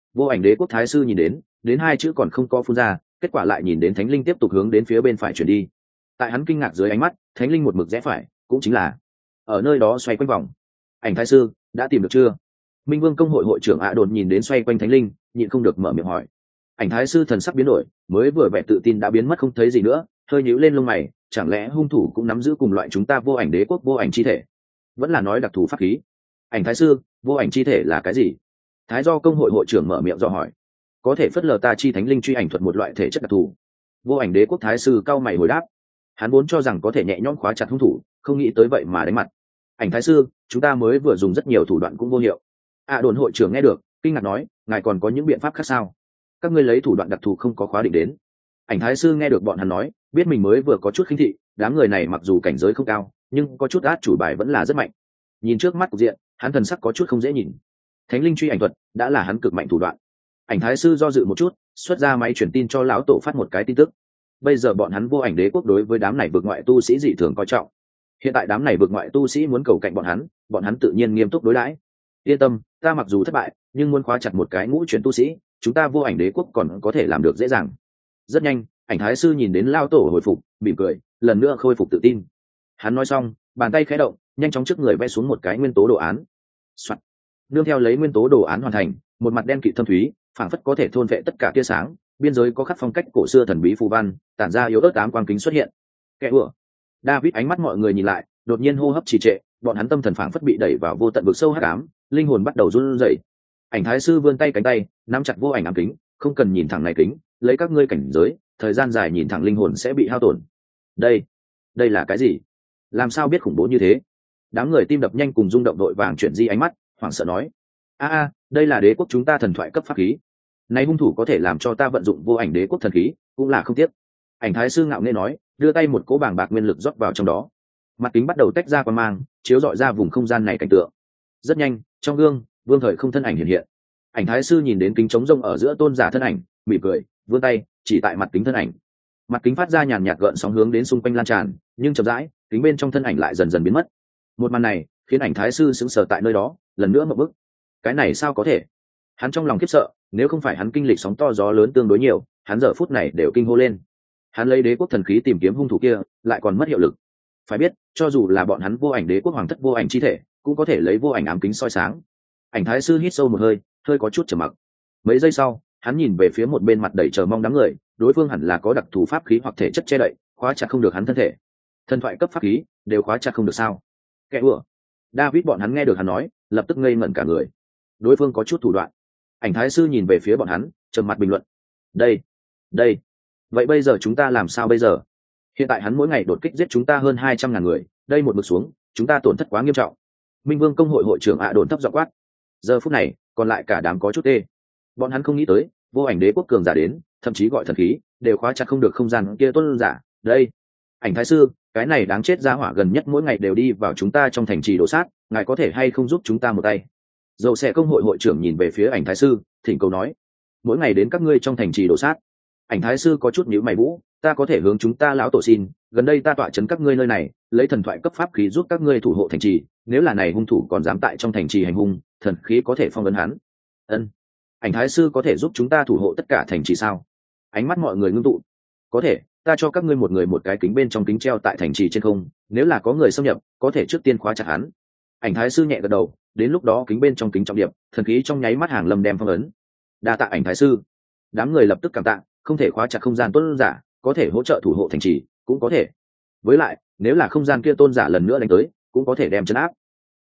Vô Ảnh Đế Quốc thái sư nhìn đến đến hai chữ còn không có phun ra, kết quả lại nhìn đến thánh linh tiếp tục hướng đến phía bên phải chuyển đi. Tại hắn kinh ngạc dưới ánh mắt, thánh linh một mực rẽ phải, cũng chính là ở nơi đó xoay quanh vòng. Ảnh thái sư đã tìm được chưa? Minh Vương công hội hội trưởng ạ đồn nhìn đến xoay quanh thánh linh, nhịn không được mở miệng hỏi. Ảnh thái sư thần sắc biến đổi, mới vừa vẻ tự tin đã biến mất không thấy gì nữa, hơi nhíu lên lông mày, chẳng lẽ hung thủ cũng nắm giữ cùng loại chúng ta Vô Ảnh Đế Quốc vô ảnh chi thể? Vẫn là nói đặc thù pháp khí. Ảnh thái sư, vô ảnh chi thể là cái gì? Thái do công hội hội trưởng mở miệng dò hỏi. Có thể phất lờ ta chi thánh linh truy ảnh thuật một loại thể chất đặc thù. Vô Ảnh Đế Quốc thái sư cao mày hồi đáp. Hắn vốn cho rằng có thể nhẹ nhõm khóa chặt hung thủ, không nghĩ tới vậy mà đánh mặt. Ảnh thái sư, chúng ta mới vừa dùng rất nhiều thủ đoạn cũng vô hiệu. À đồn hội trưởng nghe được, kinh ngạc nói, ngài còn có những biện pháp khác sao? Các ngươi lấy thủ đoạn đặc thù không có khóa định đến. Ảnh thái sư nghe được bọn hắn nói, biết mình mới vừa có chút khinh thị, đám người này mặc dù cảnh giới không cao, nhưng có chút át chủ bài vẫn là rất mạnh. Nhìn trước mắt cục diện, hắn thần sắc có chút không dễ nhìn. Thánh linh truy ảnh thuật đã là hắn cực mạnh thủ đoạn. Ảnh thái sư do dự một chút, xuất ra máy truyền tin cho lão tổ phát một cái tin tức. Bây giờ bọn hắn Vô Ảnh Đế Quốc đối với đám này vượt ngoại tu sĩ dị thường coi trọng. Hiện tại đám này vượt ngoại tu sĩ muốn cầu cạnh bọn hắn, bọn hắn tự nhiên nghiêm túc đối đãi. Yên tâm, ta mặc dù thất bại, nhưng muốn khóa chặt một cái ngũ chuyển tu sĩ, chúng ta Vô Ảnh Đế Quốc còn có thể làm được dễ dàng. Rất nhanh, Ảnh thái sư nhìn đến lao tổ hồi phục, mỉm cười, lần nữa khôi phục tự tin. Hắn nói xong, bàn tay khẽ động, nhanh chóng trước người vẽ xuống một cái nguyên tố đồ án. Soạn. Nương theo lấy nguyên tố đồ án hoàn thành, một mặt đen kịt thâm thúy, phảng phất có thể thôn vệ tất cả tia sáng, biên giới có khắc phong cách cổ xưa thần bí phù văn, tản ra yếu ớt ám quang kính xuất hiện. Kẻ ủa. David ánh mắt mọi người nhìn lại, đột nhiên hô hấp trì trệ, bọn hắn tâm thần phảng phất bị đẩy vào vô tận vực sâu hắc ám, linh hồn bắt đầu run rẩy. Ảnh thái sư vươn tay cánh tay, nắm chặt vô ảnh ám kính, không cần nhìn thẳng này kính, lấy các ngươi cảnh giới, thời gian dài nhìn thẳng linh hồn sẽ bị hao tổn. Đây, đây là cái gì? Làm sao biết khủng bố như thế? Đám người tim đập nhanh cùng rung động đội vàng chuyển di ánh mắt, hoảng sợ nói: a a, đây là đế quốc chúng ta thần thoại cấp pháp khí. Này hung thủ có thể làm cho ta vận dụng vô ảnh đế quốc thần khí, cũng là không tiếc. Ảnh thái sư ngạo nghễ nói, đưa tay một cỗ bảng bạc nguyên lực rót vào trong đó. Mặt kính bắt đầu tách ra quang mang, chiếu rọi ra vùng không gian này cảnh tượng. Rất nhanh, trong gương, Vương Thời Không thân ảnh hiện hiện. Ảnh thái sư nhìn đến kính trống rông ở giữa tôn giả thân ảnh, mỉm cười, vươn tay chỉ tại mặt kính thân ảnh. Mặt kính phát ra nhàn nhạt gợn sóng hướng đến xung quanh lan tràn, nhưng chậm rãi, kính bên trong thân ảnh lại dần dần biến mất. Một màn này khiến ảnh thái sư sững sờ tại nơi đó, lần nữa một bước. Cái này sao có thể? Hắn trong lòng khiếp sợ, nếu không phải hắn kinh lịch sóng to gió lớn tương đối nhiều, hắn giờ phút này đều kinh hô lên. Hắn lấy đế quốc thần khí tìm kiếm hung thủ kia, lại còn mất hiệu lực. Phải biết, cho dù là bọn hắn Vô Ảnh Đế Quốc hoàng thất vô ảnh chi thể, cũng có thể lấy vô ảnh ám kính soi sáng. Ảnh thái sư hít sâu một hơi, hơi có chút trầm mặc. Mấy giây sau, hắn nhìn về phía một bên mặt đầy chờ mong đám người, đối phương hẳn là có đặc thù pháp khí hoặc thể chất che đậy, khóa chặt không được hắn thân thể. Thần thoại cấp pháp khí đều khóa chặt không được sao? Kẻ ủa. David bọn hắn nghe được hắn nói, lập tức ngây ngẩn cả người. Đối phương có chút thủ đoạn. Ảnh thái sư nhìn về phía bọn hắn, trầm mặt bình luận: đây, đây, vậy bây giờ chúng ta làm sao bây giờ? Hiện tại hắn mỗi ngày đột kích giết chúng ta hơn hai trăm ngàn người, đây một bước xuống, chúng ta tổn thất quá nghiêm trọng. Minh Vương công hội hội trưởng ạ đồn thấp giọng quát. Giờ phút này, còn lại cả đám có chút tê. Bọn hắn không nghĩ tới, Vô Ảnh Đế Quốc cường giả đến, thậm chí gọi thần khí, đều khóa chặt không được không gian kia tuân giả. Đây, Ảnh thái sư, cái này đáng chết ra hỏa gần nhất mỗi ngày đều đi vào chúng ta trong thành trì đổ sát, ngài có thể hay không giúp chúng ta một tay? Dầu xe công hội hội trưởng nhìn về phía ảnh thái sư, thỉnh cầu nói: mỗi ngày đến các ngươi trong thành trì đổ sát. Ảnh thái sư có chút nhíu mày vũ, ta có thể hướng chúng ta lão tổ xin, gần đây ta tọa chấn các ngươi nơi này, lấy thần thoại cấp pháp khí giúp các ngươi thủ hộ thành trì, nếu là này hung thủ còn dám tại trong thành trì hành hung, thần khí có thể phong ấn hắn. Ân, ảnh thái sư có thể giúp chúng ta thủ hộ tất cả thành trì sao? Ánh mắt mọi người ngưng tụ. Có thể, ta cho các ngươi một người một cái kính bên trong kính treo tại thành trì trên không, nếu là có người xâm nhập, có thể trước tiên khóa chặt hắn. Ảnh thái sư nhẹ gật đầu, đến lúc đó kính bên trong kính trọng điệp, thần khí trong nháy mắt hàng lâm đem phong ấn. Đa tạ ảnh thái sư. Đám người lập tức cảm tạ, không thể khóa chặt không gian tôn giả, có thể hỗ trợ thủ hộ thành trì, cũng có thể. Với lại, nếu là không gian kia tôn giả lần nữa đánh tới, cũng có thể đem chấn áp.